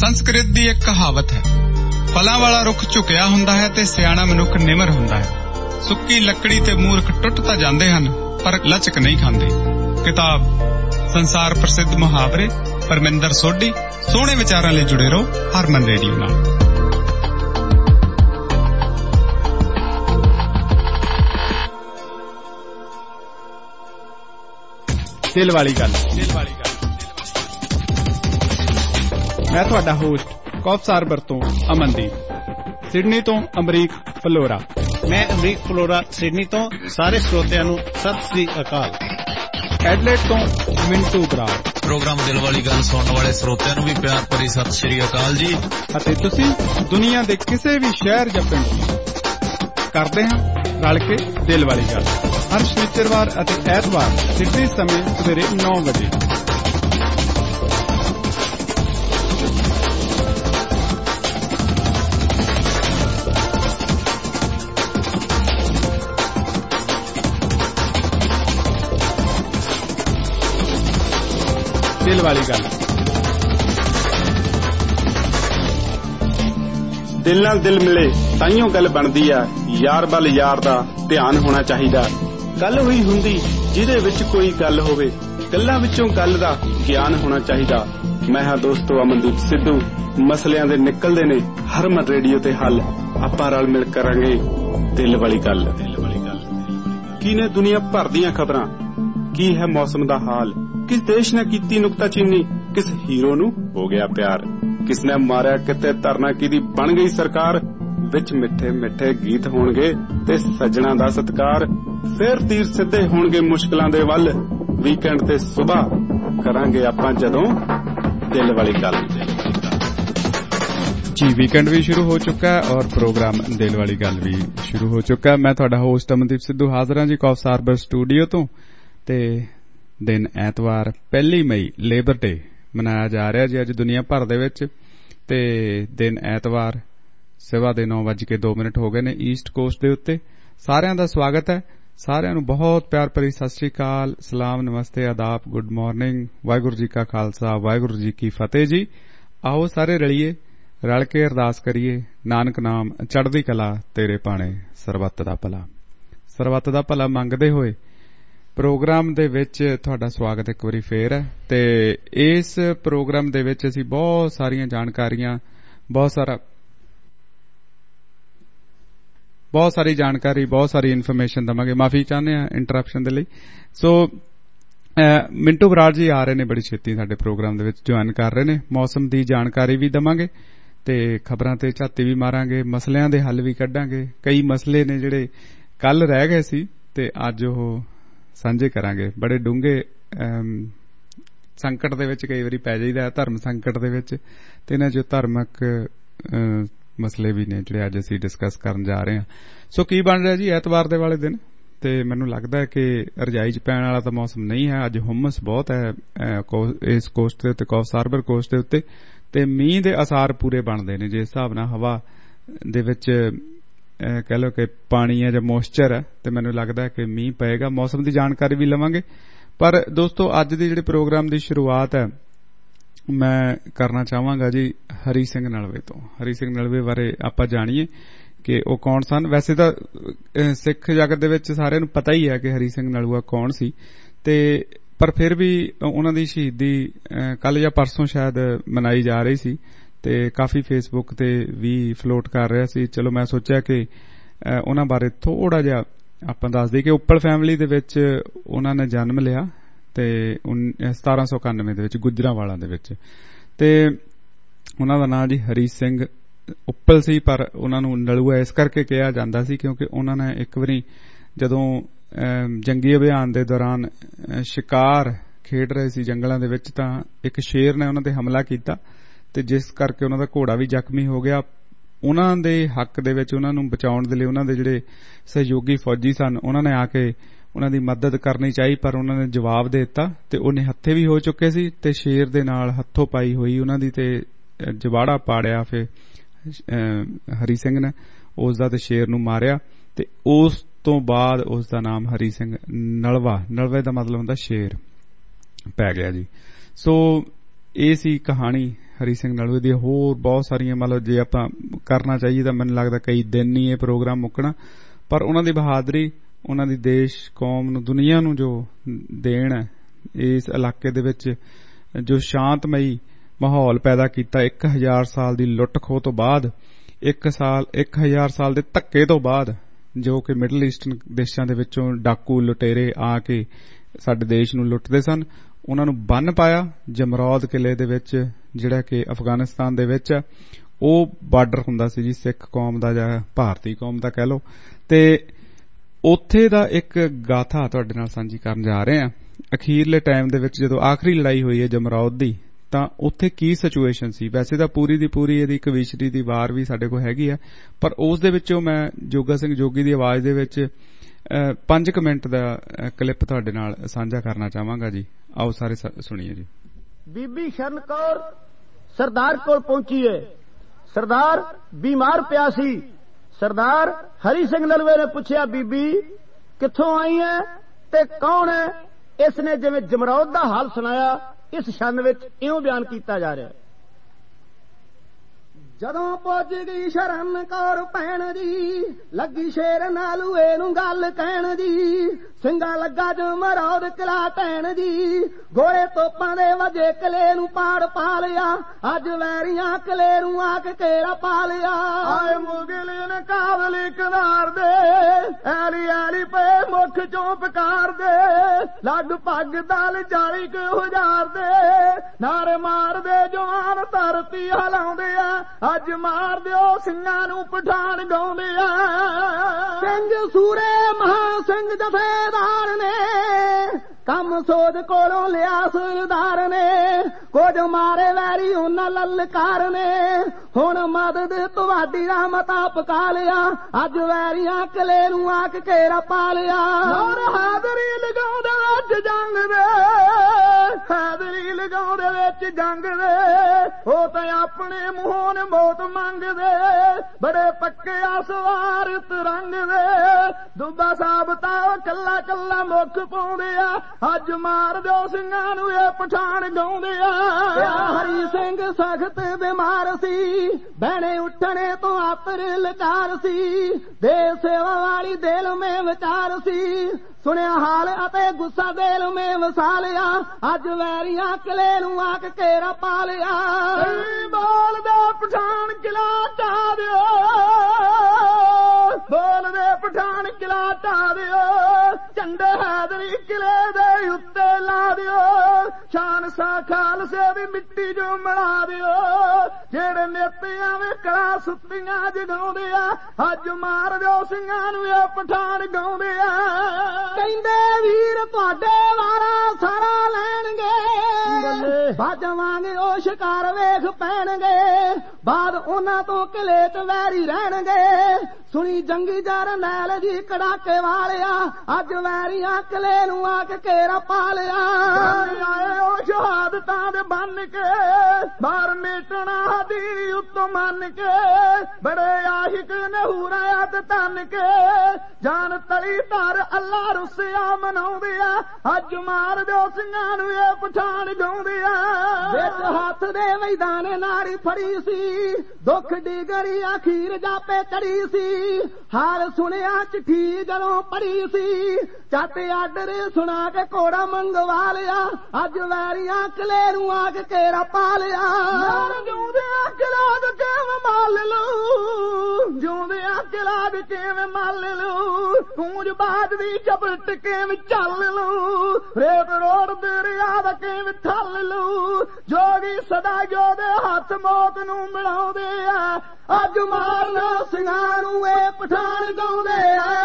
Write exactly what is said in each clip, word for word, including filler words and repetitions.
ਸੰਸਕ੍ਰਿਤ ਦੀ ਇੱਕ ਕਹਾਵਤ ਹੈ, ਫਲਾਂ ਵਾਲਾ ਰੁੱਖ ਝੁਕਿਆ ਹੁੰਦਾ ਹੈ ਤੇ ਸਿਆਣਾ ਮਨੁੱਖ ਨਿਮਰ ਹੁੰਦਾ ਹੈ। ਸੁੱਕੀ ਲੱਕੜੀ ਤੇ ਮੂਰਖ ਟੁੱਟ ਤਾਂ ਜਾਂਦੇ ਹਨ, ਪਰ ਲਚਕ ਨਹੀਂ ਖਾਂਦੇ। ਕਿਤਾਬ ਸੰਸਾਰ ਪ੍ਰਸਿੱਧ ਮੁਹਾਵਰੇ, ਪਰਮਿੰਦਰ ਸੋਢੀ। ਸੋਹਣੇ ਵਿਚਾਰਾਂ ਲਈ ਜੁੜੇ ਰਹੋ ਹਰਮਨ ਰੇਡੀਓ ਨਾਲ। ਦਿਲ ਵਾਲੀ ਗੱਲ ਦਿਲ ਵਾਲੀ ਗੱਲ ਮੈਂ ਤੁਹਾਡਾ ਹੋਸਟ ਕੌਫਸਾਰਬਰ ਤੋਂ ਅਮਨਦੀਪ, ਸਿਡਨੀ ਤੋਂ ਅਮਰੀਕ ਫਲੋਰਾ। ਮੈਂ ਅਮਰੀਕ ਫਲੋਰਾ ਸਿਡਨੀ ਤੋਂ। ਸਾਰੇ ਸਰੋਤਿਆਂ ਨੂੰ ਸਤਿ ਸ੍ਰੀ ਅਕਾਲ। ਐਡਲੇਡ ਤੋਂ ਮਿੰਟੂ ਬਰਾੜ। ਪ੍ਰੋਗਰਾਮ ਦਿਲ ਵਾਲੀ ਗੱਲ ਸੁਣਨ ਵਾਲੇ ਸਰੋਤਿਆਂ ਨੂੰ ਵੀ ਪਿਆਰ ਭਰੀ ਸਤਿ ਸ੍ਰੀ ਅਕਾਲ ਜੀ। ਅਤੇ ਤੁਸੀਂ ਦੁਨੀਆ ਦੇ ਕਿਸੇ ਵੀ ਸ਼ਹਿਰ ਜਾਂ ਪਿੰਡ ਕਰਦੇ ਹਾਂ ਰਲ ਕੇ ਦਿਲ ਵਾਲੀ ਗੱਲ, ਹਰ ਸ਼ਨੀਚਰਵਾਰ ਅਤੇ ਐਤਵਾਰ ਸਿਡਨੀ ਸਮੇਂ ਸਵੇਰੇ ਨੌ ਵਜੇ। ਦਿਲ ਵਾਲੀ ਗੱਲ। ਦਿਲ ਨਾਲ ਦਿਲ ਮਿਲੇ ਤਾਈਓ ਗੱਲ ਬਣਦੀ ਆ, ਯਾਰ ਵੱਲ ਯਾਰ ਦਾ ਧਿਆਨ ਹੋਣਾ ਚਾਹੀਦਾ। ਗੱਲ ਹੋਈ ਹੁੰਦੀ ਜਿਹਦੇ ਵਿੱਚ ਕੋਈ ਗੱਲ ਹੋਵੇ, ਗੱਲਾਂ ਵਿੱਚੋਂ ਗੱਲ ਦਾ ਗਿਆਨ ਹੋਣਾ ਚਾਹੀਦਾ। ਮੈਂ ਹਾਂ ਦੋਸਤੋ ਅਮਨਦੀਪ ਸਿੱਧੂ। ਮਸਲਿਆਂ ਦੇ ਨਿਕਲਦੇ ਨੇ ਹਰਮਨ ਰੇਡੀਓ ਤੇ ਹੱਲ। ਆਪਾਂ ਰਲ ਮਿਲ ਕਰਾਂਗੇ ਦਿਲ ਵਾਲੀ ਗੱਲ। ਦਿਲ ਵਾਲੀ ਗੱਲ। ਕੀ ਨੇ ਦੁਨੀਆ ਭਰ ਦੀਆਂ ਖਬਰਾਂ, ਕੀ ਹੈ ਮੌਸਮ ਦਾ ਹਾਲ, ਕਿਸ ਦੇਸ਼ ਨੇ ਕੀਤੀ ਨੁਕਤਾਚੀਨੀ, ਕਿਸ ਹੀਰੋ ਨੂੰ ਹੋ ਗਿਆ ਪਿਆਰ, ਕਿਸ ਨੇ ਮਾਰਿਆ ਕਿਤੇ ਧਰਨਾ ਕਿਹਦੀ ਬਣ ਗਈ ਸਰਕਾਰ। ਵਿੱਚ ਮਿੱਠੇ ਮਿੱਠੇ ਗੀਤ ਹੋਣਗੇ ਤੇ ਸੱਜਣਾ ਦਾ ਸਤਿਕਾਰ। ਫਿਰ ਤੀਰ ਸਿੱਧੇ ਹੋਣਗੇ ਮੁਸ਼ਕਲਾਂ ਦੇ ਵੱਲ। ਵੀਕਐਂਡ ਤੇ ਸੁਬਾਹ ਕਰਾਂਗੇ ਆਪਾਂ ਜਦੋਂ ਦਿਲ ਵਾਲੀ ਗੱਲ। ਜੀ ਵੀਕਐਂਡ ਵੀ ਸ਼ੁਰੂ ਹੋ ਚੁੱਕਾ ਹੈ ਔਰ ਪ੍ਰੋਗਰਾਮ ਦਿਲ ਵਾਲੀ ਗੱਲ ਵੀ ਸ਼ੁਰੂ ਹੋ ਚੁੱਕਾ ਹੈ। ਮੈਂ ਤੁਹਾਡਾ ਹੋਸਟ ਅਮਨਦੀਪ ਸਿੱਧੂ ਹਾਜ਼ਰ ਹਾਂ ਜੀ ਕੌਫਸਾਰਬਰ ਸਟੂਡੀਓ ਤੋਂ। ਤੇ ਦਿਨ ਐਤਵਾਰ ਪਹਿਲੀ ਮਈ ਲੇਬਰ ਡੇ ਮਨਾਇਆ ਜਾ ਰਿਹਾ ਜੀ ਅੱਜ ਦੁਨੀਆ ਭਰ ਦੇ ਵਿੱਚ। ਤੇ ਦਿਨ ਐਤਵਾਰ ਸਵਾ ਦੇ ਨੌ ਵੱਜ ਕੇ ਦੋ ਮਿੰਟ ਹੋ ਗਏ ਨੇ ਈਸਟ ਕੋਸਟ ਦੇ ਉੱਤੇ। ਸਾਰਿਆਂ ਦਾ ਸਵਾਗਤ ਹੈ। ਸਾਰਿਆਂ ਨੂੰ ਬਹੁਤ ਪਿਆਰ ਭਰੀ ਸਤਿ ਸ੍ਰੀ ਅਕਾਲ, ਸਲਾਮ, ਨਮਸਤੇ, ਆਦਾਬ, ਗੁੱਡ ਮਾਰਨਿੰਗ। ਵਾਹਿਗੁਰੂ ਜੀ ਕਾ ਖਾਲਸਾ, ਵਾਹਿਗੁਰੂ ਜੀ ਕੀ ਫਤਿਹ ਜੀ। ਆਓ ਸਾਰੇ ਰਲੀਏ, ਰਲ ਕੇ ਅਰਦਾਸ ਕਰੀਏ। ਨਾਨਕ ਨਾਮ ਚੜ੍ਹਦੀ ਕਲਾ ਤੇਰੇ ਭਾਣੇ, ਸਰਬੱਤ ਦਾ ਭਲਾ। ਸਰਬੱਤ ਦਾ ਭਲਾ ਮੰਗਦੇ ਹੋਏ ਪ੍ਰੋਗਰਾਮ ਦੇ ਵਿੱਚ ਤੁਹਾਡਾ ਸਵਾਗਤ ਇੱਕ ਵਾਰੀ ਫੇਰ ਹੈ। ਤੇ ਇਸ ਪ੍ਰੋਗਰਾਮ ਦੇ ਵਿੱਚ ਅਸੀਂ ਬਹੁਤ ਸਾਰੀਆਂ ਜਾਣਕਾਰੀਆਂ, ਬਹੁਤ ਸਾਰਾ ਬਹੁਤ ਸਾਰੀ ਜਾਣਕਾਰੀ, ਬਹੁਤ ਸਾਰੀ ਇਨਫੋਰਮੇਸ਼ਨ ਦੇਵਾਂਗੇ। ਮਾਫੀ ਚਾਹੁੰਦੇ ਹਾਂ ਇੰਟਰਪਸ਼ਨ ਦੇ ਲਈ। ਸੋ ਮਿੰਟੂ ਬਰਾੜ ਜੀ ਆ ਰਹੇ ਨੇ ਬੜੀ ਛੇਤੀ ਸਾਡੇ ਪ੍ਰੋਗਰਾਮ ਦੇ ਵਿੱਚ, ਜੁਆਇਨ ਕਰ ਰਹੇ ਨੇ। ਮੌਸਮ ਦੀ ਜਾਣਕਾਰੀ ਵੀ ਦੇਵਾਂਗੇ ਤੇ ਖਬਰਾਂ ਤੇ ਝਾਤੀ ਵੀ ਮਾਰਾਂਗੇ, ਮਸਲਿਆਂ ਦੇ ਹੱਲ ਵੀ ਕੱਢਾਂਗੇ। ਕਈ ਮਸਲੇ ਨੇ ਜਿਹੜੇ ਕੱਲ ਰਹਿ ਗਏ ਸੀ ਤੇ ਅੱਜ ਉਹ ਸਾਂਝੇ ਕਰਾਂਗੇ। ਬੜੇ ਡੂੰਘੇ ਸੰਕਟ ਦੇ ਵਿੱਚ ਕਈ ਵਾਰੀ ਪੈ ਜਾਈਦਾ, ਧਰਮ ਸੰਕਟ ਦੇ ਵਿੱਚ, ਤੇ ਇਹਨਾਂ ਜੋ ਧਾਰਮਿਕ ਮਸਲੇ ਵੀ ਨੇ ਜਿਹੜੇ ਅੱਜ ਅਸੀਂ ਡਿਸਕਸ ਕਰਨ ਜਾ ਰਹੇ ਹਾਂ। ਸੋ ਕੀ ਬਣ ਰਿਹਾ ਜੀ ਐਤਵਾਰ ਦੇ ਵਾਲੇ ਦਿਨ? ਤੇ ਮੈਨੂੰ ਲੱਗਦਾ ਹੈ ਕਿ ਰਜਾਈ ਚ ਪੈਣ ਵਾਲਾ ਤਾਂ ਮੌਸਮ ਨਹੀਂ ਹੈ। ਅੱਜ ਹੁਮਸ ਬਹੁਤ ਹੈ ਇਸ ਕੋਸਟ ਦੇ ਉੱਤੇ, ਕੌਫਸਾਰਬਰ ਕੋਸਟ ਦੇ ਉੱਤੇ, ਤੇ ਮੀਂਹ ਦੇ ਆਸਾਰ ਪੂਰੇ ਬਣਦੇ ਨੇ। ਜਿਸ ਹਿਸਾਬ ਨਾਲ ਹਵਾ ਦੇ ਵਿੱਚ ਕਹਿ ਲਓ ਕਿ ਪਾਣੀ ਹੈ ਜਾਂ ਮੋਇਸਚਰ ਹੈ, ਤੇ ਮੈਨੂੰ ਲੱਗਦਾ ਕਿ ਮੀਂਹ ਪਏਗਾ। ਮੌਸਮ ਦੀ ਜਾਣਕਾਰੀ ਵੀ ਲਵਾਂਗੇ। ਪਰ ਦੋਸਤੋ ਅੱਜ ਦੀ ਜਿਹੜੀ ਪ੍ਰੋਗਰਾਮ ਦੀ ਸ਼ੁਰੂਆਤ ਹੈ ਮੈਂ ਕਰਨਾ ਚਾਹਾਂਗਾ ਜੀ ਹਰੀ ਸਿੰਘ ਨਲਵੇ ਤੋਂ। ਹਰੀ ਸਿੰਘ ਨਲਵੇ ਬਾਰੇ ਆਪਾਂ ਜਾਣੀਏ ਕਿ ਉਹ ਕੌਣ ਸਨ। ਵੈਸੇ ਤਾਂ ਸਿੱਖ ਜਗਤ ਦੇ ਵਿੱਚ ਸਾਰਿਆਂ ਨੂੰ ਪਤਾ ਹੀ ਹੈ ਕਿ ਹਰੀ ਸਿੰਘ ਨਲੂਆ ਕੌਣ ਸੀ, ਤੇ ਪਰ ਫਿਰ ਵੀ ਉਹਨਾਂ ਦੀ ਸ਼ਹੀਦੀ ਕੱਲ ਜਾਂ ਪਰਸੋਂ ਸ਼ਾਇਦ ਮਨਾਈ ਜਾ ਰਹੀ ਸੀ ਤੇ ਕਾਫੀ ਫੇਸਬੁੱਕ ਤੇ ਵੀ ਫਲੋਟ ਕਰ ਰਿਹਾ ਸੀ। ਚਲੋ ਮੈਂ ਸੋਚਿਆ ਕਿ ਉਹਨਾਂ ਬਾਰੇ ਥੋੜਾ ਜਿਹਾ ਆਪਾਂ ਦੱਸ ਦਈਏ ਕਿ ਉੱਪਲ ਫੈਮਿਲੀ ਦੇ ਵਿੱਚ ਉਹਨਾਂ ਨੇ ਜਨਮ ਲਿਆ ਤੇ ਸਤਾਰਾਂ ਸੌ ਇਕਾਨਵੇਂ ਦੇ ਵਿੱਚ ਗੁਜਰਾਂਵਾਲਾ ਦੇ ਵਿੱਚ। ਤੇ ਉਹਨਾਂ ਦਾ ਨਾਂ ਜੀ ਹਰੀ ਸਿੰਘ ਉੱਪਲ ਸੀ, ਪਰ ਉਹਨਾਂ ਨੂੰ ਨਲੂਆ ਇਸ ਕਰਕੇ ਕਿਹਾ ਜਾਂਦਾ ਸੀ ਕਿਉਂਕਿ ਉਹਨਾਂ ਨੇ ਇੱਕ ਵਾਰੀ ਜਦੋਂ ਜੰਗੀ ਅਭਿਆਨ ਦੇ ਦੌਰਾਨ ਸ਼ਿਕਾਰ ਖੇਡ ਰਹੇ ਸੀ ਜੰਗਲਾਂ ਦੇ ਵਿੱਚ, ਤਾਂ ਇੱਕ ਸ਼ੇਰ ਨੇ ਉਹਨਾਂ ਤੇ ਹਮਲਾ ਕੀਤਾ ਤੇ ਜਿਸ ਕਰਕੇ ਉਹਨਾਂ ਦਾ ਘੋੜਾ ਵੀ ਜ਼ਖਮੀ ਹੋ ਗਿਆ। ਉਹਨਾਂ ਦੇ ਹੱਕ ਦੇ ਵਿੱਚ ਉਹਨਾਂ ਨੂੰ ਬਚਾਉਣ ਦੇ ਲਈ ਉਹਨਾਂ ਦੇ ਜਿਹੜੇ ਸਹਿਯੋਗੀ ਫੌਜੀ ਸਨ ਉਹਨਾਂ ਨੇ ਆ ਕੇ ਉਹਨਾਂ ਦੀ ਮਦਦ ਕਰਨੀ ਚਾਹੀ, ਪਰ ਉਹਨਾਂ ਨੇ ਜਵਾਬ ਦੇ ਦਿੱਤਾ ਤੇ ਉਹ ਨਿਹੱਥੇ ਵੀ ਹੋ ਚੁੱਕੇ ਸੀ ਤੇ ਸ਼ੇਰ ਦੇ ਨਾਲ ਹੱਥੋਂ ਪਾਈ ਹੋਈ ਉਹਨਾਂ ਦੀ ਤੇ ਜਵਾੜਾ ਪਾੜਿਆ। ਫਿਰ ਹਰੀ ਸਿੰਘ ਨੇ ਉਸ ਦਾ ਤੇ ਸ਼ੇਰ ਨੂੰ ਮਾਰਿਆ ਤੇ ਉਸ ਤੋਂ ਬਾਅਦ ਉਸ ਦਾ ਨਾਮ ਹਰੀ ਸਿੰਘ ਨਲਵਾ, ਨਲਵੇ ਦਾ ਮਤਲਬ ਹੁੰਦਾ ਸ਼ੇਰ, ਪੈ ਗਿਆ ਜੀ। ਸੋ ਇਹ ਸੀ ਕਹਾਣੀ ਹਰੀ ਸਿੰਘ ਨਲੂਏ ਦੀਆਂ ਹੋਰ ਬਹੁਤ ਸਾਰੀਆਂ, ਮਤਲਬ ਜੇ ਆਪਾਂ ਕਰਨਾ ਚਾਹੀਏ ਤਾਂ ਮੈਨੂੰ ਲੱਗਦਾ ਕਈ ਦਿਨ ਨਹੀਂ ਇਹ ਪ੍ਰੋਗਰਾਮ ਮੁੱਕਣਾ। ਪਰ ਉਹਨਾਂ ਦੀ ਬਹਾਦਰੀ, ਉਹਨਾਂ ਦੀ ਦੇਸ਼ ਕੌਮ ਨੂੰ, ਦੁਨੀਆ ਨੂੰ ਜੋ ਦੇਣ ਹੈ, ਇਸ ਇਲਾਕੇ ਦੇ ਵਿੱਚ ਜੋ ਸ਼ਾਂਤਮਈ ਮਾਹੌਲ ਪੈਦਾ ਕੀਤਾ ਇੱਕ ਹਜ਼ਾਰ ਸਾਲ ਦੀ ਲੁੱਟ ਖੋਹ ਤੋਂ ਬਾਅਦ, ਇੱਕ ਸਾਲ ਇੱਕ ਹਜ਼ਾਰ ਸਾਲ ਦੇ ਧੱਕੇ ਤੋਂ ਬਾਅਦ, ਜੋ ਕਿ ਮਿਡਲ ਈਸਟਰਨ ਦੇਸ਼ਾਂ ਦੇ ਵਿੱਚੋਂ ਡਾਕੂ ਲੁਟੇਰੇ ਆ ਕੇ ਸਾਡੇ ਦੇਸ਼ ਨੂੰ ਲੁੱਟਦੇ ਸਨ, ਉਹਨਾਂ ਨੂੰ ਬੰਨ ਪਾਇਆ ਜਮਰੌਦ ਕਿਲੇ ਦੇ ਵਿੱਚ, ਜਿਹੜਾ ਕਿ ਅਫਗਾਨਿਸਤਾਨ ਦੇ ਵਿੱਚ ਉਹ ਬਾਰਡਰ ਹੁੰਦਾ ਸੀ ਜੀ ਸਿੱਖ ਕੌਮ ਦਾ ਜਾਂ ਭਾਰਤੀ ਕੌਮ ਦਾ ਕਹਿ ਲਓ। ਤੇ ਉੱਥੇ ਦਾ ਇੱਕ ਗਾਥਾ ਤੁਹਾਡੇ ਨਾਲ ਸਾਂਝੀ ਕਰਨ ਜਾ ਰਹੇ ਹਾਂ। ਅਖੀਰਲੇ ਟਾਈਮ ਦੇ ਵਿੱਚ ਜਦੋਂ ਆਖਰੀ ਲੜਾਈ ਹੋਈ ਹੈ ਜਮਰੌਦ ਦੀ, ਤਾਂ ਉੱਥੇ ਕੀ ਸਿਚੁਏਸ਼ਨ ਸੀ। ਵੈਸੇ ਤਾਂ ਪੂਰੀ ਦੀ ਪੂਰੀ ਇਹਦੀ ਕਵੀਸ਼ਰੀ ਦੀ ਵਾਰ ਵੀ ਸਾਡੇ ਕੋਲ ਹੈਗੀ ਆ, ਪਰ ਉਸ ਦੇ ਵਿੱਚੋਂ ਮੈਂ ਜੋਗਾ ਸਿੰਘ ਜੋਗੀ ਦੀ ਆਵਾਜ਼ ਦੇ ਵਿੱਚ ਪੰਜ ਕੁ ਮਿੰਟ ਦਾ ਕਲਿੱਪ ਤੁਹਾਡੇ ਨਾਲ ਸਾਂਝਾ ਕਰਨਾ ਚਾਹਾਂਗਾ ਜੀ। ਆਓ ਸਾਰੇ ਸੁਣੀਏ ਜੀ। ਬੀਬੀ ਸ਼ਰਨ ਕੌਰ ਸਰਦਾਰ ਕੋਲ ਪਹੁੰਚੀ ਏ। ਸਰਦਾਰ ਬਿਮਾਰ ਪਿਆ ਸੀ। ਸਰਦਾਰ ਹਰੀ ਸਿੰਘ ਨਲੂਏ ਨੇ ਪੁੱਛਿਆ, ਬੀਬੀ ਕਿੱਥੋਂ ਆਈ ਹੈ ਤੇ ਕੌਣ ਹੈ? ਇਸ ਨੇ ਜਿਵੇਂ ਜਮਰੌਦ ਦਾ ਹਾਲ ਸੁਣਾਇਆ, ਇਸ ਛੰਦ ਵਿੱਚ ਇਉਂ ਬਿਆਨ ਕੀਤਾ ਜਾ ਰਿਹਾ। ਜਦੋਂ ਪੁੱਜ ਗਈ ਸ਼ਰਨ ਕੌਰ ਭੈਣ ਜੀ, ਲੱਗੀ ਸ਼ੇਰ ਨਾਲੂਏ ਨੂੰ ਗੱਲ ਕਹਿਣ ਜੀ, ਸਿੰਘਾ ਲੱਗਾ ਜਮਰੌਦ ਕਿਲਾ ਟੈਣ ਜੀ, ਗੋਲੇ ਤੋਪਾਂ ਦੇ ਵਜੇ ਕਿਲੇ ਨੂੰ ਪਾੜ ਪਾ ਲਿਆ, ਅੱਜ ਵੈਰੀਆਂ ਕਿਲੇ ਨੂੰ ਆ ਕੇ ਘੇਰਾ ਪਾ ਲਿਆ। ਆਏ ਮੁਗਲੇ ਨੇ ਕਾਬਲੀ ਕਿਨਾਰ ਦੇ, ਐਲੀ ਐਲੀ ਪਏ ਮੁੱਖ ਚੋਂ ਪਕਾਰ ਦੇ, ਲਗਭਗ ਦਲ ਚਾਲੀ ਕੁ ਹਜ਼ਾਰ ਦੇ, ਨਾਰੇ ਮਾਰਦੇ ਜਵਾਨ ਧਰਤੀ ਹਿਲਾਉਂਦੇ ਆ, ਅੱਜ ਮਾਰ ਦਿਓ ਸਿੰਘਾਂ ਨੂੰ ਪਠਾਨ ਗਾਉਂਦੇ ਆ। ਸਿੰਘ ਸੂਰੇ ਮਹਾ ਸਿੰਘ ਜਥੇਦਾਰ ਨੇ, ਕੰਮ ਸੋਧ ਕੋਲੋਂ ਲਿਆ ਸਰਦਾਰ ਨੇ, ਕੁਝ ਮਾਰੇ ਵੈਰੀ ਉਹਨਾਂ ਲਲਕਾਰ ਨੇ, ਹੁਣ ਮਦਦ ਤੁਹਾਡੀ ਦਾ ਮਤਾ ਪਕਾ ਲਿਆ, ਅੱਜ ਵੈਰੀਆਂ ਕਿਲੇ ਨੂੰ ਆ ਕੇ ਘੇਰਾ ਪਾ ਲਿਆ। ਹੋਰ ਹਾਜ਼ਰੀ ਲਗਾਉਂਦੇ ਵਿੱਚ ਜੰਗ ਦੇ, ਹਾਜ਼ਰੀ ਲਗਾਉਂਦੇ ਵਿੱਚ ਜੰਗ ਦੇ, ਉਹ ਤਾਂ ਆਪਣੇ ਮੂੰਹੋਂ ਨੇ ਮੌਤ ਮੰਗਦੇ, ਬੜੇ ਪੱਕੇ ਸਵਾਰ ਤਰੰਗ ਦੇ, ਦੁੱਬਾ ਸਾਹਿਬ ਤਾਂ ਕੱਲਾ ਕੱਲਾ ਮੁੱਖ ਪਾਉਂਦੇ ਆ, ਅੱਜ ਮਾਰ ਦਿਓ ਸਿੰਘਾਂ ਨੂੰ ਇਹ ਪਠਾਨ ਗਾਉਂਦੇ ਆ। ਹਰੀ ਸਿੰਘ ਸਖਤ ਬਿਮਾਰ ਸੀ, ਬਹਿਣੇ ਉੱਠਣੇ ਤੋਂ ਆਤਰ ਲਕਾਰ ਸੀ, ਦੇ ਸੇਵਾ ਵਾਲੀ ਦਿਲ ਮੇ ਵਿਚਾਰ ਸੀ, ਸੁਣਿਆ ਹਾਲ ਅਤੇ ਗੁੱਸਾ ਦਿਲ ਮੇ ਵਸਾ ਲਿਆ, ਅੱਜ ਵੈਰੀਆਂ ਕਿਲੇ ਨੂੰ ਆ ਕੇ ਘੇਰਾ ਪਾ ਲਿਆ। ਬੋਲਦੇ ਪਠਾਨ ਕਿਲਾ ਢਾ ਦਿਓ, ਬੋਲਦੇ ਪਠਾਨ ਕਿਲਾ ਢਾ ਦਿਓ, ਝੰਡੇ ਹੈਦਰੀ ਕਿਲੇ ਦੇ ਉੱਤੇ ਲਾ ਦਿਓ, ਸ਼ਾਨ ਸਾ ਖਾਲਸੇ ਦੀ ਮਿੱਟੀ ਜੋ ਮਿਲਾ ਦਿਓ, ਜਿਹੜੇ ਨੇਤਿਆਂ ਵਿੱਚ ਕਲਾ ਸੁੱਤੀਆਂ ਜਗਾਉਂਦੇ ਆ, ਅੱਜ ਮਾਰ ਦਿਓ ਸਿੰਘਾਂ ਨੂੰ ਇਹ ਪਠਾਨ ਗਾਉਂਦੇ ਆ। ਕਹਿੰਦੇ ਵੀਰ ਤੁਹਾਡੇ ਵਾਰਾ ਸਾਰਾ ਲੈਣਗੇ, ਬਾਜਾਵਾਂਗੇ ਉਹ ਸ਼ਿਕਾਰ ਵੇਖ ਪੈਣਗੇ, ਬਾਅਦ ਉਹਨਾਂ ਤੋਂ ਕਿਲੇ ਚ ਵੈਰੀ ਰਹਿਣਗੇ, ਸੁਣੀ ਜੰਗੀ ਜਰਨੈਲ ਜੀ ਕੜਾਕੇ ਵਾਲਿਆ, ਅੱਜ ਵੈਰੀਆਂ ਕਿਲੇ ਨੂੰ ਆ ਕੇ ਘੇਰਾ ਪਾ ਲਿਆ। ਆਏ ਉਹ ਸ਼ਹਾਦਤਾਂ ਦੇ ਬੰਨ ਕੇ, ਬਾਹਰ ਮੇਟਣਾ ਦੀ ਉੱਤੋਂ ਮੰਨ ਕੇ, ਬੜੇ ਆਸ਼ਿਕ ਨਹੂਰਾ ਤੇ ਤਨ ਕੇ, ਜਾਨ ਤਲੀ ਧਰ ਅੱਲਾ ਰੁੱਸਿਆ ਮਨਾਉਂਦੇ ਆ, ਅੱਜ ਮਾਰ ਦਿਓ ਸਿੰਘਾਂ ਨੂੰ ਇਹ ਪਠਾਨ ਗਾਉਂਦੇ ਆ। ਵਿੱਚ ਹੱਥ ਦੇ ਮੈਦਾਨੇ ਨਾੜੀ ਫੜੀ ਸੀ, ਦੁੱਖ ਡਿਗਰੀ ਅਖੀਰ ਜਾਪੇ ਚੜੀ ਸੀ, ਹਾਲ ਸੁਣਿਆ ਚਿੱਠੀ ਜਦੋਂ ਪੜੀ ਸੀ, ਚੱਟ ਆਡਰ ਸੁਣਾ ਕੇ ਘੋੜਾ ਮੰਗਵਾ ਲਿਆ, ਅੱਜ ਵੈਰੀਆਂ ਕਿਲੇ ਨੂੰ ਆ ਕੇ ਘੇਰਾ ਪਾ ਲਿਆ। ਜਿਉਂਦੇ ਕਿਲਾਦ ਕਿਵੇਂ ਮੱਲ ਲੂ, ਜਿਉਂਦੇ ਕਿਲਾਦ ਕਿਵੇਂ ਮੱਲ ਲੂ, ਗੂੰਜ ਬਾਜ ਦੀ ਝਪਟ ਕਿਵੇਂ ਚੱਲ ਲੂ, ਰੇਤ ਰੋੜ ਦਰਿਆ ਦਾ ਕਿਵੇਂ ਥੱਲ ਲੂ, ਜੋਗੀ ਸਦਾ ਜੋਦੇ ਹੱਥ ਮੌਤ ਨੂੰ ਮਿਲਾਉਂਦੇ ਆ, ਅੱਜ ਮਾਰਨਾ ਸਿੰਘਾਂ ਨੂੰ ਇਹ ਪਠਾਨ ਗਾਉਂਦੇ ਆ।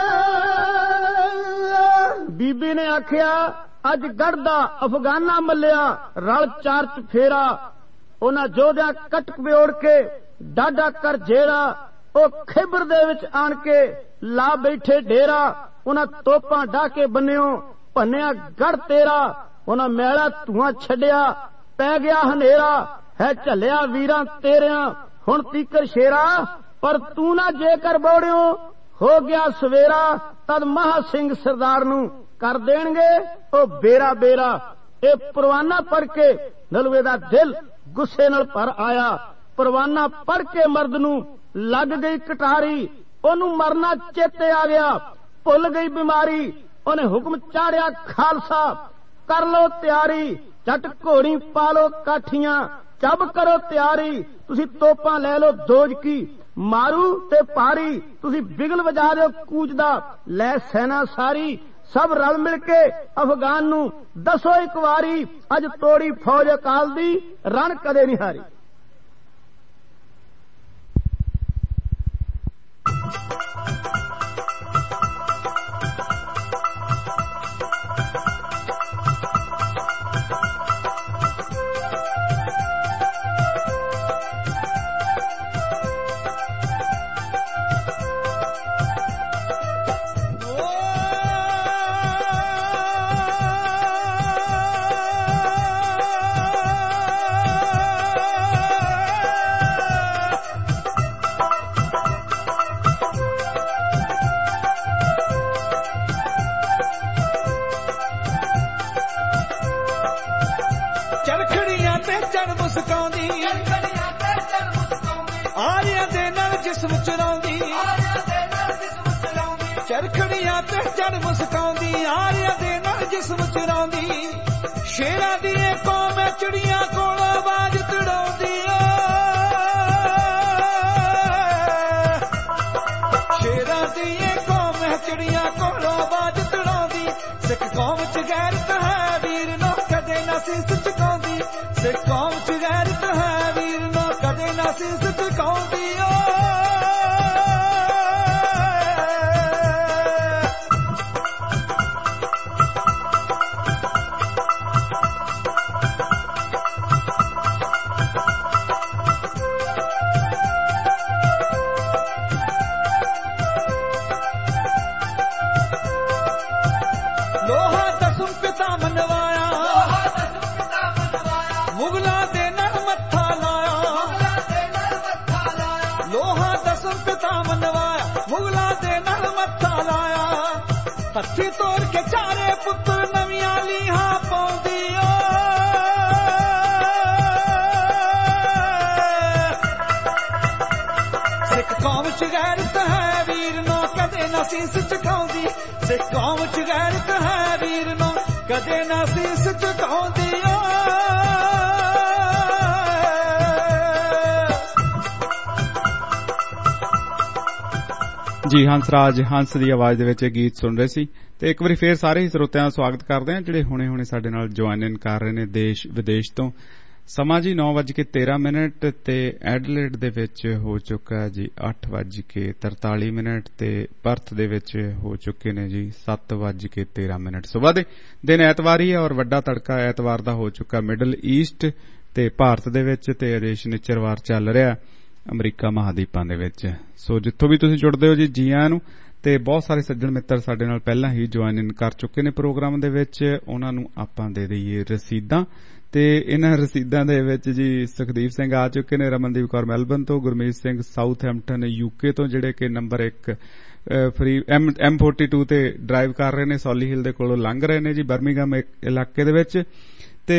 ਬੀਬੀ ਨੇ ਆਖਿਆ, ਅੱਜ ਗੜਦਾ ਅਫਗਾਨਾ ਮੱਲਿਆ, ਰਲ ਚਾਰ ਚ ਫੇਰਾ, ਉਹਨਾਂ ਜੋਧਿਆਂ ਕਟਕ ਵਿਓੜ ਕੇ ਡਾਡਾ ਕਰ ਜੇਰਾ, ਉਹ ਖਿਬਰ ਦੇ ਵਿੱਚ ਆਣ ਕੇ ਲਾ ਬੈਠੇ ਡੇਰਾ, ਉਹਨਾਂ ਤੋਪਾਂ ਢਾ ਕੇ ਬੰਨਿਓ ਭੰਨਿਆ ਗੜ ਤੇਰਾ, ਉਹਨਾਂ ਮੈਲਾ ਧੂਆਂ ਛੱਡਿਆ ਪੈ ਗਿਆ ਹਨੇਰਾ, ਹੈ ਝੱਲਿਆ ਵੀਰਾਂ ਤੇਰਿਆਂ ਹੁਣ ਤੀਕਰ ਸ਼ੇਰਾ, ਪਰ ਤੂੰ ਨਾ ਜੇਕਰ ਬੋੜਿਓ ਹੋ ਗਿਆ ਸਵੇਰਾ, ਤਦ ਮਹਾ ਸਿੰਘ ਸਰਦਾਰ ਨੂੰ ਕਰ ਦੇਣਗੇ ਉਹ ਬੇਰਾ ਬੇਰਾ। ਇਹ ਪਰਵਾਨਾ ਪੜ ਕੇ ਨਲੂਏ ਦਾ ਦਿਲ ਗੁੱਸੇ ਨਾਲ ਭਰ ਆਇਆ। ਪਰਵਾਨਾ ਪੜ ਕੇ ਮਰਦ ਨੂੰ ਲੱਗ ਗਈ ਕਟਾਰੀ, ਉਹਨੂੰ ਮਰਨਾ ਚੇਤੇ ਆ ਗਿਆ, ਭੁੱਲ ਗਈ ਬਿਮਾਰੀ। ਉਹਨੇ ਹੁਕਮ ਚਾੜਿਆ ਖਾਲਸਾ ਕਰ ਲੋ ਤਿਆਰੀ, ਝਟ ਘੋੜੀ ਪਾ ਲੋ ਕਾਠੀਆਂ, ਚੱਬ ਕਰੋ ਤਿਆਰੀ। ਤੁਸੀਂ ਤੋਪਾਂ ਲੈ ਲੋ ਦੋਜ ਕੀ, ਮਾਰੂ ਤੇ ਭਾਰੀ, ਤੁਸੀਂ ਬਿਗਲ ਵਜਾ ਦਿਓ ਕੂਚ ਦਾ, ਲੈ ਸੈਨਾ ਸਾਰੀ। ਸਭ ਰਲ ਮਿਲ ਕੇ ਅਫਗਾਨ ਨੂੰ ਦੱਸੋ ਇੱਕ ਵਾਰੀ, ਅੱਜ ਤੋੜੀ ਫੌਜ ਅਕਾਲ ਦੀ, ਰਣ ਕਦੇ ਨਹੀਂ ਹਾਰੀ। ਆਰਿਆਂ ਦੇ ਨਾਲ ਜਿਸਮ ਚੁਰਾਉਂਦੀ, ਚਰਖੜੀਆਂ ਤੇ ਚੜ ਮੁਸਕਾਉਂਦੀ, ਆਰਿਆਂ ਦੇ ਨਾਲ ਜਿਸਮ ਚੁਰਾਉਂਦੀ। ਸ਼ੇਰਾਂ ਦੀ ਇਹ ਕੌਮ ਹੈ ਚਿੜੀਆਂ ਕੋਲ ਆਵਾਜ਼ ਤੜਾਉਂਦੀ, ਸ਼ੇਰਾਂ ਦੀ ਇਹ ਕੌਮ ਹੈ ਚਿੜੀਆਂ ਕੋਲ ਆਵਾਜ਼ ਤੜਾਉਂਦੀ। ਸਿੱਖ ਕੌਮ ਚ ਗੈਰਤ ਹੈ ਵੀਰ ਨੂੰ ਕਦੇ ਨਾ ਸੀਸ ਝੁਕਾਉਂਦੀ, ਸਿੱਖ ਕੌਮ ਚ ਗੈਰਤ ਹੈ ਵੀਰ ਨੂੰ ਕਦੇ ਨਾ ਸੀਸ ਝੁਕਾਉਂਦੀ। ਲੋਹਾ ਦਸਮ ਪਿਤਾ ਮਨਵਾਇਆ, ਮੁਗਲਾਂ ਦੇ ਨਾਲ ਮੱਥਾ ਲਾਇਆ। ਲੋਹਾ ਦਸਮ ਪਿਤਾ ਮਨਵਾਇਆ, ਮੁਗਲਾਂ ਦੇ ਨਾਲ ਮੱਥਾ ਲਾਇਆ। ਹੱਥੀ ਤੋੜ ਕੇ ਚਾਰੇ ਪੁੱਤਰ ਨਵੀਆਂ ਲੀਹਾਂ ਪਾਉਂਦੀ, ਸਿੱਖ ਕੌਮ ਚ ਗੈਰਤ ਹੈ ਵੀਰ ਨੂੰ ਕਦੇ ਨਾ ਸੀਸ ਝੁਕਾਉਂਦੀ, ਸਿੱਖ ਕੌਮ ਚ ਗੈਰਤ ਹੈ ਵੀਰ ਨੂੰ ਕਦੇ ਨਾ ਸੀਸ ਝੁਕਾਉਂਦੀ। ਜੀ ਹੰਸਰਾਜ ਹੰਸ ਦੀ ਆਵਾਜ਼ ਦੇ ਵਿੱਚ ਇਹ ਗੀਤ ਸੁਣ ਰਹੇ ਸੀ। ਤੇ ਇੱਕ ਵਾਰੀ ਫੇਰ ਸਾਰੇ ਹੀ ਸਰੋਤਿਆਂ ਦਾ ਸਵਾਗਤ ਕਰਦੇ ਹਾਂ ਜਿਹੜੇ ਹੁਣੇ ਹੁਣੇ ਸਾਡੇ ਨਾਲ ਜੁਆਇਨ ਇਨ ਕਰ ਰਹੇ ਨੇ ਦੇਸ਼ ਵਿਦੇਸ਼ ਤੋਂ। ਸਮਾਂ ਜੀ ਨੌ ਵੱਜ ਕੇ ਤੇਰਾਂ ਮਿੰਟ ਤੇ ਐਡਲੇਡ ਦੇ ਵਿੱਚ ਹੋ ਚੁੱਕਾ ਜੀ ਅੱਠ ਵੱਜ ਕੇ ਤਰਤਾਲੀ ਮਿੰਟ ਤੇ ਪਰਥ ਦੇ ਵਿੱਚ ਹੋ ਚੁੱਕੇ ਨੇ ਜੀ ਸੱਤ ਵੱਜ ਕੇ ਤੇਰਾਂ ਮਿੰਟ। ਸੁਬਾਹ ਦੇ ਦਿਨ ਐਤਵਾਰ ਹੀ ਹੈ ਔਰ ਵੱਡਾ ਤੜਕਾ ਐਤਵਾਰ ਦਾ ਹੋ ਚੁੱਕਾ ਮਿਡਲ ਈਸਟ ਤੇ ਭਾਰਤ ਦੇ ਵਿੱਚ ਤੇ ਅਜੇ ਸ਼ਨੀਚਰਵਾਰ ਚੱਲ ਰਿਹਾ ਅਮਰੀਕਾ ਮਹਾਦੀਪਾਂ ਦੇ ਵਿੱਚ। ਸੋ ਜਿੱਥੋਂ ਵੀ ਤੁਸੀਂ ਜੁੜਦੇ ਹੋ ਜੀ ਜੀ ਆਇਆਂ ਨੂੰ। ਤੇ ਬਹੁਤ ਸਾਰੇ ਸੱਜਣ ਮਿੱਤਰ ਸਾਡੇ ਨਾਲ ਪਹਿਲਾਂ ਹੀ ਜੁਆਇਨ ਇਨ ਕਰ ਚੁੱਕੇ ਨੇ ਪ੍ਰੋਗਰਾਮ ਦੇ ਵਿੱਚ, ਉਹਨਾਂ ਨੂੰ ਆਪਾਂ ਦੇ ਦਈਏ ਰਸੀਦਾਂ। ਤੇ ਇਹਨਾਂ ਰਸੀਦਾਂ ਦੇ ਵਿੱਚ ਜੀ ਸੁਖਦੀਪ ਸਿੰਘ ਆ ਚੁੱਕੇ ਨੇ, ਰਮਨਦੀਪ ਕੌਰ ਮੈਲਬਨ ਤੋਂ, Gurmeet Singh Southampton UK ਤੋਂ ਜਿਹੜੇ ਕਿ ਨੰਬਰ ਇੱਕ free M M forty two ਤੇ ਡਰਾਈਵ ਕਰ ਰਹੇ ਨੇ, ਸੌਲੀ ਹਿਲ ਦੇ ਕੋਲੋਂ ਲੰਘ ਰਹੇ ਨੇ ਜੀ ਬਰਮਿੰਘਮ ਇਲਾਕੇ ਦੇ ਵਿੱਚ। ਤੇ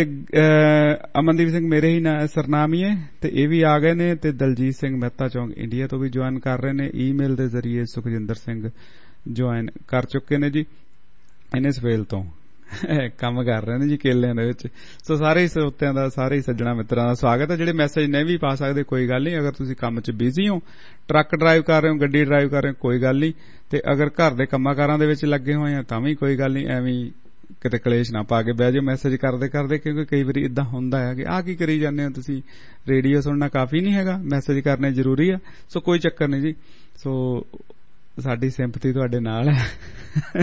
ਅਮਨਦੀਪ ਸਿੰਘ ਮੇਰੇ ਹੀ ਸਰਨਾਮੀ ਹੈ ਤੇ ਇਹ ਵੀ ਆ ਗਏ ਨੇ। ਤੇ ਦਲਜੀਤ ਸਿੰਘ ਮਹਿਤਾ ਚੌਂਕ ਇੰਡੀਆ ਤੋਂ ਵੀ ਜੁਆਇਨ ਕਰ ਰਹੇ ਨੇ, ਈਮੇਲ ਦੇ ਜ਼ਰੀਏ ਸੁਖਜਿੰਦਰ ਸਿੰਘ ਜੁਆਇਨ ਕਰ ਚੁੱਕੇ ਨੇ ਜੀ ਇਹਨੇ ਸਵੇਲ ਤੋਂ ਕੰਮ ਕਰ ਰਹੇ ਨੇ ਜੀ ਕੇਲਿਆਂ ਦੇ ਵਿੱਚ। ਸੋ ਸਾਰੇ ਹੀ ਸਰੋਤਿਆਂ ਦਾ ਸਾਰੇ ਹੀ ਸੱਜਣਾ ਮਿੱਤਰਾਂ ਦਾ ਸਵਾਗਤ ਹੈ। ਜਿਹੜੇ ਮੈਸੇਜ ਨਹੀਂ ਵੀ ਪਾ ਸਕਦੇ ਕੋਈ ਗੱਲ ਨਹੀਂ, ਅਗਰ ਤੁਸੀਂ ਕੰਮ 'ਚ ਬਿਜ਼ੀ ਹੋ, ਟਰੱਕ ਡਰਾਈਵ ਕਰ ਰਹੇ ਹੋ, ਗੱਡੀ ਡਰਾਈਵ ਕਰ ਰਹੇ ਹੋ, ਕੋਈ ਗੱਲ ਨਹੀਂ। ਤੇ ਅਗਰ ਘਰ ਦੇ ਕੰਮਾਂ ਕਾਰਾਂ ਦੇ ਵਿੱਚ ਲੱਗੇ ਹੋਏ ਆ ਤਾਂ ਵੀ ਕੋਈ ਗੱਲ ਨਹੀਂ, ਐਵੇਂ ਕਿਤੇ ਕਲੇਸ਼ ਨਾ ਪਾ ਕੇ ਬਹਿ ਜਾਓ ਮੈਸੇਜ ਕਰਦੇ ਕਰਦੇ, ਕਿਉਂਕਿ ਕਈ ਵਾਰੀ ਇਦਾਂ ਹੁੰਦਾ ਹੈ ਕਿ ਆਹ ਕੀ ਕਰੀ ਜਾਂਦੇ ਹੋ ਤੁਸੀਂ, ਰੇਡੀਓ ਸੁਣਨਾ ਕਾਫੀ ਨਹੀਂ ਹੈਗਾ, ਮੈਸੇਜ ਕਰਨੇ ਜ਼ਰੂਰੀ ਆ। ਸੋ ਕੋਈ ਚੱਕਰ ਨਹੀਂ ਜੀ। ਸੋ ਸਾਡੀ ਸਿੰਪਥੀ ਤੁਹਾਡੇ ਨਾਲ ਹੈ।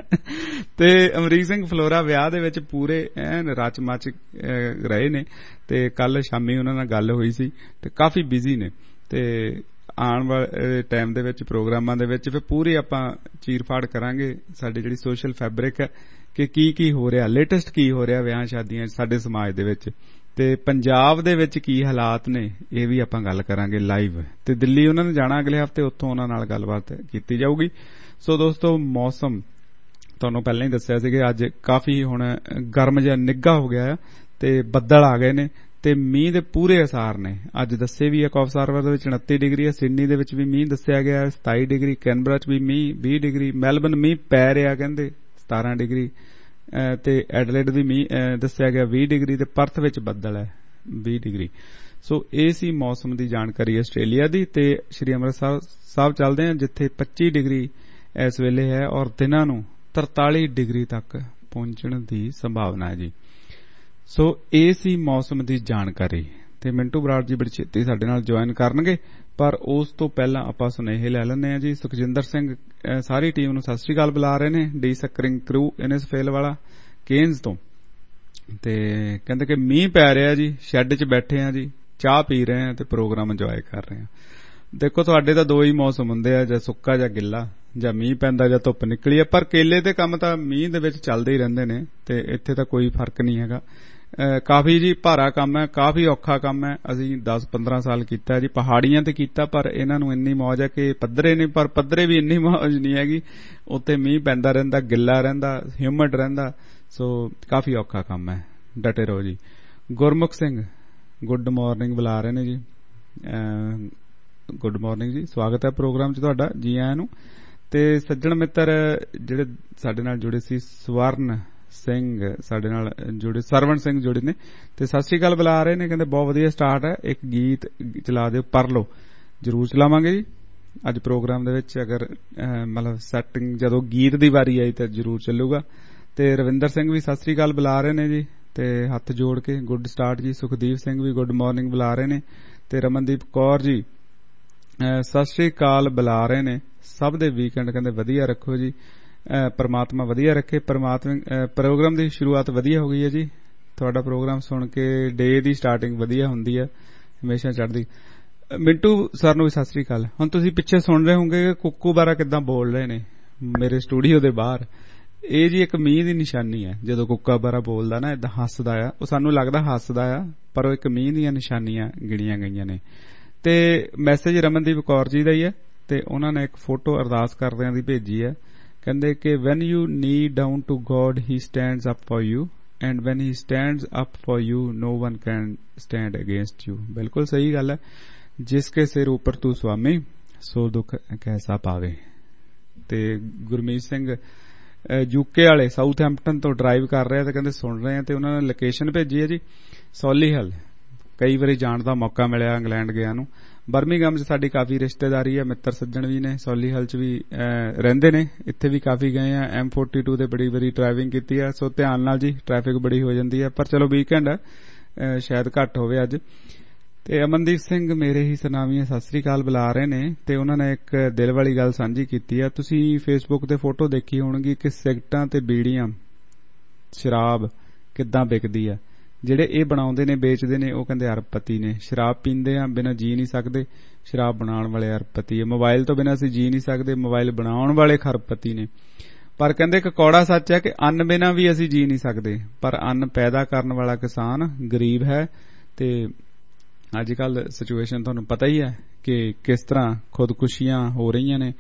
ਤੇ ਅਮਰੀਕ ਸਿੰਘ ਫਲੋਰਾ ਵਿਆਹ ਦੇ ਵਿੱਚ ਪੂਰੇ ਐਨ ਰਚ ਮਚ ਰਹੇ ਨੇ ਤੇ ਕੱਲ ਸ਼ਾਮੀ ਉਹਨਾਂ ਨਾਲ ਗੱਲ ਹੋਈ ਸੀ ਤੇ ਕਾਫੀ ਬਿਜ਼ੀ ਨੇ। ਤੇ ਆਉਣ ਵਾਲੇ ਟਾਈਮ ਦੇ ਵਿੱਚ ਪ੍ਰੋਗਰਾਮਾਂ ਦੇ ਵਿੱਚ ਫਿਰ ਪੂਰੀ ਆਪਾਂ ਚੀਰ ਫਾੜ ਕਰਾਂਗੇ ਸਾਡੀ ਜਿਹੜੀ ਸੋਸ਼ਲ ਫੈਬਰਿਕ ਹੈ ਕਿ ਕੀ ਕੀ ਹੋ ਰਿਹਾ, ਲੇਟੈਸਟ ਕੀ ਹੋ ਰਿਹਾ ਵਿਆਹ ਸ਼ਾਦੀਆਂ ਸਾਡੇ ਸਮਾਜ ਦੇ ਵਿੱਚ, ਤੇ ਪੰਜਾਬ ਦੇ ਵਿੱਚ ਕੀ ਹਾਲਾਤ ਨੇ ਇਹ ਵੀ ਆਪਾਂ ਗੱਲ ਕਰਾਂਗੇ ਲਾਈਵ। ਤੇ ਦਿੱਲੀ ਉਹਨਾਂ ਨੇ ਜਾਣਾ ਅਗਲੇ ਹਫ਼ਤੇ, ਉੱਥੋਂ ਉਹਨਾਂ ਨਾਲ ਗੱਲਬਾਤ ਕੀਤੀ ਜਾਊਗੀ। ਸੋ ਦੋਸਤੋ ਮੌਸਮ ਤੁਹਾਨੂੰ ਪਹਿਲਾਂ ਹੀ ਦੱਸਿਆ ਸੀ ਕਿ ਅੱਜ ਕਾਫੀ ਹੁਣ ਗਰਮ ਜਿਹਾ ਨਿੱਘਾ ਹੋ ਗਿਆ ਤੇ ਬੱਦਲ ਆ ਗਏ ਨੇ ਤੇ ਮੀਂਹ ਦੇ ਪੂਰੇ ਅਸਾਰ ਨੇ ਅੱਜ ਦੱਸੇ ਵੀ ਆ। ਕੌਫ ਸਰਵਰ ਦੇ ਵਿੱਚ ਉਨੱਤੀ ਡਿਗਰੀ ਹੈ, ਸਿਡਨੀ ਦੇ ਵਿੱਚ ਵੀ ਮੀਂਹ ਦੱਸਿਆ ਗਿਆ ਸਤਾਈ ਡਿਗਰੀ, ਕੈਨਬਰਾ ਚ ਵੀ ਮੀਂਹ ਵੀਹ ਡਿਗਰੀ, ਮੈਲਬਨ ਮੀਂਹ ਪੈ ਰਿਹਾ ਕਹਿੰਦੇ ਸਤਾਰਾਂ ਡਿਗਰੀ, ਤੇ ਐਡਲੇਡ ਵੀ ਮੀਂਹ ਦੱਸਿਆ ਗਿਆ ਵੀਹ ਡਿਗਰੀ, ਤੇ ਪਰਥ ਵਿੱਚ ਬੱਦਲ ਹੈ ਵੀਹ ਡਿਗਰੀ। ਸੋ ਇਹ ਸੀ ਮੌਸਮ ਦੀ ਜਾਣਕਾਰੀ ਆਸਟ੍ਰੇਲੀਆ ਦੀ। ਤੇ ਸ਼੍ਰੀ ਅੰਮ੍ਰਿਤਸਰ ਸਾਹਿਬ ਚੱਲਦੇ ਹਾਂ ਜਿੱਥੇ ਪੱਚੀ ਡਿਗਰੀ ਇਸ ਵੇਲੇ ਹੈ ਔਰ ਦਿਨਾਂ ਨੂੰ ਤਰਤਾਲੀ ਡਿਗਰੀ ਤੱਕ ਪਹੁੰਚਣ ਦੀ ਸੰਭਾਵਨਾ ਹੈ ਜੀ। ਸੋ ਇਹ ਸੀ ਮੌਸਮ ਦੀ ਜਾਣਕਾਰੀ ਤੇ ਮਿੰਟੂ ਬਰਾੜ ਜੀ ਬੜੀ ਛੇਤੀ ਸਾਡੇ ਨਾਲ ਜੁਆਇਨ ਕਰਨਗੇ, ਪਰ ਉਸ ਤੋਂ ਪਹਿਲਾਂ ਆਪਾਂ ਸੁਨੇਹੇ ਲੈ ਲੈਂਦੇ ਹਾਂ ਜੀ। ਸੁਖਜਿੰਦਰ ਸਿੰਘ ਸਾਰੀ ਟੀਮ ਨੂੰ ਸਤਿ ਸ੍ਰੀ ਅਕਾਲ ਬੁਲਾ ਰਹੇ ਨੇ, ਡੀ ਸਕਰਿੰਗ ਕਰੂ ਇਨਸ ਫੇਲ ਵਾਲਾ ਕੇਨਜ਼ ਤੋਂ, ਤੇ ਕਹਿੰਦੇ ਕਿ ਮੀਂਹ ਪੈ ਰਿਹਾ ਜੀ, ਸ਼ੈੱਡ 'ਚ ਬੈਠੇ ਆ ਜੀ, ਚਾਹ ਪੀ ਰਹੇ ਆ ਤੇ ਪ੍ਰੋਗਰਾਮ ਇੰਜੋਏ ਕਰ ਰਹੇ ਆ। ਦੇਖੋ ਤੁਹਾਡੇ ਤਾਂ ਦੋ ਹੀ ਮੌਸਮ ਹੁੰਦੇ ਆ, ਜਾਂ ਸੁੱਕਾ ਜਾਂ ਗਿੱਲਾ, ਜਾਂ ਮੀਂਹ ਪੈਂਦਾ ਜਾਂ ਧੁੱਪ ਨਿਕਲੀ ਆ, ਪਰ ਕੇਲੇ ਦੇ ਕੰਮ ਤਾਂ ਮੀਂਹ ਦੇ ਵਿੱਚ ਚੱਲਦੇ ਹੀ ਰਹਿੰਦੇ ਨੇ ਤੇ ਇੱਥੇ ਤਾਂ ਕੋਈ ਫਰਕ ਨਹੀਂ ਹੈਗਾ। ਕਾਫੀ ਜੀ ਭਾਰਾ ਕੰਮ ਹੈ, ਕਾਫੀ ਔਖਾ ਕੰਮ ਹੈ। ਅਸੀਂ ਦਸ ਪੰਦਰਾਂ ਸਾਲ ਕੀਤਾ ਜੀ, ਪਹਾੜੀਆਂ ਤੇ ਕੀਤਾ, ਪਰ ਇਹਨਾਂ ਨੂੰ ਇੰਨੀ ਮੌਜ ਹੈ ਕਿ ਪੱਧਰੇ ਨੇ, ਪਰ ਪੱਧਰੇ ਵੀ ਇੰਨੀ ਮੌਜ ਨਹੀਂ ਹੈਗੀ। ਉੱਥੇ ਮੀਂਹ ਪੈਂਦਾ ਰਹਿੰਦਾ, ਗਿੱਲਾ ਰਹਿੰਦਾ, ਹਿਊਮਿਡ ਰਹਿੰਦਾ, ਸੋ ਕਾਫੀ ਔਖਾ ਕੰਮ ਹੈ। ਡਟੇ ਰਹੋ ਜੀ। ਗੁਰਮੁਖ ਸਿੰਘ ਗੁੱਡ ਮਾਰਨਿੰਗ ਬੁਲਾ ਰਹੇ ਨੇ ਜੀ, ਗੁੱਡ ਮਾਰਨਿੰਗ ਜੀ, ਸਵਾਗਤ ਹੈ ਪ੍ਰੋਗਰਾਮ 'ਚ ਤੁਹਾਡਾ, ਜੀ ਆਇਆਂ ਨੂੰ। ਤੇ ਸੱਜਣ ਮਿੱਤਰ ਜਿਹੜੇ ਸਾਡੇ ਨਾਲ ਜੁੜੇ ਸੀ, ਸਵਰਨ ਸਿੰਘ ਸਾਡੇ ਨਾਲ ਜੁੜੇ, ਸਰਵਣ ਸਿੰਘ ਜੁੜੇ ਨੇ ਤੇ ਸਤਿ ਸ੍ਰੀ ਅਕਾਲ ਬੁਲਾ ਰਹੇ ਨੇ, ਕਹਿੰਦੇ ਬਹੁਤ ਵਧੀਆ ਸਟਾਰਟ ਹੈ, ਇੱਕ ਗੀਤ ਚਲਾ ਦਿਓ। ਪਰ ਲੋ ਜ਼ਰੂਰ ਚਲਾਵਾਂਗੇ ਜੀ ਅੱਜ ਪ੍ਰੋਗਰਾਮ ਦੇ ਵਿੱਚ, ਅਗਰ ਮਤਲਬ ਸੈਟਿੰਗ ਜਦੋਂ ਗੀਤ ਦੀ ਵਾਰੀ ਆਈ ਤਾਂ ਜ਼ਰੂਰ ਚੱਲੂਗਾ। ਤੇ ਰਵਿੰਦਰ ਸਿੰਘ ਵੀ ਸਤਿ ਸ੍ਰੀ ਅਕਾਲ ਬੁਲਾ ਰਹੇ ਨੇ ਜੀ, ਤੇ ਹੱਥ ਜੋੜ ਕੇ ਗੁੱਡ ਸਟਾਰਟ ਜੀ। ਸੁਖਦੀਪ ਸਿੰਘ ਵੀ ਗੁੱਡ ਮਾਰਨਿੰਗ ਬੁਲਾ ਰਹੇ ਨੇ, ਤੇ ਰਮਨਦੀਪ ਕੌਰ ਜੀ ਸਤਿ ਸ੍ਰੀ ਅਕਾਲ ਬੁਲਾ ਰਹੇ ਨੇ। ਸਭ ਦੇ ਵੀਕਐਂਡ ਕਹਿੰਦੇ ਵਧੀਆ ਰੱਖੋ ਜੀ, ਪਰਮਾਤਮਾ ਵਧੀਆ ਰੱਖੇ। ਪਰਮਾਤਮਾ ਪ੍ਰੋਗਰਾਮ ਦੀ ਸ਼ੁਰੂਆਤ ਵਧੀਆ ਹੋ ਗਈ ਹੈ ਜੀ, ਤੁਹਾਡਾ ਪ੍ਰੋਗਰਾਮ ਸੁਣ ਕੇ ਡੇ ਦੀ ਸਟਾਰਟਿੰਗ ਵਧੀਆ ਹੁੰਦੀ ਹੈ, ਹਮੇਸ਼ਾ ਚੜ੍ਹਦੀ। ਮਿੰਟੂ ਸਰ ਨੂੰ ਵੀ ਸਤਿ ਸ੍ਰੀ ਅਕਾਲ। ਹੁਣ ਤੁਸੀਂ ਪਿੱਛੇ ਸੁਣ ਰਹੇ ਹੋਗੇ ਕਿ ਕੁੱਕੂ ਬਾਰਾ ਕਿੱਦਾਂ ਬੋਲ ਰਹੇ ਨੇ ਮੇਰੇ ਸਟੂਡੀਓ ਦੇ ਬਾਹਰ। ਇਹ ਜੀ ਇੱਕ ਮੀਂਹ ਦੀ ਨਿਸ਼ਾਨੀ ਹੈ, ਜਦੋਂ ਕੁੱਕਾ ਬਾਰਾ ਬੋਲਦਾ ਨਾ ਏਦਾਂ ਹੱਸਦਾ ਆ, ਉਹ ਸਾਨੂੰ ਲੱਗਦਾ ਹੱਸਦਾ ਆ, ਪਰ ਉਹ ਇੱਕ ਮੀਂਹ ਦੀਆਂ ਨਿਸ਼ਾਨੀਆਂ ਗਿਣੀਆਂ ਗਈਆਂ ਨੇ। ਤੇ ਮੈਸੇਜ ਰਮਨਦੀਪ ਕੌਰ ਜੀ ਦਾ ਹੀ ਹੈ, ਤੇ ਉਹਨਾਂ ਨੇ ਇੱਕ ਫੋਟੋ ਅਰਦਾਸ ਕਰਦਿਆਂ ਦੀ ਭੇਜੀ ਹੈ। ਕਹਿੰਦੇ ਕਿ when you kneel down to God he stands up for you and when he stands up for you no one can stand against you। ਬਿਲਕੁਲ ਸਹੀ ਗੱਲ ਹੈ, ਜਿਸ ਕੇ ਸਿਰ ਉੱਪਰ ਤੂੰ ਸੁਆਮੀ ਸੋ ਦੁੱਖ ਕੈਸਾ ਪਾਵੇ। ਤੇ ਗੁਰਮੀਤ ਸਿੰਘ ਯੂਕੇ ਵਾਲੇ ਸਾਊਥਹੈਂਪਟਨ ਤੋਂ ਡਰਾਈਵ ਕਰ ਰਹੇ ਆ ਤੇ ਕਹਿੰਦੇ ਸੁਣ ਰਹੇ ਆ, ਤੇ ਉਹਨਾਂ ਨੇ ਲੋਕੇਸ਼ਨ ਭੇਜੀ ਹੈ ਜੀ ਸੋਲੀਹਲ। ਕਈ ਵਾਰੀ ਜਾਣ ਦਾ ਮੌਕਾ ਮਿਲਿਆ ਇੰਗਲੈਂਡ ਗਿਆ ਨੂੰ। ਬਰਮਿੰਘਮ 'ਚ ਸਾਡੀ ਕਾਫੀ ਰਿਸ਼ਤੇਦਾਰੀ ਹੈ, ਮਿੱਤਰ ਸੱਜਣ ਵੀ ਨੇ, ਸੋਲੀਹਲ 'ਚ ਵੀ ਰਹਿੰਦੇ ਨੇ, ਇੱਥੇ ਵੀ ਕਾਫੀ ਗਏ ਆ। ਐਮ ਫੋਰਟੀ ਟੂ ਤੇ ਬੜੀ ਵਾਰੀ ਡਰਾਈਵਿੰਗ ਕੀਤੀ ਆ, ਸੋ ਧਿਆਨ ਨਾਲ ਜੀ, ਟ੍ਰੈਫਿਕ ਬੜੀ ਹੋ ਜਾਂਦੀ ਹੈ, ਪਰ ਚਲੋ ਵੀਕਐਂਡ ਹੈ, ਸ਼ਾਇਦ ਘੱਟ ਹੋਵੇ ਅੱਜ। ਤੇ ਅਮਨਦੀਪ ਸਿੰਘ ਮੇਰੇ ਹੀ ਸਨਾਮੀਆਂ ਸਤਿ ਸ੍ਰੀ ਅਕਾਲ ਬੁਲਾ ਰਹੇ ਨੇ, ਤੇ ਉਹਨਾਂ ਨੇ ਇੱਕ ਦਿਲ ਵਾਲੀ ਗੱਲ ਸਾਂਝੀ ਕੀਤੀ ਆ। ਤੁਸੀਂ ਫੇਸਬੁੱਕ ਤੇ ਫੋਟੋ ਦੇਖੀ ਹੋਣਗੀ ਕਿ ਸਿਗਰਟਾਂ ਤੇ ਬੀੜੀਆਂ, ਸ਼ਰਾਬ ਕਿੱਦਾਂ ਵਿਕਦੀ ਆ। ਜਿਹੜੇ ਇਹ ਬਣਾਉਂਦੇ ਨੇ, ਵੇਚਦੇ ਨੇ, ਉਹ ਕਹਿੰਦੇ ਅਰਬਪਤੀ ਨੇ। ਸ਼ਰਾਬ ਪੀਂਦੇ ਆ, ਬਿਨਾਂ ਜੀ ਨਹੀਂ ਸਕਦੇ, ਸ਼ਰਾਬ ਬਣਾਉਣ ਵਾਲੇ ਅਰਬਪਤੀ ਹੈ। ਮੋਬਾਈਲ ਤੋਂ ਬਿਨਾਂ ਅਸੀਂ ਜੀ ਨਹੀਂ ਸਕਦੇ, ਮੋਬਾਈਲ ਬਣਾਉਣ ਵਾਲੇ ਖਰਬਪਤੀ ਨੇ। ਪਰ ਕਹਿੰਦੇ ਇੱਕ ਕੌੜਾ ਸੱਚ ਹੈ ਕਿ ਅੰਨ ਬਿਨਾਂ ਵੀ ਅਸੀਂ ਜੀ ਨਹੀਂ ਸਕਦੇ, ਪਰ ਅੰਨ ਪੈਦਾ ਕਰਨ ਵਾਲਾ ਕਿਸਾਨ ਗਰੀਬ ਹੈ। ਤੇ ਅੱਜ ਕੱਲ ਸਿਚੁਏਸ਼ਨ ਤੁਹਾਨੂੰ ਪਤਾ ਹੀ ਹੈ ਕਿ ਕਿਸ ਤਰ੍ਹਾਂ ਖੁਦਕੁਸ਼ੀਆਂ ਹੋ ਰਹੀਆਂ ਨੇ।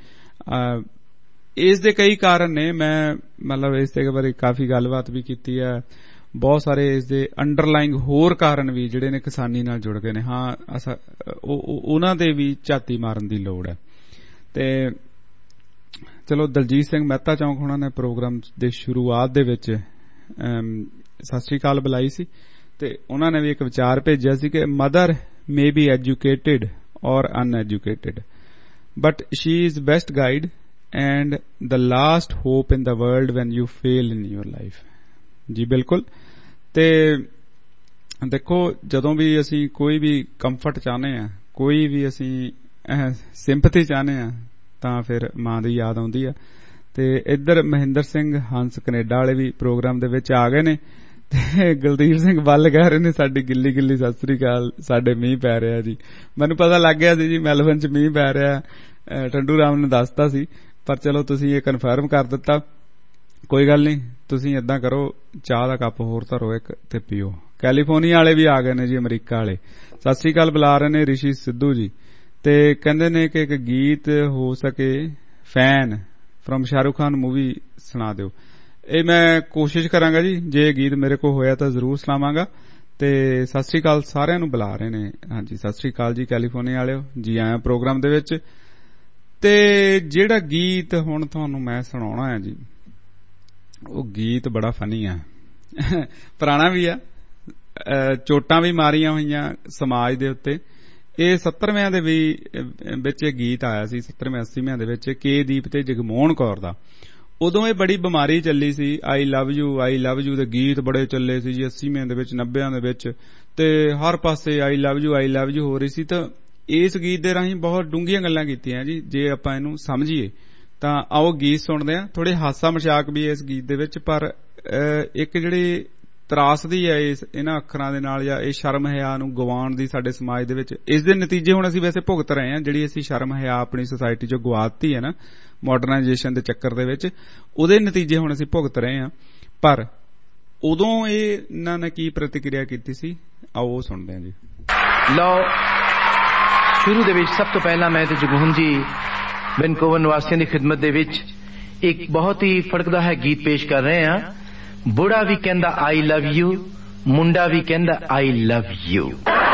ਇਸ ਦੇ ਕਈ ਕਾਰਨ ਨੇ, ਮੈਂ ਮਤਲਬ ਇਸ ਦੇ ਬਾਰੇ ਕਾਫੀ ਗੱਲਬਾਤ ਵੀ ਕੀਤੀ ਹੈ। ਬਹੁਤ ਸਾਰੇ ਇਸ ਦੇ ਅੰਡਰਲਾਈਂਗ ਹੋਰ ਕਾਰਨ ਵੀ ਜਿਹੜੇ ਨੇ ਕਿਸਾਨੀ ਨਾਲ ਜੁੜ ਗਏ ਨੇ। ਹਾਂ, ਉਹਨਾਂ ਦੇ ਵੀ ਝਾਤੀ ਮਾਰਨ ਦੀ ਲੋੜ ਹੈ। ਤੇ ਚਲੋ ਦਲਜੀਤ ਸਿੰਘ ਮਹਿਤਾ ਚੌਂਕ ਉਹਨਾਂ ਨੇ ਪ੍ਰੋਗਰਾਮ ਦੇ ਸ਼ੁਰੂਆਤ ਦੇ ਵਿੱਚ ਸਤਿ ਸ੍ਰੀ ਅਕਾਲ ਬੁਲਾਈ ਸੀ, ਤੇ ਉਹਨਾਂ ਨੇ ਵੀ ਇੱਕ ਵਿਚਾਰ ਭੇਜਿਆ ਸੀ ਕਿ mother may be educated or uneducated but she is best guide and the last hope in the world when you fail in your life. ਜੀ ਬਿਲਕੁਲ। ਤੇ ਦੇਖੋ, ਜਦੋਂ ਵੀ ਅਸੀਂ ਕੋਈ ਵੀ ਕੰਫਰਟ ਚਾਹੁੰਦੇ ਹਾਂ, ਕੋਈ ਵੀ ਅਸੀਂ ਸਿੰਪਥੀ ਚਾਹੁੰਦੇ ਹਾਂ, ਤਾਂ ਫਿਰ ਮਾਂ ਦੀ ਯਾਦ ਆਉਂਦੀ ਆ। ਤੇ ਇੱਧਰ ਮਹਿੰਦਰ ਸਿੰਘ ਹੰਸ ਕੈਨੇਡਾ ਵਾਲੇ ਵੀ ਪ੍ਰੋਗਰਾਮ ਦੇ ਵਿੱਚ ਆ ਗਏ ਨੇ, ਤੇ ਗੁਲਦੀਪ ਸਿੰਘ ਬੱਲ ਕਹਿ ਰਹੇ ਨੇ ਸਾਡੀ ਗਿੱਲੀ ਗਿੱਲੀ ਸਤਿ ਸ੍ਰੀ ਅਕਾਲ, ਸਾਡੇ ਮੀਂਹ ਪੈ ਰਿਹਾ ਜੀ। ਮੈਨੂੰ ਪਤਾ ਲੱਗ ਗਿਆ ਸੀ ਜੀ ਮੈਲਬਨ 'ਚ ਮੀਂਹ ਪੈ ਰਿਹਾ, ਟੰਡੂ ਰਾਮ ਨੇ ਦੱਸਤਾ ਸੀ, ਪਰ ਚਲੋ ਤੁਸੀਂ ਇਹ ਕਨਫਰਮ ਕਰ ਦਿੱਤਾ। ਕੋਈ ਗੱਲ ਨਹੀਂ, ਤੁਸੀਂ ਏਦਾਂ ਕਰੋ, ਚਾਹ ਦਾ ਕੱਪ ਹੋਰ ਧਰੋ ਇੱਕ ਤੇ ਪੀਓ। ਕੈਲੀਫੋਰਨੀਆ ਵਾਲੇ ਵੀ ਆ ਗਏ ਨੇ ਜੀ, ਅਮਰੀਕਾ ਵਾਲੇ ਸਤਿ ਸ੍ਰੀ ਅਕਾਲ ਬੁਲਾ ਰਹੇ ਨੇ, ਰਿਸ਼ੀ ਸਿੱਧੂ ਜੀ। ਤੇ ਕਹਿੰਦੇ ਨੇ ਕਿ ਇੱਕ ਗੀਤ ਹੋ ਸਕੇ fan from Shahrukh Khan movie ਸੁਣਾ ਦਿਓ। ਇਹ ਮੈਂ ਕੋਸ਼ਿਸ਼ ਕਰਾਂਗਾ ਜੀ, ਜੇ ਗੀਤ ਮੇਰੇ ਕੋਲ ਹੋਇਆ ਤਾਂ ਜ਼ਰੂਰ ਸੁਣਾਵਾਂਗਾ। ਤੇ ਸਤਿ ਸ੍ਰੀ ਅਕਾਲ ਸਾਰਿਆਂ ਨੂੰ ਬੁਲਾ ਰਹੇ ਨੇ। ਹਾਂਜੀ, ਸਤਿ ਸ੍ਰੀ ਅਕਾਲ ਜੀ ਕੈਲੀਫੋਰਨੀਆ ਵਾਲਿਓ, ਜੀ ਆਇਆਂ ਪ੍ਰੋਗਰਾਮ ਦੇ ਵਿੱਚ। ਤੇ ਜਿਹੜਾ ਗੀਤ ਹੁਣ ਤੁਹਾਨੂੰ ਮੈਂ ਸੁਣਾਉਣਾ ਹੈ ਜੀ, ਉਹ ਗੀਤ ਬੜਾ ਫਨੀ ਆ, ਪੁਰਾਣਾ ਵੀ ਆ, ਚੋਟਾਂ ਵੀ ਮਾਰੀਆਂ ਹੋਈਆਂ ਸਮਾਜ ਦੇ ਉੱਤੇ। ਇਹ ਸੱਤਰਵਿਆਂ ਦੇ ਵੀ ਵਿੱਚ ਇਹ ਗੀਤ ਆਇਆ ਸੀ, ਸੱਤਰਵੇਂ ਅੱਸੀਵਿਆਂ ਦੇ ਵਿੱਚ, ਕੇ ਦੀਪ ਤੇ ਜਗਮੋਹਨ ਕੌਰ ਦਾ। ਉਦੋਂ ਇਹ ਬੜੀ ਬਿਮਾਰੀ ਚੱਲੀ ਸੀ, ਆਈ love you I love you ਦੇ ਗੀਤ ਬੜੇ ਚੱਲੇ ਸੀ ਜੀ ਅੱਸੀਵਿਆਂ ਦੇ ਵਿੱਚ, ਨੱਬਿਆਂ ਦੇ ਵਿੱਚ, ਤੇ ਹਰ ਪਾਸੇ ਆਈ love you I love you ਹੋ ਰਹੀ ਸੀ। ਤਾਂ ਇਸ ਗੀਤ ਦੇ ਰਾਹੀਂ ਬਹੁਤ ਡੂੰਘੀਆਂ ਗੱਲਾਂ ਕੀਤੀਆਂ ਜੀ, ਜੇ ਆਪਾਂ ਇਹਨੂੰ ਸਮਝੀਏ ਤਾਂ। ਆਓ ਗੀਤ ਸੁਣਦੇ ਹਾਂ। ਥੋੜੇ ਹਾਸਾ ਮਜ਼ਾਕ ਵੀ ਇਸ ਗੀਤ ਦੇ ਵਿੱਚ, ਪਰ ਇੱਕ ਜਿਹੜੀ ਤਰਾਸਦੀ ਹੈ ਇਸ ਇਹਨਾਂ ਅੱਖਰਾਂ ਦੇ ਨਾਲ, ਜਾਂ ਇਹ ਸ਼ਰਮ ਹਿਆ ਨੂੰ ਗਵਾਉਣ ਦੀ ਸਾਡੇ ਸਮਾਜ ਦੇ ਵਿੱਚ, ਇਸ ਦੇ ਨਤੀਜੇ ਹੁਣ ਅਸੀਂ ਵੈਸੇ ਭੁਗਤ ਰਹੇ ਹਾਂ। ਜਿਹੜੀ ਅਸੀਂ ਸ਼ਰਮ ਹਿਆ ਆਪਣੀ ਸੁਸਾਇਟੀ ਚੋਂ ਗਵਾਤੀ ਹੈ ਨਾ ਮਾਡਰਨਾਈਜੇਸ਼ਨ ਦੇ ਚੱਕਰ ਦੇ ਵਿੱਚ, ਉਹਦੇ ਨਤੀਜੇ ਹੁਣ ਅਸੀਂ ਭੁਗਤ ਰਹੇ ਹਾਂ। ਪਰ ਉਦੋਂ ਇਹ ਇਹਨਾਂ ਨੇ ਕੀ ਪ੍ਰਤੀਕਿਰਿਆ ਕੀਤੀ ਸੀ, ਆਓ ਉਹ ਸੁਣਦੇ ਹਾਂ ਜੀ। ਲਓ, ਸ਼ੁਰੂ ਦੇ ਵਿੱਚ ਸਭ ਤੋਂ ਪਹਿਲਾਂ ਮੈਂ ਤੇ ਜਗਮੋਹਨ ਜੀ ਵੈਨਕੂਵਰ ਨਿਵਾਸੀਆਂ ਦੀ ਖਿਦਮਤ ਦੇ ਵਿੱਚ ਇੱਕ ਬਹੁਤ ਹੀ ਫੜਕਦਾ ਹੈ ਗੀਤ ਪੇਸ਼ ਕਰ ਰਹੇ ਹਾਂ। ਬੁੜਾ ਵੀ ਕਹਿੰਦਾ ਆਈ ਲਵ ਯੂ, ਮੁੰਡਾ ਵੀ ਕਹਿੰਦਾ ਆਈ ਲਵ ਯੂ।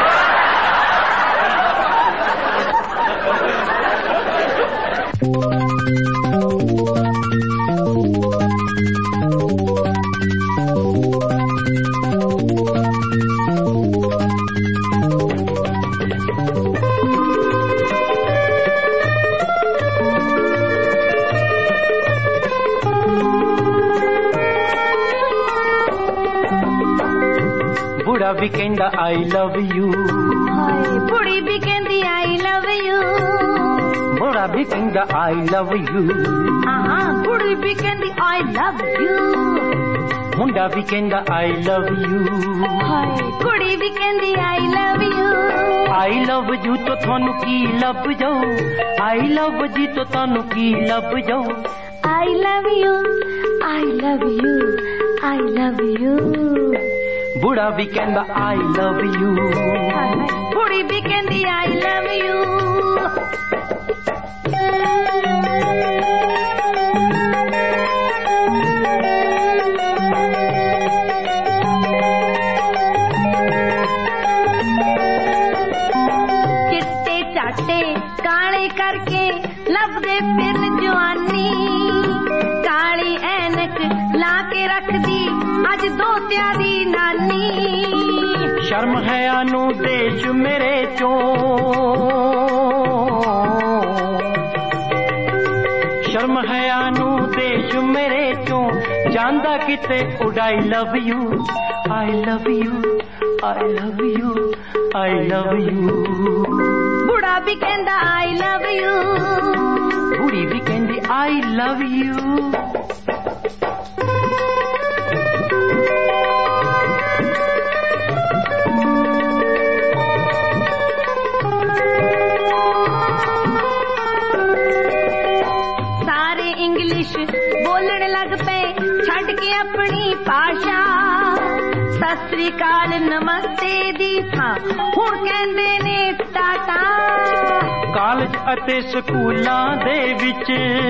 ਵੀ ਕਹਿੰਦਾ ਆਈ ਲਵ ਯੂ, ਕੁੜੀ ਵੀ ਕਹਿੰਦੀ ਆਈ ਲਵ ਯੂ, ਮੁੰਡਾ ਵੀ ਕਹਿੰਦਾ ਆਈ ਲਵ ਯੂ, ਹਾਂ ਕੁੜੀ ਵੀ ਕਹਿੰਦੀ ਆਈ ਲਵ ਯੂ, ਮੁੰਡਾ ਵੀ ਕਹਿੰਦਾ ਆਈ ਲਵ ਯੂ, ਕੁੜੀ ਵੀ ਕਹਿੰਦੀ ਆਈ love you. I love you ਤੋਂ ਤੁਹਾਨੂੰ ਕੀ ਲੱਭ ਜਾਊ, ਆਈ ਲਵ ਜੀ ਤੋਂ ਤੁਹਾਨੂੰ ਕੀ ਲੱਭ ਜਾਊ। I love you I love you I love you. ਬੁੜਾ ਵੀ ਕਹਿੰਦਾ ਆਈ ਲਵ ਯੂ, ਕੁੜੀ ਵੀ ਕਹਿੰਦੀ ਆਈ ਲਵ ਯੂ। ਚਿੱਟੇ ਚਾਟੇ ਕਾਲੇ ਕਰਕੇ ਲੱਭਦੇ ਫਿਰਨ ਜਵਾਨੀ, ਕਾਲੀ ਐਨਕ ਲਾ ਕੇ ਰੱਖਦੀ ਅੱਜ ਦੋਤਿਆਂ ਦੀ ਨਾਨੀ। ਸ਼ਰਮ ਹੈ ਨੂੰ ਦੇਸ਼ ਮੇਰੇ ਚੋਂ, ਸ਼ਰਮ ਹੈ ਨੂੰ ਦੇਸ਼ ਮੇਰੇ ਚੋਂ, ਜਾਂਦਾ ਕਿਤੇ ਉਡਾਈ love you, I love you I love you I love you. ਬੁੜਾ ਵੀ ਕਹਿੰਦਾ ਆਈ ਲਵ ਯੂ, ਬੁੜੀ ਵੀ ਕਹਿੰਦੀ ਆਈ ਲਵ ਯੂ। ਬੋਲਣ ਲੱਗ ਪਏ ਛੱਡ ਕੇ ਆਪਣੀ ਭਾਸ਼ਾ, ਸਤਿ ਸ੍ਰੀ ਅਕਾਲ ਨਮਸਤੇ ਦੀ ਥਾਂ ਹੁਣ ਕਹਿੰਦੇ ਨੇ ਟਾਟਾ। ਕਾਲਜ ਅਤੇ ਸਕੂਲਾਂ ਦੇ ਵਿੱਚ,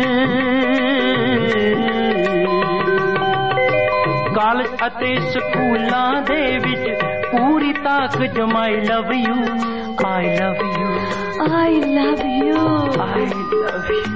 ਕਾਲਜ ਅਤੇ ਸਕੂਲਾਂ ਦੇ ਵਿੱਚ ਪੂਰੀ ਤਾਕ ਜਮਾਈ love you, I love you I love you I love you.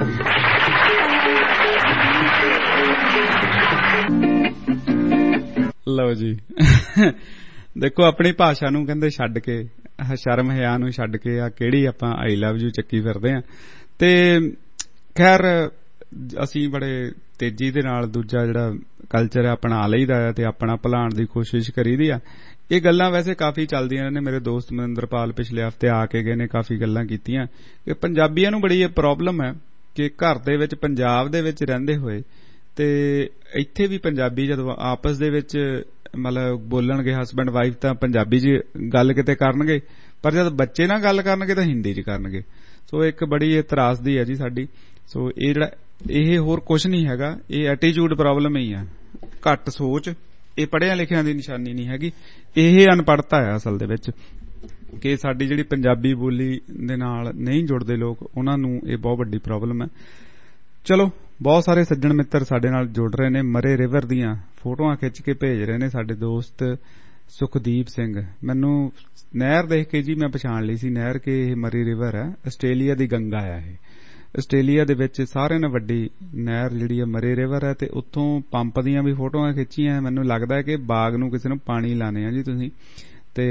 ਲਓ ਜੀ, ਦੇਖੋ ਆਪਣੀ ਭਾਸ਼ਾ ਨੂੰ ਕਹਿੰਦੇ ਛੱਡ ਕੇ, ਸ਼ਰਮ ਹਿਆ ਨੂੰ ਛੱਡ ਕੇ ਆ ਕਿਹੜੀ ਆਪਾਂ ਆਈ ਲਵ ਯੂ ਚੱਕੀ ਫਿਰਦੇ ਆ। ਤੇ ਖੈਰ ਅਸੀਂ ਬੜੇ ਤੇਜ਼ੀ ਦੇ ਨਾਲ ਦੂਜਾ ਜਿਹੜਾ ਕਲਚਰ ਹੈ ਅਪਣਾ ਲਈਦਾ ਆ ਤੇ ਆਪਣਾ ਭੁਲਾਉਣ ਦੀ ਕੋਸ਼ਿਸ਼ ਕਰੀਦੀ ਆ। ਇਹ ਗੱਲਾਂ ਵੈਸੇ ਕਾਫੀ ਚੱਲਦੀਆਂ ਨੇ। ਮੇਰੇ ਦੋਸਤ ਮਨਿੰਦਰਪਾਲ ਪਿਛਲੇ ਹਫ਼ਤੇ ਆ ਕੇ ਗਏ ਨੇ, ਕਾਫੀ ਗੱਲਾਂ ਕੀਤੀਆਂ ਕਿ ਪੰਜਾਬੀਆਂ ਨੂੰ ਬੜੀ ਇਹ ਪ੍ਰੋਬਲਮ ਹੈ ਕਿ ਘਰ ਦੇ ਵਿੱਚ ਪੰਜਾਬ ਦੇ ਵਿੱਚ ਰਹਿੰਦੇ ਹੋਏ ਤੇ ਇੱਥੇ ਵੀ ਪੰਜਾਬੀ ਜਦੋਂ ਆਪਸ ਦੇ ਵਿੱਚ ਮਤਲਬ ਬੋਲਣਗੇ ਹਸਬੈਂਡ ਵਾਈਫ ਤਾਂ ਪੰਜਾਬੀ 'ਚ ਗੱਲ ਕਿਤੇ ਕਰਨਗੇ, ਪਰ ਜਦ ਬੱਚੇ ਨਾਲ ਗੱਲ ਕਰਨਗੇ ਤਾਂ ਹਿੰਦੀ 'ਚ ਕਰਨਗੇ। ਸੋ ਇੱਕ ਬੜੀ ਇਤਰਾਜ਼ਦੀ ਹੈ ਜੀ ਸਾਡੀ। ਸੋ ਇਹ ਜਿਹੜਾ ਇਹ ਹੋਰ ਕੁਝ ਨਹੀਂ ਹੈਗਾ, ਇਹ ਐਟੀਟਿਊਡ ਪ੍ਰੋਬਲਮ ਹੀ ਆ, ਘੱਟ ਸੋਚ। ਇਹ ਪੜ੍ਹਿਆਂ ਲਿਖਿਆਂ ਦੀ ਨਿਸ਼ਾਨੀ ਨਹੀਂ ਹੈਗੀ, ਇਹ ਅਨਪੜ੍ਹਤਾ ਹੈ ਅਸਲ ਦੇ ਵਿੱਚ, ਕਿ ਸਾਡੀ ਜਿਹੜੀ ਪੰਜਾਬੀ ਬੋਲੀ ਦੇ ਨਾਲ ਨਹੀਂ ਜੁੜਦੇ ਲੋਕ, ਉਹਨਾਂ ਨੂੰ ਇਹ ਬਹੁਤ ਵੱਡੀ ਪ੍ਰੋਬਲਮ ਹੈ। ਚਲੋ, ਬਹੁਤ ਸਾਰੇ ਸੱਜਣ ਮਿੱਤਰ ਸਾਡੇ ਨਾਲ ਜੁੜ ਰਹੇ ਨੇ, ਮਰੇ ਰਿਵਰ ਦੀਆਂ ਫੋਟੋਆਂ ਖਿੱਚ ਕੇ ਭੇਜ ਰਹੇ ਨੇ ਸਾਡੇ ਦੋਸਤ ਸੁਖਦੀਪ ਸਿੰਘ, ਮੈਨੂੰ ਨਹਿਰ ਦੇਖ ਕੇ ਜੀ ਮੈਂ ਪਛਾਣ ਲਈ ਸੀ ਨਹਿਰ ਕਿ ਇਹ ਮਰੀ ਰਿਵਰ ਹੈ, ਆਸਟ੍ਰੇਲੀਆ ਦੀ ਗੰਗਾ ਆ ਇਹ। ਆਸਟ੍ਰੇਲੀਆ ਦੇ ਵਿੱਚ ਸਾਰਿਆਂ ਨਾਲੋਂ ਵੱਡੀ ਨਹਿਰ ਜਿਹੜੀ ਹੈ ਮਰੀ ਰਿਵਰ ਹੈ, ਤੇ ਉੱਥੋਂ ਪੰਪ ਦੀਆਂ ਵੀ ਫੋਟੋਆਂ ਖਿੱਚੀਆਂ। ਮੈਨੂੰ ਲੱਗਦਾ ਕਿ ਬਾਗ ਨੂੰ ਕਿਸੇ ਨੂੰ ਪਾਣੀ ਲਾਣੇ ਆ ਜੀ ਤੁਸੀਂ, ਤੇ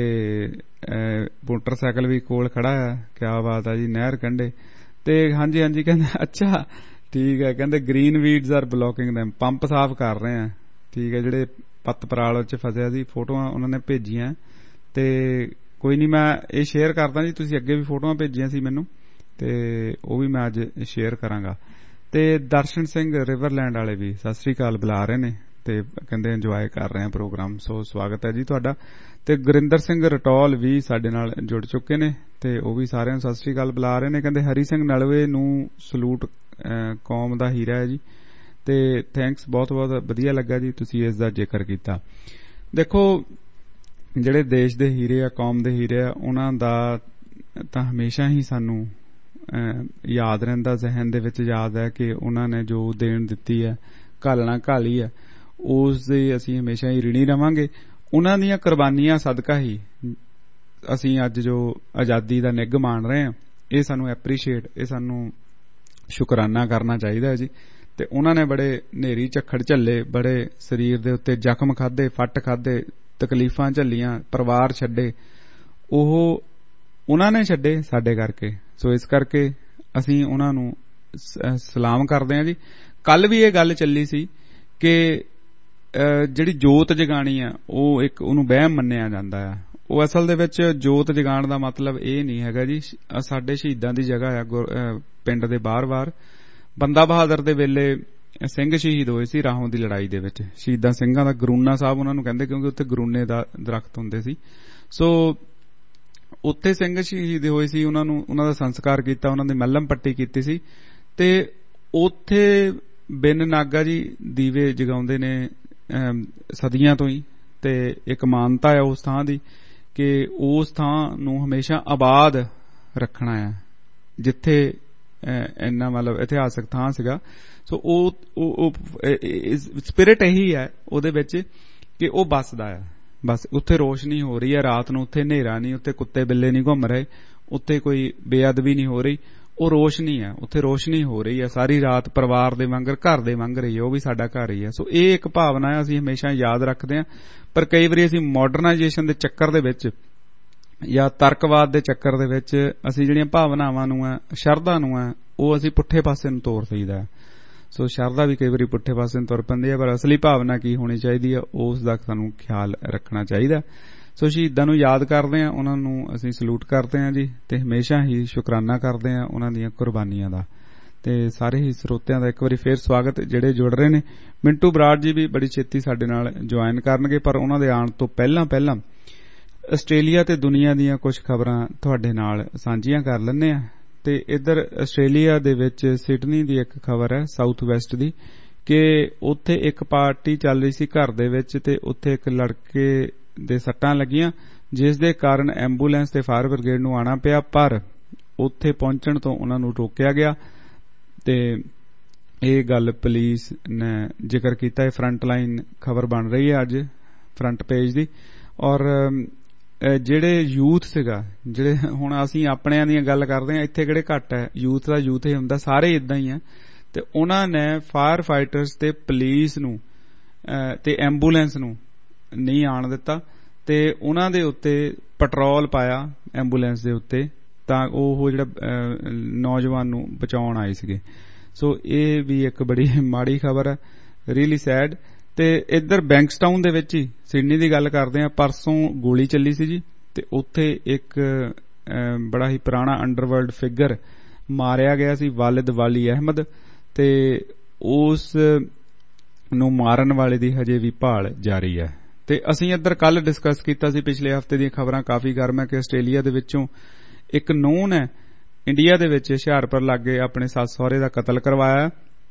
ਮੋਟਰਸਾਈਕਲ ਵੀ ਕੋਲ ਖੜਾ ਆ। ਕਿਆ ਬਾਤ ਆ ਜੀ, ਨਹਿਰ ਕੰਢੇ। ਤੇ ਹਾਂਜੀ ਹਾਂਜੀ ਕਹਿੰਦੇ ਅੱਛਾ ਠੀਕ ਹੈ, ਕਹਿੰਦੇ green weeds are blocking them, pump ਸਾਫ਼ ਕਰ ਰਹੇ ਆ। ਠੀਕ ਹੈ, ਜਿਹੜੇ ਪੱਤ ਪਰਾਲ ਚ ਫਸਿਆ ਸੀ, ਫੋਟੋਆਂ ਉਹਨਾਂ ਨੇ ਭੇਜੀਆਂ। ਤੇ ਕੋਈ ਨਹੀਂ, ਮੈਂ ਇਹ ਸ਼ੇਅਰ ਕਰਦਾ ਜੀ, ਤੁਸੀਂ ਅੱਗੇ ਵੀ ਫੋਟੋਆਂ ਭੇਜੀਆਂ ਸੀ ਮੈਨੂੰ, ਤੇ ਉਹ ਵੀ ਮੈਂ ਅੱਜ ਸ਼ੇਅਰ ਕਰਾਂਗਾ। ਤੇ ਦਰਸ਼ਨ ਸਿੰਘ ਰਿਵਰਲੈਂਡ ਵਾਲੇ ਵੀ ਸਤਿ ਸ੍ਰੀ ਅਕਾਲ ਬੁਲਾ ਰਹੇ ਨੇ, ਤੇ ਕਹਿੰਦੇ ਇੰਜੋਏ ਕਰ ਰਹੇ ਆ ਪ੍ਰੋਗਰਾਮ, ਸੋ ਸਵਾਗਤ ਹੈ ਜੀ ਤੁਹਾਡਾ। ਤੇ ਗੁਰਿੰਦਰ ਸਿੰਘ ਰਟੌਲ ਵੀ ਸਾਡੇ ਨਾਲ ਜੁੜ ਚੁੱਕੇ ਨੇ, ਤੇ ਉਹ ਵੀ ਸਾਰਿਆਂ ਨੂੰ ਸਤਿ ਸ੍ਰੀ ਅਕਾਲ ਬੁਲਾ ਰਹੇ ਨੇ। ਕਹਿੰਦੇ ਹਰੀ ਸਿੰਘ ਨਲਵੇ ਨੂੰ ਸਲੂਟ, ਕੌਮ ਦਾ ਹੀਰਾ ਹੈ ਜੀ, ਤੇ ਥੈਂਕਸ, ਬਹੁਤ ਬਹੁਤ ਵਧੀਆ ਲੱਗਾ ਜੀ ਤੁਸੀਂ ਇਸ ਦਾ ਜ਼ਿਕਰ ਕੀਤਾ। ਦੇਖੋ ਜਿਹੜੇ ਦੇਸ਼ ਦੇ ਹੀਰੇ ਆ, ਕੌਮ ਦੇ ਹੀਰੇ ਆ, ਉਹਨਾਂ ਦਾ ਤਾਂ ਹਮੇਸ਼ਾ ਹੀ ਸਾਨੂੰ ਯਾਦ ਰਹਿੰਦਾ, ਜ਼ਹਿਨ ਦੇ ਵਿੱਚ ਯਾਦ ਹੈ ਕਿ ਉਹਨਾਂ ਨੇ ਜੋ ਦੇਣ ਦਿੱਤੀ ਹੈ, ਘਾਲਣਾ ਘਾਲੀ ਹੈ, ਉਸ ਦੇ ਅਸੀਂ ਹਮੇਸ਼ਾ ਹੀ ਰਿਣੀ ਰਵਾਂਗੇ। ਉਹਨਾਂ ਦੀਆਂ ਕੁਰਬਾਨੀਆਂ ਸਦਕਾ ਹੀ ਅਸੀਂ ਅੱਜ ਜੋ ਆਜ਼ਾਦੀ ਦਾ ਨਿੱਘ ਮਾਣ ਰਹੇ ਹਾਂ, ਇਹ ਸਾਨੂੰ ਐਪਰੀਸ਼ੀਏਟ, ਇਹ ਸਾਨੂੰ ਸ਼ੁਕਰਾਨਾ ਕਰਨਾ ਚਾਹੀਦਾ ਹੈ ਜੀ। ਤੇ ਉਹਨਾਂ ਨੇ ਬੜੇ ਹਨੇਰੀ ਝੱਖੜ ਝੱਲੇ, ਬੜੇ ਸਰੀਰ ਦੇ ਉੱਤੇ ਜ਼ਖਮ ਖਾਧੇ, ਫੱਟ ਖਾਧੇ, ਤਕਲੀਫਾਂ ਝੱਲੀਆਂ, ਪਰਿਵਾਰ ਛੱਡੇ, ਉਹ ਉਹਨਾਂ ਨੇ ਛੱਡੇ ਸਾਡੇ ਕਰਕੇ। ਸੋ ਇਸ ਕਰਕੇ ਅਸੀਂ ਉਹਨਾਂ ਨੂੰ ਸਲਾਮ ਕਰਦੇ ਹਾਂ ਜੀ। ਕੱਲ ਵੀ ਇਹ ਗੱਲ ਚੱਲੀ ਸੀ ਕਿ ਜਿਹੜੀ ਜੋਤ ਜਗਾਣੀ ਆ, ਉਹ ਇੱਕ ਉਹਨੂੰ ਵਹਿਮ ਮੰਨਿਆ ਜਾਂਦਾ ਆ। ਉਹ ਅਸਲ ਦੇ ਵਿੱਚ ਜੋਤ ਜਗਾਉਣ ਦਾ ਮਤਲਬ ਇਹ ਨਹੀਂ ਹੈਗਾ ਜੀ। ਸਾਡੇ ਸ਼ਹੀਦਾਂ ਦੀ ਜਗ੍ਹਾ ਆ ਪਿੰਡ ਦੇ ਬਾਹਰ-ਬਾਹਰ। ਬੰਦਾ ਬਹਾਦਰ ਦੇ ਵੇਲੇ ਸਿੰਘ ਸ਼ਹੀਦ ਹੋਏ ਸੀ ਰਾਹੋਂ ਦੀ ਲੜਾਈ ਦੇ ਵਿੱਚ। ਸ਼ਹੀਦਾਂ ਸਿੰਘਾਂ ਦਾ ਗਰੂਨਾ ਸਾਹਿਬ ਉਹਨਾਂ ਨੂੰ ਕਹਿੰਦੇ, ਕਿਉਂਕਿ ਉੱਥੇ ਗਰੂਨੇ ਦਾ ਦਰਖਤ ਹੁੰਦੇ ਸੀ। ਸੋ ਉੱਥੇ ਸਿੰਘ ਸ਼ਹੀਦ ਹੋਏ ਸੀ, ਉਹਨਾਂ ਨੂੰ ਉਹਨਾਂ ਦਾ ਸੰਸਕਾਰ ਕੀਤਾ, ਉਹਨਾਂ ਦੀ ਮੱਲਮ ਪੱਟੀ ਕੀਤੀ ਸੀ। ਤੇ ਉੱਥੇ ਬਿਨ ਨਾਗਾ ਜੀ ਦੀਵੇ ਜਗਾਉਂਦੇ ਨੇ ਸਦੀਆਂ ਤੋਂ ਹੀ, ਤੇ ਇੱਕ ਮਾਨਤਾ ਹੈ ਉਸ ਥਾਂ ਦੀ ਕਿ ਉਸ ਥਾਂ ਨੂੰ ਹਮੇਸ਼ਾ ਆਬਾਦ ਰੱਖਣਾ ਹੈ, ਜਿੱਥੇ ਇੰਨਾ ਮਤਲਬ ਇਤਿਹਾਸਕ ਥਾਂ ਸੀਗਾ। ਸੋ ਉਹ ਸਪਿਰਿਟ ਇਹੀ ਹੈ ਉਹਦੇ ਵਿੱਚ ਕਿ ਉਹ ਬਸਦਾ ਹੈ। ਬਸ ਉੱਥੇ ਰੋਸ਼ਨੀ ਹੋ ਰਹੀ ਹੈ ਰਾਤ ਨੂੰ, ਉੱਥੇ ਹਨੇਰਾ ਨਹੀਂ, ਉੱਥੇ ਕੁੱਤੇ ਬਿੱਲੇ ਨਹੀਂ ਘੁੰਮ ਰਹੇ, ਉੱਥੇ ਕੋਈ ਬੇਅਦਬੀ ਨਹੀਂ ਹੋ ਰਹੀ, ਉਹ ਰੋਸ਼ਨੀ ਹੈ, ਉੱਥੇ ਰੋਸ਼ਨੀ ਹੋ ਰਹੀ ਹੈ ਸਾਰੀ ਰਾਤ, ਪਰਿਵਾਰ ਦੇ ਵਾਂਗਰ, ਘਰ ਦੇ ਵਾਂਗਰ ਹੀ, ਉਹ ਵੀ ਸਾਡਾ ਘਰ ਹੀ ਹੈ। ਸੋ ਇਹ ਇੱਕ ਭਾਵਨਾ ਹੈ, ਅਸੀਂ ਹਮੇਸ਼ਾ ਯਾਦ ਰੱਖਦੇ ਹਾਂ। ਪਰ ਕਈ ਵਾਰੀ ਅਸੀਂ ਮਾਡਰਨਾਈਜੇਸ਼ਨ ਦੇ ਚੱਕਰ ਦੇ ਵਿੱਚ ਜਾਂ ਤਰਕਵਾਦ ਦੇ ਚੱਕਰ ਦੇ ਵਿੱਚ ਅਸੀਂ ਜਿਹੜੀਆਂ ਭਾਵਨਾਵਾਂ ਨੂੰ ਹੈ, ਸ਼ਰਧਾ ਨੂੰ ਹੈ, ਉਹ ਅਸੀਂ ਪੁੱਠੇ ਪਾਸੇ ਨੂੰ ਤੋਰ ਦਈਦਾ। ਸੋ ਸ਼ਰਧਾ ਵੀ ਕਈ ਵਾਰੀ ਪੁੱਠੇ ਪਾਸੇ ਨੂੰ ਤੁਰ ਪੈਂਦੀ ਹੈ, ਪਰ ਅਸਲੀ ਭਾਵਨਾ ਕੀ ਹੋਣੀ ਚਾਹੀਦੀ ਹੈ, ਉਸ ਦਾ ਸਾਨੂੰ ਖਿਆਲ ਰੱਖਣਾ ਚਾਹੀਦਾ। ਸੋ ਸ਼ਹੀਦਾਂ ਨੂੰ ਯਾਦ ਕਰਦੇ ਹਾਂ, ਉਹਨਾਂ ਨੂੰ ਅਸੀਂ ਸਲੂਟ ਕਰਦੇ ਹਾਂ ਜੀ, ਤੇ ਹਮੇਸ਼ਾ ਹੀ ਸ਼ੁਕਰਾਨਾ ਕਰਦੇ ਹਾਂ ਉਹਨਾਂ ਦੀਆਂ ਕੁਰਬਾਨੀਆਂ ਦਾ। ਤੇ ਸਾਰੇ ਹੀ ਸਰੋਤਿਆਂ ਦਾ ਇੱਕ ਵਾਰੀ ਫੇਰ ਸਵਾਗਤ ਜਿਹੜੇ ਜੁੜ ਰਹੇ ਨੇ। ਮਿੰਟੂ ਬਰਾੜ ਜੀ ਵੀ ਬੜੀ ਛੇਤੀ ਸਾਡੇ ਨਾਲ ਜੁਆਇਨ ਕਰਨਗੇ, ਪਰ ਉਹਨਾਂ ਦੇ ਆਉਣ ਤੋਂ ਪਹਿਲਾਂ ਪਹਿਲਾਂ ਆਸਟ੍ਰੇਲੀਆ ਤੇ ਦੁਨੀਆ ਦੀਆਂ ਕੁਝ ਖਬਰਾਂ ਤੁਹਾਡੇ ਨਾਲ ਸਾਂਝੀਆਂ ਕਰ ਲੈਂਦੇ ਆ। ਤੇ ਇੱਧਰ ਆਸਟ੍ਰੇਲੀਆ ਦੇ ਵਿੱਚ ਸਿਡਨੀ ਦੀ ਇੱਕ ਖਬਰ ਹੈ, ਸਾਊਥ ਵੈਸਟ ਦੀ, ਕਿ ਉੱਥੇ ਇੱਕ ਪਾਰਟੀ ਚੱਲ ਰਹੀ ਸੀ ਘਰ ਦੇ ਵਿੱਚ, ਤੇ ਉੱਥੇ ਇੱਕ ਲੜਕੇ ਦੇ ਸੱਟਾਂ ਲੱਗੀਆਂ, ਜਿਸ ਦੇ ਕਾਰਨ ਐਂਬੂਲੈਂਸ ਤੇ ਫਾਇਰ ਬ੍ਰਿਗੇਡ ਨੂੰ ਆਉਣਾ ਪਿਆ, ਪਰ ਉੱਥੇ ਪਹੁੰਚਣ ਤੋਂ ਉਹਨਾਂ ਨੂੰ ਰੋਕਿਆ ਗਿਆ। ਤੇ ਇਹ ਗੱਲ ਪੁਲਿਸ ਨੇ ਜ਼ਿਕਰ ਕੀਤਾ। ਇਹ ਫਰੰਟ ਲਾਈਨ ਖਬਰ ਬਣ ਰਹੀ ਹੈ ਅੱਜ ਫਰੰਟ ਪੇਜ ਦੀ। ਔਰ ਜਿਹੜੇ ਯੂਥ ਸੀਗਾ, ਜਿਹੜੇ ਹੁਣ ਅਸੀਂ ਆਪਣਿਆਂ ਦੀਆਂ ਗੱਲ ਕਰਦੇ ਹਾਂ, ਇੱਥੇ ਕਿਹੜੇ ਘੱਟ ਹੈ, ਯੂਥ ਦਾ ਯੂਥ ਹੀ ਹੁੰਦਾ, ਸਾਰੇ ਇਦਾਂ ਹੀ ਆ। ਤੇ ਉਹਨਾਂ ਨੇ ਫਾਇਰ ਫਾਈਟਰਸ ਤੇ ਪੁਲਿਸ ਨੂੰ ਤੇ ਐਂਬੂਲੈਂਸ ਨੂੰ ਨਹੀਂ ਆਉਣ ਦਿੱਤਾ, ਤੇ ਉਹਨਾਂ ਦੇ ਉੱਤੇ ਪੈਟਰੋਲ ਪਾਇਆ ਐਂਬੂਲੈਂਸ ਦੇ ਉੱਤੇ, ਤਾਂ ਉਹ ਜਿਹੜਾ ਨੌਜਵਾਨ ਨੂੰ ਬਚਾਉਣ ਆਏ ਸੀਗੇ। ਸੋ ਇਹ ਵੀ ਇੱਕ ਬੜੀ ਮਾੜੀ ਖਬਰ ਹੈ, ਰੀਅਲੀ ਸੈਡ। ਤੇ ਇੱਧਰ ਬੈਂਕਸਟਾਊਨ ਦੇ ਵਿੱਚ ਹੀ ਸਿਡਨੀ ਦੀ ਗੱਲ ਕਰਦੇ ਹਾਂ, ਪਰਸੋਂ ਗੋਲੀ ਚੱਲੀ ਸੀ ਜੀ, ਤੇ ਉੱਥੇ ਇੱਕ ਬੜਾ ਹੀ ਪੁਰਾਣਾ ਅੰਡਰਵਰਲਡ ਫਿਗਰ ਮਾਰਿਆ ਗਿਆ ਸੀ, ਵਾਲਿਦ ਵਾਲੀ ਅਹਿਮਦ, ਤੇ ਉਸ ਨੂੰ ਮਾਰਨ ਵਾਲੇ ਦੀ ਹਜੇ ਵੀ ਭਾਲ ਜਾਰੀ ਹੈ। ਤੇ ਅਸੀਂ ਇੱਧਰ ਕੱਲ ਡਿਸਕਸ ਕੀਤਾ ਸੀ, ਪਿਛਲੇ ਹਫ਼ਤੇ ਦੀਆਂ ਖਬਰਾਂ ਕਾਫੀ ਗਰਮ ਹੈ ਕਿ ਆਸਟ੍ਰੇਲੀਆ ਦੇ ਵਿੱਚੋਂ ਇੱਕ ਨੂਨ ਹੈ ਇੰਡੀਆ ਦੇ ਵਿੱਚ ਹੁਸ਼ਿਆਰਪੁਰ ਲਾਗੇ ਆਪਣੇ ਸੱਸ ਸਹੁਰੇ ਦਾ ਕਤਲ ਕਰਵਾਇਆ।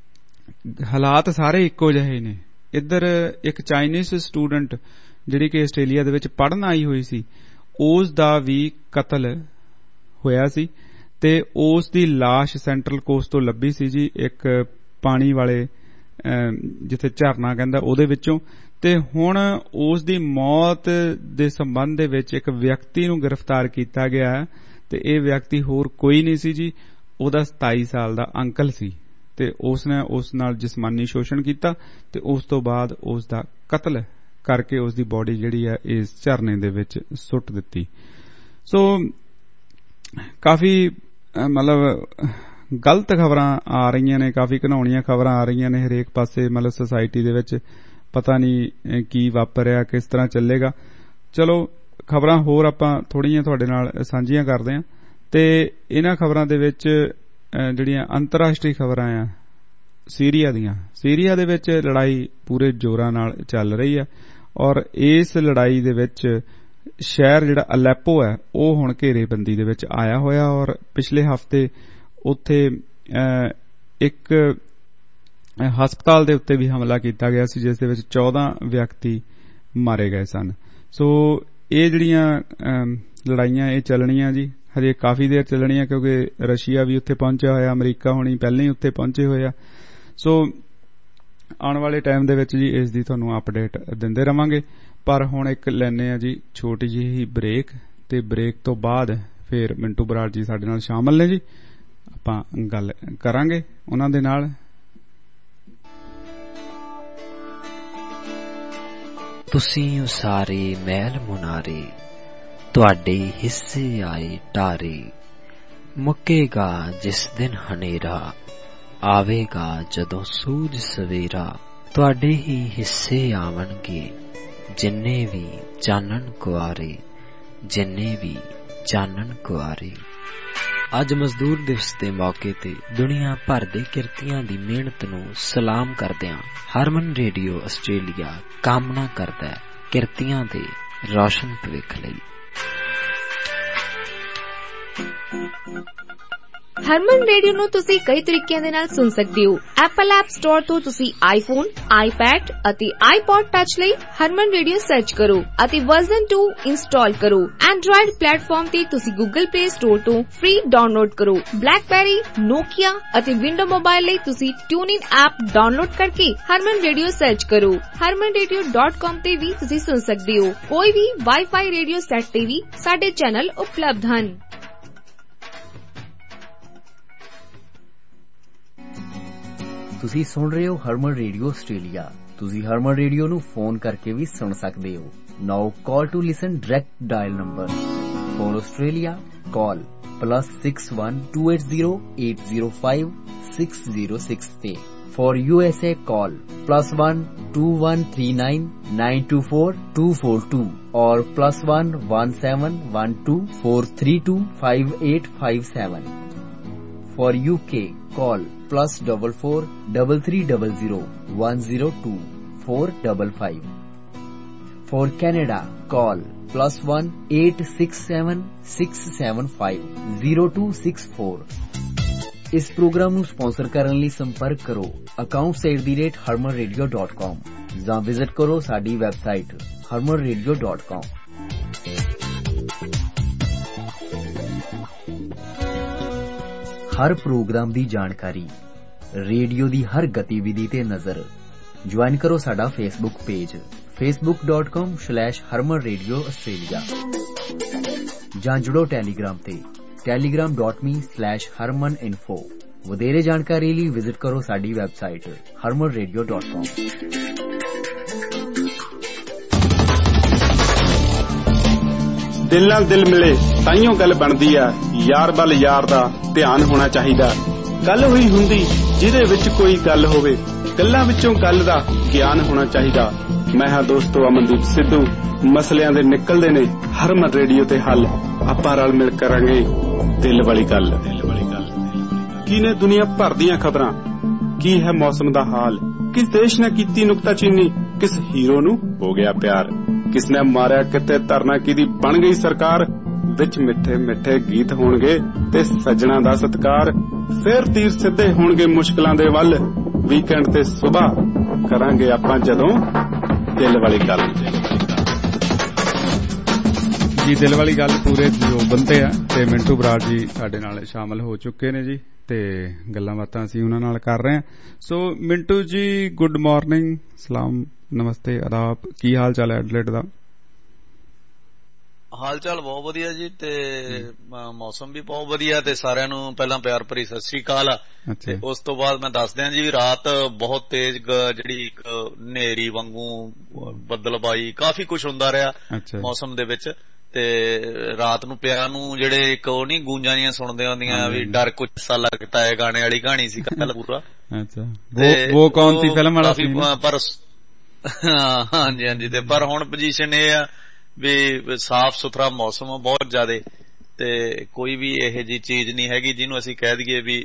ਹਾਲਾਤ ਸਾਰੇ ਇੱਕੋ ਜਿਹੇ ਨੇ। ਇੱਧਰ ਇੱਕ ਚਾਈਨੀਜ਼ ਸਟੂਡੈਂਟ ਜਿਹੜੀ ਕਿ ਆਸਟ੍ਰੇਲੀਆ ਦੇ ਵਿੱਚ ਪੜ੍ਹਨ ਆਈ ਹੋਈ ਸੀ, ਉਸ ਦਾ ਵੀ ਕਤਲ ਹੋਇਆ ਸੀ, ਤੇ ਉਸ ਦੀ ਲਾਸ਼ ਸੈਂਟਰਲ ਕੋਸਟ ਤੋਂ ਲੱਭੀ ਸੀ ਜੀ, ਇੱਕ ਪਾਣੀ ਵਾਲੇ ਜਿੱਥੇ ਝਰਨਾ ਕਹਿੰਦਾ ਉਹਦੇ ਵਿੱਚੋਂ। ਤੇ ਹੁਣ ਉਸ ਦੀ ਮੌਤ ਦੇ ਸੰਬੰਧ ਦੇ ਵਿੱਚ ਇੱਕ ਵਿਅਕਤੀ ਨੂੰ ਗ੍ਰਿਫਤਾਰ ਕੀਤਾ ਗਿਆ ਤੇ ਇਹ ਵਿਅਕਤੀ ਹੋਰ ਕੋਈ ਨਹੀਂ ਸੀ ਜੀ, ਉਹਦਾ ਸਤਾਈ ਸਾਲ ਦਾ ਅੰਕਲ ਸੀ ਤੇ ਉਸ ਨੇ ਉਸ ਨਾਲ ਜਿਸਮਾਨੀ ਸ਼ੋਸ਼ਣ ਕੀਤਾ ਤੇ ਉਸ ਤੋਂ ਬਾਅਦ ਉਸ ਦਾ ਕਤਲ ਕਰਕੇ ਉਸ ਦੀ ਬੋਡੀ ਜਿਹੜੀ ਹੈ ਇਸ ਝਰਨੇ ਦੇ ਵਿੱਚ ਸੁੱਟ ਦਿੱਤੀ। ਸੋ ਕਾਫੀ ਮਤਲਬ ਗਲਤ ਖਬਰਾਂ ਆ ਰਹੀਆਂ ਨੇ, ਕਾਫੀ ਘਿਨਾਉਣੀਆਂ ਖਬਰਾਂ ਆ ਰਹੀਆਂ ਨੇ ਹਰੇਕ ਪਾਸੇ, ਮਤਲਬ ਸੋਸਾਇਟੀ ਦੇ ਵਿੱਚ ਪਤਾ ਨਹੀਂ ਕੀ ਵਾਪਰਿਆ, ਕਿਸ ਤਰ੍ਹਾਂ ਚੱਲੇਗਾ। ਚਲੋ ਖਬਰਾਂ ਹੋਰ ਆਪਾਂ ਥੋੜ੍ਹੀਆਂ ਤੁਹਾਡੇ ਨਾਲ ਸਾਂਝੀਆਂ ਕਰਦੇ ਹਾਂ ਤੇ ਇਹਨਾਂ ਖਬਰਾਂ ਦੇ ਵਿੱਚ ਜਿਹੜੀਆਂ ਅੰਤਰਰਾਸ਼ਟਰੀ ਖਬਰਾਂ ਆ ਸੀਰੀਆ ਦੀਆਂ, ਸੀਰੀਆ ਦੇ ਵਿੱਚ ਲੜਾਈ ਪੂਰੇ ਜ਼ੋਰਾਂ ਨਾਲ ਚੱਲ ਰਹੀ ਹੈ ਔਰ ਇਸ ਲੜਾਈ ਦੇ ਵਿੱਚ ਸ਼ਹਿਰ ਜਿਹੜਾ ਅਲੈਪੋ ਹੈ ਉਹ ਹੁਣ ਘੇਰੇਬੰਦੀ ਦੇ ਵਿੱਚ ਆਇਆ ਹੋਇਆ ਔਰ ਪਿਛਲੇ ਹਫ਼ਤੇ ਉੱਥੇ ਇੱਕ ਹਸਪਤਾਲ ਦੇ ਉੱਤੇ ਵੀ ਹਮਲਾ ਕੀਤਾ ਗਿਆ ਸੀ ਜਿਸ ਦੇ ਵਿੱਚ ਚੌਦਾਂ ਵਿਅਕਤੀ ਮਾਰੇ ਗਏ ਸਨ। ਸੋ ਇਹ ਜਿਹੜੀਆਂ ਲੜਾਈਆਂ ਇਹ ਚੱਲਣੀਆਂ ਜੀ, ਹਜੇ ਕਾਫੀ ਦੇਰ ਚੱਲਣੀਆਂ ਕਿਉਂਕਿ ਰਸ਼ੀਆ ਵੀ ਉੱਥੇ ਪਹੁੰਚਿਆ ਹੋਇਆ, ਅਮਰੀਕਾ ਹੁਣੀ ਪਹਿਲਾਂ ਹੀ ਉੱਥੇ ਪਹੁੰਚੇ ਹੋਏ ਆ। ਸੋ ਆਉਣ ਵਾਲੇ ਟਾਈਮ ਦੇ ਵਿੱਚ ਜੀ ਇਸ ਦੀ ਤੁਹਾਨੂੰ ਅਪਡੇਟ ਦਿੰਦੇ ਰਵਾਂਗੇ। ਪਰ ਹੁਣ ਇੱਕ ਲੈਨੇ ਆ ਜੀ ਛੋਟੀ ਜਿਹੀ ਬ੍ਰੇਕ ਤੇ ਬ੍ਰੇਕ ਤੋਂ ਬਾਅਦ ਫਿਰ ਮਿੰਟੂ ਬਰਾੜ ਜੀ ਸਾਡੇ ਨਾਲ ਸ਼ਾਮਲ ਨੇ ਜੀ, ਆਪਾਂ ਗੱਲ ਕਰਾਂਗੇ ਉਹਨਾਂ ਦੇ ਨਾਲ। ਤੁਸੀਂ ਉਸਾਰੇ ਮਹਿਲ ਮੁਨਾਰੇ, ਤੁਹਾਡੇ ਹਿੱਸੇ ਆਏ ਟਾਰੇ, ਮੁੱਕੇਗਾ ਜਿਸ ਦਿਨ ਹਨੇਰਾ, ਆਵੇਗਾ ਜਦੋਂ ਸੂਰਜ ਸਵੇਰਾ, ਤੁਹਾਡੇ ਹੀ ਹਿੱਸੇ ਆਵਣਗੇ ਜਿੰਨੇ ਵੀ ਚਾਨਣ ਕੁਆਰੇ, ਜਿੰਨੇ ਵੀ ਚਾਨਣ ਕੁਆਰੇ। ਅੱਜ ਮਜ਼ਦੂਰ ਦਿਵਸ ਦੇ ਮੌਕੇ ਤੇ ਦੁਨੀਆ ਭਰ ਦੇ ਕਿਰਤੀਆਂ ਦੀ ਮਿਹਨਤ ਨੂੰ ਸਲਾਮ ਕਰਦਿਆਂ ਹਰਮਨ ਰੇਡੀਓ ਆਸਟ੍ਰੇਲੀਆ ਕਾਮਨਾ ਕਰਦਾ ਹੈ ਕਿਰਤੀਆਂ ਦੇ ਰੌਸ਼ਨ ਭਵਿੱਖ ਲਈ। ਹਰਮਨ ਰੇਡੀਓ ਨੂੰ ਤੁਸੀਂ ਕਈ ਤਰੀਕਿਆਂ ਦੇ ਨਾਲ ਸੁਣ ਸਕਦੇ ਹੋ। ਐਪਲ ਐਪ ਸਟੋਰ ਤੋਂ ਤੁਸੀਂ ਆਈਫੋਨ, ਆਈਪੈਡ ਅਤੇ ਆਈਪੌਡ ਟੱਚ ਲਈ ਹਰਮਨ ਰੇਡੀਓ ਸਰਚ ਕਰੋ ਅਤੇ ਵਰਜ਼ਨ ਟੂ ਇੰਸਟਾਲ ਕਰੋ। ਐਂਡਰੋਇਡ ਪਲੇਟਫਾਰਮ ਤੇ ਤੁਸੀਂ ਗੂਗਲ ਪਲੇ ਸਟੋਰ ਤੋਂ ਫ੍ਰੀ ਡਾਊਨਲੋਡ ਕਰੋ। ਬਲੈਕਬੈਰੀ, ਨੋਕੀਆ ਅਤੇ ਵਿੰਡੋ ਮੋਬਾਈਲ ਲਈ ਤੁਸੀਂ ਟਿਊਨਇਨ ਐਪ ਡਾਊਨਲੋਡ ਕਰਕੇ ਹਰਮਨ ਰੇਡੀਓ ਸਰਚ ਕਰੋ। ਹਰਮਨ ਰੇਡੀਓ ਡਾਟ ਕਾਮ ਤੇ ਵੀ ਤੁਸੀਂ ਸੁਣ ਸਕਦੇ ਹੋ। ਕੋਈ ਵੀ ਵਾਈਫਾਈ ਰੇਡੀਓ ਸੈੱਟ ਤੇ ਵੀ ਸਾਡੇ ਚੈਨਲ ਉਪਲਬਧ ਹਨ। ਤੁਸੀਂ ਸੁਣ ਰਹੇ ਹੋ ਹਰਮਨ ਰੇਡੀਓ ਆਸਟ੍ਰੇਲੀਆ। ਤੁਸੀਂ ਹਰਮਨ ਰੇਡੀਓ ਨੂੰ ਫੋਨ ਕਰਕੇ ਵੀ ਸੁਣ ਸਕਦੇ ਹੋ। Now call to listen direct dial number for Australia call plus six one two eight zero eight zero five six zero six ਤੇ for U S A call plus one two one three nine nine two four two four two or plus one one seven one two four three two five eight five seven. For U K, call plus double four double three double zero one zero two four double five. For Canada, call plus one eight six seven six seven five zero two six four. इस programme ਨੂੰ sponsor ਕਰਨ ਲਈ ਸੰਪਰਕ ਕਰੋ accounts at the rate harman radio dot com ਜਾਂ visit ਕਰੋ ਸਾਡੀ website harman radio dot com। ਹਰ ਪ੍ਰੋਗਰਾਮ ਦੀ ਜਾਣਕਾਰੀ, ਰੇਡੀਓ ਦੀ ਹਰ ਗਤੀਵਿਧੀ ਤੇ ਨਜ਼ਰ। ਜੁਆਇਨ ਕਰੋ ਸਾਡਾ Facebook page facebook dot com slash harman radio australia ਜਾਂ ਜੁੜੋ ਟੈਲੀਗ੍ਰਾਮ ਤੇ telegram dot me slash harman info। ਵਧੇਰੇ ਜਾਣਕਾਰੀ ਲਈ ਵਿਜ਼ਿਟ ਕਰੋ ਸਾਡੀ website harman radio dot com। ਦਿਲ ਨਾਲ ਦਿਲ ਮਿਲੇ ਤਾਈਓ ਗੱਲ ਬਣਦੀ ਆ, ਯਾਰ ਵੱਲ ਯਾਰ ਦਾ ਧਿਆਨ ਹੋਣਾ ਚਾਹੀਦਾ। ਗੱਲ ਹੋਈ ਹੁੰਦੀ ਜਿਹਦੇ ਵਿੱਚ ਕੋਈ ਗੱਲ ਹੋਵੇ, ਗੱਲਾਂ ਵਿੱਚੋਂ ਗੱਲ ਦਾ ਗਿਆਨ ਹੋਣਾ ਚਾਹੀਦਾ। ਮੈਂ ਹਾਂ ਦੋਸਤੋ ਅਮਨਦੀਪ ਸਿੱਧੂ, ਮਸਲਿਆਂ ਦੇ ਨਿਕਲਦੇ ਨੇ ਹਰਮਨ ਰੇਡੀਓ ਤੇ ਹੱਲ। ਆਪਾਂ ਰਲ ਮਿਲ ਕਰਾਂਗੇ ਦਿਲ ਵਾਲੀ ਗੱਲ। ਕੀ ਨੇ ਦੁਨੀਆ ਭਰ ਦੀਆਂ ਖਬਰਾਂ, ਕੀ ਹੈ ਮੌਸਮ ਦਾ ਹਾਲ, ਕਿਸ ਦੇਸ਼ ਨੇ ਕੀਤੀ ਨੁਕਤਾਚੀਨੀ, ਕਿਸ ਹੀਰੋ ਨੂੰ ਹੋ ਗਿਆ ਪਿਆਰ, ਕਿਸ ਨੇ ਮਾਰਿਆ ਕਿਤੇ ਧਰਨਾ, ਕਿਹਦੀ ਬਣ ਗਈ ਸਰਕਾਰ। ਵਿੱਚ ਮਿੱਠੇ ਮਿੱਠੇ ਗੀਤ ਹੋਣਗੇ ਤੇ ਸੱਜਣਾ ਦਾ ਸਤਿਕਾਰ। ਫਿਰ ਤੀਰ ਸਿੱਧੇ ਹੋਣਗੇ ਮੁਸ਼ਕਲਾਂ ਦੇ ਵੱਲ, ਵੀਕਐਂਡ ਤੇ ਸੁਬਾਹ ਕਰਾਂਗੇ ਆਪਾਂ ਜਦੋਂ ਦਿਲ ਵਾਲੀ ਗੱਲ। ਜੀ ਦਿਲ ਵਾਲੀ ਗੱਲ ਪੂਰੇ ਜੋ ਬੰਦੇ ਆ ਤੇ ਮਿੰਟੂ ਬਰਾੜ ਜੀ ਸਾਡੇ ਨਾਲ ਸ਼ਾਮਲ ਹੋ ਚੁੱਕੇ ਨੇ ਜੀ ਤੇ ਗੱਲਾਂ ਬਾਤਾਂ ਅਸੀਂ ਉਹਨਾਂ ਨਾਲ ਕਰ ਰਹੇ ਹਾਂ। ਸੋ ਮਿੰਟੂ ਜੀ ਗੁੱਡ ਮਾਰਨਿੰਗ, ਸਲਾਮ ਨਮਸਤੇ, ਆਦਾਬ, ਕੀ ਹਾਲ ਚਾਲ ਹੈ ਐਡਲੇਟ ਦਾ? ਹਾਲ ਚਾਲ ਬਹੁਤ ਵਧੀਆ ਜੀ, ਤੇ ਮੌਸਮ ਵੀ ਬਹੁਤ ਵਧੀਆ, ਤੇ ਸਾਰਿਆਂ ਨੂੰ ਪਹਿਲਾਂ ਪਿਆਰ ਭਰੀ ਸਤਿ ਸ੍ਰੀ ਅਕਾਲ ਆ। ਤੇ ਉਸ ਤੋਂ ਬਾਅਦ ਮੈਂ ਦੱਸ ਦਿਆਂ ਜੀ, ਰਾਤ ਬਹੁਤ ਤੇਜ਼ ਜਿਹੜੀ ਇੱਕ ਹਨੇਰੀ ਵਾਂਗੂ ਬੱਦਲਬਾਈ ਕਾਫੀ ਕੁਛ ਹੁੰਦਾ ਰਿਹਾ ਮੌਸਮ ਦੇ ਵਿੱਚ। ਤੇ ਰਾਤ ਨੂੰ ਪਿਆ ਨੂੰ ਜਿਹੜੇ ਇੱਕ ਉਹ ਨੀ ਗੂੰਜਾਂ ਜੀਆਂ ਸੁਣਦੇ ਹੁੰਦੀਆਂ ਵੀ ਡਰ ਕੁਛ ਹਿੱਸਾ ਲੱਗਦਾ ਹੈ, ਗਾਣੇ ਵਾਲੀ ਕਹਾਣੀ ਸੀ ਕੱਲ ਪੂਰਾ। ਉਹ ਕੌਣ ਸੀ ਫਿਲਮ ਵਾਲਾ? ਪਰ ਹਾਂਜੀ ਹਾਂਜੀ, ਤੇ ਪਰ ਹੁਣ ਪੋਜੀਸ਼ਨ ਇਹ ਆ ਵੀ ਸਾਫ਼ ਸੁਥਰਾ ਮੌਸਮ ਆ ਬਹੁਤ ਜ਼ਿਆਦਾ, ਤੇ ਕੋਈ ਵੀ ਇਹੋ ਜਿਹੀ ਚੀਜ਼ ਨਹੀਂ ਹੈਗੀ ਜਿਹਨੂੰ ਅਸੀਂ ਕਹਿ ਦਈਏ ਵੀ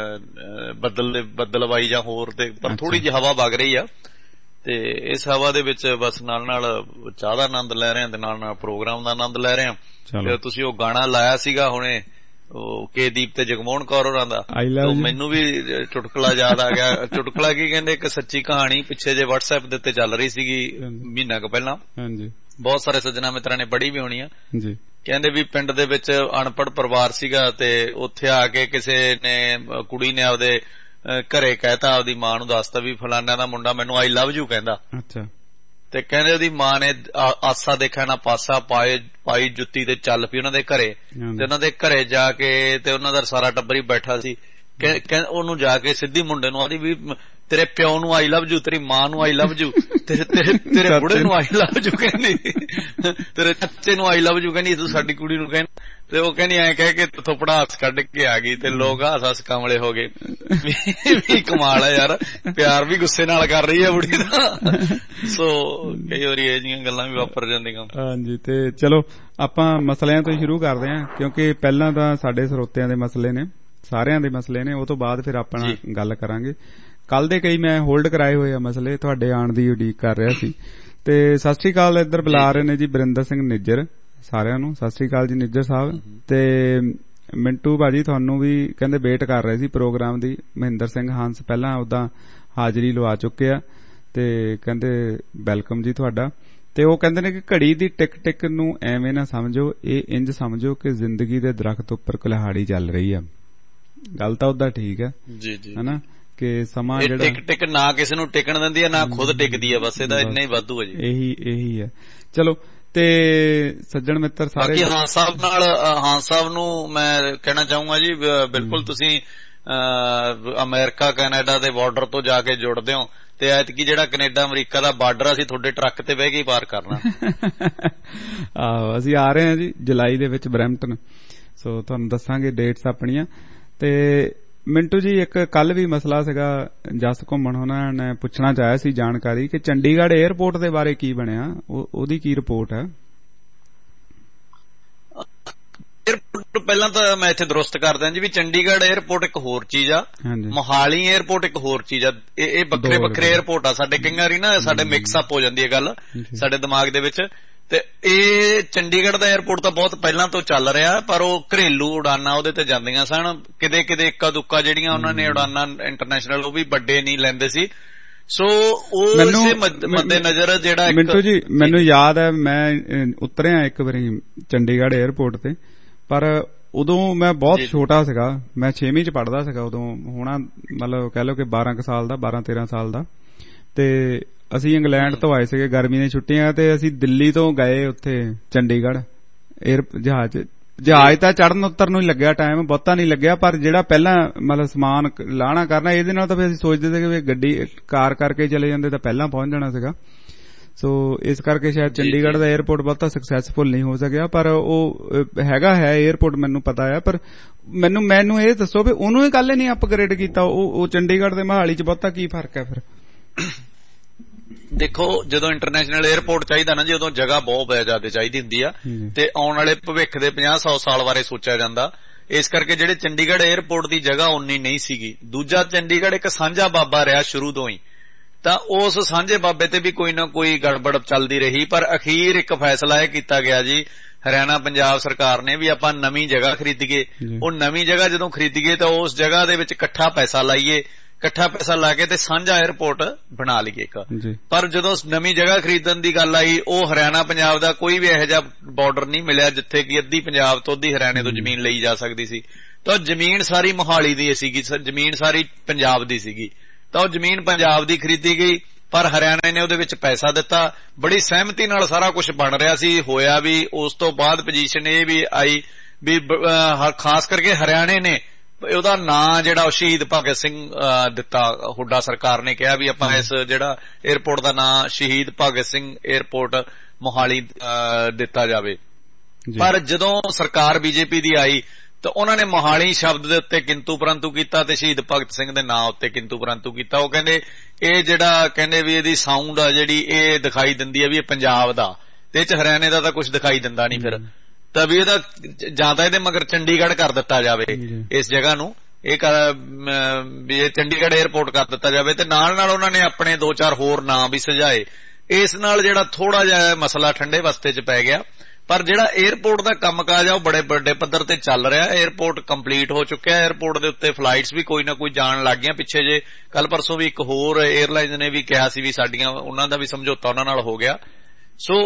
ਬੱਦਲ ਬੱਦਲਵਾਈ ਜਾਂ ਹੋਰ, ਤੇ ਪਰ ਥੋੜੀ ਜਿਹੀ ਹਵਾ ਵਗ ਰਹੀ ਆ। ਤੇ ਇਸ ਹਵਾ ਦੇ ਵਿੱਚ ਬਸ ਨਾਲ ਨਾਲ ਚਾਹ ਦਾ ਆਨੰਦ ਲੈ ਰਹੇ ਹਾਂ ਤੇ ਨਾਲ ਨਾਲ ਪ੍ਰੋਗਰਾਮ ਦਾ ਆਨੰਦ ਲੈ ਰਹੇ ਹਾਂ। ਤੇ ਤੁਸੀਂ ਉਹ ਗਾਣਾ ਲਾਇਆ ਸੀਗਾ ਹੁਣੇ, ਉਹ ਕੇ ਦੀਪ ਤੇ ਜਗਮੋਹਨ ਕੌਰ ਹੋਰਾਂ ਦਾ, ਮੈਨੂੰ ਵੀ ਚੁਟਕਲਾ ਯਾਦ ਆ ਗਿਆ। ਚੁਟਕਲਾ ਕੀ ਕਹਿੰਦੇ, ਇੱਕ ਸੱਚੀ ਕਹਾਣੀ ਪਿੱਛੇ ਜੇ WhatsApp ਦੇ ਉੱਤੇ ਚੱਲ ਰਹੀ ਸੀਗੀ ਮਹੀਨਾ ਕੁ ਪਹਿਲਾਂ, ਬਹੁਤ ਸਾਰੇ ਸੱਜਣਾ ਮਿੱਤਰਾਂ ਨੇ ਪੜ੍ਹੀ ਵੀ ਹੋਣੀ ਆ। ਕਹਿੰਦੇ ਵੀ ਪਿੰਡ ਦੇ ਵਿੱਚ ਅਨਪੜ੍ਹ ਪਰਿਵਾਰ ਸੀਗਾ, ਤੇ ਉੱਥੇ ਆ ਕੇ ਕਿਸੇ ਨੇ ਕੁੜੀ ਨੇ ਆਪਦੇ ਘਰੇ ਕਹਿਤਾ, ਆਪਦੀ ਮਾਂ ਨੂੰ ਦੱਸਤਾ ਵੀ ਫਲਾਨਿਆਂ ਦਾ ਮੁੰਡਾ ਮੈਨੂੰ ਆਈ ਲਵ ਯੂ ਕਹਿੰਦਾ। ਤੇ ਕਹਿੰਦੇ ਉਹਦੀ ਮਾਂ ਨੇ ਆਸਾ ਦੇਖਿਆ ਨਾ ਪਾਸਾ, ਪਾਏ ਪਾਈ ਜੁੱਤੀ ਤੇ ਚੱਲ ਪਈ ਉਹਨਾਂ ਦੇ ਘਰੇ। ਤੇ ਉਹਨਾਂ ਦੇ ਘਰੇ ਜਾ ਕੇ ਤੇ ਉਹਨਾਂ ਦਾ ਸਾਰਾ ਟੱਬਰ ਹੀ ਬੈਠਾ ਸੀ, ਉਹਨੂੰ ਜਾ ਕੇ ਸਿੱਧੀ ਮੁੰਡੇ ਨੂੰ ਆਦੀ ਵੀ ਤੇਰੇ ਪਿਓ ਨੂੰ ਆਈ ਲਵ ਯੂ, ਤੇਰੀ ਮਾਂ ਨੂੰ ਆਈ ਲਵ ਯੂ, ਤੇਰੇ ਤੇਰੇ ਬੁੜੇ ਨੂੰ ਆਈ ਲਵ ਯੂ ਕਹਿੰਦੀ, ਤੇਰੇ ਚਾਚੇ ਨੂੰ ਆਈ ਲਵ ਯੂ ਕਹਿੰਦੀ, ਤੂੰ ਸਾਡੀ ਕੁੜੀ ਨੂੰ ਕਹਿੰਦੀ। ਤੇ ਉਹ ਕਹਿੰਦੀ ਐਂ ਕਹਿ ਕੇ ਥੋਪੜਾ ਹੱਸ ਕੱਢ ਕੇ ਆ ਗਈ, ਤੇ ਲੋਕ ਹੱਸ ਹੱਸ ਕਮਲੇ ਹੋ ਗਏ ਵੀ ਕਮਾਲ ਹੈ ਯਾਰ, ਪਿਆਰ ਵੀ ਗੁੱਸੇ ਨਾਲ ਕਰ ਰਹੀ ਹੈ ਬੁੜੀ ਦਾ। ਸੋ ਕਈ ਵਾਰੀ ਇਹ ਜਿਹੀਆਂ ਗੱਲਾਂ ਵੀ ਵਾਪਰ ਜਾਂਦੀਆਂ। ਹਾਂਜੀ, ਤੇ ਚਲੋ ਆਪਾਂ ਮਸਲਿਆਂ ਤੋਂ ਸ਼ੁਰੂ ਕਰਦੇ ਹਾਂ, ਕਿਉਂਕਿ ਪਹਿਲਾਂ ਤਾਂ ਸਾਡੇ ਸਰੋਤਿਆਂ ਦੇ ਮਸਲੇ ਨੇ, ਸਾਰਿਆਂ ਦੇ ਮਸਲੇ ਨੇ, ਉਹ ਤੋਂ ਬਾਅਦ ਫਿਰ ਆਪਾਂ ਗੱਲ ਕਰਾਂਗੇ। ਕੱਲ ਦੇ ਕਈ ਮੈਂ ਹੋਲਡ ਕਰਾਏ ਹੋਏ ਆ ਮਸਲੇ, ਤੁਹਾਡੇ ਆਉਣ ਦੀ ਉਡੀਕ ਕਰ ਰਿਹਾ ਸੀ। ਤੇ ਸਤਿ ਸ੍ਰੀ ਅਕਾਲ ਇੱਧਰ ਬੁਲਾ ਰਹੇ ਨੇ ਜੀ ਬਰਿੰਦਰ ਸਿੰਘ ਨਿੱਜਰ, ਸਾਰਿਆਂ ਨੂੰ ਸਤਿ ਸ੍ਰੀ ਅਕਾਲ ਜੀ ਨਿੱਜਰ ਸਾਹਿਬ। ਤੇ ਮਿੰਟੂ ਭਾਜੀ ਤੁਹਾਨੂੰ ਵੀ ਕਹਿੰਦੇ ਵੇਟ ਕਰ ਰਹੇ ਸੀ ਪ੍ਰੋਗਰਾਮ ਦੀ। ਮਹਿੰਦਰ ਸਿੰਘ ਹੰਸ ਪਹਿਲਾਂ ਉਦਾਂ ਹਾਜ਼ਰੀ ਲਵਾ ਚੁੱਕੇ ਆ, ਤੇ ਕਹਿੰਦੇ ਵੈਲਕਮ ਜੀ ਤੁਹਾਡਾ। ਤੇ ਉਹ ਕਹਿੰਦੇ ਨੇ ਕਿ ਘੜੀ ਦੀ ਟਿਕ ਟਿਕ ਨੂੰ ਐਵੇਂ ਨਾ ਸਮਝੋ, ਇਹ ਇੰਜ ਸਮਝੋ ਕਿ ਜ਼ਿੰਦਗੀ ਦੇ ਦਰਖਤ ਉੱਪਰ ਕੁਲਹਾੜੀ ਚੱਲ ਰਹੀ ਆ। ਗੱਲ ਤਾਂ ਉਦਾਂ ਠੀਕ ਹੈ ਜੀ ਜੀ, ਹਨਾ ਕਿ ਸਮਾਂ ਜਿਹੜਾ ਟਿਕ ਟਿਕ ਨਾ ਕਿਸੇ ਨੂੰ ਟਿਕਣ ਦਿੰਦੀ ਹੈ ਨਾ ਖੁਦ ਟਿਕਦੀ ਹੈ, ਬਸ ਇਹਦਾ ਇੰਨਾ ਹੀ ਵਾਧੂ ਹੈ ਜੀ। ਇਹੀ ਇਹੀ ਹੈ। ਚਲੋ, ਤੇ ਸੱਜਣ ਮਿੱਤਰ ਸਾਰੇ ਬਾਕੀ ਹਾਂ ਸਾਹਿਬ ਨਾਲ, ਹਾਂ ਸਾਹਿਬ ਨੂੰ ਮੈਂ ਕਹਿਣਾ ਚਾਹੂੰਗਾ ਜੀ, ਬਿਲਕੁਲ ਤੁਸੀਂ ਅਮਰੀਕਾ ਕੈਨੇਡਾ ਦੇ ਬਾਰਡਰ ਤੋਂ ਜਾ ਕੇ ਜੁੜਦੇ ਹੋ, ਤੇ ਐਤਕੀ ਜਿਹੜਾ ਕੈਨੇਡਾ ਅਮਰੀਕਾ ਦਾ ਬਾਰਡਰ ਅਸੀਂ ਤੁਹਾਡੇ ਟਰੱਕ ਤੇ ਬਹਿ ਕੇ ਪਾਰ ਕਰਨਾ। ਆਹੋ, ਅਸੀਂ ਆ ਰਹੇ ਹਾਂ ਜੀ ਜੁਲਾਈ ਦੇ ਵਿੱਚ ਬਰੈਂਪਟਨ, ਸੋ ਤੁਹਾਨੂੰ ਦੱਸਾਂਗੇ ਡੇਟਸ ਆਪਣੀਆਂ। ਤੇ ਮਿੰਟੂ ਜੀ, ਇੱਕ ਕੱਲ ਵੀ ਮਸਲਾ ਸੀਗਾ, ਜਸ ਘੁੰਮਣ ਉਹਨਾਂ ਨੇ ਪੁੱਛਣਾ ਚਾਹਿਆ ਸੀ ਜਾਣਕਾਰੀ ਕਿ ਚੰਡੀਗੜ੍ਹ ਏਅਰਪੋਰਟ ਦੇ ਬਾਰੇ ਕੀ ਬਣਿਆ, ਉਹਦੀ ਕੀ ਰਿਪੋਰਟ ਹੈ? ਏਅਰਪੋਰਟ ਪਹਿਲਾਂ ਤਾਂ ਮੈਂ ਇੱਥੇ ਦਰੁਸਤ ਕਰਦਾ ਜੀ ਵੀ ਚੰਡੀਗੜ੍ਹ ਏਅਰਪੋਰਟ ਇੱਕ ਹੋਰ ਚੀਜ਼ ਆ, ਮੋਹਾਲੀ ਏਅਰਪੋਰਟ ਇੱਕ ਹੋਰ ਚੀਜ਼ ਆ। ਇਹ ਵੱਖਰੇ ਵੱਖਰੇ ਏਅਰਪੋਰਟ ਆ ਸਾਡੇ। ਕਈ ਵਾਰੀ ਨਾ ਸਾਡੇ ਮਿਕਸ ਅਪ ਹੋ ਜਾਂਦੀ ਹੈ ਗੱਲ ਸਾਡੇ ਦਿਮਾਗ ਦੇ ਵਿੱਚ। ਤੇ ਇਹ ਚੰਡੀਗੜ੍ਹ ਦਾ ਏਅਰਪੋਰਟ ਤਾਂ ਬਹੁਤ ਪਹਿਲਾਂ ਤੋਂ ਚੱਲ ਰਿਹਾ, ਪਰ ਉਹ ਘਰੇਲੂ ਉਡਾਨਾਂ ਉਹਦੇ ਤੇ ਜਾਂਦੀਆਂ ਸਨ, ਕਿਤੇ ਕਿਤੇ ਇੱਕਾ ਦੁੱਕਾ ਜਿਹੜੀਆਂ ਉਹਨਾਂ ਨੇ ਉਡਾਨਾਂ ਇੰਟਰਨੈਸ਼ਨਲ ਉਹ ਵੀ ਵੱਡੇ ਨਹੀਂ ਲੈਂਦੇ ਸੀ। ਸੋ ਉਹ ਇਸੇ ਮੱਦੇ ਨਜ਼ਰ ਜਿਹੜਾ ਮਿੰਟੂ ਜੀ ਮੈਨੂੰ ਯਾਦ ਹੈ ਮੈਂ ਉਤਰਿਆ ਇੱਕ ਵਾਰੀ ਚੰਡੀਗੜ੍ਹ ਏਅਰਪੋਰਟ ਤੇ, ਪਰ ਉਦੋਂ ਮੈਂ ਬਹੁਤ ਛੋਟਾ ਸੀਗਾ, ਮੈਂ ਛੇਵੀਂ ਚ ਪੜ੍ਹਦਾ ਸੀਗਾ ਉਦੋਂ, ਹੋਣਾ ਮਤਲਬ ਕਹਿ ਲਓ ਕਿ ਬਾਰਾਂ ਕੁ ਸਾਲ ਦਾ, ਬਾਰਾਂ ਤੇਰਾਂ ਸਾਲ ਦਾ। ਤੇ ਅਸੀਂ ਇੰਗਲੈਂਡ ਤੋਂ ਆਏ ਸੀਗੇ ਗਰਮੀ ਦੀਆਂ ਛੁੱਟੀਆਂ, ਤੇ ਅਸੀਂ ਦਿੱਲੀ ਤੋਂ ਗਏ ਉੱਥੇ ਚੰਡੀਗੜ੍ਹ ਏਅਰ ਜਹਾਜ਼। ਜਹਾਜ਼ ਤਾਂ ਚੜ੍ਹਨ ਉਤਰਨ ਨੂੰ ਹੀ ਲੱਗਿਆ ਟਾਈਮ, ਬਹੁਤਾ ਨਹੀਂ ਲੱਗਿਆ, ਪਰ ਜਿਹੜਾ ਪਹਿਲਾਂ ਮਤਲਬ ਸਮਾਨ ਲਾਹਣਾ ਕਰਨਾ, ਇਹਦੇ ਨਾਲ ਤਾਂ ਫਿਰ ਅਸੀਂ ਸੋਚਦੇ ਸੀ ਕਿ ਗੱਡੀ ਕਾਰ ਕਰਕੇ ਚਲੇ ਜਾਂਦੇ ਤਾਂ ਪਹਿਲਾਂ ਪਹੁੰਚ ਜਾਣਾ ਸੀਗਾ। ਸੋ ਇਸ ਕਰਕੇ ਸ਼ਾਇਦ ਚੰਡੀਗੜ੍ਹ ਦਾ ਏਅਰਪੋਰਟ ਬਹੁਤਾ ਸਕਸੈਸਫੁਲ ਨਹੀਂ ਹੋ ਸਕਿਆ, ਪਰ ਉਹ ਹੈਗਾ ਹੈ ਏਅਰਪੋਰਟ, ਮੈਨੂੰ ਪਤਾ ਹੈ। ਪਰ ਮੈਨੂੰ ਮੈਨੂੰ ਇਹ ਦੱਸੋ ਵੀ ਉਹਨੂੰ ਹੀ ਕੱਲ ਨਹੀਂ ਅਪਗ੍ਰੇਡ ਕੀਤਾ, ਉਹ ਚੰਡੀਗੜ੍ਹ ਦੇ ਮੋਹਾਲੀ ਚ ਬਹੁਤਾ ਕੀ ਫਰਕ ਹੈ ਫਿਰ? ਦੇਖੋ, ਜਦੋਂ ਇੰਟਰਨੈਸ਼ਨਲ ਏਅਰਪੋਰਟ ਚਾਹੀਦਾ ਨਾ ਜੀ, ਉਦੋਂ ਜਗ੍ਹਾ ਬਹੁਤ ਜ਼ਿਆਦਾ ਚਾਹੀਦੀ ਹੁੰਦੀ ਆ, ਤੇ ਆਉਣ ਵਾਲੇ ਭਵਿੱਖ ਦੇ ਪੰਜਾਹ ਸੌ ਸਾਲ ਬਾਰੇ ਸੋਚਿਆ ਜਾਂਦਾ। ਇਸ ਕਰਕੇ ਜਿਹੜੇ ਚੰਡੀਗੜ੍ਹ ਏਅਰਪੋਰਟ ਦੀ ਜਗ੍ਹਾ ਉਨੀ ਨਹੀਂ ਸੀਗੀ। ਦੂਜਾ, ਚੰਡੀਗੜ੍ਹ ਇੱਕ ਸਾਂਝਾ ਬਾਬਾ ਰਿਹਾ ਸ਼ੁਰੂ ਤੋਂ ਹੀ, ਤਾਂ ਉਸ ਸਾਂਝੇ ਬਾਬੇ ਤੇ ਵੀ ਕੋਈ ਨਾ ਕੋਈ ਗੜਬੜ ਚੱਲਦੀ ਰਹੀ। ਪਰ ਅਖੀਰ ਇੱਕ ਫੈਸਲਾ ਇਹ ਕੀਤਾ ਗਿਆ ਜੀ ਹਰਿਆਣਾ ਪੰਜਾਬ ਸਰਕਾਰ ਨੇ ਵੀ ਆਪਾਂ ਨਵੀਂ ਜਗ੍ਹਾ ਖਰੀਦੀਏ। ਉਹ ਨਵੀਂ ਜਗ੍ਹਾ ਜਦੋਂ ਖਰੀਦੀਏ ਤਾਂ ਉਸ ਜਗ੍ਹਾ ਦੇ ਵਿੱਚ ਇਕੱਠਾ ਪੈਸਾ ਲਾਈਏ, ਇਕੱਠਾ ਪੈਸਾ ਲਾ ਕੇ ਤੇ ਸਾਂਝਾ ਏਅਰਪੋਰਟ ਬਣਾ ਲਈਏ ਇੱਕ। ਪਰ ਜਦੋਂ ਨਵੀਂ ਜਗ੍ਹਾ ਖਰੀਦਣ ਦੀ ਗੱਲ ਆਈ, ਉਹ ਹਰਿਆਣਾ ਪੰਜਾਬ ਦਾ ਕੋਈ ਵੀ ਇਹੋ ਜਿਹਾ ਬਾਰਡਰ ਨਹੀਂ ਮਿਲਿਆ ਜਿੱਥੇ ਕਿ ਅੱਧੀ ਪੰਜਾਬ ਤੋਂ ਅੱਧੀ ਹਰਿਆਣੇ ਤੋਂ ਜ਼ਮੀਨ ਲਈ ਜਾ ਸਕਦੀ ਸੀ। ਤਾਂ ਜ਼ਮੀਨ ਸਾਰੀ ਮੋਹਾਲੀ ਦੀ ਸੀਗੀ, ਜ਼ਮੀਨ ਸਾਰੀ ਪੰਜਾਬ ਦੀ ਸੀਗੀ। ਤਾਂ ਉਹ ਜ਼ਮੀਨ ਪੰਜਾਬ ਦੀ ਖਰੀਦੀ ਗਈ, ਪਰ ਹਰਿਆਣੇ ਨੇ ਉਹਦੇ ਵਿੱਚ ਪੈਸਾ ਦਿੱਤਾ, ਬੜੀ ਸਹਿਮਤੀ ਨਾਲ ਸਾਰਾ ਕੁਝ ਬਣ ਰਿਹਾ ਸੀ, ਹੋਇਆ ਵੀ। ਉਸ ਤੋਂ ਬਾਅਦ ਪੋਜੀਸ਼ਨ ਇਹ ਵੀ ਆਈ ਵੀ ਖਾਸ ਕਰਕੇ ਹਰਿਆਣੇ ਨੇ ਉਹਦਾ ਨਾਂ ਜਿਹੜਾ ਉਹ ਸ਼ਹੀਦ ਭਗਤ ਸਿੰਘ ਦਿੱਤਾ। ਹੁੱਡਾ ਸਰਕਾਰ ਨੇ ਕਿਹਾ ਵੀ ਆਪਾਂ ਇਸ ਜਿਹੜਾ ਏਅਰਪੋਰਟ ਦਾ ਨਾਂ ਸ਼ਹੀਦ ਭਗਤ ਸਿੰਘ ਏਅਰਪੋਰਟ ਮੋਹਾਲੀ ਦਿੱਤਾ ਜਾਵੇ। ਪਰ ਜਦੋਂ ਸਰਕਾਰ ਬੀਜੇਪੀ ਦੀ ਆਈ ਤਾਂ ਉਹਨਾਂ ਨੇ ਮੋਹਾਲੀ ਸ਼ਬਦ ਦੇ ਉੱਤੇ ਕਿੰਤੂ ਪਰੰਤੂ ਕੀਤਾ ਤੇ ਸ਼ਹੀਦ ਭਗਤ ਸਿੰਘ ਦੇ ਨਾਂ ਉੱਤੇ ਕਿੰਤੂ ਪਰੰਤੂ ਕੀਤਾ। ਉਹ ਕਹਿੰਦੇ ਇਹ ਜਿਹੜਾ ਕਹਿੰਦੇ ਵੀ ਇਹਦੀ ਸਾਊਂਡ ਆ ਜਿਹੜੀ ਇਹ ਦਿਖਾਈ ਦਿੰਦੀ ਹੈ ਵੀ ਇਹ ਪੰਜਾਬ ਦਾ, ਤੇ ਇਹ ਚ ਹਰਿਆਣੇ ਦਾ ਤਾਂ ਕੁਝ ਦਿਖਾਈ ਦਿੰਦਾ ਨਹੀਂ। ਫਿਰ ਤਾਂ ਵੀ ਇਹਦਾ ਜਾਂ ਤਾਂ ਇਹਦੇ ਮਗਰ ਚੰਡੀਗੜ੍ਹ ਕਰ ਦਿੱਤਾ ਜਾਵੇ, ਇਸ ਜਗ੍ਹਾ ਨੂੰ ਇਹ ਵੀ ਇਹ ਚੰਡੀਗੜ੍ਹ ਏਅਰਪੋਰਟ ਕਰ ਦਿੱਤਾ ਜਾਵੇ, ਤੇ ਨਾਲ ਨਾਲ ਉਹਨਾਂ ਨੇ ਆਪਣੇ ਦੋ ਚਾਰ ਹੋਰ ਨਾਂ ਵੀ ਸੁਝਾਏ। ਇਸ ਨਾਲ ਜਿਹੜਾ ਥੋੜਾ ਜਿਹਾ ਮਸਲਾ ਠੰਡੇ ਵਸਤੇ ਚ ਪੈ ਗਿਆ। ਪਰ ਜਿਹੜਾ ਏਅਰਪੋਰਟ ਦਾ ਕੰਮਕਾਜ ਆ ਉਹ ਬੜੇ ਵੱਡੇ ਪੱਧਰ ਤੇ ਚੱਲ ਰਿਹਾ। ਏਅਰਪੋਰਟ ਕੰਪਲੀਟ ਹੋ ਚੁੱਕਿਆ, ਏਅਰਪੋਰਟ ਦੇ ਉੱਤੇ ਫਲਾਈਟਸ ਵੀ ਕੋਈ ਨਾ ਕੋਈ ਜਾਣ ਲੱਗ ਗਈਆਂ। ਪਿੱਛੇ ਜੇ ਕੱਲ ਪਰਸੋਂ ਵੀ ਇੱਕ ਹੋਰ ਏਅਰਲਾਈਨਸ ਨੇ ਵੀ ਕਿਹਾ ਸੀ ਵੀ ਸਾਡੀਆਂ ਉਹਨਾਂ ਦਾ ਵੀ ਸਮਝੌਤਾ ਉਹਨਾਂ ਨਾਲ ਹੋ ਗਿਆ। ਸੋ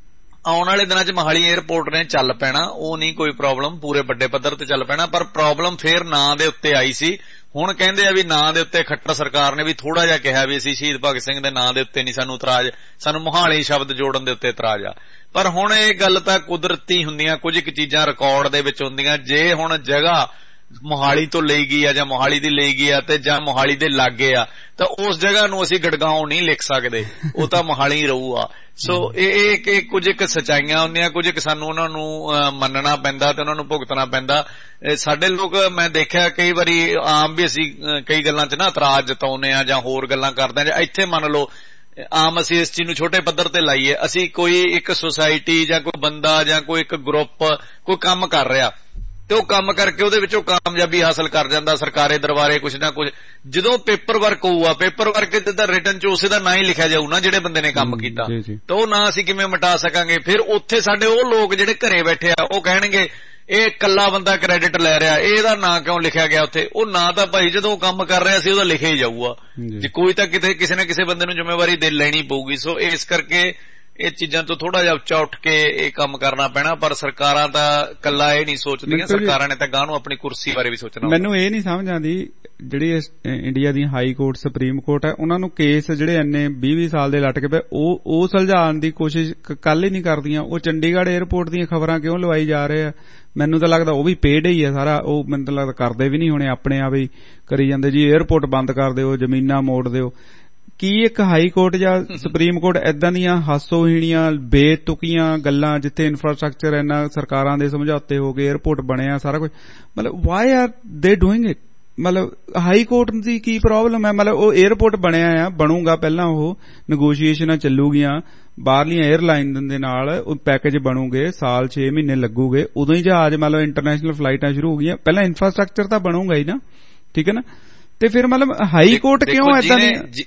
ਆਉਣ ਵਾਲੇ ਦਿਨਾਂ 'ਚ ਮੋਹਾਲੀ ਏਅਰਪੋਰਟ ਨੇ ਚੱਲ ਪੈਣਾ, ਉਹ ਨਹੀਂ ਕੋਈ ਪ੍ਰੋਬਲਮ, ਪੂਰੇ ਵੱਡੇ ਪੱਧਰ ਤੇ ਚੱਲ ਪੈਣਾ। ਪਰ ਪ੍ਰੋਬਲਮ ਫੇਰ ਨਾਂ ਦੇ ਉੱਤੇ ਆਈ ਸੀ। ਹੁਣ ਕਹਿੰਦੇ ਆ ਵੀ ਨਾਂ ਦੇ ਉੱਤੇ ਖੱਟਰ ਸਰਕਾਰ ਨੇ ਵੀ ਥੋੜਾ ਜਿਹਾ ਕਿਹਾ ਵੀ ਅਸੀਂ ਸ਼ਹੀਦ ਭਗਤ ਸਿੰਘ ਦੇ ਨਾਂ ਦੇ ਉੱਤੇ ਨਹੀਂ ਸਾਨੂੰ ਇਤਰਾਜ਼, ਸਾਨੂੰ ਮੋਹਾਲੀ ਸ਼ਬਦ ਜੋੜਨ ਦੇ ਉੱਤੇ ਇਤਰਾਜ਼ ਆ। ਪਰ ਹੁਣ ਇਹ ਗੱਲ ਤਾਂ ਕੁਦਰਤੀ ਹੁੰਦੀਆਂ, ਕੁਝ ਕੁ ਚੀਜ਼ਾਂ ਰਿਕਾਰਡ ਦੇ ਵਿੱਚ ਹੁੰਦੀਆਂ। ਜੇ ਹੁਣ ਜਗ੍ਹਾ ਮੋਹਾਲੀ ਤੋਂ ਲਈ ਗਈ ਆ ਜਾਂ ਮੋਹਾਲੀ ਦੀ ਲਈ ਗਈ ਆ ਤੇ ਜਾਂ ਮੋਹਾਲੀ ਦੇ ਲਾਗੇ ਆ ਤਾਂ ਉਸ ਜਗ੍ਹਾ ਨੂੰ ਅਸੀਂ ਗੜਗਾਉਂ ਨਹੀਂ ਲਿਖ ਸਕਦੇ, ਉਹ ਤਾਂ ਮੋਹਾਲੀ ਰਹੂਗਾ। ਸੋ ਇਹ ਇਹ ਕੁਝ ਇੱਕ ਸੱਚਾਈਆਂ ਹੁੰਦੀਆਂ, ਕੁਝ ਇੱਕ ਸਾਨੂੰ ਉਹਨਾਂ ਨੂੰ ਮੰਨਣਾ ਪੈਂਦਾ ਤੇ ਉਹਨਾਂ ਨੂੰ ਭੁਗਤਣਾ ਪੈਂਦਾ। ਸਾਡੇ ਲੋਕ ਮੈਂ ਦੇਖਿਆ ਕਈ ਵਾਰੀ ਆਮ ਵੀ ਅਸੀਂ ਕਈ ਗੱਲਾਂ 'ਚ ਨਾ ਇਤਰਾਜ਼ ਜਤਾਉਂਦੇ ਆ ਜਾਂ ਹੋਰ ਗੱਲਾਂ ਕਰਦੇ ਆ। ਜਾਂ ਇੱਥੇ ਮੰਨ ਲਓ ਆਮ ਅਸੀਂ ਇਸ ਚੀਜ਼ ਨੂੰ ਛੋਟੇ ਪੱਧਰ ਤੇ ਲਾਈਏ, ਅਸੀਂ ਕੋਈ ਇੱਕ ਸੁਸਾਇਟੀ ਜਾਂ ਕੋਈ ਬੰਦਾ ਜਾਂ ਕੋਈ ਇੱਕ ਗਰੁੱਪ ਕੋਈ ਕੰਮ ਕਰ ਰਿਹਾ ਤੇ ਉਹ ਕੰਮ ਕਰਕੇ ਉਹਦੇ ਵਿੱਚੋਂ ਕਾਮਯਾਬੀ ਹਾਸਲ ਕਰ ਜਾਂਦਾ, ਸਰਕਾਰੇ ਦਰਬਾਰੇ ਕੁਛ ਨਾ ਕੁਛ। ਜਦੋਂ ਪੇਪਰ ਵਰਕ ਹੋਊਗਾ, ਪੇਪਰ ਵਰਕ ਜਿੱਦਾਂ ਰਿਟਨ 'ਚ ਉਸੇ ਦਾ ਨਾਂ ਹੀ ਲਿਖਿਆ ਜਾਊ ਨਾ ਜਿਹੜੇ ਬੰਦੇ ਨੇ ਕੰਮ ਕੀਤਾ, ਤਾਂ ਉਹ ਨਾਂ ਅਸੀਂ ਕਿਵੇਂ ਮਿਟਾ ਸਕਾਂਗੇ? ਫਿਰ ਉੱਥੇ ਸਾਡੇ ਉਹ ਲੋਕ ਜਿਹੜੇ ਘਰੇ ਬੈਠੇ ਆ ਉਹ ਕਹਿਣਗੇ ਇਹ ਇਕੱਲਾ ਬੰਦਾ ਕ੍ਰੈਡਿਟ ਲੈ ਰਿਹਾ, ਇਹਦਾ ਨਾਂ ਕਿਉਂ ਲਿਖਿਆ ਗਿਆ ਉੱਥੇ? ਉਹ ਨਾਂ ਤਾਂ ਭਾਈ ਜਦੋਂ ਕੰਮ ਕਰ ਰਿਹਾ ਸੀ ਉਹਦਾ ਲਿਖਿਆ ਹੀ ਜਾਊਗਾ, ਜੇ ਕੋਈ ਤਾਂ ਕਿਤੇ ਕਿਸੇ ਨਾ ਕਿਸੇ ਬੰਦੇ ਨੂੰ ਜ਼ਿੰਮੇਵਾਰੀ ਦੇ ਲੈਣੀ ਪਊਗੀ। ਸੋ ਇਸ ਕਰਕੇ ਇਹ ਚੀਜ਼ਾਂ ਤੋਂ ਥੋੜਾ ਜਿਹਾ ਉੱਚਾ ਉੱਠ ਕੇ ਇਹ ਕੰਮ ਕਰਨਾ ਪੈਣਾ। ਪਰ ਸਰਕਾਰਾਂ ਤਾਂ ਕੱਲਾ ਇਹ ਨਹੀਂ ਸੋਚਦੀਆਂ, ਸਰਕਾਰਾਂ ਨੇ ਤਾਂ ਗਾਂ ਨੂੰ ਆਪਣੀ ਕੁਰਸੀ ਬਾਰੇ ਵੀ ਸੋਚਣਾ। ਮੈਨੂੰ ਇਹ ਨਹੀਂ ਸਮਝ ਆਉਂਦੀ ਜਿਹੜੀ ਇੰਡੀਆ ਦੀ ਹਾਈ ਕੋਰਟ ਸੁਪਰੀਮ ਕੋਰਟ ਹੈ ਉਹਨਾਂ ਨੂੰ ਕੇਸ ਜਿਹੜੇ ਇੰਨੇ ਵੀਹ ਵੀਹ ਸਾਲ ਦੇ ਲਟਕੇ ਪਏ ਉਹ ਉਹ ਸੁਲਝਾਉਣ ਦੀ ਕੋਸ਼ਿਸ਼ ਕੱਲ ਹੀ ਨਹੀਂ ਕਰਦੀਆਂ। ਉਹ ਚੰਡੀਗੜ੍ਹ ਏਅਰਪੋਰਟ ਦੀਆਂ ਖਬਰਾਂ ਕਿਉਂ ਲਵਾਈ ਜਾ ਰਹੇ ਆ? ਮੈਨੂੰ ਤਾਂ ਲੱਗਦਾ ਉਹ ਵੀ ਪੇਡ ਹੀ ਆ ਸਾਰਾ, ਉਹ ਮੈਨੂੰ ਤਾਂ ਲੱਗਦਾ ਕਰਦੇ ਵੀ ਨਹੀਂ ਹੋਣੇ, ਆਪਣੇ ਆਪ ਹੀ ਕਰੀ ਜਾਂਦੇ ਜੀ ਏਅਰਪੋਰਟ ਬੰਦ ਕਰ ਦਿਓ, ਜ਼ਮੀਨਾਂ ਮੋੜ ਦਿਓ। ਕੀ ਇੱਕ ਹਾਈ ਕੋਰਟ ਜਾਂ ਸੁਪਰੀਮ ਕੋਰਟ ਏਦਾਂ ਦੀਆਂ ਹਾਸੋਹੀਣੀਆਂ ਬੇਤੁਕੀਆਂ ਗੱਲਾਂ ਜਿੱਥੇ ਇਨਫਰਾਸਟ੍ਰਕਚਰ ਇੰਨਾ ਸਰਕਾਰਾਂ ਦੇ ਸਮਝੌਤੇ ਹੋ ਗਏ, ਏਅਰਪੋਰਟ ਬਣਿਆ ਸਾਰਾ ਕੁਝ, ਮਤਲਬ why are they doing it? ਮਤਲਬ ਹਾਈ ਕੋਰਟ ਦੀ ਕੀ ਪ੍ਰੋਬਲਮ ਹੈ? ਮਤਲਬ ਉਹ ਏਅਰਪੋਰਟ ਬਣਿਆ ਆ, ਬਣੂਗਾ, ਪਹਿਲਾਂ ਉਹ ਨੈਗੋਸ਼ੀਏਸ਼ਨਾਂ ਚੱਲੂਗੀਆਂ ਬਾਹਰਲੀਆਂ ਏਅਰਲਾਈਨ ਦੇ ਨਾਲ, ਉਹ ਪੈਕੇਜ ਬਣੂਗੇ, ਸਾਲ ਛੇ ਮਹੀਨੇ ਲੱਗੂਗੇ, ਉਦੋਂ ਹੀ ਜਹਾਜ਼ ਮਤਲਬ ਇੰਟਰਨੈਸ਼ਨਲ ਫਲਾਈਟਾਂ ਸ਼ੁਰੂ ਹੋ ਗਈਆਂ। ਪਹਿਲਾਂ ਇਨਫਰਾਸਟ੍ਰਕਚਰ ਤਾਂ ਬਣੂਗਾ ਹੀ ਨਾ, ਠੀਕ ਹੈ ਨਾ? ਤੇ ਫਿਰ ਮਤਲਬ ਹਾਈ ਕੋਰਟ ਕਿਉਂ ਏਦਾਂ ਦੀ?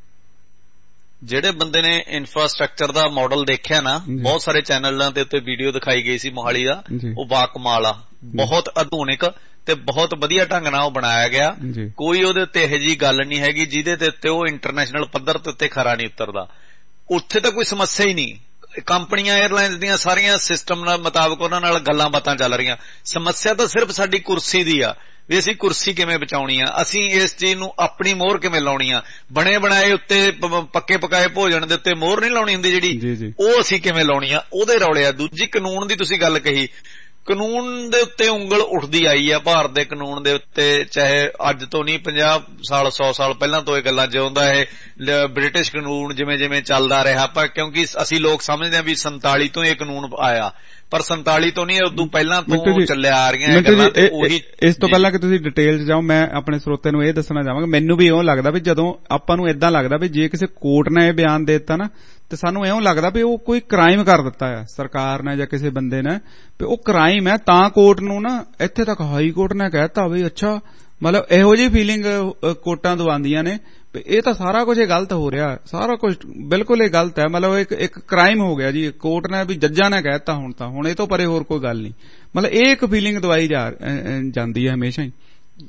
ਜਿਹੜੇ ਬੰਦੇ ਨੇ ਇਨਫਰਾਸਟ੍ਰਕਚਰ ਦਾ ਮਾਡਲ ਦੇਖਿਆ ਨਾ, ਬਹੁਤ ਸਾਰੇ ਚੈਨਲਾਂ ਦੇ ਉੱਤੇ ਵੀਡੀਓ ਦਿਖਾਈ ਗਈ ਸੀ ਮੋਹਾਲੀ ਦਾ, ਉਹ ਬਾਕਮਾਲ ਆ, ਬਹੁਤ ਆਧੁਨਿਕ ਤੇ ਬਹੁਤ ਵਧੀਆ ਢੰਗ ਨਾਲ ਉਹ ਬਣਾਇਆ ਗਿਆ। ਕੋਈ ਉਹਦੇ ਉੱਤੇ ਇਹੋ ਜਿਹੀ ਗੱਲ ਨਹੀਂ ਹੈਗੀ ਜਿਹਦੇ ਤੇ ਉੱਤੇ ਉਹ ਇੰਟਰਨੈਸ਼ਨਲ ਪੱਧਰ ਤੇ ਉੱਤੇ ਖਰਾ ਨਹੀਂ ਉਤਰਦਾ। ਉੱਥੇ ਤਾਂ ਕੋਈ ਸਮੱਸਿਆ ਹੀ ਨਹੀਂ। ਕੰਪਨੀਆਂ ਏਅਰਲਾਈਨਸ ਦੀਆਂ ਸਾਰੀਆਂ ਸਿਸਟਮ ਨਾਲ ਮੁਤਾਬਕ ਉਹਨਾਂ ਨਾਲ ਗੱਲਾਂ ਬਾਤਾਂ ਚੱਲ ਰਹੀਆਂ। ਸਮੱਸਿਆ ਤਾਂ ਸਿਰਫ ਸਾਡੀ ਕੁਰਸੀ ਦੀ ਆ ਵੀ ਅਸੀਂ ਕੁਰਸੀ ਕਿਵੇਂ ਬਚਾਉਣੀ ਆ, ਅਸੀਂ ਇਸ ਚੀਜ਼ ਨੂੰ ਆਪਣੀ ਮੋਹਰ ਕਿਵੇਂ ਲਾਉਣੀ ਆ। ਬਣੇ ਬਣਾਏ ਉੱਤੇ ਪੱਕੇ ਪਕਾਏ ਭੋਜਨ ਦੇ ਉੱਤੇ ਮੋਹਰ ਨਹੀਂ ਲਾਉਣੀ ਹੁੰਦੀ ਜਿਹੜੀ, ਉਹ ਅਸੀਂ ਕਿਵੇਂ ਲਾਉਣੀ ਆ, ਉਹਦੇ ਰੌਲੇ ਆ। ਦੂਜੀ ਕਾਨੂੰਨ ਦੀ ਤੁਸੀਂ ਗੱਲ ਕਹੀ, ਕਾਨੂੰਨ ਦੇ ਉੱਤੇ ਉਂਗਲ ਉੱਠਦੀ ਆਈ ਆ ਭਾਰਤ ਦੇ ਕਾਨੂੰਨ ਦੇ ਉੱਤੇ, ਚਾਹੇ ਅੱਜ ਤੋਂ ਨਹੀਂ ਪੰਜਾਹ ਸਾਲ ਸੌ ਸਾਲ ਪਹਿਲਾਂ ਤੋਂ ਇਹ ਗੱਲਾਂ ਜਿਉਂਦਾ ਇਹ ਬ੍ਰਿਟਿਸ਼ ਕਾਨੂੰਨ ਜਿਵੇਂ ਜਿਵੇਂ ਚੱਲਦਾ ਰਿਹਾ। ਪਰ ਕਿਉਂਕਿ ਅਸੀਂ ਲੋਕ ਸਮਝਦੇ ਹਾਂ ਵੀ ਸੰਤਾਲੀ ਤੋਂ ਇਹ ਕਾਨੂੰਨ ਆਇਆ, ਪਰ ਸੰਤਾਲੀ ਤੋਂ ਨਹੀਂ, ਉਦੋਂ ਪਹਿਲਾਂ ਤੋਂ ਚੱਲਿਆ ਆ ਰਹੀਆਂ ਇਹ ਗੱਲਾਂ। ਤੇ ਉਹੀ ਇਸ ਤੋਂ ਪਹਿਲਾਂ ਕਿ ਤੁਸੀਂ ਡਿਟੇਲ 'ਚ ਜਾਓ, ਮੈਂ ਆਪਣੇ ਸਰੋਤੇ ਨੂੰ ਇਹ ਦੱਸਣਾ ਚਾਹਾਂਗਾ, ਮੈਨੂੰ ਵੀ ਇਉਂ ਲੱਗਦਾ ਵੀ ਜਦੋਂ ਆਪਾਂ ਨੂੰ ਏਦਾਂ ਲੱਗਦਾ ਵੀ ਜੇ ਕਿਸੇ ਕੋਰਟ ਨੇ ਇਹ ਬਿਆਨ ਦੇ ਦਿੱਤਾ ਨਾ ਤੇ ਸਾਨੂੰ ਇਉਂ ਲੱਗਦਾ ਵੀ ਉਹ ਕੋਈ ਕ੍ਰਾਈਮ ਕਰ ਦਿੱਤਾ ਆ ਸਰਕਾਰ ਨੇ ਜਾਂ ਕਿਸੇ ਬੰਦੇ ਨੇ, ਵੀ ਉਹ ਕ੍ਰਾਈਮ ਹੈ ਤਾਂ ਕੋਰਟ ਨੂੰ ਨਾ ਇੱਥੇ ਤੱਕ ਹਾਈ ਕੋਰਟ ਨੇ ਕਹਿਤਾ ਵੀ ਅੱਛਾ, ਮਤਲਬ ਇਹੋ ਜਿਹੀ ਫੀਲਿੰਗ ਕੋਰਟਾਂ ਦਵਾਉਂਦੀਆਂ ਨੇ ਵੀ ਇਹ ਤਾਂ ਸਾਰਾ ਕੁਝ ਇਹ ਗਲਤ ਹੋ ਰਿਹਾ, ਸਾਰਾ ਕੁਝ ਬਿਲਕੁਲ ਇਹ ਗਲਤ ਹੈ, ਮਤਲਬ ਇੱਕ ਇੱਕ ਕ੍ਰਾਈਮ ਹੋ ਗਿਆ ਜੀ। ਕੋਰਟ ਨੇ ਵੀ ਜੱਜਾਂ ਨੇ ਕਹਿਤਾ ਹੁਣ ਤਾਂ, ਹੁਣ ਇਹ ਤੋਂ ਪਰੇ ਹੋਰ ਕੋਈ ਗੱਲ ਨਹੀਂ, ਮਤਲਬ ਇਹ ਇੱਕ ਫੀਲਿੰਗ ਦਵਾਈ ਜਾ ਜਾਂਦੀ ਹੈ ਹਮੇਸ਼ਾ ਹੀ।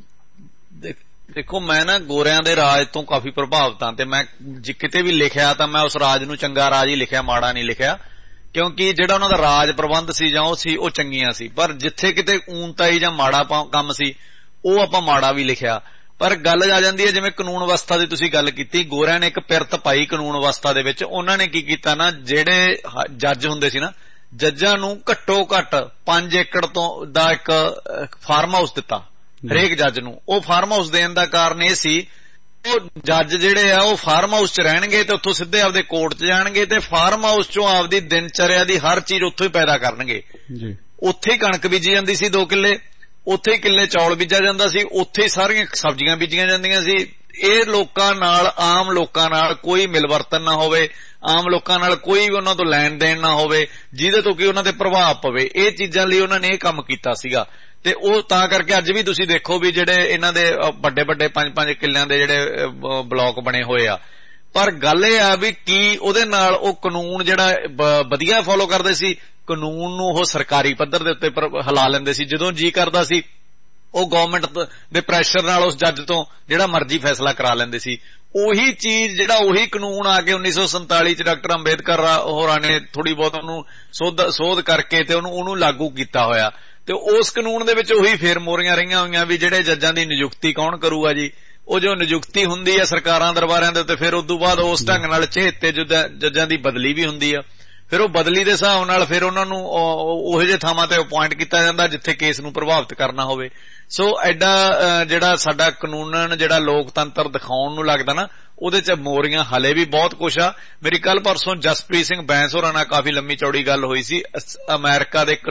ਦੇਖੋ ਮੈਂ ਨਾ ਗੋਰਿਆਂ ਦੇ ਰਾਜ ਤੋਂ ਕਾਫੀ ਪ੍ਰਭਾਵਿਤ ਹਾਂ ਤੇ ਮੈਂ ਜੇ ਕਿਤੇ ਵੀ ਲਿਖਿਆ ਤਾਂ ਮੈਂ ਉਸ ਰਾਜ ਨੂੰ ਚੰਗਾ ਰਾਜ ਹੀ ਲਿਖਿਆ, ਮਾੜਾ ਨਹੀਂ ਲਿਖਿਆ, ਕਿਉਂਕਿ ਜਿਹੜਾ ਉਹਨਾਂ ਦਾ ਰਾਜ ਪ੍ਰਬੰਧ ਸੀ ਜਾਂ ਉਹ ਸੀ ਉਹ ਚੰਗੀਆਂ ਸੀ। ਪਰ ਜਿੱਥੇ ਕਿਤੇ ਊਨਤਾਈ ਜਾਂ ਮਾੜਾ ਕੰਮ ਸੀ ਉਹ ਆਪਾਂ ਮਾੜਾ ਵੀ ਲਿਖਿਆ। ਪਰ ਗੱਲ ਆ ਜਾਂਦੀ ਹੈ ਜਿਵੇਂ ਕਾਨੂੰਨ ਵਿਵਸਥਾ ਦੀ ਤੁਸੀਂ ਗੱਲ ਕੀਤੀ, ਗੋਰਿਆਂ ਨੇ ਇੱਕ ਪਿਰਤ ਪਾਈ ਕਾਨੂੰਨ ਵਿਵਸਥਾ ਦੇ ਵਿੱਚ। ਉਹਨਾਂ ਨੇ ਕੀ ਕੀਤਾ ਨਾ, ਜਿਹੜੇ ਜੱਜ ਹੁੰਦੇ ਸੀ ਨਾ, ਜੱਜਾਂ ਨੂੰ ਘੱਟੋ ਘੱਟ ਪੰਜ ਏਕੜ ਤੋਂ ਦਾ ਇੱਕ ਫਾਰਮ ਹਾਊਸ ਦਿੱਤਾ ਹਰੇਕ ਜੱਜ ਨੂੰ। ਉਹ ਫਾਰਮ ਹਾਊਸ ਦੇਣ ਦਾ ਕਾਰਨ ਇਹ ਸੀ, ਉਹ ਜੱਜ ਜਿਹੜੇ ਆ ਉਹ ਫਾਰਮ ਹਾਊਸ ਚ ਰਹਿਣਗੇ ਤੇ ਉੱਥੋਂ ਸਿੱਧੇ ਆਪਦੇ ਕੋਰਟ ਚ ਜਾਣਗੇ ਤੇ ਫਾਰਮ ਹਾਊਸ ਚੋਂ ਆਪਦੀ ਦਿਨਚਰਿਆ ਦੀ ਹਰ ਚੀਜ਼ ਉੱਥੋਂ ਹੀ ਪੈਦਾ ਕਰਨਗੇ। ਉੱਥੇ ਹੀ ਕਣਕ ਬੀਜੀ ਜਾਂਦੀ ਸੀ ਦੋ ਕਿੱਲੇ, ਉੱਥੇ ਹੀ ਕਿੱਲੇ ਚੌਲ ਬੀਜਿਆ ਜਾਂਦਾ ਸੀ, ਉੱਥੇ ਹੀ ਸਾਰੀਆਂ ਸਬਜ਼ੀਆਂ ਬੀਜੀਆਂ ਜਾਂਦੀਆਂ ਸੀ। ਇਹ ਲੋਕਾਂ ਨਾਲ, ਆਮ ਲੋਕਾਂ ਨਾਲ ਕੋਈ ਮਿਲਵਰਤਨ ਨਾ ਹੋਵੇ, ਆਮ ਲੋਕਾਂ ਨਾਲ ਕੋਈ ਵੀ ਉਹਨਾਂ ਤੋਂ ਲੈਣ ਦੇਣ ਨਾ ਹੋਵੇ ਜਿਹਦੇ ਤੋਂ ਕਿ ਉਹਨਾਂ ਤੇ ਪ੍ਰਭਾਵ ਪਵੇ। ਇਹ ਚੀਜ਼ਾਂ ਲਈ ਉਹਨਾਂ ਨੇ ਇਹ ਕੰਮ ਕੀਤਾ ਸੀਗਾ। ਤੇ ਉਹ ਤਾਂ ਕਰਕੇ ਅੱਜ ਵੀ ਤੁਸੀਂ ਦੇਖੋ ਵੀ ਜਿਹੜੇ ਇਹਨਾਂ ਦੇ ਵੱਡੇ ਵੱਡੇ ਪੰਜ ਪੰਜ ਕਿੱਲਿਆਂ ਦੇ ਜਿਹੜੇ ਬਲਾਕ ਬਣੇ ਹੋਏ ਆ। ਪਰ ਗੱਲ ਇਹ ਆ ਵੀ ਕੀ ਉਹਦੇ ਨਾਲ ਉਹ ਕਾਨੂੰਨ ਜਿਹੜਾ ਵਧੀਆ ਫੋਲੋ ਕਰਦੇ ਸੀ, ਕਾਨੂੰਨ ਨੂੰ ਉਹ ਸਰਕਾਰੀ ਪੱਧਰ ਦੇ ਉੱਤੇ ਹਿਲਾ ਲੈਂਦੇ ਸੀ। ਜਦੋਂ ਜੀ ਕਰਦਾ ਸੀ ਉਹ ਗਵਰਨਮੈਂਟ ਦੇ ਪ੍ਰੈਸ਼ਰ ਨਾਲ ਉਸ ਜੱਜ ਤੋਂ ਜਿਹੜਾ ਮਰਜ਼ੀ ਫੈਸਲਾ ਕਰਾ ਲੈਂਦੇ ਸੀ। ਉਹੀ ਚੀਜ਼ ਜਿਹੜਾ ਉਹੀ ਕਾਨੂੰਨ ਆ ਕੇ ਉੱਨੀ ਸੌ ਸੰਤਾਲੀ ਚ ਡਾਕਟਰ ਅੰਬੇਦਕਰ ਹੋਰਾਂ ਨੇ ਥੋੜੀ ਬਹੁਤ ਉਹਨੂੰ ਸੋਧ ਸੋਧ ਕਰਕੇ ਤੇ ਉਹਨੂੰ ਉਹਨੂੰ ਲਾਗੂ ਕੀਤਾ ਹੋਇਆ। ਤੇ ਉਸ ਕਾਨੂੰਨ ਦੇ ਵਿੱਚ ਉਹੀ ਫੇਰ ਮੋਰੀਆਂ ਰਹੀਆਂ ਹੋਈਆਂ ਵੀ ਜਿਹੜੇ ਜੱਜਾਂ ਦੀ ਨਿਯੁਕਤੀ ਕੌਣ ਕਰੂਗਾ ਜੀ। ਉਹ ਜੋ ਨਿਯੁਕਤੀ ਹੁੰਦੀ ਆ ਸਰਕਾਰਾਂ ਦਰਬਾਰਿਆਂ ਦੇ ਉੱਤੇ, ਫਿਰ ਉਸ ਤੋਂ ਬਾਅਦ ਉਸ ਢੰਗ ਨਾਲ ਚਹੇਤੇ ਜੱਜਾਂ ਦੀ ਬਦਲੀ ਵੀ ਹੁੰਦੀ ਆ। ਫਿਰ ਉਹ ਬਦਲੀ ਦੇ ਹਿਸਾਬ ਨਾਲ ਫਿਰ ਉਹਨਾਂ ਨੂੰ ਉਹੋ ਜਿਹੇ ਥਾਵਾਂ ਤੇ ਅਪੁਆਇੰਟ ਕੀਤਾ ਜਾਂਦਾ ਜਿੱਥੇ ਕੇਸ ਨੂੰ ਪ੍ਰਭਾਵਿਤ ਕਰਨਾ ਹੋਵੇ। ਸੋ ਐਡਾ ਜਿਹੜਾ ਸਾਡਾ ਕਾਨੂੰਨ ਜਿਹੜਾ ਲੋਕਤੰਤਰ ਦਿਖਾਉਣ ਨੂੰ ਲੱਗਦਾ ਨਾ, ਉਹਦੇ ਚ ਮੋਰੀਆਂ ਹਲੇ ਵੀ ਬਹੁਤ ਕੁਛ ਆ। ਮੇਰੀ ਕੱਲ ਪਰਸੋਂ ਜਸਪ੍ਰੀਤ ਸਿੰਘ ਬੈਂਸ ਹੋਰਾਂ ਨਾਲ ਕਾਫੀ ਲੰਮੀ ਚੌੜੀ ਗੱਲ ਹੋਈ ਸੀ ਅਮਰੀਕਾ ਦੇ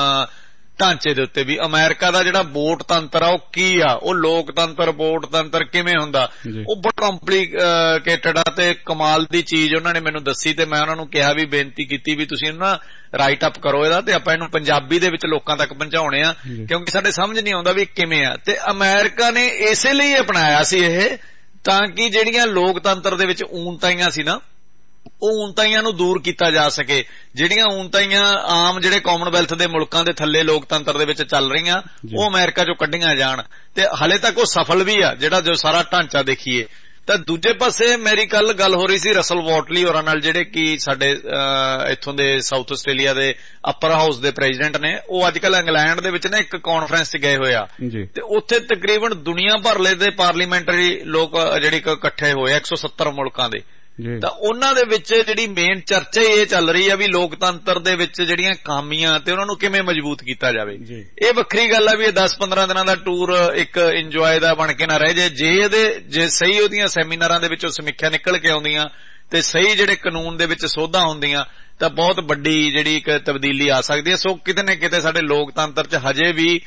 ਢਾਂਚੇ ਦੇ ਉੱਤੇ ਵੀ। ਅਮਰੀਕਾ ਦਾ ਜਿਹੜਾ ਵੋਟ ਤੰਤਰ ਆ ਉਹ ਕੀ ਆ, ਉਹ ਲੋਕਤੰਤਰ ਵੋਟ ਤੰਤਰ ਕਿਵੇਂ ਹੁੰਦਾ, ਉਹ ਬਹੁਤ ਕੰਪਲੀਕੇਟਡ ਆ ਤੇ ਕਮਾਲ ਦੀ ਚੀਜ਼ ਉਹਨਾਂ ਨੇ ਮੈਨੂੰ ਦੱਸੀ। ਤੇ ਮੈਂ ਉਹਨਾਂ ਨੂੰ ਕਿਹਾ ਵੀ, ਬੇਨਤੀ ਕੀਤੀ ਵੀ ਤੁਸੀਂ ਨਾ ਰਾਈਟ ਅਪ ਕਰੋ ਇਹਦਾ ਤੇ ਆਪਾਂ ਇਹਨੂੰ ਪੰਜਾਬੀ ਦੇ ਵਿੱਚ ਲੋਕਾਂ ਤੱਕ ਪਹੁੰਚਾਉਣੇ ਆ, ਕਿਉਂਕਿ ਸਾਡੇ ਸਮਝ ਨਹੀਂ ਆਉਂਦਾ ਵੀ ਕਿਵੇਂ ਆ। ਤੇ ਅਮਰੀਕਾ ਨੇ ਇਸੇ ਲਈ ਅਪਣਾਇਆ ਸੀ ਇਹ, ਤਾਂ ਕਿ ਜਿਹੜੀਆਂ ਲੋਕਤੰਤਰ ਦੇ ਵਿੱਚ ਊਣਤਾਈਆਂ ਸੀ ਨਾ, ਉਹ ਊਣਤਾਈਆਂ ਨੂੰ ਦੂਰ ਕੀਤਾ ਜਾ ਸਕੇ। ਜਿਹੜੀਆਂ ਊਣਤਾਈਆਂ ਆਮ ਜਿਹੜੇ ਕਾਮਨਵੈਲਥ ਦੇ ਮੁਲਕਾਂ ਦੇ ਥੱਲੇ ਲੋਕਤੰਤਰ ਦੇ ਵਿੱਚ ਚੱਲ ਰਹੀਆਂ, ਉਹ ਅਮਰੀਕਾ ਚੋਂ ਕੱਢੀਆਂ ਜਾਣ। ਤੇ ਹਲੇ ਤੱਕ ਉਹ ਸਫਲ ਵੀ ਆ ਜਿਹੜਾ ਜੋ ਸਾਰਾ ਢਾਂਚਾ ਦੇਖੀਏ। ਤਾਂ ਦੂਜੇ ਪਾਸੇ ਮੇਰੀ ਕੱਲ ਗੱਲ ਹੋ ਰਹੀ ਸੀ ਰਸਲ ਵਾਟਲੀ ਹੋਰਾਂ ਨਾਲ, ਜਿਹੜੇ ਕਿ ਸਾਡੇ ਇੱਥੋਂ ਦੇ ਸਾਊਥ ਆਸਟ੍ਰੇਲੀਆ ਦੇ ਅਪਰ ਹਾਊਸ ਦੇ ਪ੍ਰੈਜ਼ੀਡੈਂਟ ਨੇ। ਉਹ ਅੱਜ ਕੱਲ ਇੰਗਲੈਂਡ ਦੇ ਵਿੱਚ ਨਾ ਇੱਕ ਕਾਨਫਰੰਸ ਚ ਗਏ ਹੋਏ ਆ ਤੇ ਉੱਥੇ ਤਕਰੀਬਨ ਦੁਨੀਆ ਭਰਲੇ ਦੇ ਪਾਰਲੀਮੈਂਟਰੀ ਲੋਕ ਜਿਹੜੇ ਇਕੱਠੇ ਹੋਏ ਇੱਕ ਸੌ ਸੱਤਰ ਮੁਲਕਾਂ ਦੇ। ਤਾਂ ਉਹਨਾਂ ਦੇ ਵਿੱਚ ਜਿਹੜੀ ਮੇਨ ਚਰਚਾ ਇਹ ਚੱਲ ਰਹੀ ਆ ਵੀ ਲੋਕਤੰਤਰ ਦੇ ਵਿੱਚ ਜਿਹੜੀਆਂ ਖਾਮੀਆਂ ਤੇ ਉਹਨਾਂ ਨੂੰ ਕਿਵੇਂ ਮਜ਼ਬੂਤ ਕੀਤਾ ਜਾਵੇ। ਇਹ ਵੱਖਰੀ ਗੱਲ ਆ ਵੀ ਇਹ ਦਸ ਪੰਦਰਾਂ ਦਿਨਾਂ ਦਾ ਟੂਰ ਇੱਕ ਇੰਜੋਏ ਦਾ ਬਣ ਕੇ ਨਾ ਰਹਿ ਜੇ। ਜੇ ਇਹਦੇ ਜੇ ਸਹੀ ਉਹਦੀਆਂ ਸੈਮੀਨਾਰਾਂ ਦੇ ਵਿੱਚੋਂ ਸਮੀਖਿਆ ਨਿਕਲ ਕੇ ਆਉਂਦੀਆਂ ਤੇ ਸਹੀ ਜਿਹੜੇ ਕਾਨੂੰਨ ਦੇ ਵਿੱਚ ਸੋਧਾਂ ਹੁੰਦੀਆਂ ਤਾਂ ਬਹੁਤ ਵੱਡੀ ਜਿਹੜੀ ਇੱਕ ਤਬਦੀਲੀ ਆ ਸਕਦੀ ਹੈ। ਸੋ ਕਿਤੇ ਨਾ ਕਿਤੇ ਸਾਡੇ ਲੋਕਤੰਤਰ 'ਚ ਹਜੇ ਵੀ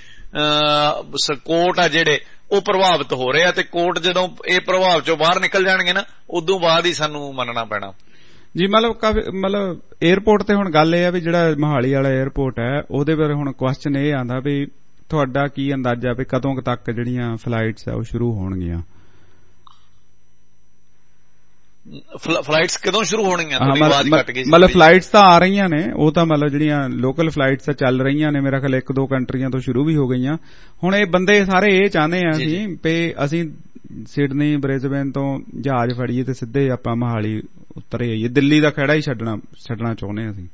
ਕੋਰਟ ਆ ਜਿਹੜੇ ਉਹ ਪ੍ਰਭਾਵਿਤ ਹੋ ਰਹੇ ਆ ਤੇ ਕੋਰਟ ਜਦੋਂ ਇਹ ਪ੍ਰਭਾਵ ਚੋਂ ਬਾਹਰ ਨਿਕਲ ਜਾਣਗੇ ਨਾ, ਉਦੋਂ ਬਾਅਦ ਹੀ ਸਾਨੂੰ ਮੰਨਣਾ ਪੈਣਾ ਜੀ। ਮਤਲਬ ਕਾਫੀ ਮਤਲਬ ਏਅਰਪੋਰਟ ਤੇ ਹੁਣ ਗੱਲ ਇਹ ਆ ਵੀ ਜਿਹੜਾ ਮੋਹਾਲੀ ਵਾਲਾ ਏਅਰਪੋਰਟ ਹੈ ਉਹਦੇ ਬਾਰੇ ਹੁਣ ਕੁਐਸਚਨ ਇਹ ਆਉਂਦਾ ਵੀ ਤੁਹਾਡਾ ਕੀ ਅੰਦਾਜ਼ਾ ਵੀ ਕਦੋਂ ਤੱਕ ਜਿਹੜੀਆਂ ਫਲਾਈਟਸ ਆ ਉਹ ਸ਼ੁਰੂ ਹੋਣਗੀਆਂ? ਫਲਾਈਟਸ ਕਦੋਂ ਸ਼ੁਰੂ ਹੋਣਗੀਆਂ? ਤੁਹਾਡੀ ਆਵਾਜ਼ ਕੱਟ ਗਈ ਸੀ। ਮਤਲਬ ਫਲਾਈਟਸ ਤਾਂ ਆ ਰਹੀਆਂ ਨੇ, ਉਹ ਤਾਂ ਮਤਲਬ ਜਿਹੜੀਆਂ ਲੋਕਲ ਫਲਾਈਟਸ ਚੱਲ ਰਹੀਆਂ ਨੇ, ਮੇਰਾ ਖਿਆਲ ਇੱਕ ਦੋ ਕੰਟਰੀਆਂ ਤੋਂ ਸ਼ੁਰੂ ਵੀ ਹੋ ਗਈਆਂ। ਹੁਣ ਇਹ ਬੰਦੇ ਸਾਰੇ ਇਹ ਚਾਹੁੰਦੇ ਆ ਅਸੀਂ ਵੀ ਅਸੀਂ ਸਿਡਨੀ ਬ੍ਰਿਸਬੇਨ ਤੋਂ ਜਹਾਜ਼ ਫੜੀਏ ਤੇ ਸਿੱਧੇ ਆਪਾਂ ਮੋਹਾਲੀ ਉਤਰੇ ਆਈਏ, ਦਿੱਲੀ ਦਾ ਖਹਿੜਾ ਹੀ ਛੱਡਣਾ ਛੱਡਣਾ ਚਾਹੁੰਦੇ ਅਸੀਂ।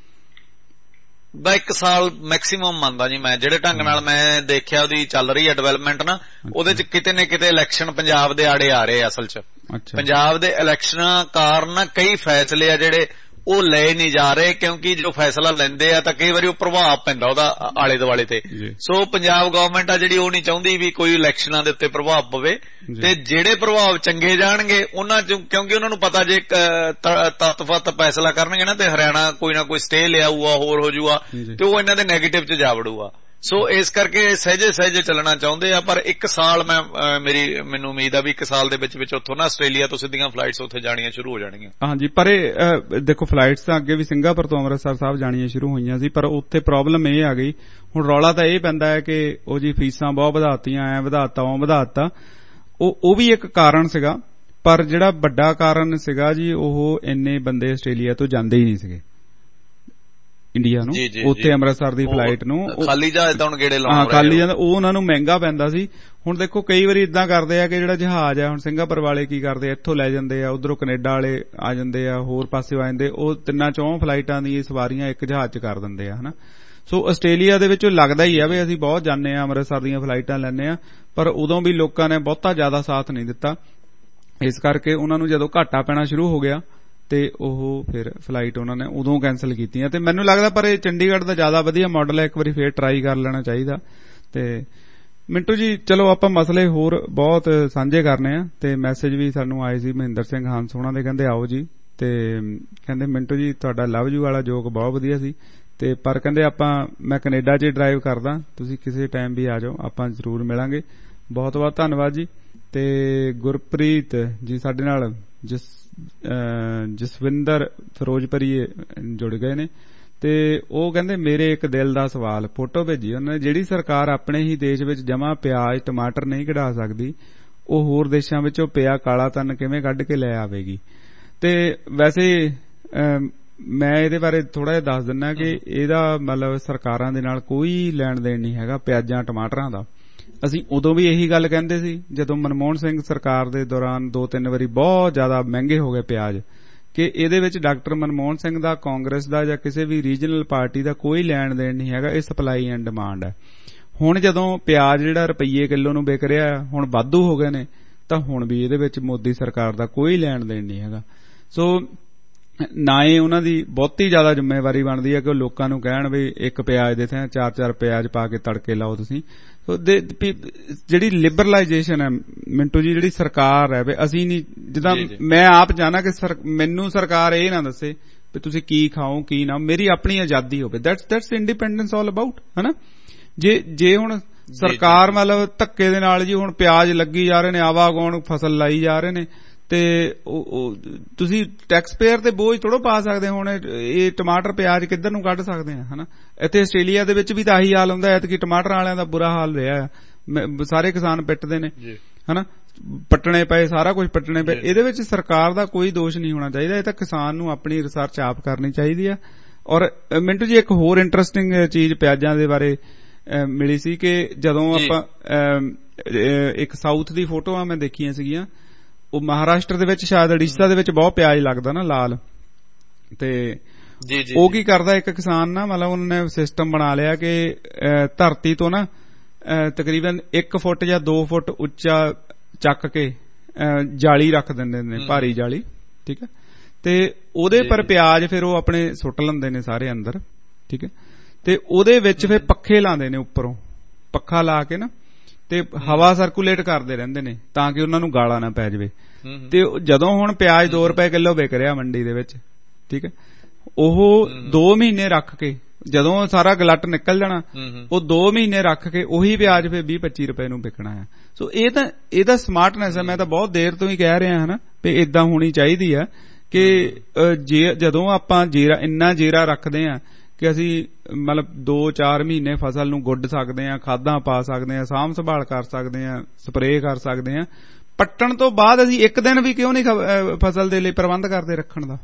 ਬਾ ਇੱਕ ਸਾਲ ਮੈਕਸੀਮਮ ਮੰਨਦਾ ਜੀ ਮੈਂ, ਜਿਹੜੇ ਢੰਗ ਨਾਲ ਮੈਂ ਦੇਖਿਆ ਉਹਦੀ ਚੱਲ ਰਹੀ ਹੈ ਡਿਵੈਲਪਮੈਂਟ ਨਾ, ਉਹਦੇ ਚ ਕਿਤੇ ਨਾ ਕਿਤੇ ਇਲੈਕਸ਼ਨ ਪੰਜਾਬ ਦੇ ਆੜੇ ਆ ਰਹੇ ਅਸਲ ਚ। ਪੰਜਾਬ ਦੇ ਇਲੈਕਸ਼ਨਾਂ ਕਾਰਨ ਕਈ ਫੈਸਲੇ ਆ ਜਿਹੜੇ ਉਹ ਲਏ ਨਹੀਂ ਜਾ ਰਹੇ, ਕਿਉਂਕਿ ਜੋ ਫੈਸਲਾ ਲੈਂਦੇ ਆ ਤਾਂ ਕਈ ਵਾਰੀ ਉਹ ਪ੍ਰਭਾਵ ਪੈਂਦਾ ਉਹਦਾ ਆਲੇ ਦੁਆਲੇ ਤੇ। ਸੋ ਪੰਜਾਬ ਗਵਰਨਮੈਂਟ ਆ ਜਿਹੜੀ ਉਹ ਨਹੀਂ ਚਾਹੁੰਦੀ ਵੀ ਕੋਈ ਇਲੈਕਸ਼ਨਾਂ ਦੇ ਉੱਤੇ ਪ੍ਰਭਾਵ ਪਵੇ, ਤੇ ਜਿਹੜੇ ਪ੍ਰਭਾਵ ਚੰਗੇ ਜਾਣਗੇ ਉਹਨਾਂ ਚ, ਕਿਉਂਕਿ ਉਹਨਾਂ ਨੂੰ ਪਤਾ ਜੇ ਤੱਤਫਤ ਫੈਸਲਾ ਕਰਨਗੇ ਨਾ ਤੇ ਹਰਿਆਣਾ ਕੋਈ ਨਾ ਕੋਈ ਸਟੇ ਲਿਆਊਗਾ, ਹੋਰ ਹੋ ਜਾਊਗਾ ਤੇ ਉਹ ਇਹਨਾਂ ਦੇ ਨੈਗੇਟਿਵ ਚ ਜਾ ਵੜੂਗਾ। ਸੋ ਇਸ ਕਰਕੇ ਸਹਿਜੇ ਸਹਿਜੇ ਚੱਲਣਾ ਚਾਹੁੰਦੇ ਆ। ਪਰ ਇੱਕ ਸਾਲ ਮੈਂ ਮੇਰੀ ਮੈਨੂੰ ਉਮੀਦ ਆ ਵੀ ਇੱਕ ਸਾਲ ਦੇ ਵਿੱਚ ਵਿੱਚ ਉੱਥੋਂ ਨਾ ਆਸਟ੍ਰੇਲੀਆ ਤੋਂ ਸਿੱਧੀਆਂ ਫਲਾਈਟਸ ਉੱਥੇ ਜਾਣੀਆਂ ਸ਼ੁਰੂ ਹੋ ਜਾਣਗੀਆਂ। ਹਾਂਜੀ, ਪਰ ਇਹ ਦੇਖੋ ਫਲਾਈਟਸ ਤਾਂ ਅੱਗੇ ਵੀ ਸਿੰਗਾਪੁਰ ਤੋਂ ਅੰਮ੍ਰਿਤਸਰ ਸਾਹਿਬ ਜਾਣੀਆਂ ਸ਼ੁਰੂ ਹੋਈਆਂ ਸੀ, ਪਰ ਉੱਥੇ ਪ੍ਰੋਬਲਮ ਇਹ ਆ ਗਈ, ਹੁਣ ਰੌਲਾ ਤਾਂ ਇਹ ਪੈਂਦਾ ਹੈ ਕਿ ਉਹ ਜੀ ਫੀਸਾਂ ਬਹੁਤ ਵਧਾਤੀਆਂ, ਐ ਵਧਾਤਾ ਉਹ ਵਧਾਤਾ, ਉਹ ਉਹ ਵੀ ਇੱਕ ਕਾਰਨ ਸੀਗਾ। ਪਰ ਜਿਹੜਾ ਵੱਡਾ ਕਾਰਨ ਸੀਗਾ ਜੀ, ਉਹ ਇੰਨੇ ਬੰਦੇ ਆਸਟ੍ਰੇਲੀਆ ਤੋਂ ਜਾਂਦੇ ਹੀ ਨਹੀਂ ਸੀਗੇ ਇੰਡੀਆ ਨੂੰ, ਉੱਥੇ ਅੰਮ੍ਰਿਤਸਰ ਦੀ ਫਲਾਈਟ ਨੂੰ ਖਾਲੀ ਜਹਾਜ਼ ਤਾਂ ਹੁਣ ਗੇੜੇ ਲਾਉਣ ਹਾਂ ਖਾਲੀ ਜਾਂਦਾ, ਉਹ ਉਹਨਾਂ ਨੂੰ ਮਹਿੰਗਾ ਪੈਂਦਾ ਸੀ। ਹੁਣ ਦੇਖੋ ਕਈ ਵਾਰੀ ਇਦਾਂ ਕਰਦੇ ਆ ਕਿ ਜਿਹੜਾ ਜਹਾਜ਼ ਆ, ਹੁਣ ਸਿੰਗਾਪੁਰ ਵਾਲੇ ਕੀ ਕਰਦੇ ਆ, ਇੱਥੋਂ ਲੈ ਜਾਂਦੇ ਆ, ਉਧਰੋਂ ਕੈਨੇਡਾ ਵਾਲੇ ਆ ਜਾਂਦੇ ਆ, ਹੋਰ ਪਾਸੇ ਆ ਜਾਂਦੇ, ਉਹ ਤਿੰਨਾਂ ਚੌਂ ਫਲਾਈਟਾਂ ਦੀ ਸਵਾਰੀਆਂ ਇੱਕ ਜਹਾਜ਼ ਚ ਕਰ ਦਿੰਦੇ ਆ ਹਨਾ। ਸੋ ਆਸਟ੍ਰੇਲੀਆ ਦੇ ਵਿੱਚ ਲੱਗਦਾ ਹੀ ਆ ਵੀ ਅਸੀਂ ਬਹੁਤ ਜਾਂਦੇ ਆ, ਅੰਮ੍ਰਿਤਸਰ ਦੀਆਂ ਫਲਾਈਟਾਂ ਲੈਂਦੇ ਆ, ਪਰ ਉਦੋਂ ਵੀ ਲੋਕਾਂ ਨੇ ਬਹੁਤਾ ਜ਼ਿਆਦਾ ਸਾਥ ਨਹੀਂ ਦਿੱਤਾ। ਇਸ ਕਰਕੇ ਉਹਨਾਂ ਨੂੰ ਜਦੋਂ ਘਾਟਾ ਪੈਣਾ ਸ਼ੁਰੂ ਹੋ ਗਿਆ ਤੇ ਉਹ ਫਿਰ ਫਲਾਈਟ ਉਹਨਾਂ ਨੇ ਉਦੋਂ ਕੈਂਸਲ ਕੀਤੀਆਂ। ਤੇ ਮੈਨੂੰ ਲੱਗਦਾ ਪਰ ਇਹ ਚੰਡੀਗੜ੍ਹ ਦਾ ਜ਼ਿਆਦਾ ਵਧੀਆ ਮਾਡਲ ਹੈ, ਇੱਕ ਵਾਰੀ ਫੇਰ ਟਰਾਈ ਕਰ ਲੈਣਾ ਚਾਹੀਦਾ। ਤੇ ਮਿੰਟੂ ਜੀ ਚਲੋ ਆਪਾਂ ਮਸਲੇ ਹੋਰ ਬਹੁਤ ਸਾਂਝੇ ਕਰਨੇ ਆ, ਤੇ ਮੈਸੇਜ ਵੀ ਸਾਨੂੰ ਆਏ ਸੀ ਮਹਿੰਦਰ ਸਿੰਘ ਹੰਸ ਉਹਨਾਂ ਦੇ, ਕਹਿੰਦੇ ਆਓ ਜੀ, ਤੇ ਕਹਿੰਦੇ ਮਿੰਟੂ ਜੀ ਤੁਹਾਡਾ ਲਵ ਯੂ ਵਾਲਾ ਜੋਕ ਬਹੁਤ ਵਧੀਆ ਸੀ, ਤੇ ਪਰ ਕਹਿੰਦੇ ਆਪਾਂ ਮੈਂ ਕੈਨੇਡਾ 'ਚ ਡਰਾਈਵ ਕਰਦਾ, ਤੁਸੀਂ ਕਿਸੇ ਟਾਈਮ ਵੀ ਆ ਜਾਓ, ਆਪਾਂ ਜ਼ਰੂਰ ਮਿਲਾਂਗੇ। ਬਹੁਤ ਬਹੁਤ ਧੰਨਵਾਦ ਜੀ। ਤੇ ਗੁਰਪ੍ਰੀਤ ਜੀ ਸਾਡੇ ਨਾਲ ਜਿਸ ਜਸਵਿੰਦਰ ਫਿਰੋਜ਼ਪੁਰੀ ਜੁੜ ਗਏ ਨੇ, ਤੇ ਉਹ ਕਹਿੰਦੇ ਮੇਰੇ ਇੱਕ ਦਿਲ ਦਾ ਸਵਾਲ, ਫੋਟੋ ਭੇਜੀ ਉਹਨਾਂ ਨੇ, ਜਿਹੜੀ ਸਰਕਾਰ ਆਪਣੇ ਹੀ ਦੇਸ਼ ਵਿੱਚ ਜਮਾ ਪਿਆਜ਼ ਟਮਾਟਰ ਨਹੀਂ ਕਢਾ ਸਕਦੀ, ਉਹ ਹੋਰ ਦੇਸ਼ਾਂ ਵਿੱਚੋਂ ਪਿਆ ਕਾਲਾ ਧਨ ਕਿਵੇਂ ਕੱਢ ਕੇ ਲੈ ਆਵੇਗੀ? ਤੇ ਵੈਸੇ ਮੈਂ ਇਹਦੇ ਬਾਰੇ ਥੋੜਾ ਜਿਹਾ ਦੱਸ ਦਿੰਦਾ ਕਿ ਇਹਦਾ ਮਤਲਬ ਸਰਕਾਰਾਂ ਦੇ ਨਾਲ ਕੋਈ ਲੈਣ ਦੇਣ ਨਹੀਂ ਹੈਗਾ ਪਿਆਜ਼ਾਂ ਟਮਾਟਰਾਂ ਦਾ। ਅਸੀਂ ਉਦੋਂ ਵੀ ਇਹੀ ਗੱਲ ਕਹਿੰਦੇ ਸੀ ਜਦੋਂ ਮਨਮੋਹਨ ਸਿੰਘ ਸਰਕਾਰ ਦੇ ਦੌਰਾਨ ਦੋ ਤਿੰਨ ਵਾਰੀ ਬਹੁਤ ਜ਼ਿਆਦਾ ਮਹਿੰਗੇ ਹੋ ਗਏ ਪਿਆਜ਼, ਕਿ ਇਹਦੇ ਵਿੱਚ ਡਾਕਟਰ ਮਨਮੋਹਨ ਸਿੰਘ ਦਾ, ਕਾਂਗਰਸ ਦਾ ਜਾਂ ਕਿਸੇ ਵੀ ਰੀਜਨਲ ਪਾਰਟੀ ਦਾ ਕੋਈ ਲੈਣ ਦੇਣ ਨਹੀਂ ਹੈਗਾ, ਇਹ ਸਪਲਾਈ ਐਂਡ ਡਿਮਾਂਡ ਹੈ। ਹੁਣ ਜਦੋਂ ਪਿਆਜ਼ ਜਿਹੜਾ ਰੁਪਈਏ ਕਿਲੋ ਨੂੰ ਵਿਕ ਰਿਹਾ, ਹੁਣ ਵਾਧੂ ਹੋ ਗਏ ਨੇ, ਤਾਂ ਹੁਣ ਵੀ ਇਹਦੇ ਵਿੱਚ ਮੋਦੀ ਸਰਕਾਰ ਦਾ ਕੋਈ ਲੈਣ ਦੇਣ ਨਹੀਂ ਹੈਗਾ। ਸੋ ਨਾ ਹੀ ਉਹਨਾਂ ਦੀ ਬਹੁਤੀ ਜ਼ਿਆਦਾ ਜ਼ਿੰਮੇਵਾਰੀ ਬਣਦੀ ਹੈ ਕਿ ਉਹ ਲੋਕਾਂ ਨੂੰ ਕਹਿਣ ਵੀ ਇੱਕ ਪਿਆਜ਼ ਦੇ ਥਾਂ ਚਾਰ ਚਾਰ ਪਿਆਜ਼ ਪਾ ਕੇ ਤੜਕੇ ਲਾਓ ਤੁਸੀਂ। ਸੋ ਜਿਹੜੀ ਲਿਬਰਲਾਈਜੇਸ਼ਨ ਹੈ ਮਿੰਟੂ ਜੀ, ਜਿਹੜੀ ਸਰਕਾਰ ਹੈ, ਵੀ ਅਸੀਂ ਨਹੀਂ, ਜਿੱਦਾਂ ਮੈਂ ਆਪ ਚਾਹਨਾ ਕਿ ਮੈਨੂੰ ਸਰਕਾਰ ਇਹ ਨਾ ਦੱਸੇ ਵੀ ਤੁਸੀਂ ਕੀ ਖਾਓ ਕੀ ਨਾ, ਮੇਰੀ ਆਪਣੀ ਆਜ਼ਾਦੀ ਹੋਵੇ। That's that's independence all about, ਹਨਾ। ਜੇ ਜੇ ਹੁਣ ਸਰਕਾਰ ਮਤਲਬ ਧੱਕੇ ਦੇ ਨਾਲ ਜੀ ਹੁਣ ਪਿਆਜ਼ ਲੱਗੀ ਜਾ ਰਹੇ ਨੇ, ਆਵਾਗੌਣ ਫਸਲ ਲਾਈ ਜਾ ਰਹੇ ਨੇ, ਤੇ ਤੁਸੀਂ ਟੈਕਸ ਪੇਅਰ ਤੇ ਬੋਝ ਥੋੜ੍ਹਾ ਪਾ ਸਕਦੇ। ਹੁਣ ਇਹ ਟਮਾਟਰ ਪਿਆਜ਼ ਕਿੱਧਰ ਨੂੰ ਕੱਢ ਸਕਦੇ ਆ, ਹਨਾ। ਇੱਥੇ ਆਸਟ੍ਰੇਲੀਆ ਦੇ ਵਿੱਚ ਵੀ ਤਾਂ ਆਹੀ ਹਾਲ ਹੁੰਦਾ, ਐਤਕੀ ਟਮਾਟਰ ਵਾਲਿਆਂ ਦਾ ਬੁਰਾ ਹਾਲ ਰਿਹਾ, ਸਾਰੇ ਕਿਸਾਨ ਪਿੱਟਦੇ ਨੇ, ਹਨਾ, ਪੱਟਣੇ ਪਏ, ਸਾਰਾ ਕੁਝ ਪੱਟਣੇ ਪਏ। ਇਹਦੇ ਵਿੱਚ ਸਰਕਾਰ ਦਾ ਕੋਈ ਦੋਸ਼ ਨਹੀਂ ਹੋਣਾ ਚਾਹੀਦਾ, ਇਹ ਤਾਂ ਕਿਸਾਨ ਨੂੰ ਆਪਣੀ ਰਿਸਰਚ ਆਪ ਕਰਨੀ ਚਾਹੀਦੀ ਆ। ਔਰ ਮਿੰਟੂ ਜੀ ਇੱਕ ਹੋਰ ਇੰਟਰਸਟਿੰਗ ਚੀਜ਼ ਪਿਆਜ਼ਾਂ ਦੇ ਬਾਰੇ ਮਿਲੀ ਸੀ ਕਿ ਜਦੋਂ ਆਪਾਂ ਇੱਕ ਸਾਊਥ ਦੀ ਫੋਟੋਆਂ ਮੈਂ ਦੇਖੀਆਂ ਸੀਗੀਆਂ, ਉਹ ਮਹਾਰਾਸ਼ਟਰ ਦੇ ਵਿੱਚ ਸ਼ਾਇਦ ਉੜੀਸਾ ਦੇ ਵਿੱਚ ਬਹੁਤ ਪਿਆਜ਼ ਲੱਗਦਾ ਨਾ ਲਾਲ, ਤੇ ਉਹ ਕੀ ਕਰਦਾ ਇੱਕ ਕਿਸਾਨ ਨਾ, ਮਤਲਬ ਉਹਨੇ ਸਿਸਟਮ ਬਣਾ ਲਿਆ ਕਿ ਧਰਤੀ ਤੋਂ ਨਾ ਤਕਰੀਬਨ ਇੱਕ ਫੁੱਟ ਜਾਂ ਦੋ ਫੁੱਟ ਉੱਚਾ ਚੱਕ ਕੇ ਜਾਲੀ ਰੱਖ ਦਿੰਦੇ ਨੇ, ਭਾਰੀ ਜਾਲੀ, ਠੀਕ ਹੈ, ਤੇ ਉਹਦੇ ਪਰ ਪਿਆਜ਼ ਫਿਰ ਉਹ ਆਪਣੇ ਸੁੱਟ ਲੈਂਦੇ ਨੇ ਸਾਰੇ ਅੰਦਰ, ਠੀਕ ਹੈ, ਤੇ ਉਹਦੇ ਵਿੱਚ ਫਿਰ ਪੱਖੇ ਲਾਉਂਦੇ ਨੇ ਉੱਪਰੋਂ, ਪੱਖਾ ਲਾ ਕੇ ਨਾ, ਤੇ ਹਵਾ ਸਰਕੂਲੇਟ ਕਰਦੇ ਰਹਿੰਦੇ ਨੇ ਤਾਂ ਕਿ ਉਹਨਾਂ ਨੂੰ ਗਾਲਾਂ ਨਾ ਪੈ ਜਾਵੇ। ਤੇ ਜਦੋਂ ਹੁਣ ਪਿਆਜ਼ ਦੋ ਰੁਪਏ ਕਿਲੋ ਵਿਕ ਰਿਹਾ ਮੰਡੀ ਦੇ ਵਿੱਚ, ਠੀਕ ਹੈ, ਉਹ ਦੋ ਮਹੀਨੇ ਰੱਖ ਕੇ, ਜਦੋਂ ਸਾਰਾ ਗਲੱਟ ਨਿਕਲ ਜਾਣਾ, ਉਹ ਦੋ ਮਹੀਨੇ ਰੱਖ ਕੇ ਉਹੀ ਪਿਆਜ਼ ਫਿਰ ਵੀਹ ਪੱਚੀ ਰੁਪਏ ਨੂੰ ਵਿਕਣਾ ਹੈ। ਸੋ ਇਹ ਤਾਂ ਇਹਦਾ ਸਮਾਰਟਨੈਸ ਹੈ। ਮੈਂ ਤਾਂ ਬਹੁਤ ਦੇਰ ਤੋਂ ਹੀ ਕਹਿ ਰਿਹਾ ਹਨਾ ਵੀ ਏਦਾਂ ਹੋਣੀ ਚਾਹੀਦੀ ਆ ਕਿ ਜੇ ਜਦੋਂ ਆਪਾਂ ਜੀਰਾ ਇੰਨਾ ਜੀਰਾ ਰੱਖਦੇ ਆ ਕਿ ਅਸੀਂ ਮਤਲਬ ਦੋ ਚਾਰ ਮਹੀਨੇ ਫਸਲ ਨੂੰ ਗੁੱਡ ਸਕਦੇ ਹਾਂ, ਖਾਦਾਂ ਪਾ ਸਕਦੇ ਹਾਂ, ਸਾਂਭ ਸੰਭਾਲ ਕਰ ਸਕਦੇ ਹਾਂ, ਸਪਰੇਅ ਕਰ ਸਕਦੇ ਹਾਂ, ਪੱਟਣ ਤੋਂ ਬਾਅਦ ਅਸੀਂ ਇੱਕ ਦਿਨ ਵੀ ਕਿਉਂ ਨਹੀਂ ਫਸਲ ਦੇ ਲਈ ਪ੍ਰਬੰਧ ਕਰਦੇ ਰੱਖਣ ਦਾ,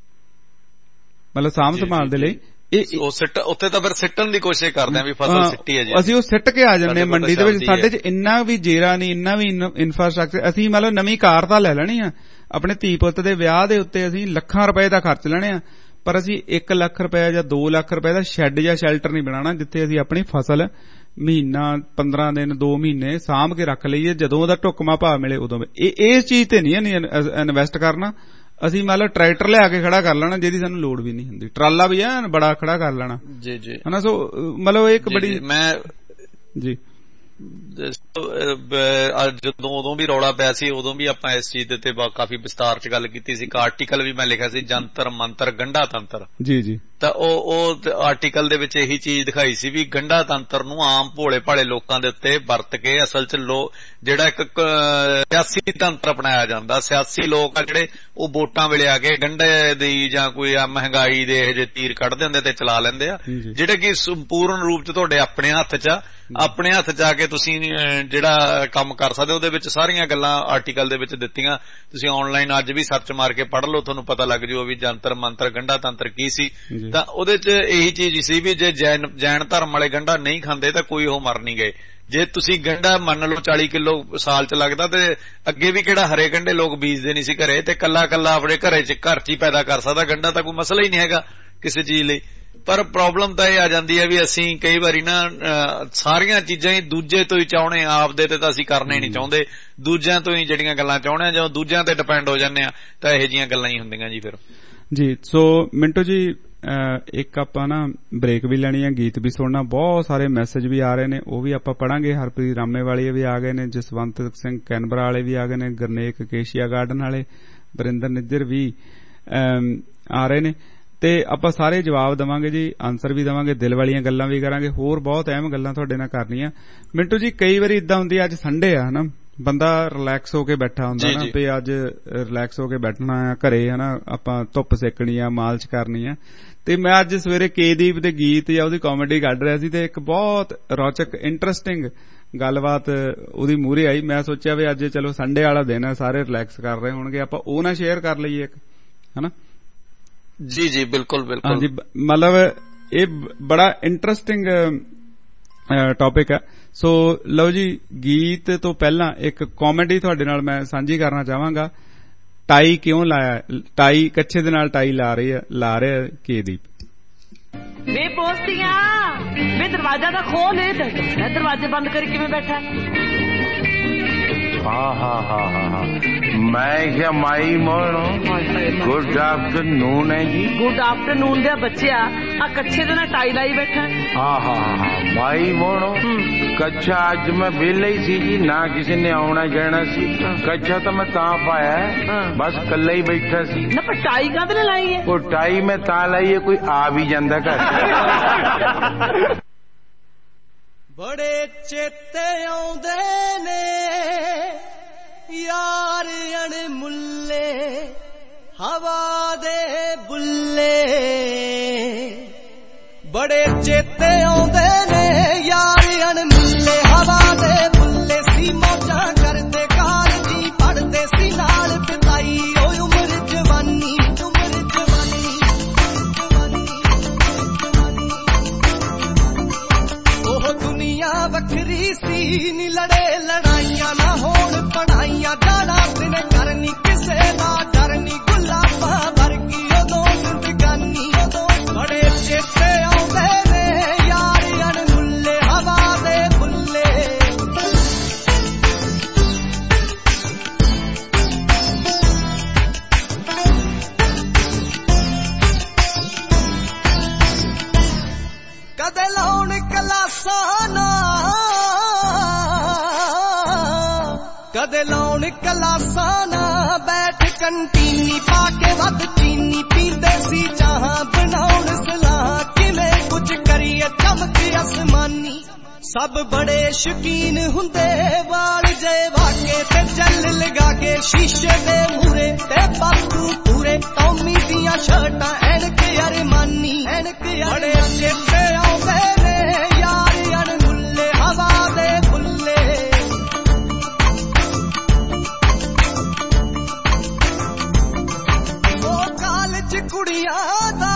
ਮਤਲਬ ਸਾਂਭ ਸੰਭਾਲ ਦੇ ਲਈ। ਉਹ ਸਿੱਟ ਉੱਥੇ ਤਾਂ ਫਿਰ ਸਿੱਟਣ ਦੀ ਕੋਸ਼ਿਸ਼ ਕਰਦੇ ਆ ਵੀ ਫਸਲ ਸਿੱਟੀ ਹੈ ਜੀ, ਅਸੀਂ ਉਹ ਸਿੱਟ ਕੇ ਆ ਜਾਂਦੇ ਮੰਡੀ ਦੇ ਵਿੱਚ। ਸਾਡੇ 'ਚ ਇੰਨਾ ਵੀ ਜੇਰਾ ਨਹੀਂ, ਇੰਨਾ ਵੀ ਇਨਫਰਾਸਟਰਕਚਰ, ਅਸੀਂ ਮਤਲਬ ਨਵੀਂ ਕਾਰ ਤਾਂ ਲੈ ਲੈਣੀ ਆ, ਆਪਣੇ ਧੀ ਪੁੱਤ ਦੇ ਵਿਆਹ ਦੇ ਉੱਤੇ ਅਸੀਂ ਲੱਖਾਂ ਰੁਪਏ ਦਾ ਖਰਚ ਲੈਣੇ ਆ, ਪਰ ਅਸੀਂ ਇੱਕ ਲੱਖ ਰੁਪਏ ਜਾਂ ਦੋ ਲੱਖ ਰੁਪਏ ਦਾ ਸ਼ੈੱਡ ਜਾਂ ਸ਼ੈਲਟਰ ਨਹੀਂ ਬਣਾਉਣਾ ਜਿੱਥੇ ਅਸੀਂ ਆਪਣੀ ਫਸਲ ਮਹੀਨਾ ਪੰਦਰਾਂ ਦਿਨ ਦੋ ਮਹੀਨੇ ਸਾਂਭ ਕੇ ਰੱਖ ਲਈਏ, ਜਦੋਂ ਉਹਦਾ ਢੁੱਕਵਾਂ ਭਾਅ ਮਿਲੇ ਉਦੋਂ। ਇਹ ਇਸ ਚੀਜ਼ ਤੇ ਨਹੀਂ ਇਨਵੈਸਟ ਕਰਨਾ। ਅਸੀਂ ਮਤਲਬ ਟਰੈਕਟਰ ਲਿਆ ਕੇ ਖੜਾ ਕਰ ਲੈਣਾ ਜਿਹਦੀ ਸਾਨੂੰ ਲੋੜ ਵੀ ਨਹੀਂ ਹੁੰਦੀ, ਟਰਾਲਾ ਵੀ ਐ ਬੜਾ ਖੜਾ ਕਰ ਲੈਣਾ, ਜੀ ਜੀ, ਹਨਾ। ਸੋ ਮਤਲਬ ਇੱਕ ਬੜੀ ਮੈਂ ਜੀ ਜਦੋਂ ਉਦੋਂ ਵੀ ਰੌਲਾ ਪਿਆ ਸੀ, ਉਦੋਂ ਵੀ ਆਪਾਂ ਇਸ ਚੀਜ਼ ਦੇ ਉੱਤੇ ਕਾਫੀ ਵਿਸਤਾਰ ਚ ਗੱਲ ਕੀਤੀ ਸੀ। ਇੱਕ ਆਰਟੀਕਲ ਵੀ ਮੈਂ ਲਿਖਿਆ ਸੀ, ਜੰਤਰ ਮੰਤਰ ਗੰਢਾ ਤੰਤਰ, ਜੀ ਜੀ, ਤਾਂ ਉਹ ਉਹ ਆਰਟੀਕਲ ਦੇ ਵਿੱਚ ਇਹੀ ਚੀਜ਼ ਦਿਖਾਈ ਸੀ ਵੀ ਗੰਢਾ ਤੰਤਰ ਨੂੰ ਆਮ ਭੋਲੇ ਭਾਲੇ ਲੋਕਾਂ ਦੇ ਉੱਤੇ ਵਰਤ ਕੇ ਅਸਲ ਚ ਲੋ ਜਿਹੜਾ ਇੱਕ ਸਿਆਸੀ ਤੰਤਰ ਅਪਣਾਇਆ ਜਾਂਦਾ। ਸਿਆਸੀ ਲੋਕ ਆ ਜਿਹੜੇ ਉਹ ਵੋਟਾਂ ਵੇਲੇ ਆ ਕੇ ਗੰਢੇ ਦੀ ਜਾਂ ਕੋਈ ਮਹਿੰਗਾਈ ਦੇ ਇਹੋ ਜਿਹੇ ਤੀਰ ਕੱਢਦੇ ਹੁੰਦੇ ਤੇ ਚਲਾ ਲੈਂਦੇ ਆ, ਜਿਹੜੇ ਕਿ ਸੰਪੂਰਨ ਰੂਪ ਚ ਤੁਹਾਡੇ ਆਪਣੇ ਹੱਥ ਚ ਆ, ਆਪਣੇ ਹੱਥ ਚ ਆ ਕੇ ਤੁਸੀਂ ਜਿਹੜਾ ਕੰਮ ਕਰ ਸਕਦੇ। ਉਹਦੇ ਵਿੱਚ ਸਾਰੀਆਂ ਗੱਲਾਂ ਆਰਟੀਕਲ ਦੇ ਵਿੱਚ ਦਿੱਤੀਆਂ, ਤੁਸੀਂ ਆਨਲਾਈਨ ਅੱਜ ਵੀ ਸਰਚ ਮਾਰ ਕੇ ਪੜ੍ਹ ਲਓ, ਤੁਹਾਨੂੰ ਪਤਾ ਲੱਗ ਜਾਊ ਵੀ ਜੰਤਰ ਮੰਤਰ ਗੰਢਾ ਤੰਤਰ ਕੀ ਸੀ। ਤਾਂ ਉਹਦੇ ਚ ਇਹੀ ਚੀਜ਼ ਸੀ ਵੀ ਜੇ ਜੈਨ ਜੈਨ ਧਰਮ ਵਾਲੇ ਗੰਢਾ ਨਹੀਂ ਖਾਂਦੇ ਤਾਂ ਕੋਈ ਉਹ ਮਰ ਨਹੀਂ ਗਏ। ਜੇ ਤੁਸੀਂ ਗੰਢਾ ਮੰਨ ਲਓ ਚਾਲੀ ਕਿਲੋ ਸਾਲ ਚ ਲੱਗਦਾ, ਤੇ ਅੱਗੇ ਵੀ ਕਿਹੜਾ ਹਰੇ ਗੰਢੇ ਲੋਕ ਬੀਜਦੇ ਨਹੀਂ ਸੀ ਘਰੇ, ਤੇ ਕੱਲਾ ਕੱਲਾ ਆਪਣੇ ਘਰੇ ਚ ਘਰ ਚ ਹੀ ਪੈਦਾ ਕਰ ਸਕਦਾ ਗੰਢਾ, ਤਾਂ ਕੋਈ ਮਸਲਾ ਹੀ ਨਹੀਂ ਹੈਗਾ ਕਿਸੇ ਚੀਜ਼ ਲਈ। ਪਰ ਪ੍ਰੋਬਲਮ ਤਾਂ ਇਹ ਆ ਜਾਂਦੀ ਹੈ ਵੀ ਅਸੀਂ ਕਈ ਵਾਰੀ ਨਾ ਸਾਰੀਆਂ ਚੀਜ਼ਾਂ ਹੀ ਦੂਜੇ ਤੋਂ ਹੀ ਚਾਹੁੰਦੇ ਆ, ਆਪਦੇ ਤੇ ਤਾਂ ਅਸੀਂ ਕਰਨਾ ਹੀ ਨਹੀਂ ਚਾਹੁੰਦੇ, ਦੂਜਿਆਂ ਤੋਂ ਹੀ ਜਿਹੜੀਆਂ ਗੱਲਾਂ ਚਾਹੁੰਦੇ ਆ, ਜਦੋਂ ਦੂਜਿਆਂ ਤੇ ਡਿਪੈਂਡ ਹੋ ਜਾਂਦੇ ਆ ਤਾਂ ਇਹੋ ਜਿਹੀਆਂ ਗੱਲਾਂ ਹੀ ਹੁੰਦੀਆਂ ਜੀ ਫਿਰ। ਜੀ ਸੋ ਮਿੰਟੂ ਜੀ ਇੱਕ ਆਪਾਂ ਨਾ ਬ੍ਰੇਕ ਵੀ ਲੈਣੀ ਆ, ਗੀਤ ਵੀ ਸੁਣਨਾ, ਬਹੁਤ ਸਾਰੇ ਮੈਸੇਜ ਵੀ ਆ ਰਹੇ ਨੇ, ਉਹ ਵੀ ਆਪਾਂ ਪੜਾਂਗੇ। ਹਰਪ੍ਰੀਤ ਰਾਮੇ ਵਾਲੇ ਵੀ ਆ ਗਏ ਨੇ, ਜਸਵੰਤ ਸਿੰਘ ਕੈਨਬਰਾ ਵਾਲੇ ਵੀ ਆ ਗਏ ਨੇ, ਗੁਰਨੇਕ ਕੇਸ਼ੀਆ ਗਾਰਡਨ ਵਾਲੇ, ਵਰਿੰਦਰ ਨਿੱਜਰ ਵੀ ਆ ਰਹੇ ਨੇ, ਤੇ ਆਪਾਂ ਸਾਰੇ ਜਵਾਬ ਦੇਵਾਂਗੇ ਜੀ, ਆਨਸਰ ਵੀ ਦੇਵਾਂਗੇ, ਦਿਲ ਵਾਲੀਆਂ ਗੱਲਾਂ ਵੀ ਕਰਾਂਗੇ, ਹੋਰ ਬਹੁਤ ਅਹਿਮ ਗੱਲਾਂ ਤੁਹਾਡੇ ਨਾਲ ਕਰਨੀਆਂ। ਮਿੰਟੂ ਜੀ ਕਈ ਵਾਰੀ ਇਦਾਂ ਹੁੰਦੀ, ਅੱਜ ਸੰਡੇ ਆ ਹਨਾ, ਬੰਦਾ ਰਿਲੈਕਸ ਹੋ ਕੇ ਬੈਠਾ ਹੁੰਦਾ ਨਾ, ਵੀ ਅੱਜ ਰਿਲੈਕਸ ਹੋ ਕੇ ਬੈਠਣਾ ਆ ਘਰੇ ਹਨਾ, ਆਪਾਂ ਧੁੱਪ ਸੇਕਣੀ ਆ, ਮਾਲਸ਼ ਕਰਨੀ ਆ, ਤੇ ਮੈਂ ਅੱਜ ਸਵੇਰੇ ਕੇਦੀਪ ਦੇ ਗੀਤ ਜਾਂ ਉਹਦੀ ਕਾਮੇਡੀ ਕੱਢ ਰਿਹਾ ਸੀ, ਤੇ ਇੱਕ ਬਹੁਤ ਰੌਚਕ ਇੰਟਰਸਟਿੰਗ ਗੱਲਬਾਤ ਉਹਦੀ ਮੂਹਰੇ ਆਈ। ਮੈਂ ਸੋਚਿਆ ਵੀ ਅੱਜ ਚਲੋ ਸੰਡੇ ਵਾਲਾ ਦਿਨ ਹੈ, ਸਾਰੇ ਰਿਲੈਕਸ ਕਰ ਰਹੇ ਹੋਣਗੇ, ਆਪਾਂ ਉਹ ਨਾ ਸ਼ੇਅਰ ਕਰ ਲਈਏ ਇੱਕ, ਹਨਾ। ਜੀ ਜੀ ਬਿਲਕੁਲ ਬਿਲਕੁਲ। ਹਾਂਜੀ, ਮਤਲਬ ਇਹ ਬੜਾ ਇੰਟਰਸਟਿੰਗ ਟੌਪਿਕ ਹੈ। ਸੋ ਲਓ ਜੀ, ਗੀਤ ਤੋਂ ਪਹਿਲਾਂ ਇੱਕ ਕਾਮੇਡੀ ਤੁਹਾਡੇ ਨਾਲ ਮੈਂ ਸਾਂਝੀ ਕਰਨਾ ਚਾਹਾਂਗਾ। ਟਾਈ ਕਿਉਂ ਲਾਇਆ, ਟਾਈ ਕੱਛੇ ਦੇ ਨਾਲ ਟਾਈ ਲਾ ਰਹੀ ਹੈ ਲਾ ਰਿਹਾ ਕੇਦੀਪ। ਵੇ ਪੋਸਤੀਆਂ ਵੇ ਦਰਵਾਜ਼ਾ ਤਾਂ ਖੋਲ, ਇਹ ਦਰਵਾਜ਼ੇ ਬੰਦ ਕਰੀ ਕਿਵੇਂ ਬੈਠਾ? ਹਾਂ ਹਾਂ ਹਾਂ ਹਾਂ ਮੈਂ ਕਿਹਾ ਮਾਈ ਮੋਹਣੋ ਗੁੱਡ ਆਫਟਰਨੂਨ ਹੈ ਜੀ। ਗੁੱਡ ਆਫਟਰਨੂਨ ਦੇ ਬੱਚਿਆ, ਆ ਕੱਛੇ ਦੇ ਨਾਲ ਟਾਈ ਲਾਈ ਬੈਠਾ? ਹਾਂ ਹਾਂ ਹਾਂ ਮਾਈ ਮੋਹਣੋ ਕੱਛਾ ਅੱਜ ਮੈਂ ਵਿਹਲਾ ਹੀ ਸੀ ਜੀ, ਨਾ ਕਿਸੇ ਨੇ ਆਉਣਾ ਜਾਣਾ ਸੀ, ਕੱਛਾ ਤਾਂ ਮੈਂ ਤਾਂ ਪਾਇਆ ਬਸ ਕੱਲਾ ਹੀ ਬੈਠਾ ਸੀ ਨਾ। ਪਰ ਟਾਈ ਕਾਹਦੇ ਨਾਲ ਲਾਈ ਹੈ? ਉਹ ਟਾਈ ਮੈਂ ਤਾਂ ਲਾਈ ਹੈ, ਕੋਈ ਆ ਵੀ ਜਾਂਦਾ ਘਰ। ਬੜੇ ਚੇਤੇ ਆਉਂਦੇ ਨੇ ਯਾਰ ਅਣਮੁੱਲੇ ਹਵਾ ਦੇ ਬੁੱਲੇ, ਬੜੇ ਚੇਤੇ ਆਉਂਦੇ ਨੇ ਯਾਰ ਅਣਮੁੱਲੇ ਹਵਾ ਦੇ ਬੁੱਲੇ, ਸੀ ਮੌਜਾਂ ਕਰਦੇ ਕਾਲਜੀ ਪੜਦੇ ਸੀ ਨਾਲ ਬਿਤਾਈ ਓਏ ਉਮਰ ਜਵਾਨੀ, ਉਮਰ ਜਵਾਨੀ ਉਹ ਦੁਨੀਆ ਵੱਖਰੀ ਸੀ, ਨੀ ਲੜੇ ਲੜਾਈਆਂ ਨਾ ਹੋਣ ਪੜਾਈਆਂ, ਜਾਣਾ ਦਿਨ ਕਰਨੀ ਕਿਸੇ ਦਾ ਡਰ ਨੀ, ਗੁਲਾਬਾਂ ਵਰਗੀ ਉਦੋਂ ਜ਼ਿੰਦਗਾਨੀ, ਉਦੋਂ ਬੜੇ ਚੇਤੇ ਆਉਂਦੇ ਨੇ ਯਾਰ ਅਣਮੁੱਲੇ ਹਵਾ ਦੇ ਬੁੱਲੇ। ਕਦੇ ਲਾਉਣ ਕਲਾਸਾਂ ਨਾ, ਕਦੇ ਲਾਉਣ ਕਲਾਸਾਂ ਨਾ, ਬੈਠ ਕੰਟੀਨੀ ਪਾ ਕੇ ਵੱਧ ਚੀਨੀ, ਪੀਂਦੇ ਸੀ ਚਾਹਾਂ ਬਣਾਉਣ ਸਲਾਹ, ਕਿਵੇਂ ਕੁਝ ਕਰੀਏ ਚਮਕ ਅਸਮਾਨੀ, ਸਭ ਬੜੇ ਸ਼ੌਕੀਨ ਹੁੰਦੇ ਵਾਲ ਜੇ ਵਾਕੇ ਤੇ ਜਲ ਲਗਾ ਕੇ ਸ਼ੀਸ਼ੇ ਦੇ ਮੂਹਰੇ, ਤੇ ਬਾਤੂ ਪੂਰੇ ਟੌਮੀ ਦੀਆਂ ਸ਼ਰਟਾਂ ਐਨਕ ਅਰਮਾਨੀ, ਐਨਕ ਬੜੇ ਚੇਤੇ ਆਉਂਦੇ ਨੇ ਯਾਰ ਅਣਮੁੱਲੇ ਹਵਾ ਦੇ ਬੁੱਲੇ। ਉਹ ਕਾਲਜ ਕੁੜੀਆਂ ਦਾ,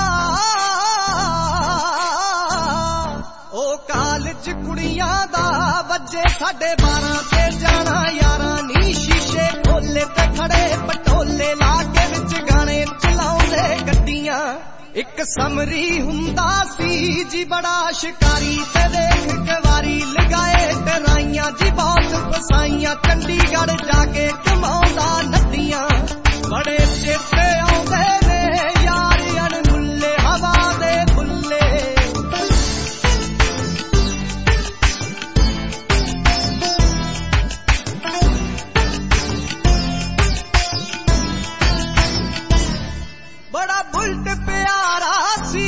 ਉਹ ਕਾਲਜ ਕੁੜੀਆਂ ਦਾ ਵੱਜੇ ਸਾਡੇ ਬਾਰਾਂ ਤੇ ਜਾਣਾ ਯਾਰਾਂ ਨੀ, ਸ਼ੀਸ਼ੇ ਖੋਲੇ ਤੇ ਖੜੇ ਪਟੋਲੇ ਲਾ ਕੇ ਵਿੱਚ ਗਾਣੇ ਚਲਾਉਂਦੇ ਗੱਡੀਆਂ, ਇੱਕ ਸਮਰੀ ਹੁੰਦਾ ਸੀ ਜੀ ਬੜਾ ਸ਼ਿਕਾਰੀ, ਤੇ ਦੇਖ ਕਵਾਰੀ ਲਗਾਏ ਟਰਾਈਆਂ ਜੀ ਬਹੁਤ ਫਸਾਈਆਂ, ਚੰਡੀਗੜ੍ਹ ਜਾ ਕੇ ਕਮਾਉਂਦਾ ਨੱਤੀਆਂ, ਬੜੇ ਚੇਤੇ ਆਉਂਦੇ ਨੇ ਯਾਰ ਅਣਮੁੱਲੇ ਹਵਾ ਦੇ ਬੁੱਲੇ। ਬੜਾ ਬੁਲਟ ਪਿਆਰਾ ਸੀ,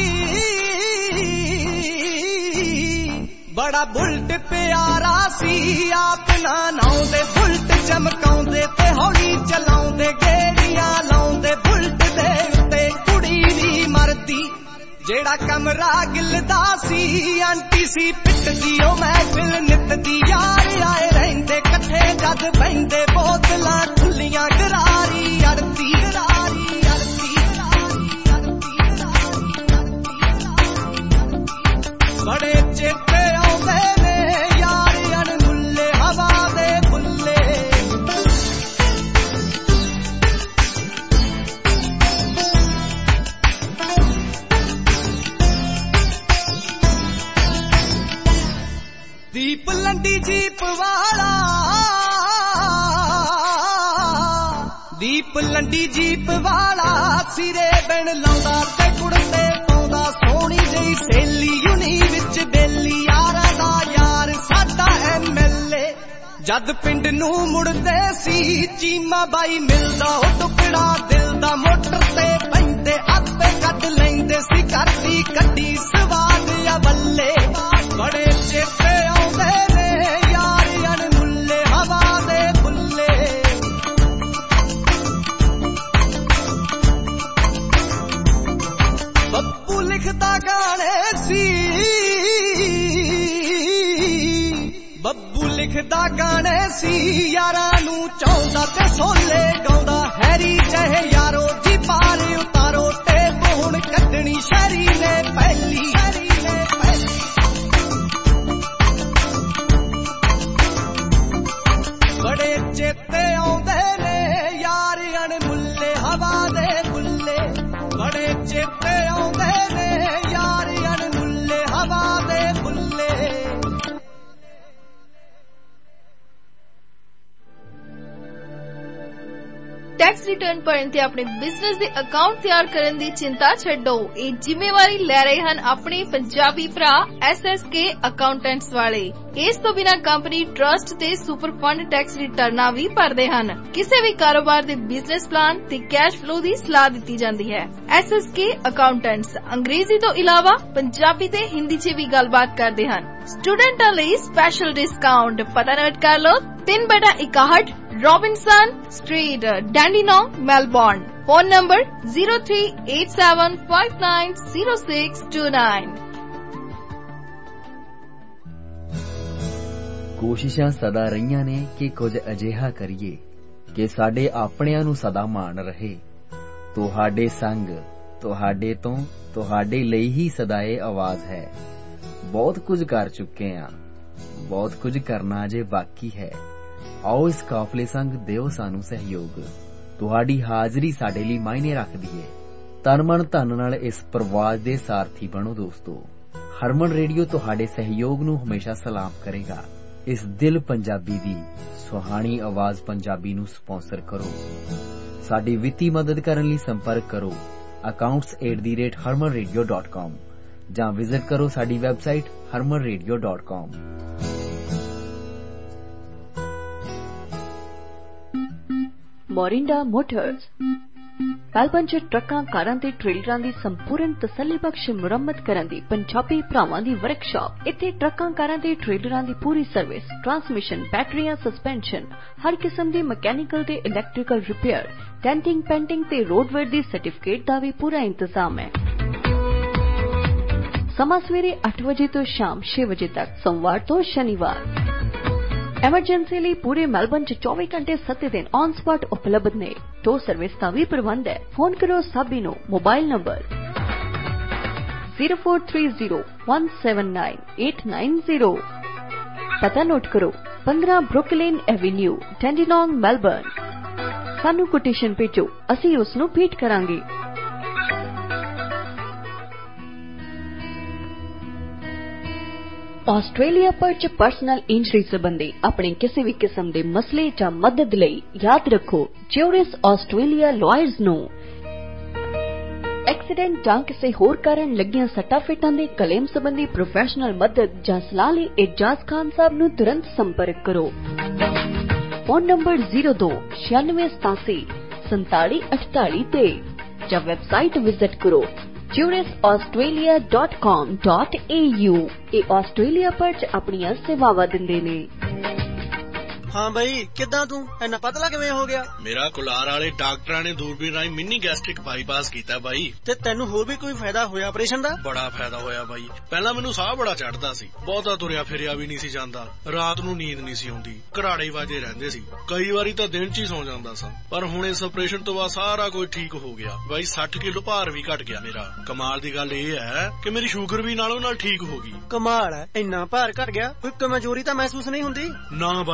ਬੜਾ ਬੁਲਟ ਪਿਆਰਾ ਸੀ, ਆਪ ਨਾ ਨਾਉਂਦੇ ਬੁਲਟ ਚਮਕਾਉਂਦੇ ਤੇ ਹੌਲੀ ਚਲਾਉਂਦੇ, ਗੇੜੀਆਂ ਲਾਉਂਦੇ ਬੁਲਟ ਦੇ ਉੱਤੇ, ਕੁੜੀ ਨੀ ਮਰਦੀ ਜਿਹੜਾ ਕਮਰਾ ਗਿਲਦਾ ਸੀ, ਆਂਟੀ ਸੀ ਪਿੱਟਦੀ ਉਹ ਮਹਿਫਿਲ ਨਿੱਤ ਦੀ, ਯਾਰ ਆਏ ਰਹਿੰਦੇ ਇਕੱਠੇ ਜਦ ਬਹਿੰਦੇ, ਬੋਤਲਾਂ ਖੁੱਲੀਆਂ ਗਰਾਰੀ ਅੜਦੀ, ਗਰਾਰੀ ਅੜਦੀ, ਬੜੇ ਚੇਤੇ ਆਉਂਦੇ ਨੇ ਯਾਰ ਅਣਮੁੱਲੇ ਹਵਾ ਦੇ ਬੁੱਲੇ। ਦੀਪ ਲੰਡੀ ਜੀਪ ਵਾਲਾ ਦੀਪ ਲੰਡੀ ਜੀਪ ਵਾਲਾ ਸਿਰੇ ਬਿਨ ਲਾਉਂਦਾ ਤੇ ਕੁੜਤੇ ਪਾਉਂਦਾ ਸੋਹਣੀ ਜਿਹੀ ਸੇਲੀ ਯੂਨੀ ਵਿੱਚ ਬੇਲੀ ਯਾਰਾਂ ਦਾ ਯਾਰ ਸਾਡਾ ਐਮਐਲਏ ਜਦ ਪਿੰਡ ਨੂੰ ਮੁੜਦੇ ਸੀ ਚੀਮਾ ਬਾਈ ਮਿਲਦਾ ਉਹ ਟੁਕੜਾ ਦਿਲ ਦਾ ਮੋਟਰ ਤੇ ਪੈਂਦੇ ਆਪੇ ਕੱਢ ਲੈਂਦੇ ਸੀ ਕਰਦੀ ਕੱਢੀ ਸਵਾਦ ਆ ਬੱਲੇ ਬੜੇ ਚੇਤੇ ਆਉਂਦੇ ਨੇ ਯਾਰ ਅਣਮੁੱਲੇ ਹਵਾ ਦੇ ਬੁੱਲੇ ਬੱਬੂ ਲਿਖਦਾ ਗਾਣੇ ਸੀ ਬੱਬੂ ਲਿਖਦਾ ਗਾਣੇ ਸੀ ਯਾਰਾਂ ਨੂੰ ਚਾਹੁੰਦਾ ਤੇ ਸੋਲੇ ਗਾਉਂਦਾ ਹੈਰੀ ਚਾਹੇ ਯਾਰੋ ਜੀ ਪਾਰ ਉਤਾਰੋ ਤੇ ਬੋਣ ਕੱਢਣੀ ਸ਼ਹਿਰੀ ਨੇ ਪਹਿਲੀ ਬੜੇ ਚੇਤੇ ਆਉਂਦੇ ਨੇ ਯਾਰ ਅਣਮੁੱਲੇ ਹਵਾ ਦੇ ਬੁੱਲੇ ਬੜੇ ਚੇਤੇ ਆਉਂਦੇ ਨੇ ਯਾਰ ਅਣਮੁੱਲੇ ਹਵਾ ਦੇ ਬੁੱਲੇ ਟੈਕਸ ਰਿਟਰਨ ਭਰਨ ਤੇ ਆਪਣੇ ਬਿਜ਼ਨਸ ਦੇ ਅਕਾਊਂਟ ਤਿਆਰ ਕਰਨ ਦੀ ਚਿੰਤਾ ਛੱਡੋ। ਇਹ ਜ਼ਿੰਮੇਵਾਰੀ ਲੈ ਰਹੇ ਹਨ ਆਪਣੇ ਪੰਜਾਬੀ ਭਰਾ ਐਸ ਐਸ ਕੇ ਅਕਾਊਂਟੈਂਟਸ ਵਾਲੇ। ਇਸ ਤੋਂ ਬਿਨਾਂ ਕੰਪਨੀ ਟਰਸਟ ਤੇ ਸੁਪਰ ਫੰਡ ਟੈਕਸ ਰਿਟਰਨਾਂ ਵੀ ਭਰਦੇ ਹਨ। ਕਿਸੇ ਵੀ ਕਾਰੋਬਾਰ ਦੇ ਬਿਜ਼ਨਸ ਪਲਾਨ ਤੇ ਕੈਸ਼ ਫਲੋ ਦੀ ਸਲਾਹ ਦਿੱਤੀ ਜਾਂਦੀ ਹੈ। ਐਸ ਐਸ ਕੇ ਅਕਾਊਂਟੈਂਟਸ ਅੰਗਰੇਜ਼ੀ ਤੋਂ ਇਲਾਵਾ ਪੰਜਾਬੀ ਤੇ ਹਿੰਦੀ 'ਚ ਵੀ ਗੱਲਬਾਤ ਕਰਦੇ ਹਨ। ਸਟੂਡੈਂਟਾਂ ਲਈ ਸਪੈਸ਼ਲ ਡਿਸਕਾਊਂਟ ਪਤਾ ਨੋਟ ਕਰ ਲਓ ਤਿੰਨ ਬਟਾ ਇਕਾਹਠ Robinson street Dandenong Melbourne. Phone number zero three eight seven five nine zero six two nine। ਕੋਸ਼ਿਸ਼ਾਂ ਸਦਾ ਰਹੀਆਂ ਨੇ ਕਿ ਕੁਝ ਅਜਿਹਾ ਕਰੀਏ ਕਿ ਸਾਡੇ ਆਪਣਿਆਂ ਨੂੰ ਸਦਾ ਮਾਣ ਰਹੇ। ਤੁਹਾਡੇ ਸੰਗ ਤੁਹਾਡੇ ਤੋਂ ਤੁਹਾਡੇ ਲਈ ਹੀ ਸਦਾ ਇਹ ਆਵਾਜ਼ ਹੈ। ਬਹੁਤ ਕੁਝ ਕਰ ਚੁੱਕੇ ਹਾਂ, ਬਹੁਤ ਕੁਝ ਕਰਨਾ ਅਜੇ ਬਾਕੀ ਹੈ। ਆਓ ਇਸ ਕਾਫਲੇ ਸੰਗ ਦਿਓ ਸਾਨੂੰ ਸਹਿਯੋਗ। ਤੁਹਾਡੀ ਹਾਜ਼ਰੀ ਸਾਡੇ ਲਈ ਮਾਇਨੇ ਰੱਖਦੀ ਹੈ। ਤਨ ਮਨ ਧਨ ਨਾਲ ਇਸ ਪ੍ਰਵਾਸ ਦੇ ਸਾਰਥੀ ਬਣੋ ਦੋਸਤੋ। ਹਰਮਨ ਰੇਡੀਓ ਤੁਹਾਡੇ ਸਹਿਯੋਗ ਨੂੰ ਹਮੇਸ਼ਾ ਸਲਾਮ ਕਰੇਗਾ। ਇਸ ਦਿਲ ਪੰਜਾਬੀ ਦੀ ਸੁਹਾਣੀ ਆਵਾਜ਼ ਪੰਜਾਬੀ ਨੂੰ ਸਪਾਂਸਰ ਕਰੋ। ਸਾਡੀ ਵਿੱਤੀ ਮਦਦ ਕਰਨ ਲਈ ਸੰਪਰਕ ਕਰੋ accounts at the rate harman radio dot com ਜਾਂ ਵਿਜ਼ਿਟ ਕਰੋ ਸਾਡੀ website harman radio dot com। Morinda motors Melbourne 'ਚ ਟਰੱਕਾਂ ਕਾਰਾਂ ਤੇ ਟ੍ਰੇਲਰਾਂ ਦੀ ਸੰਪੂਰਨ ਤਸੱਲੀਬਖਸ਼ ਮੁਰੰਮਤ ਕਰਨ ਦੀ ਪੰਜਾਬੀ ਭਰਾਵਾਂ ਦੀ ਵਰਕਸ਼ਾਪ। ਇੱਥੇ ਟਰੱਕਾਂ ਕਾਰਾਂ ਤੇ ਟ੍ਰੇਲਰਾਂ ਦੀ ਪੂਰੀ ਸਰਵਿਸ, ਟਰਾਂਸਮਿਸ਼ਨ, ਬੈਟਰੀਆਂ, ਸਸਪੈਂਸ਼ਨ, ਹਰ ਕਿਸਮ ਦੀ ਮਕੈਨੀਕਲ ਤੇ ਇਲੈਕਟ੍ਰੀਕਲ ਰਿਪੇਅਰ, ਡੈਂਟਿੰਗ, ਪੈਂਟਿੰਗ ਤੇ ਰੋਡਵੇਅਰ ਦੀ ਸਰਟੀਫਿਕੇਟ ਦਾ ਵੀ ਪੂਰਾ ਇੰਤਜ਼ਾਮ ਹੈ। ਸਮਾਂ ਸਵੇਰੇ ਅੱਠ ਵਜੇ ਤੋਂ ਸ਼ਾਮ ਛੇ ਵਜੇ ਤੱਕ, ਸੋਮਵਾਰ ਤੋਂ ਸ਼ਨੀਵਾਰ। ਐਮਰਜੈਂਸੀ ਲਈ ਪੂਰੇ ਮੈਲਬੌਰਨ 'ਚ ਚੌਵੀ ਘੰਟੇ ਸੱਤ ਦਿਨ ਔਨ ਸਪਾਟ ਉਪਲਬਧ ਨੇ। ਟੋ ਸਰਵਿਸ ਦਾ ਵੀ ਪ੍ਰਬੰਧ ਹੈ। ਫੋਨ ਕਰੋ ਸਾਬੀ ਨੂੰ। Mobile number zero four three zero one seven nine eight nine zero। ਪਤਾ ਨੋਟ ਕਰੋ ਪੰਦਰਾਂ ਬਰੁਕਲਿਨ ਐਵੇਨਿਊ, ਡੈਂਡੀਨੋਂਗ ਮੈਲਬੌਰਨ। ਸਾਨੂੰ ਕੋਟੇਸ਼ਨ ਭੇਜੋ, ਅਸੀਂ ਉਸ ਨੂੰ ਭੇਟ ਕਰਾਂਗੇ। ਆਸਟ੍ਰੇਲੀਆ ਭਰ 'ਚ ਪਰਸਨਲ ਇੰਜਰੀ ਸੰਬੰਧੀ ਆਪਣੇ ਕਿਸੇ ਵੀ ਕਿਸਮ ਦੇ ਮਸਲੇ ਜਾਂ ਮਦਦ ਲਈ ਯਾਦ ਰੱਖੋ ਜਿਊਰਿਸ ਆਸਟ੍ਰੇਲੀਆ ਲਾਇਰਜ਼ ਨੂੰ। ਐਕਸੀਡੈਂਟ ਜਾਂ ਕਿਸੇ ਹੋਰ ਕਾਰਨ ਲੱਗੀਆਂ ਸੱਟਾਂ ਫੇਟਾਂ ਦੇ ਕਲੇਮ ਸੰਬੰਧੀ ਪ੍ਰੋਫੈਸ਼ਨਲ ਮਦਦ ਜਾਂ ਸਲਾਹ ਲਈ ਇਜਾਜ਼ ਖਾਨ ਸਾਹਿਬ ਨੂੰ ਤੁਰੰਤ ਸੰਪਰਕ ਕਰੋ। ਫੋਨ ਨੰਬਰ zero two ਛਿਆਨਵੇਂ ਸਤਾਸੀ ਸੰਤਾਲੀ ਅਠਤਾਲੀ ਤੇ ਜਾਂ ਵੈਬਸਾਈਟ ਵਿਜ਼ਿਟ ਕਰੋ juris australia dot com dot a u। ਇਹ ਆਸਟ੍ਰੇਲੀਆ ਭਰ 'ਚ ਆਪਣੀਆਂ ਸੇਵਾਵਾਂ ਦਿੰਦੇ ਨੇ। ਹਾਂ ਬਈ, ਕਿੱਦਾਂ ਤੂੰ ਇੰਨਾ ਪਤਲਾ ਕਿਵੇਂ ਹੋ ਗਿਆ? ਮੇਰਾ ਕੁਲਾਰ ਵਾਲੇ ਡਾਕਟਰਾਂ ਨੇ ਦੂਰਬੀਨ ਰਾਹੀਂ ਮਿੰਨੀ ਗੈਸਟ੍ਰਿਕ ਬਾਈਪਾਸ ਕੀਤਾ ਬਾਈ। ਤੇ ਤੈਨੂੰ ਹੋਰ ਵੀ ਕੋਈ ਫਾਇਦਾ ਹੋਇਆ ਆਪਰੇਸ਼ਨ ਦਾ? ਬੜਾ ਫਾਇਦਾ ਹੋਇਆ ਬਾਈ। ਪਹਿਲਾਂ ਮੈਨੂੰ ਸਾਹ ਬੜਾ ਚੜਦਾ ਸੀ, ਬਹੁਤਾ ਤੁਰਿਆ ਫਿਰਿਆ ਵੀ ਨਹੀਂ ਸੀ ਜਾਂਦਾ, ਰਾਤ ਨੂੰ ਨੀਂਦ ਨਹੀਂ ਸੀ ਆਉਂਦੀ, ਘਰਾੜੇ ਵਾਜੇ ਰਹਿੰਦੇ ਸੀ, ਕਈ ਵਾਰੀ ਤਾਂ ਦਿਨ 'ਚ ਹੀ ਸੌਂ ਜਾਂਦਾ ਸਾਂ। ਪਰ ਹੁਣ ਇਸ ਆਪਰੇਸ਼ਨ ਤੋਂ ਬਾਅਦ ਸਾਰਾ ਕੁਝ ਠੀਕ ਹੋ ਗਿਆ ਬਾਈ। ਸੱਠ ਕਿਲੋ ਭਾਰ ਵੀ ਘਟ ਗਿਆ ਮੇਰਾ। ਕਮਾਲ ਦੀ ਗੱਲ ਇਹ ਹੈ ਕਿ ਮੇਰੀ ਸ਼ੂਗਰ ਵੀ ਨਾਲੋਂ ਨਾਲ ਠੀਕ ਹੋ ਗਈ। ਕਮਾਲ ਹੈ, ਇੰਨਾ ਭਾਰ ਘਟ ਗਿਆ, ਕੋਈ ਕਮਜ਼ੋਰੀ ਤਾਂ ਮਹਿਸੂਸ ਨਹੀਂ ਹੁੰਦੀ? ਨਾ ਬਾਈ ਨਾ,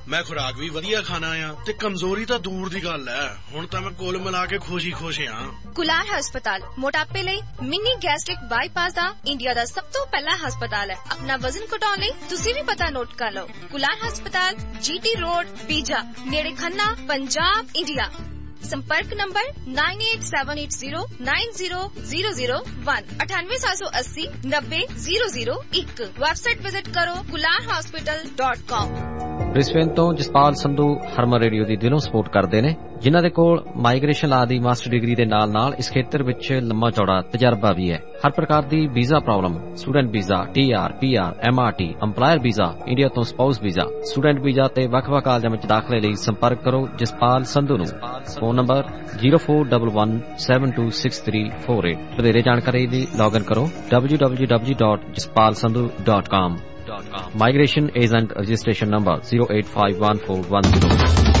ਮੈਂ ਖੁਰਾਕ ਵੀ ਵਧੀਆ ਖਾਣਾ ਆ ਤੇ ਕਮਜ਼ੋਰੀ ਤਾਂ ਦੂਰ ਦੀ ਗੱਲ ਹੈ। ਹੁਣ ਤਾਂ ਮੈਂ ਕੁੱਲ ਮਿਲਾ ਕੇ ਖੁਸ਼ੀ ਖੁਸ਼ ਆ। ਕੁਲਾਰ ਹਸਪਤਾਲ ਮੋਟਾਪੇ ਲਈ ਮਿਨੀ ਗੈਸਟ੍ਰਿਕ ਬਾਈਪਾਸ ਦਾ ਇੰਡੀਆ ਦਾ ਸਭ ਤੋਂ ਪਹਿਲਾ ਹਸਪਤਾਲ ਹੈ। ਆਪਣਾ ਵਜ਼ਨ ਘਟਾਉਣ ਲਈ ਤੁਸੀਂ ਵੀ ਪਤਾ ਨੋਟ ਕਰ ਲਓ। ਕੁਲਾਰ ਹਸਪਤਾਲ, ਜੀਟੀ ਰੋਡ, ਪੀਜਾ, ਨੇੜੇ ਖੰਨਾ, ਪੰਜਾਬ, ਇੰਡੀਆ। संपर्क number nine eight seven eight zero nine zero zero zero one अठानवे सात सौ अस्सी नब्बे जीरो जीरो एक। वेबसाइट विजिट करो Kular hospital dot com. Brisbane ਤੋਂ ਜਸਪਾਲ ਸੰਧੂ ਹਰਮਨ ਰੇਡੀਓ ਦੀ ਦਿਲੋਂ ਸਪੋਰਟ ਕਰਦੇ ਨੇ, ਜਿਨ੍ਹਾਂ ਦੇ ਕੋਲ ਮਾਈਗ੍ਰੇਸ਼ਨ ਲਾ ਦੀ ਮਾਸਟਰ ਡਿਗਰੀ ਦੇ ਨਾਲ ਨਾਲ ਇਸ ਖੇਤਰ ਵਿੱਚ ਲੰਮਾ ਚੌੜਾ ਤਜਰਬਾ ਵੀ ਹੈ। ਹਰ ਪ੍ਰਕਾਰ ਦੀ visa problem, student visa, TR, PR, MRT, employer visa, India ਤੋਂ ਸਪਾਊਸ ਵੀਜ਼ਾ, ਸਟੂਡੈਂਟ ਵੀਜ਼ਾ ਤੇ ਵੱਖ-ਵੱਖ ਕਾਲਜਾਂ ਵਿੱਚ ਦਾਖਲੇ ਲਈ ਸੰਪਰਕ ਕਰੋ ਜਸਪਾਲ ਸੰਧੂ ਨੂੰ। Phone number zero four one one seven two six three four eight. ਵਧੇਰੇ ਜਾਣਕਾਰੀ ਲਈ ਲੌਗਇਨ ਕਰੋ W W W dot Jaspal Sandhu dot com. Migration Agent Registration Number zero eight five one four one zero।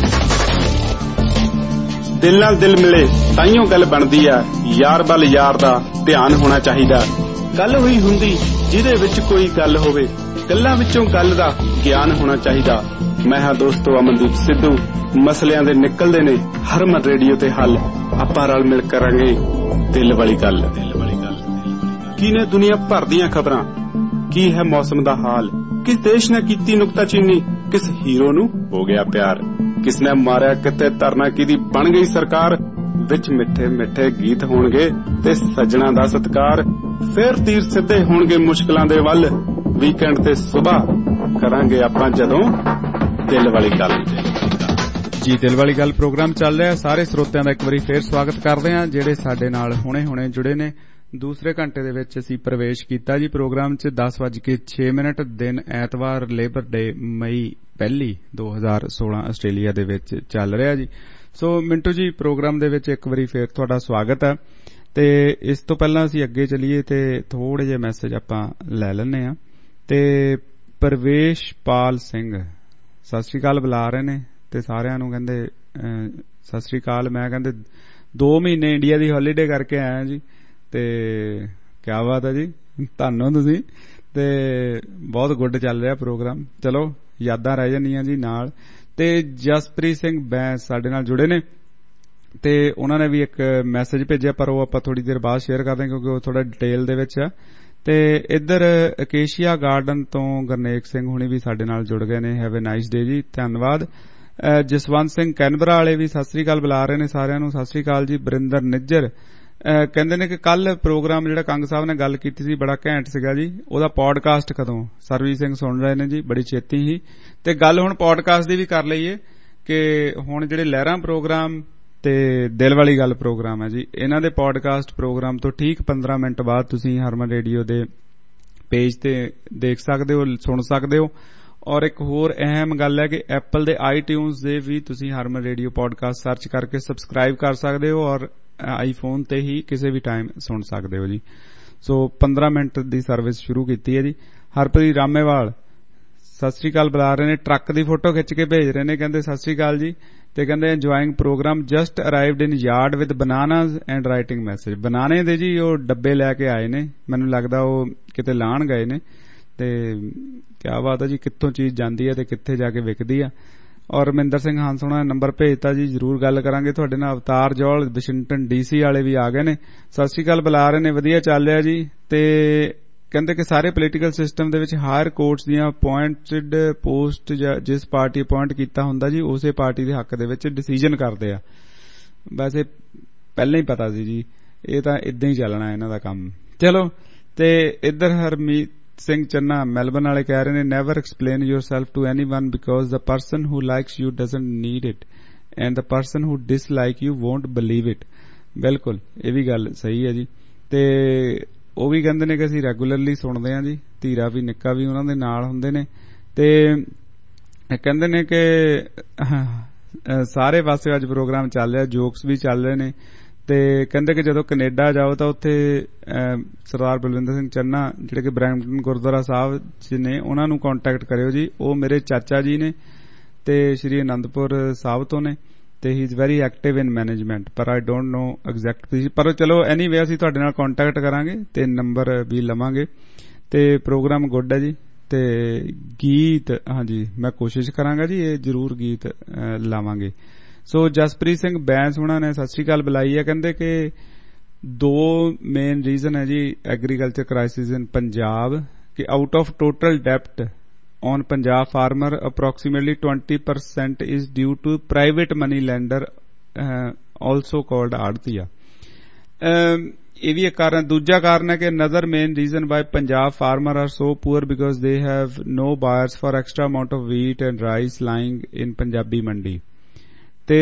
ਦਿਲ ਨਾਲ ਦਿਲ ਮਿਲੇ ਤਾਈਓ ਗੱਲ ਬਣਦੀ ਆ, ਯਾਰ ਵੱਲ ਯਾਰ ਦਾ ਧਿਆਨ ਹੋਣਾ ਚਾਹੀਦਾ। ਗੱਲ ਹੋਈ ਹੁੰਦੀ ਜਿਹਦੇ ਵਿੱਚ ਕੋਈ ਗੱਲ ਹੋਵੇ, ਗੱਲਾਂ ਵਿੱਚੋਂ ਗੱਲ ਦਾ ਗਿਆਨ ਹੋਣਾ ਚਾਹੀਦਾ। ਮੈਂ ਹਾਂ ਦੋਸਤੋ ਅਮਨਦੀਪ ਸਿੱਧੂ। ਮਸਲਿਆਂ ਦੇ ਨਿਕਲਦੇ ਨੇ ਹਰਮਨ ਰੇਡੀਓ ਤੇ ਹੱਲ। ਆਪਾਂ ਰਲ ਮਿਲ ਕਰਾਂਗੇ ਦਿਲ ਵਾਲੀ ਗੱਲ। ਕੀ ਨੇ ਦੁਨੀਆ ਭਰ ਦੀਆਂ ਖਬਰਾਂ, ਕੀ ਹੈ ਮੌਸਮ ਦਾ ਹਾਲ, ਕਿਸ ਦੇਸ਼ ਨੇ ਕੀਤੀ ਨੁਕਤਾਚੀਨੀ, ਕਿਸ ਹੀਰੋ ਨੂੰ ਹੋ ਗਿਆ ਪਿਆਰ, ਕਿਸ ਨੇ ਮਾਰਿਆ ਕਿਤੇ ਧਰਨਾ ਕਿਹਦੀ ਬਣ ਗਈ ਸਰਕਾਰ। ਵਿੱਚ ਮਿੱਠੇ ਮਿੱਠੇ ਗੀਤ ਹੋਣਗੇ ਤੇ ਸੱਜਣਾ ਦਾ ਸਤਿਕਾਰ। ਫੇਰ ਤੀਰ ਸਿੱਧੇ ਹੋਣਗੇ ਮੁਸ਼ਕਲਾਂ ਦੇ ਵੱਲ। ਵੀਕਐਂਡ ਤੇ ਸੁਬਾਹ ਕਰਾਂਗੇ ਆਪਾਂ ਜਦੋਂ ਦਿਲ ਵਾਲੀ ਗੱਲ। ਜੀ ਦਿਲ ਵਾਲੀ ਗੱਲ ਪ੍ਰੋਗਰਾਮ ਚੱਲ ਰਿਹਾ। ਸਾਰੇ ਸਰੋਤਿਆਂ ਦਾ ਇੱਕ ਵਾਰੀ ਫੇਰ ਸਵਾਗਤ ਕਰਦੇ ਹਾਂ ਜਿਹੜੇ ਸਾਡੇ ਨਾਲ ਹੁਣੇ ਹੁਣੇ ਜੁੜੇ ਨੇ। ਦੂਸਰੇ ਘੰਟੇ ਦੇ ਵਿੱਚ ਅਸੀਂ ਪ੍ਰਵੇਸ਼ ਕੀਤਾ ਜੀ ਪ੍ਰੋਗਰਾਮ 'ਚ। ਦਸ ਵੱਜ ਕੇ ਛੇ ਮਿੰਟ ਦਿਨ ਐਤਵਾਰ, ਲੇਬਰ ਡੇ ਮਈ ਪਹਿਲੀ ਦੋ ਹਜ਼ਾਰ ਸੋਲਾਂ ਆਸਟ੍ਰੇਲੀਆ ਦੇ ਵਿੱਚ ਚੱਲ ਰਿਹਾ ਜੀ। ਸੋ ਮਿੰਟੂ ਜੀ ਪ੍ਰੋਗਰਾਮ ਦੇ ਵਿੱਚ ਇੱਕ ਵਾਰੀ ਫੇਰ ਤੁਹਾਡਾ ਸਵਾਗਤ ਹੈ। ਤੇ ਇਸ ਤੋਂ ਪਹਿਲਾਂ ਅਸੀਂ ਅੱਗੇ ਚੱਲੀਏ ਤੇ ਥੋੜੇ ਜਿਹੇ ਮੈਸੇਜ ਆਪਾਂ ਲੈ ਲੈਂਦੇ ਹਾਂ। ਤੇ ਪ੍ਰਵੇਸ਼ਪਾਲ ਸਿੰਘ ਸਤਿ ਸ੍ਰੀ ਅਕਾਲ ਬੁਲਾ ਰਹੇ ਨੇ ਤੇ ਸਾਰਿਆਂ ਨੂੰ ਕਹਿੰਦੇ ਸਤਿ ਸ੍ਰੀ ਅਕਾਲ। ਮੈਂ ਕਹਿੰਦੇ ਦੋ ਮਹੀਨੇ ਇੰਡੀਆ ਦੀ ਹੌਲੀਡੇ ਕਰਕੇ ਆਇਆ ਜੀ ਤੇ ਕਿਆ ਬਾਤ ਹੈ ਜੀ, ਧੰਨੋ ਤੁਸੀਂ। ਤੇ ਬਹੁਤ ਗੁੱਡ ਚੱਲ ਰਿਹਾ ਪ੍ਰੋਗਰਾਮ। ਚਲੋ ਯਾਦਾਂ ਰਹਿ ਜਾਂਦੀਆਂ ਜੀ ਨਾਲ। ਤੇ ਜਸਪ੍ਰੀਤ ਸਿੰਘ ਬੈਂਸ ਸਾਡੇ ਨਾਲ ਜੁੜੇ ਨੇ ਤੇ ਉਹਨਾਂ ਨੇ ਵੀ ਇੱਕ ਮੈਸੇਜ ਭੇਜਿਆ, ਪਰ ਉਹ ਆਪਾਂ ਥੋੜੀ ਦੇਰ ਬਾਅਦ ਸ਼ੇਅਰ ਕਰਦੇ ਕਿਉਂਕਿ ਉਹ ਥੋੜਾ ਡਿਟੇਲ ਦੇ ਵਿੱਚ ਆ। ਤੇ ਇੱਧਰ ਅਕੇਸ਼ੀਆ ਗਾਰਡਨ ਤੋਂ ਗੁਰਨੇਕ ਸਿੰਘ ਹੁਣੀ ਵੀ ਸਾਡੇ ਨਾਲ ਜੁੜ ਗਏ ਨੇ। ਹੈਵ ਏ ਨਾਈਸ ਡੇ ਜੀ, ਧੰਨਵਾਦ। ਜਸਵੰਤ ਸਿੰਘ ਕੈਨਬਰਾ ਵਾਲੇ ਵੀ ਸਤਿ ਸ੍ਰੀ ਅਕਾਲ ਬੁਲਾ ਰਹੇ ਨੇ ਸਾਰਿਆਂ ਨੂੰ। ਸਤਿ ਸ੍ਰੀ ਅਕਾਲ ਜੀ। ਬਰਿੰਦਰ ਨਿੱਜਰ ਕਹਿੰਦੇ ਨੇ ਕਿ ਕੱਲ ਪ੍ਰੋਗਰਾਮ ਜਿਹੜਾ ਕੰਗ ਸਾਹਿਬ ਨੇ ਗੱਲ ਕੀਤੀ ਸੀ ਬੜਾ ਘੈਂਟ ਸੀਗਾ ਜੀ, ਉਹਦਾ ਪੌਡਕਾਸਟ ਕਦੋਂ? ਸਰਵੀ ਸਿੰਘ ਸੁਣ ਰਹੇ ਨੇ ਜੀ ਬੜੀ ਛੇਤੀ ਹੀ। ਤੇ ਗੱਲ ਹੁਣ ਪੌਡਕਾਸਟ ਦੀ ਵੀ ਕਰ ਲਈਏ ਕਿ ਹੁਣ ਜਿਹੜੇ ਲਹਿਰਾਂ ਪ੍ਰੋਗਰਾਮ ਤੇ ਦਿਲ ਵਾਲੀ ਗੱਲ ਪ੍ਰੋਗਰਾਮ ਹੈ ਜੀ, ਇਹਨਾਂ ਦੇ ਪੌਡਕਾਸਟ ਪ੍ਰੋਗਰਾਮ ਤੋਂ ਠੀਕ ਪੰਦਰਾਂ ਮਿੰਟ ਬਾਅਦ ਤੁਸੀਂ ਹਰਮਨ ਰੇਡੀਓ ਦੇ ਪੇਜ ਤੇ ਦੇਖ ਸਕਦੇ ਹੋ, ਸੁਣ ਸਕਦੇ ਹੋ। ਔਰ ਇੱਕ ਹੋਰ ਅਹਿਮ ਗੱਲ ਹੈ ਕਿ ਐਪਲ ਦੇ ਆਈਟਿਊਨਸ ਦੇ ਵੀ ਤੁਸੀਂ ਹਰਮਨ ਰੇਡੀਓ ਪੌਡਕਾਸਟ ਸਰਚ ਕਰਕੇ ਸਬਸਕ੍ਰਾਈਬ ਕਰ ਸਕਦੇ ਹੋ ਔਰ ਆਈਫੋਨ ਤੇ ਹੀ ਕਿਸੇ ਵੀ ਟਾਈਮ ਸੁਣ ਸਕਦੇ ਹੋ ਜੀ। ਸੋ ਪੰਦਰਾਂ ਮਿੰਟ ਦੀ ਸਰਵਿਸ ਸ਼ੁਰੂ ਕੀਤੀ ਹੈ ਜੀ। ਹਰਪ੍ਰੀਤ ਰਾਮੇਵਾਲ ਸਤਿ ਸ੍ਰੀ ਅਕਾਲ ਬੁਲਾ ਰਹੇ ਨੇ, ਟਰੱਕ ਦੀ ਫੋਟੋ ਖਿੱਚ ਕੇ ਭੇਜ ਰਹੇ ਨੇ, ਕਹਿੰਦੇ ਸਤਿ ਸ੍ਰੀ ਅਕਾਲ ਜੀ। ਤੇ ਕਹਿੰਦੇ enjoying programme, just arrived in yard with bananas and writing message. ਬਨਾਨੇ ਦੇ ਜੀ ਉਹ ਡੱਬੇ ਲੈ ਕੇ ਆਏ ਨੇ, ਮੈਨੂੰ ਲੱਗਦਾ ਉਹ ਕਿਤੇ ਲਾਣ ਗਏ ਨੇ। ਤੇ ਕਿਆ ਬਾਤ ਹੈ ਜੀ, ਕਿੱਥੋਂ ਚੀਜ਼ ਜਾਂਦੀ ਹੈ ਤੇ ਕਿੱਥੇ ਜਾ ਕੇ ਵਿਕਦੀ ਆ। ਔਰ ਰਮਿੰਦਰ ਸਿੰਘ ਹੰਸ ਹੋਣਾ ਨੇ ਨੰਬਰ ਭੇਜਤਾ ਜੀ, ਜ਼ਰੂਰ ਗੱਲ ਕਰਾਂਗੇ ਤੁਹਾਡੇ ਨਾਲ। ਅਵਤਾਰ ਜੌਲ ਵਾਸ਼ਿੰਗਟਨ ਡੀਸੀ ਵਾਲੇ ਵੀ ਆ ਗਏ ਨੇ, ਸਤਿ ਸ੍ਰੀ ਅਕਾਲ ਬੁਲਾ ਰਹੇ ਨੇ, ਵਧੀਆ ਚੱਲ ਰਿਹਾ ਜੀ। ਤੇ ਕਹਿੰਦੇ ਕਿ ਸਾਰੇ ਪੋਲੀਟੀਕਲ ਸਿਸਟਮ ਦੇ ਵਿੱਚ ਹਾਇਰ ਕੋਰਟਸ ਦੀਆਂ ਅਪੁਆਇੰਟਡ ਪੋਸਟ ਜਿਸ ਪਾਰਟੀ ਅਪੁਆਇੰਟ ਕੀਤਾ ਹੁੰਦਾ ਜੀ ਉਸੇ ਪਾਰਟੀ ਦੇ ਹੱਕ ਦੇ ਵਿੱਚ ਡਿਸੀਜਨ ਕਰਦੇ ਆ। ਵੈਸੇ ਪਹਿਲਾਂ ਹੀ ਪਤਾ ਸੀ ਜੀ, ਇਹ ਤਾਂ ਇਦਾਂ ਹੀ ਚੱਲਣਾ ਇਹਨਾਂ ਦਾ ਕੰਮ। ਚਲੋ ਤੇ ਇੱਧਰ ਹਰਮੀਤ ਸਿੰਘ ਚੰਨਾ ਮੈਲਬਨ ਵਾਲੇ ਕਹਿ ਰਹੇ ਨੇ, never explain yourself to anyone because the person who likes you doesn't need it and the person who dislike you won't believe it। ਬਿਲਕੁਲ ਇਹ ਵੀ ਗੱਲ ਸਹੀ ਹੈ ਜੀ। ਤੇ ਉਹ ਵੀ ਕਹਿੰਦੇ ਨੇ ਕਿ ਅਸੀਂ ਰੈਗੂਲਰਲੀ ਸੁਣਦੇ ਹਾਂ ਜੀ, ਧੀਰਾ ਵੀ ਨਿੱਕਾ ਵੀ ਉਹਨਾਂ ਦੇ ਨਾਲ ਹੁੰਦੇ ਨੇ। ਤੇ ਕਹਿੰਦੇ ਨੇ ਕਿ ਸਾਰੇ ਪਾਸੇ ਅੱਜ ਪ੍ਰੋਗਰਾਮ ਚੱਲ ਰਿਹਾ, ਜੋਕਸ ਵੀ ਚੱਲ ਰਹੇ ਨੇ। ਤੇ ਕਹਿੰਦੇ ਕਿ ਜਦੋਂ ਕੈਨੇਡਾ ਜਾਓ ਤਾਂ ਉੱਥੇ ਸਰਦਾਰ ਬਲਵਿੰਦਰ ਸਿੰਘ ਚੰਨਾ ਜਿਹੜੇ ਕਿ ਬਰੈਂਪਟਨ ਗੁਰਦੁਆਰਾ ਸਾਹਿਬ ਚ ਨੇ ਉਹਨਾਂ ਨੂੰ ਕੰਟੈਕਟ ਕਰਿਓ ਜੀ। ਉਹ ਮੇਰੇ ਚਾਚਾ ਜੀ ਨੇ ਤੇ ਸ਼੍ਰੀ ਅਨੰਦਪੁਰ ਸਾਹਿਬ ਤੋਂ ਨੇ ਤੇ he is very active in management, ਪਰ ਆਈ ਡੋਂਟ ਨੋ ਐਗਜ਼ੈਕਟ। ਪਰ ਚਲੋ ਐਨੀਵੇ ਅਸੀਂ ਤੁਹਾਡੇ ਨਾਲ ਕੰਟੈਕਟ ਕਰਾਂਗੇ ਤੇ ਨੰਬਰ ਵੀ ਲਵਾਂਗੇ। ਤੇ ਪ੍ਰੋਗਰਾਮ ਗੁੱਡ ਹੈ ਜੀ, ਤੇ ਗੀਤ ਹਾਂਜੀ ਮੈਂ ਕੋਸ਼ਿਸ਼ ਕਰਾਂਗਾ ਜੀ ਇਹ ਜ਼ਰੂਰ ਗੀਤ ਲਾਵਾਂਗੇ। ਸੋ ਜਸਪ੍ਰੀਤ ਸਿੰਘ ਬੈਂਸ ਉਹਨਾਂ ਨੇ ਸਤਿ ਸ੍ਰੀ ਅਕਾਲ ਬੁਲਾਈ ਹੈ, ਕਹਿੰਦੇ ਕਿ ਦੋ ਮੇਨ ਰੀਜ਼ਨ ਹੈ ਜੀ ਐਗਰੀਕਲਚਰ ਕ੍ਰਾਈਸਿਸ ਇਨ ਪੰਜਾਬ ਕਿ ਆਊਟ ਆਫ ਟੋਟਲ ਡੈਪਟ on Punjab farmer approximately twenty percent is due to private money lender uh, also called aadtiya। ਇਹ ਵੀ ਇੱਕ ਕਾਰਨ। ਦੂਜਾ ਕਾਰਨ ਹੈ ਕਿ another main reason why Punjab farmer are so poor because they have no buyers for extra amount of wheat and rice lying in Punjabi mandi। ਤੇ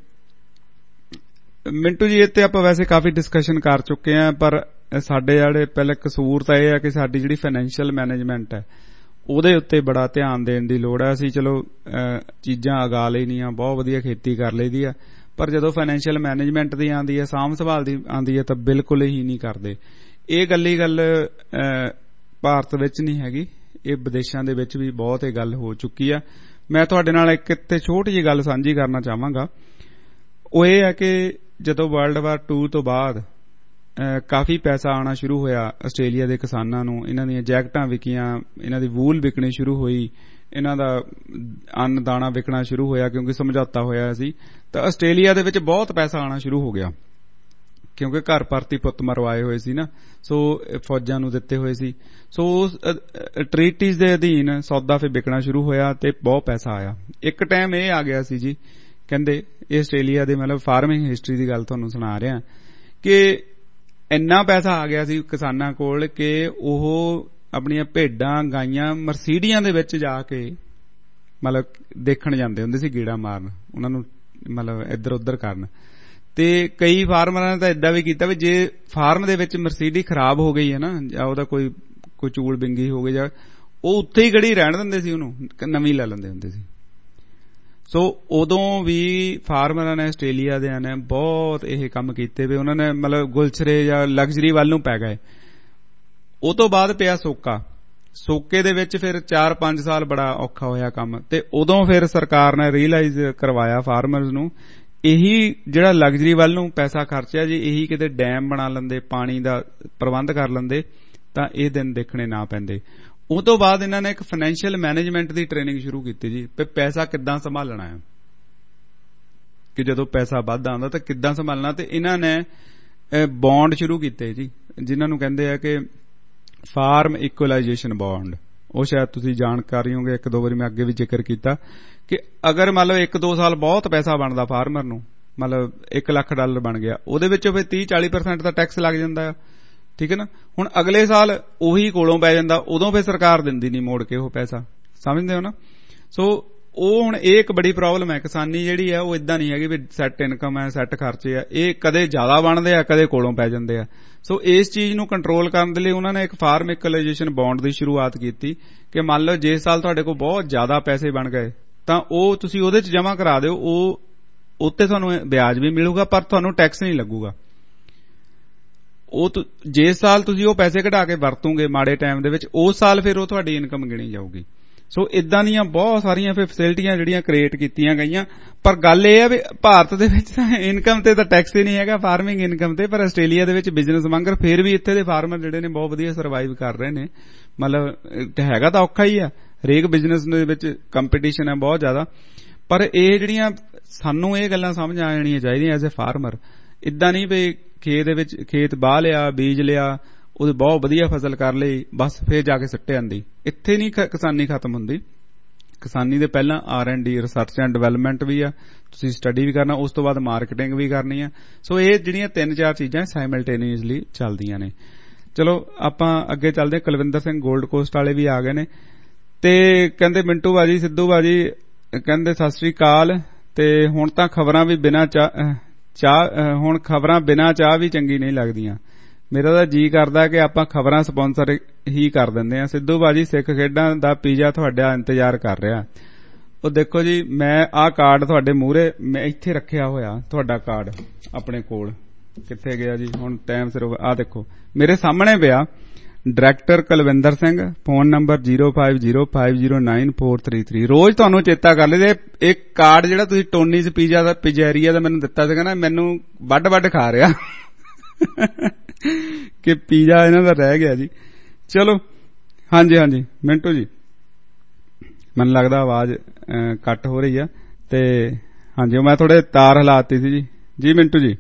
ਮਿੰਟੂ ਜੀ ਇੱਥੇ ਆਪਾਂ ਵੈਸੇ ਕਾਫੀ ਡਿਸਕਸ਼ਨ ਕਰ ਚੁੱਕੇ ਹਾਂ, ਪਰ ਸਾਡੇ ਜਿਹੜੇ ਪਹਿਲੇ ਕਸੂਰ ਤਾਂ ਇਹ ਹੈ ਕਿ ਸਾਡੀ ਜਿਹੜੀ ਫਾਈਨੈਂਸ਼ੀਅਲ ਮੈਨੇਜਮੈਂਟ ਹੈ ਉਹਦੇ ਉੱਤੇ ਬੜਾ ਧਿਆਨ ਦੇਣ ਦੀ ਲੋੜ ਹੈ। ਅਸੀਂ ਚਲੋ ਚੀਜ਼ਾਂ ਉਗਾ ਲੈਣੀਆਂ, ਬਹੁਤ ਵਧੀਆ ਖੇਤੀ ਕਰ ਲਈਦੀ ਆ, ਪਰ ਜਦੋਂ ਫਾਈਨੈਂਸ਼ੀਅਲ ਮੈਨੇਜਮੈਂਟ ਦੀ ਆਉਂਦੀ ਹੈ, ਸਾਂਭ ਸੰਭਾਲ ਦੀ ਆਉਂਦੀ ਹੈ ਤਾਂ ਬਿਲਕੁਲ ਹੀ ਨਹੀਂ ਕਰਦੇ। ਇਹ ਗੱਲੀ ਗੱਲ ਭਾਰਤ ਵਿੱਚ ਨਹੀਂ ਹੈਗੀ, ਇਹ ਵਿਦੇਸ਼ਾਂ ਦੇ ਵਿੱਚ ਵੀ ਬਹੁਤ ਇਹ ਗੱਲ ਹੋ ਚੁੱਕੀ ਆ। ਮੈਂ ਤੁਹਾਡੇ ਨਾਲ ਇੱਕ ਇੱਥੇ ਛੋਟੀ ਜਿਹੀ ਗੱਲ ਸਾਂਝੀ ਕਰਨਾ ਚਾਹਾਂਗਾ। ਉਹ ਇਹ ਹੈ ਕਿ ਜਦੋਂ ਵਰਲਡ ਵਾਰ ਟੂ ਤੋਂ ਬਾਅਦ ਕਾਫੀ ਪੈਸਾ ਆਉਣਾ ਸ਼ੁਰੂ ਹੋਇਆ ਆਸਟ੍ਰੇਲੀਆ ਦੇ ਕਿਸਾਨਾਂ ਨੂੰ, ਇਹਨਾਂ ਦੀਆਂ ਜੈਕਟਾਂ ਵਿਕੀਆਂ, ਇਹਨਾਂ ਦੀ ਵੂਲ ਵਿਕਣੀ ਸ਼ੁਰੂ ਹੋਈ, ਇਹਨਾਂ ਦਾ ਅੰਨ ਦਾਣਾ ਵਿਕਣਾ ਸ਼ੁਰੂ ਹੋਇਆ ਕਿਉਂਕਿ ਸਮਝੌਤਾ ਹੋਇਆ ਸੀ, ਤਾਂ ਆਸਟ੍ਰੇਲੀਆ ਦੇ ਵਿੱਚ ਬਹੁਤ ਪੈਸਾ ਆਉਣਾ ਸ਼ੁਰੂ ਹੋ ਗਿਆ ਕਿਉਂਕਿ ਘਰ ਪਰਤੀ ਪੁੱਤ ਮਰਵਾਏ ਹੋਏ ਸੀ ਨਾ, ਸੋ ਫੌਜਾਂ ਨੂੰ ਦਿੱਤੇ ਹੋਏ ਸੀ। ਸੋ ਉਸ ਟ੍ਰੀਟੀਜ਼ ਦੇ ਅਧੀਨ ਸੌਦਾ ਫਿਰ ਵਿਕਣਾ ਸ਼ੁਰੂ ਹੋਇਆ ਤੇ ਬਹੁਤ ਪੈਸਾ ਆਇਆ। ਇੱਕ ਟਾਈਮ ਇਹ ਆ ਗਿਆ ਸੀ ਜੀ, ਕਹਿੰਦੇ ਇਹ ਆਸਟ੍ਰੇਲੀਆ ਦੇ ਮਤਲਬ ਫਾਰਮਿੰਗ ਹਿਸਟਰੀ ਦੀ ਗੱਲ ਤੁਹਾਨੂੰ ਸੁਣਾ ਰਿਹਾ ਕਿ ਇੰਨਾ ਪੈਸਾ ਆ ਗਿਆ ਸੀ ਕਿਸਾਨਾਂ ਕੋਲ ਕਿ ਉਹ ਆਪਣੀਆਂ ਭੇਡਾਂ ਗਾਈਆਂ ਮਰਸੀਡੀਆਂ ਦੇ ਵਿੱਚ ਜਾ ਕੇ ਮਤਲਬ ਦੇਖਣ ਜਾਂਦੇ ਹੁੰਦੇ ਸੀ, ਗੇੜਾ ਮਾਰਨ, ਉਹਨਾਂ ਨੂੰ ਮਤਲਬ ਇੱਧਰ ਉੱਧਰ ਕਰਨ। ਤੇ ਕਈ ਫਾਰਮਰਾਂ ਨੇ ਤਾਂ ਏਦਾਂ ਵੀ ਕੀਤਾ ਵੀ ਜੇ ਫਾਰਮ ਦੇ ਵਿੱਚ ਮਰਸੀਡੀ ਖਰਾਬ ਹੋ ਗਈ ਹੈ ਨਾ, ਜਾਂ ਉਹਦਾ ਕੋਈ ਕੋਈ ਚੂਲ ਬਿੰਗੀ ਹੋ ਗਈ, ਜਾਂ ਉਹ ਉੱਥੇ ਹੀ ਖੜੀ ਰਹਿਣ ਦਿੰਦੇ ਸੀ, ਉਹਨੂੰ ਨਵੀਂ ਲੈ ਲੈਂਦੇ ਹੁੰਦੇ ਸੀ। ਸੋ ਉਦੋਂ ਵੀ ਫਾਰਮਰਾਂ ਨੇ ਆਸਟ੍ਰੇਲੀਆ ਦੇ ਨੇ ਬਹੁਤ ਇਹ ਕੰਮ ਕੀਤੇ ਵੀ ਉਹਨਾਂ ਨੇ ਮਤਲਬ ਗੁਲਛਰੇ ਜਾਂ ਲਗਜ਼ਰੀ ਵੱਲ ਨੂੰ ਪੈ ਗਏ। ਉਹ ਤੋਂ ਬਾਅਦ ਪਿਆ ਸੋਕਾ, ਸੋਕੇ ਦੇ ਵਿੱਚ ਫਿਰ ਚਾਰ ਪੰਜ ਸਾਲ ਬੜਾ ਔਖਾ ਹੋਇਆ ਕੰਮ, ਤੇ ਉਦੋਂ ਫਿਰ ਸਰਕਾਰ ਨੇ ਰੀਅਲਾਈਜ਼ ਕਰਵਾਇਆ ਫਾਰਮਰਸ ਨੂੰ, ਇਹੀ ਜਿਹੜਾ ਲਗਜ਼ਰੀ ਵੱਲ ਨੂੰ ਪੈਸਾ ਖਰਚਿਆ ਜੀ, ਇਹੀ ਕਿਤੇ ਡੈਮ ਬਣਾ ਲੈਂਦੇ, ਪਾਣੀ ਦਾ ਪ੍ਰਬੰਧ ਕਰ ਲੈਂਦੇ ਤਾਂ ਇਹ ਦਿਨ ਦੇਖਣੇ ਨਾ ਪੈਂਦੇ। ਉਹ ਤੋਂ ਬਾਅਦ ਇਹਨਾਂ ਨੇ ਇੱਕ ਫਾਈਨੈਂਸ਼ੀਅਲ ਮੈਨੇਜਮੈਂਟ ਦੀ ਟ੍ਰੇਨਿੰਗ ਸ਼ੁਰੂ ਕੀਤੀ ਜੀ, ਵੀ ਪੈਸਾ ਕਿੱਦਾਂ ਸੰਭਾਲਣਾ ਹੈ, ਕਿ ਜਦੋਂ ਪੈਸਾ ਵੱਧ ਆਉਂਦਾ ਤਾਂ ਕਿੱਦਾਂ ਸੰਭਾਲਣਾ। ਤੇ ਇਹਨਾਂ ਨੇ ਬੌਂਡ ਸ਼ੁਰੂ ਕੀਤੇ ਜੀ, ਜਿਨ੍ਹਾਂ ਨੂੰ ਕਹਿੰਦੇ ਆ ਕਿ ਫਾਰਮ ਇਕੁਅਲਾਈਜੇਸ਼ਨ ਬੌਂਡ। ਉਹ ਸ਼ਾਇਦ ਤੁਸੀਂ ਜਾਣਕਾਰੀ ਹੋਗੇ, ਇੱਕ ਦੋ ਵਾਰੀ ਮੈਂ ਅੱਗੇ ਵੀ ਜ਼ਿਕਰ ਕੀਤਾ ਕਿ ਅਗਰ ਮੰਨ ਲਓ ਇੱਕ ਦੋ ਸਾਲ ਬਹੁਤ ਪੈਸਾ ਬਣਦਾ ਫਾਰਮਰ ਨੂੰ, ਮਤਲਬ ਇੱਕ ਲੱਖ ਡਾਲਰ ਬਣ ਗਿਆ, ਉਹਦੇ ਵਿੱਚੋਂ ਫਿਰ ਤੀਹ ਚਾਲੀ ਪਰਸੈਂਟ ਦਾ ਟੈਕਸ ਲੱਗ ਜਾਂਦਾ, ਠੀਕ ਹੈ ਨਾ। ਹੁਣ ਅਗਲੇ ਸਾਲ ਉਹੀ ਕੋਲੋਂ ਪੈ ਜਾਂਦਾ, ਉਦੋਂ ਫਿਰ ਸਰਕਾਰ ਦਿੰਦੀ ਨਹੀਂ ਮੋੜ ਕੇ ਉਹ ਪੈਸਾ, ਸਮਝਦੇ ਹੋ ਨਾ। ਸੋ ਉਹ ਹੁਣ ਇਹ ਇੱਕ ਬੜੀ ਪ੍ਰੋਬਲਮ ਹੈ। ਕਿਸਾਨੀ ਜਿਹੜੀ ਹੈ ਉਹ ਇਦਾਂ ਨਹੀਂ ਹੈਗੀ ਵੀ ਸੈੱਟ ਇਨਕਮ ਹੈ, ਸੈੱਟ ਖਰਚੇ ਆ, ਇਹ ਕਦੇ ਜ਼ਿਆਦਾ ਬਣਦੇ ਆ, ਕਦੇ ਕੋਲੋਂ ਪੈ ਜਾਂਦੇ ਆ। ਸੋ ਇਸ ਚੀਜ਼ ਨੂੰ ਕੰਟਰੋਲ ਕਰਨ ਦੇ ਲਈ ਉਹਨਾਂ ਨੇ ਇੱਕ ਫਾਰਮ ਇਕੁਅਲਾਈਜੇਸ਼ਨ ਬੌਂਡ ਦੀ ਸ਼ੁਰੂਆਤ ਕੀਤੀ ਕਿ ਮੰਨ ਲਓ ਜੇ ਸਾਲ ਤੁਹਾਡੇ ਕੋਲ ਬਹੁਤ ਜ਼ਿਆਦਾ ਪੈਸੇ ਬਣ ਗਏ ਤਾਂ ਉਹ ਤੁਸੀਂ ਉਹਦੇ ਚ ਜਮ੍ਹਾਂ ਕਰਾ ਦਿਓ, ਉਹ ਉੱਤੇ ਤੁਹਾਨੂੰ ਵਿਆਜ ਵੀ ਮਿਲੂਗਾ ਪਰ ਤੁਹਾਨੂੰ ਟੈਕਸ ਨਹੀਂ ਲੱਗੂਗਾ। ਉਹ ਜਿਸ ਸਾਲ ਤੁਸੀਂ ਉਹ ਪੈਸੇ ਕਢਾ ਕੇ ਵਰਤੋਗੇ ਮਾੜੇ ਟਾਈਮ ਦੇ ਵਿੱਚ, ਉਸ ਸਾਲ ਫਿਰ ਉਹ ਤੁਹਾਡੀ ਇਨਕਮ ਗਿਣੀ ਜਾਊਗੀ। ਸੋ ਇਦਾਂ ਦੀਆਂ ਬਹੁਤ ਸਾਰੀਆਂ ਫਿਰ ਫੈਸਿਲਿਟੀਆਂ ਜਿਹੜੀਆਂ ਕ੍ਰੀਏਟ ਕੀਤੀਆਂ ਗਈਆਂ, ਪਰ ਗੱਲ ਇਹ ਹੈ ਵੀ ਭਾਰਤ ਦੇ ਵਿੱਚ ਤਾਂ ਇਨਕਮ ਤੇ ਤਾਂ ਟੈਕਸ ਹੀ ਨਹੀਂ ਹੈਗਾ, ਫਾਰਮਿੰਗ ਇਨਕਮ ਤੇ, ਪਰ ਆਸਟ੍ਰੇਲੀਆ ਦੇ ਵਿੱਚ ਬਿਜ਼ਨਸ ਵਾਂਗਰ ਫਿਰ ਵੀ ਇੱਥੇ ਦੇ ਫਾਰਮਰ ਜਿਹੜੇ ਨੇ ਬਹੁਤ ਵਧੀਆ ਸਰਵਾਈਵ ਕਰ ਰਹੇ ਨੇ। ਮਤਲਬ ਹੈਗਾ ਤਾਂ ਔਖਾ ਹੀ ਆ, ਹਰੇਕ ਬਿਜ਼ਨਸ ਦੇ ਵਿੱਚ ਕੰਪੀਟੀਸ਼ਨ ਹੈ ਬਹੁਤ ਜ਼ਿਆਦਾ, ਪਰ ਇਹ ਜਿਹੜੀਆਂ ਸਾਨੂੰ ਇਹ ਗੱਲਾਂ ਸਮਝ ਆ ਜਾਣੀਆਂ ਚਾਹੀਦੀਆਂ ਐਜ਼ ਏ ਫਾਰਮਰ। ਇਦਾਂ ਨਹੀਂ ਵੀ ਖੇਤ ਦੇ ਵਿੱਚ ਖੇਤ ਬਾਹ ਲਿਆ, ਬੀਜ ਲਿਆ, ਉਹਦੀ ਬਹੁਤ ਵਧੀਆ ਫਸਲ ਕਰ ਲਈ, ਬਸ ਫੇਰ ਜਾ ਕੇ ਸਿੱਟੇ ਆਂਦੀ। ਇੱਥੇ ਨਹੀਂ ਕਿਸਾਨੀ ਖਤਮ ਹੁੰਦੀ, ਕਿਸਾਨੀ ਦੇ ਪਹਿਲਾਂ R and D research and development ਵੀ ਆ, ਤੁਸੀਂ ਸਟੱਡੀ ਵੀ ਕਰਨਾ, ਉਸ ਤੋਂ ਬਾਅਦ ਮਾਰਕੀਟਿੰਗ ਵੀ ਕਰਨੀ ਆ। ਸੋ ਇਹ ਜਿਹੜੀਆਂ ਤਿੰਨ ਚਾਰ ਚੀਜ਼ਾਂ ਸਾਈਮਲਟੇਨੀਅਸਲੀ ਚੱਲਦੀਆਂ ਨੇ। ਚਲੋ ਆਪਾਂ ਅੱਗੇ ਚੱਲਦੇ। ਕੁਲਵਿੰਦਰ ਸਿੰਘ ਗੋਲਡ ਕੋਸਟ ਵਾਲੇ ਵੀ ਆ ਗਏ ਨੇ ਤੇ ਕਹਿੰਦੇ ਮਿੰਟੂ ਬਾਜੀ, ਸਿੱਧੂ ਬਾਜੀ ਕਹਿੰਦੇ ਸਤਿ ਸ੍ਰੀ ਅਕਾਲ, ਤੇ ਹੁਣ ਤਾਂ ਖਬਰਾਂ ਵੀ ਬਿਨਾਂ ਚਾਹ ਚਾਹ ਹੁਣ ਖਬਰਾਂ ਬਿਨਾਂ ਚਾਹ ਵੀ ਚੰਗੀ ਨਹੀਂ ਲੱਗਦੀਆਂ। ਮੇਰਾ ਤਾਂ ਜੀ ਕਰਦਾ ਕਿ ਆਪਾਂ ਖਬਰਾਂ ਸਪਾਂਸਰ ਹੀ ਕਰ ਦਿੰਦੇ ਆ। ਸਿੱਧੂ ਬਾਜੀ ਸਿੱਖ ਖੇਡਾਂ ਦਾ ਪੀਜ਼ਾ ਤੁਹਾਡਾ ਇੰਤਜ਼ਾਰ ਕਰ ਰਿਹਾ। ਉਹ ਦੇਖੋ ਜੀ, ਮੈਂ ਆਹ ਕਾਰਡ ਤੁਹਾਡੇ ਮੂਹਰੇ ਮੈਂ ਇੱਥੇ ਰੱਖਿਆ ਹੋਇਆ, ਤੁਹਾਡਾ ਕਾਰਡ ਆਪਣੇ ਕੋਲ ਕਿੱਥੇ ਗਿਆ ਜੀ, ਹੁਣ ਟਾਈਮ ਸਿਰ। ਆਹ ਦੇਖੋ ਮੇਰੇ ਸਾਹਮਣੇ ਪਿਆ, director Kulwinder Singh, phone number zero five zero five zero nine four three three. ਰੋਜ਼ ਤੁਹਾਨੂੰ ਚੇਤਾ ਕਰ ਲੈ, ਇੱਕ ਕਾਰਡ ਜਿਹੜਾ ਤੁਸੀਂ ਟੋਨੀਜ਼ ਪੀਜ਼ਾ ਦਾ ਪਿਜ਼ੇਰੀਆ ਦਾ ਮੈਨੂੰ ਦਿੱਤਾ ਸੀਗਾ ਨਾ, ਮੈਨੂੰ ਵੱਡ ਵੱਡ ਖਾ ਰਿਹਾ ਕਿ ਪੀਜ਼ਾ ਇਹਨਾਂ ਦਾ ਰਹਿ ਗਿਆ ਜੀ। ਚਲੋ ਹਾਂਜੀ ਹਾਂਜੀ ਮਿੰਟੂ ਜੀ, ਮੈਨੂੰ ਲੱਗਦਾ ਆਵਾਜ਼ ਕੱਟ ਹੋ ਰਹੀ ਆ ਤੇ ਹਾਂਜੀ ਮੈਂ ਥੋੜੇ ਤਾਰ ਹਿਲਾਤੀ ਸੀ ਜੀ। ਜੀ ਮਿੰਟੂ ਜੀ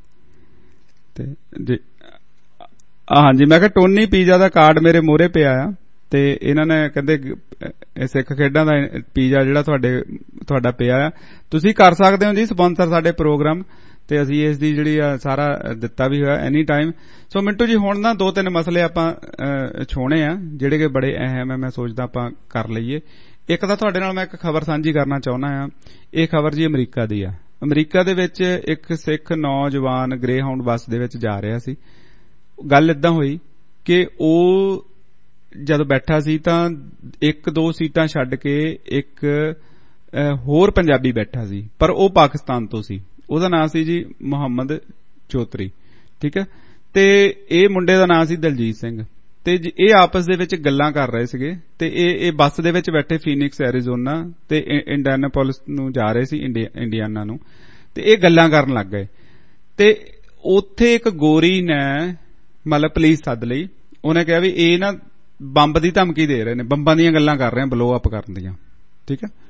ਤੇ ਜੀ ਹਾਂਜੀ ਮੈਂ ਕਿਹਾ ਟੋਨੀ ਪੀਜ਼ਾ ਦਾ ਕਾਰਡ ਮੇਰੇ ਮੋਹਰੇ ਪਿਆ ਆ ਤੇ ਇਹਨਾਂ ਨੇ ਕਹਿੰਦੇ ਸਿੱਖ ਖੇਡਾਂ ਦਾ ਪੀਜ਼ਾ ਜਿਹੜਾ ਤੁਹਾਡੇ ਤੁਹਾਡਾ ਪਿਆ ਆ, ਤੁਸੀਂ ਕਰ ਸਕਦੇ ਹੋ ਜੀ ਸਪਾਂਸਰ ਸਾਡੇ ਪ੍ਰੋਗਰਾਮ ਤੇ ਅਸੀਂ ਇਸ ਦੀ ਜਿਹੜੀ ਆ ਸਾਰਾ ਦਿੱਤਾ ਵੀ ਹੋਇਆ ਐਨੀ ਟਾਈਮ। ਸੋ ਮਿੰਟੂ ਜੀ ਹੁਣ ਨਾ ਦੋ ਤਿੰਨ ਮਸਲੇ ਆਪਾਂ ਛੋਣੇ ਆ ਜਿਹੜੇ ਕਿ ਬੜੇ ਅਹਿਮ ਹੈ, ਮੈਂ ਸੋਚਦਾ ਆਪਾਂ ਕਰ ਲਈਏ। ਇੱਕ ਤਾਂ ਤੁਹਾਡੇ ਨਾਲ ਮੈਂ ਇੱਕ ਖਬਰ ਸਾਂਝੀ ਕਰਨਾ ਚਾਹੁੰਦਾ ਆ। ਇਹ ਖਬਰ ਜੀ ਅਮਰੀਕਾ ਦੀ ਆ। ਅਮਰੀਕਾ ਦੇ ਵਿੱਚ ਇੱਕ ਸਿੱਖ ਨੌਜਵਾਨ ਗ੍ਰੇ ਹਾਊਂਡ ਬੱਸ ਦੇ ਵਿੱਚ ਜਾ ਰਿਹਾ ਸੀ। ਗੱਲ ਏਦਾਂ ਹੋਈ ਕਿ ਉਹ ਜਦ ਬੈਠਾ ਸੀ ਤਾਂ ਇੱਕ ਦੋ ਸੀਟਾਂ ਛੱਡ ਕੇ ਇੱਕ ਹੋਰ ਪੰਜਾਬੀ ਬੈਠਾ ਸੀ, ਪਰ ਉਹ ਪਾਕਿਸਤਾਨ ਤੋਂ ਸੀ। ਉਹਦਾ ਨਾਂ ਸੀ ਜੀ ਮੁਹੰਮਦ ਚੌਧਰੀ, ਠੀਕ ਹੈ। ਤੇ ਇਹ ਮੁੰਡੇ ਦਾ ਨਾਂ ਸੀ ਦਲਜੀਤ ਸਿੰਘ। ਤੇ ਇਹ ਆਪਸ ਦੇ ਵਿੱਚ ਗੱਲਾਂ ਕਰ ਰਹੇ ਸੀਗੇ ਤੇ ਇਹ ਇਹ ਬੱਸ ਦੇ ਵਿੱਚ ਬੈਠੇ ਫੀਨਿਕਸ ਐਰੀਜ਼ੋਨਾ ਤੇ ਇੰਡੀਆਨਾਪੋਲਿਸ ਨੂੰ ਜਾ ਰਹੇ ਸੀ, ਇੰਡੀਆਨਾ ਨੂੰ, ਤੇ ਇਹ ਗੱਲਾਂ ਕਰਨ ਲੱਗ ਗਏ। ਤੇ ਉੱਥੇ ਇੱਕ ਗੋਰੀ ਨੇ ਮਤਲਬ ਪੁਲਿਸ ਸੱਦ ਲਈ। ਉਹਨੇ ਕਿਹਾ ਵੀ ਇਹ ਨਾ ਬੰਬ ਦੀ ਧਮਕੀ ਦੇ ਰਹੇ ਨੇ, ਬੰਬਾਂ ਦੀਆਂ ਗੱਲਾਂ ਕਰ ਰਹੇ, ਬਲੋ ਅਪ ਕਰਨ ਦੀਆਂ, ਠੀਕ ਹੈ।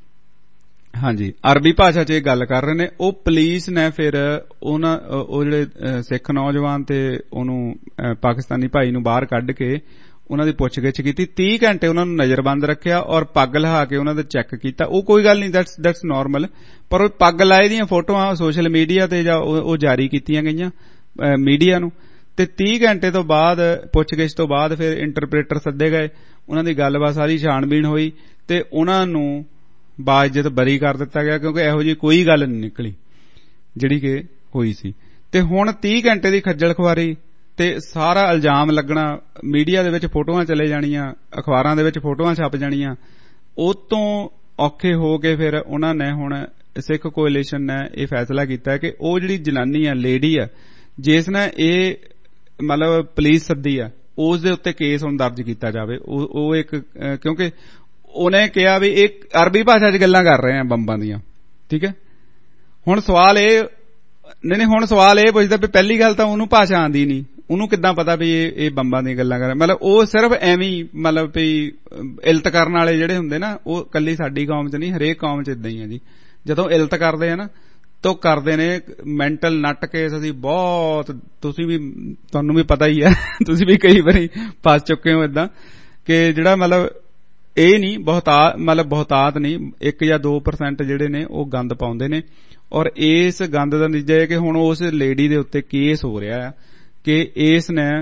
ਹਾਂਜੀ ਅਰਬੀ ਭਾਸ਼ਾ 'ਚ ਇਹ ਗੱਲ ਕਰ ਰਹੇ ਨੇ। ਉਹ ਪੁਲਿਸ ਨੇ ਫਿਰ ਉਹਨਾਂ ਉਹ ਜਿਹੜੇ ਸਿੱਖ ਨੌਜਵਾਨ ਤੇ ਉਹਨੂੰ ਪਾਕਿਸਤਾਨੀ ਭਾਈ ਨੂੰ ਬਾਹਰ ਕੱਢ ਕੇ ਉਹਨਾਂ ਦੀ ਪੁੱਛਗਿੱਛ ਕੀਤੀ। ਤੀਹ ਘੰਟੇ ਉਹਨਾਂ ਨੂੰ ਨਜ਼ਰਬੰਦ ਰੱਖਿਆ ਔਰ ਪੱਗ ਲਹਾ ਕੇ ਉਹਨਾਂ ਦਾ ਚੈੱਕ ਕੀਤਾ। ਉਹ ਕੋਈ ਗੱਲ ਨਹੀਂ, ਦੈਟਸ ਦੈਟਸ ਨਾਰਮਲ, ਪਰ ਉਹ ਪੱਗ ਲਾਏ ਦੀਆਂ ਫੋਟੋਆਂ ਸੋਸ਼ਲ ਮੀਡੀਆ ਤੇ ਜਾਂ ਉਹ ਜਾਰੀ ਕੀਤੀਆਂ ਗਈਆਂ ਮੀਡੀਆ ਨੂੰ। ਤੇ ਤੀਹ ਘੰਟੇ ਤੋਂ ਬਾਅਦ ਪੁੱਛਗਿੱਛ ਤੋਂ ਬਾਅਦ ਫਿਰ ਇੰਟਰਪ੍ਰੇਟਰ ਸੱਦੇ ਗਏ, ਉਹਨਾਂ ਦੀ ਗੱਲਬਾਤ ਸਾਰੀ ਛਾਣਬੀਣ ਹੋਈ ਤੇ ਉਹਨਾਂ ਨੂੰ ਬਾਇਜ਼ਤ ਬਰੀ ਕਰ ਦਿੱਤਾ ਗਿਆ, ਕਿਉਂਕਿ ਇਹੋ ਜਿਹੀ ਕੋਈ ਗੱਲ ਨਹੀਂ ਨਿਕਲੀ ਜਿਹੜੀ ਕਿ ਹੋਈ ਸੀ। ਤੇ ਹੁਣ ਤੀਹ ਘੰਟੇ ਦੀ ਖੱਜਲ ਖੁਆਰੀ ਤੇ ਸਾਰਾ ਇਲਜ਼ਾਮ ਲੱਗਣਾ, ਮੀਡੀਆ ਦੇ ਵਿੱਚ ਫੋਟੋਆਂ ਚਲੇ ਜਾਣੀਆਂ, ਅਖਬਾਰਾਂ ਦੇ ਵਿੱਚ ਫੋਟੋਆਂ ਛਪ ਜਾਣੀਆਂ। ਉਹ ਤੋਂ ਔਖੇ ਹੋ ਕੇ ਫਿਰ ਉਹਨਾਂ ਨੇ ਹੁਣ ਸਿੱਖ ਕੋਅਲੀਸ਼ਨ ਨੇ ਇਹ ਫੈਸਲਾ ਕੀਤਾ ਕਿ ਉਹ ਜਿਹੜੀ ਜਨਾਨੀ ਆ, ਲੇਡੀ ਆ, ਜਿਸ ਨੇ ਇਹ ਮਤਲਬ ਪੁਲਿਸ ਸੱਦੀ ਆ, ਉਸ ਦੇ ਉੱਤੇ ਕੇਸ ਹੁਣ ਦਰਜ ਕੀਤਾ ਜਾਵੇ। ਉਹ ਇੱਕ ਕਿਉਂਕਿ ਉਹਨੇ ਕਿਹਾ ਵੀ ਇਹ ਅਰਬੀ ਭਾਸ਼ਾ 'ਚ ਗੱਲਾਂ ਕਰ ਰਹੇ ਆ ਬੰਬਾਂ ਦੀਆਂ, ਠੀਕ ਹੈ। ਹੁਣ ਸਵਾਲ ਇਹ ਨਹੀਂ ਨਹੀਂ ਹੁਣ ਸਵਾਲ ਇਹ ਪੁੱਛਦਾ ਵੀ ਪਹਿਲੀ ਗੱਲ ਤਾਂ ਉਹਨੂੰ ਭਾਸ਼ਾ ਆਉਂਦੀ ਨਹੀਂ, ਉਹਨੂੰ ਕਿੱਦਾਂ ਪਤਾ ਵੀ ਇਹ ਇਹ ਬੰਬਾਂ ਦੀਆਂ ਗੱਲਾਂ ਕਰ ਰਹੇ। ਮਤਲਬ ਉਹ ਸਿਰਫ ਐਵੇਂ ਮਤਲਬ ਵੀ ਇਲਤ ਕਰਨ ਵਾਲੇ ਜਿਹੜੇ ਹੁੰਦੇ ਨਾ, ਉਹ ਕੱਲੀ ਸਾਡੀ ਕੌਮ 'ਚ ਨਹੀਂ, ਹਰੇਕ ਕੌਮ 'ਚ ਇਦਾਂ ਹੀ ਆ ਜੀ। ਜਦੋਂ ਇਲਤ ਕਰਦੇ ਆ ਨਾ ਤਾਂ ਕਰਦੇ ਨੇ ਮੈਂਟਲ ਨੱਟ ਕੇਸ। ਅਸੀਂ ਬਹੁਤ, ਤੁਸੀਂ ਵੀ, ਤੁਹਾਨੂੰ ਵੀ ਪਤਾ ਹੀ ਹੈ, ਤੁਸੀਂ ਵੀ ਕਈ ਵਾਰੀ ਫਸ ਚੁੱਕੇ ਹੋ ਏਦਾਂ ਕਿ ਜਿਹੜਾ ਮਤਲਬ ਇਹ ਨਹੀਂ ਬਹੁਤਾ ਮਤਲਬ ਬਹੁਤਾਤ ਨਹੀਂ, ਇੱਕ ਜਾਂ ਦੋ ਪਰਸੈਂਟ ਜਿਹੜੇ ਨੇ ਉਹ ਗੰਦ ਪਾਉਂਦੇ ਨੇ। ਔਰ ਇਸ ਗੰਦ ਦਾ ਨਤੀਜਾ ਇਹ ਕਿ ਹੁਣ ਉਸ ਲੇਡੀ ਦੇ ਉੱਤੇ ਕੇਸ ਹੋ ਰਿਹਾ ਹੈ ਕਿ ਇਸ ਨੇ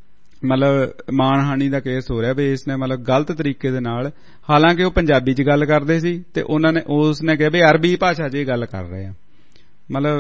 ਮਤਲਬ ਮਾਣਹਾਨੀ ਦਾ ਕੇਸ ਹੋ ਰਿਹਾ ਵੀ ਇਸ ਨੇ ਮਤਲਬ ਗਲਤ ਤਰੀਕੇ ਦੇ ਨਾਲ, ਹਾਲਾਂਕਿ ਉਹ ਪੰਜਾਬੀ 'ਚ ਗੱਲ ਕਰਦੇ ਸੀ ਤੇ ਉਹਨਾਂ ਨੇ ਉਸ ਨੇ ਕਿਹਾ ਵੀ ਅਰਬੀ ਭਾਸ਼ਾ 'ਚ ਇਹ ਗੱਲ ਕਰ ਰਹੇ ਆ। ਮਤਲਬ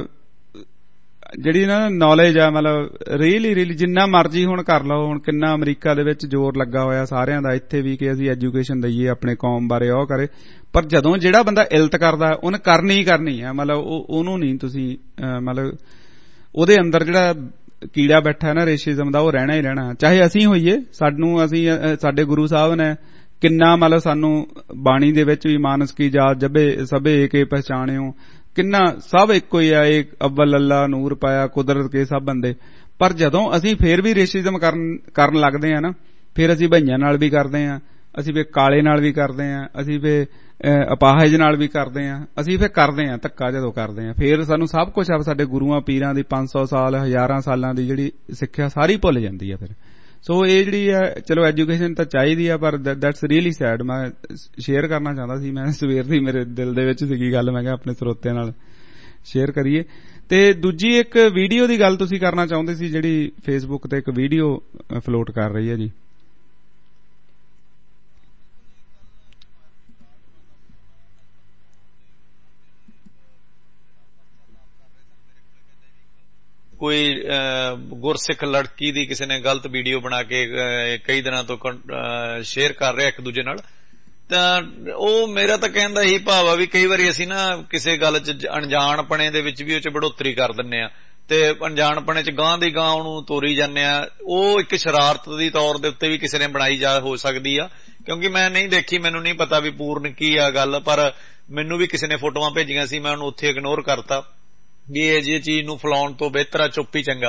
ਜਿਹੜੀ ਨਾ ਨੌਲੇਜ ਆ, ਮਤਲਬ ਰੀਅਲੀ ਰੀਅਲੀ ਜਿੰਨਾ ਮਰਜ਼ੀ ਹੁਣ ਕਰ ਲਓ। ਹੁਣ ਕਿੰਨਾ ਅਮਰੀਕਾ ਦੇ ਵਿੱਚ ਜ਼ੋਰ ਲੱਗਾ ਹੋਇਆ ਸਾਰਿਆਂ ਦਾ, ਇੱਥੇ ਵੀ ਕਿ ਅਸੀਂ ਐਜੂਕੇਸ਼ਨ ਦਈਏ ਆਪਣੇ ਕੌਮ ਬਾਰੇ, ਉਹ ਕਰੇ, ਪਰ ਜਦੋਂ ਜਿਹੜਾ ਬੰਦਾ ਇਲਤ ਕਰਦਾ ਉਹਨੇ ਕਰਨੀ ਹੀ ਕਰਨੀ ਆ। ਮਤਲਬ ਉਹਨੂੰ ਨਹੀਂ ਤੁਸੀਂ ਮਤਲਬ ਉਹਦੇ ਅੰਦਰ ਜਿਹੜਾ ਕੀੜਾ ਬੈਠਾ ਨਾ ਰੇਸ਼ਿਜ਼ਮ ਦਾ, ਉਹ ਰਹਿਣਾ ਹੀ ਰਹਿਣਾ, ਚਾਹੇ ਅਸੀਂ ਹੋਈਏ। ਸਾਨੂੰ ਅਸੀਂ ਸਾਡੇ ਗੁਰੂ ਸਾਹਿਬ ਨੇ ਕਿੰਨਾ ਮਤਲਬ ਸਾਨੂੰ ਬਾਣੀ ਦੇ ਵਿੱਚ ਵੀ ਮਾਨਸ ਕੀ ਜਾਤ ਜਬੇ ਸਭੇ ਏਕੇ ਪਹਿਚਾਣਿਓ, ਕਿੰਨਾ ਸਭ ਇੱਕੋ ਹੀ ਆ, ਇੱਕ ਅਵਲ ਅੱਲਾ ਨੂਰ ਪਾਇਆ ਕੁਦਰਤ ਕੇ ਸਭ ਬੰਦੇ। ਪਰ ਜਦੋਂ ਅਸੀਂ ਫੇਰ ਵੀ ਰੇਸ਼ਿਜ਼ਮ ਕਰਨ ਕਰਨ ਲੱਗਦੇ ਆ ਨਾ, ਫਿਰ ਅਸੀਂ ਭਈਆਂ ਨਾਲ ਵੀ ਕਰਦੇ ਆ, ਅਸੀਂ ਫਿਰ ਕਾਲੇ ਨਾਲ ਵੀ ਕਰਦੇ ਆ, ਅਸੀਂ ਫਿਰ ਅਪਾਹਜ ਨਾਲ ਵੀ ਕਰਦੇ ਆ, ਅਸੀਂ ਫਿਰ ਕਰਦੇ ਆ ਧੱਕਾ ਜਦੋਂ ਕਰਦੇ ਆ, ਫਿਰ ਸਾਨੂੰ ਸਭ ਕੁਝ ਆ ਸਾਡੇ ਗੁਰੂਆਂ ਪੀਰਾਂ ਦੀ ਪੰਜ ਸੌ ਸਾਲ ਹਜ਼ਾਰਾਂ ਸਾਲਾਂ ਦੀ ਜਿਹੜੀ ਸਿੱਖਿਆ ਸਾਰੀ ਭੁੱਲ ਜਾਂਦੀ ਆ ਫਿਰ। ਸੋ ਇਹ ਜਿਹੜੀ ਆ, ਚਲੋ ਐਜੂਕੇਸ਼ਨ ਤਾਂ ਚਾਹੀਦੀ ਆ, ਪਰ ਦੈਟਸ ਰੀਅਲੀ ਸੈਡ। ਮੈਂ ਸ਼ੇਅਰ ਕਰਨਾ ਚਾਹੁੰਦਾ ਸੀ, ਮੈਂ ਸਵੇਰ ਦੀ ਮੇਰੇ ਦਿਲ ਦੇ ਵਿੱਚ ਸੀਗੀ ਗੱਲ, ਮੈਂ ਕਿਹਾ ਆਪਣੇ ਸਰੋਤਿਆਂ ਨਾਲ ਸ਼ੇਅਰ ਕਰੀਏ। ਤੇ ਦੂਜੀ ਇੱਕ ਵੀਡੀਓ ਦੀ ਗੱਲ ਤੁਸੀਂ ਕਰਨਾ ਚਾਹੁੰਦੇ ਸੀ, ਜਿਹੜੀ ਫੇਸਬੁੱਕ ਤੇ ਇੱਕ ਵੀਡੀਓ ਫਲੋਟ ਕਰ ਰਹੀ ਹੈ ਜੀ। ਕੋਈ ਗੁਰਸਿੱਖ ਲੜਕੀ ਦੀ ਕਿਸੇ ਨੇ ਗਲਤ ਵੀਡੀਓ ਬਣਾ ਕੇ ਕਈ ਦਿਨਾਂ ਤੋਂ ਸ਼ੇਅਰ ਕਰ ਰਿਹਾ ਇੱਕ ਦੂਜੇ ਨਾਲ, ਤਾਂ ਉਹ ਮੇਰਾ ਤਾਂ ਕਹਿਣ ਦਾ ਇਹੀ ਭਾਵ ਆ ਵੀ ਕਈ ਵਾਰੀ ਅਸੀਂ ਨਾ ਕਿਸੇ ਗੱਲ 'ਚ ਅਣਜਾਣਪਣੇ ਦੇ ਵਿੱਚ ਵੀ ਉਹ 'ਚ ਬੜੋਤਰੀ ਕਰ ਦਿੰਦੇ ਆ ਤੇ ਅਣਜਾਣਪਣੇ 'ਚ ਗਾਂਹ ਦੀ ਗਾਂਹ ਉਹਨੂੰ ਤੋਰੀ ਜਾਂਦੇ ਆ। ਉਹ ਇੱਕ ਸ਼ਰਾਰਤ ਦੀ ਤੌਰ ਦੇ ਉੱਤੇ ਵੀ ਕਿਸੇ ਨੇ ਬਣਾਈ ਜਾ ਹੋ ਸਕਦੀ ਆ, ਕਿਉਂਕਿ ਮੈਂ ਨਹੀਂ ਦੇਖੀ, ਮੈਨੂੰ ਨਹੀਂ ਪਤਾ ਵੀ ਪੂਰਨ ਕੀ ਆ ਗੱਲ, ਪਰ ਮੈਨੂੰ ਵੀ ਕਿਸੇ ਨੇ ਫੋਟੋਆਂ ਭੇਜੀਆਂ ਸੀ, ਮੈਂ ਉਹਨੂੰ ਉੱਥੇ ਇਗਨੋਰ ਕਰਤਾ ਵੀ ਇਹ ਜਿਹੀ ਚੀਜ਼ ਨੂੰ ਫੈਲਾਉਣ ਤੋਂ ਬਿਹਤਰ ਆ ਚੁੱਪ ਹੀ ਚੰਗਾ।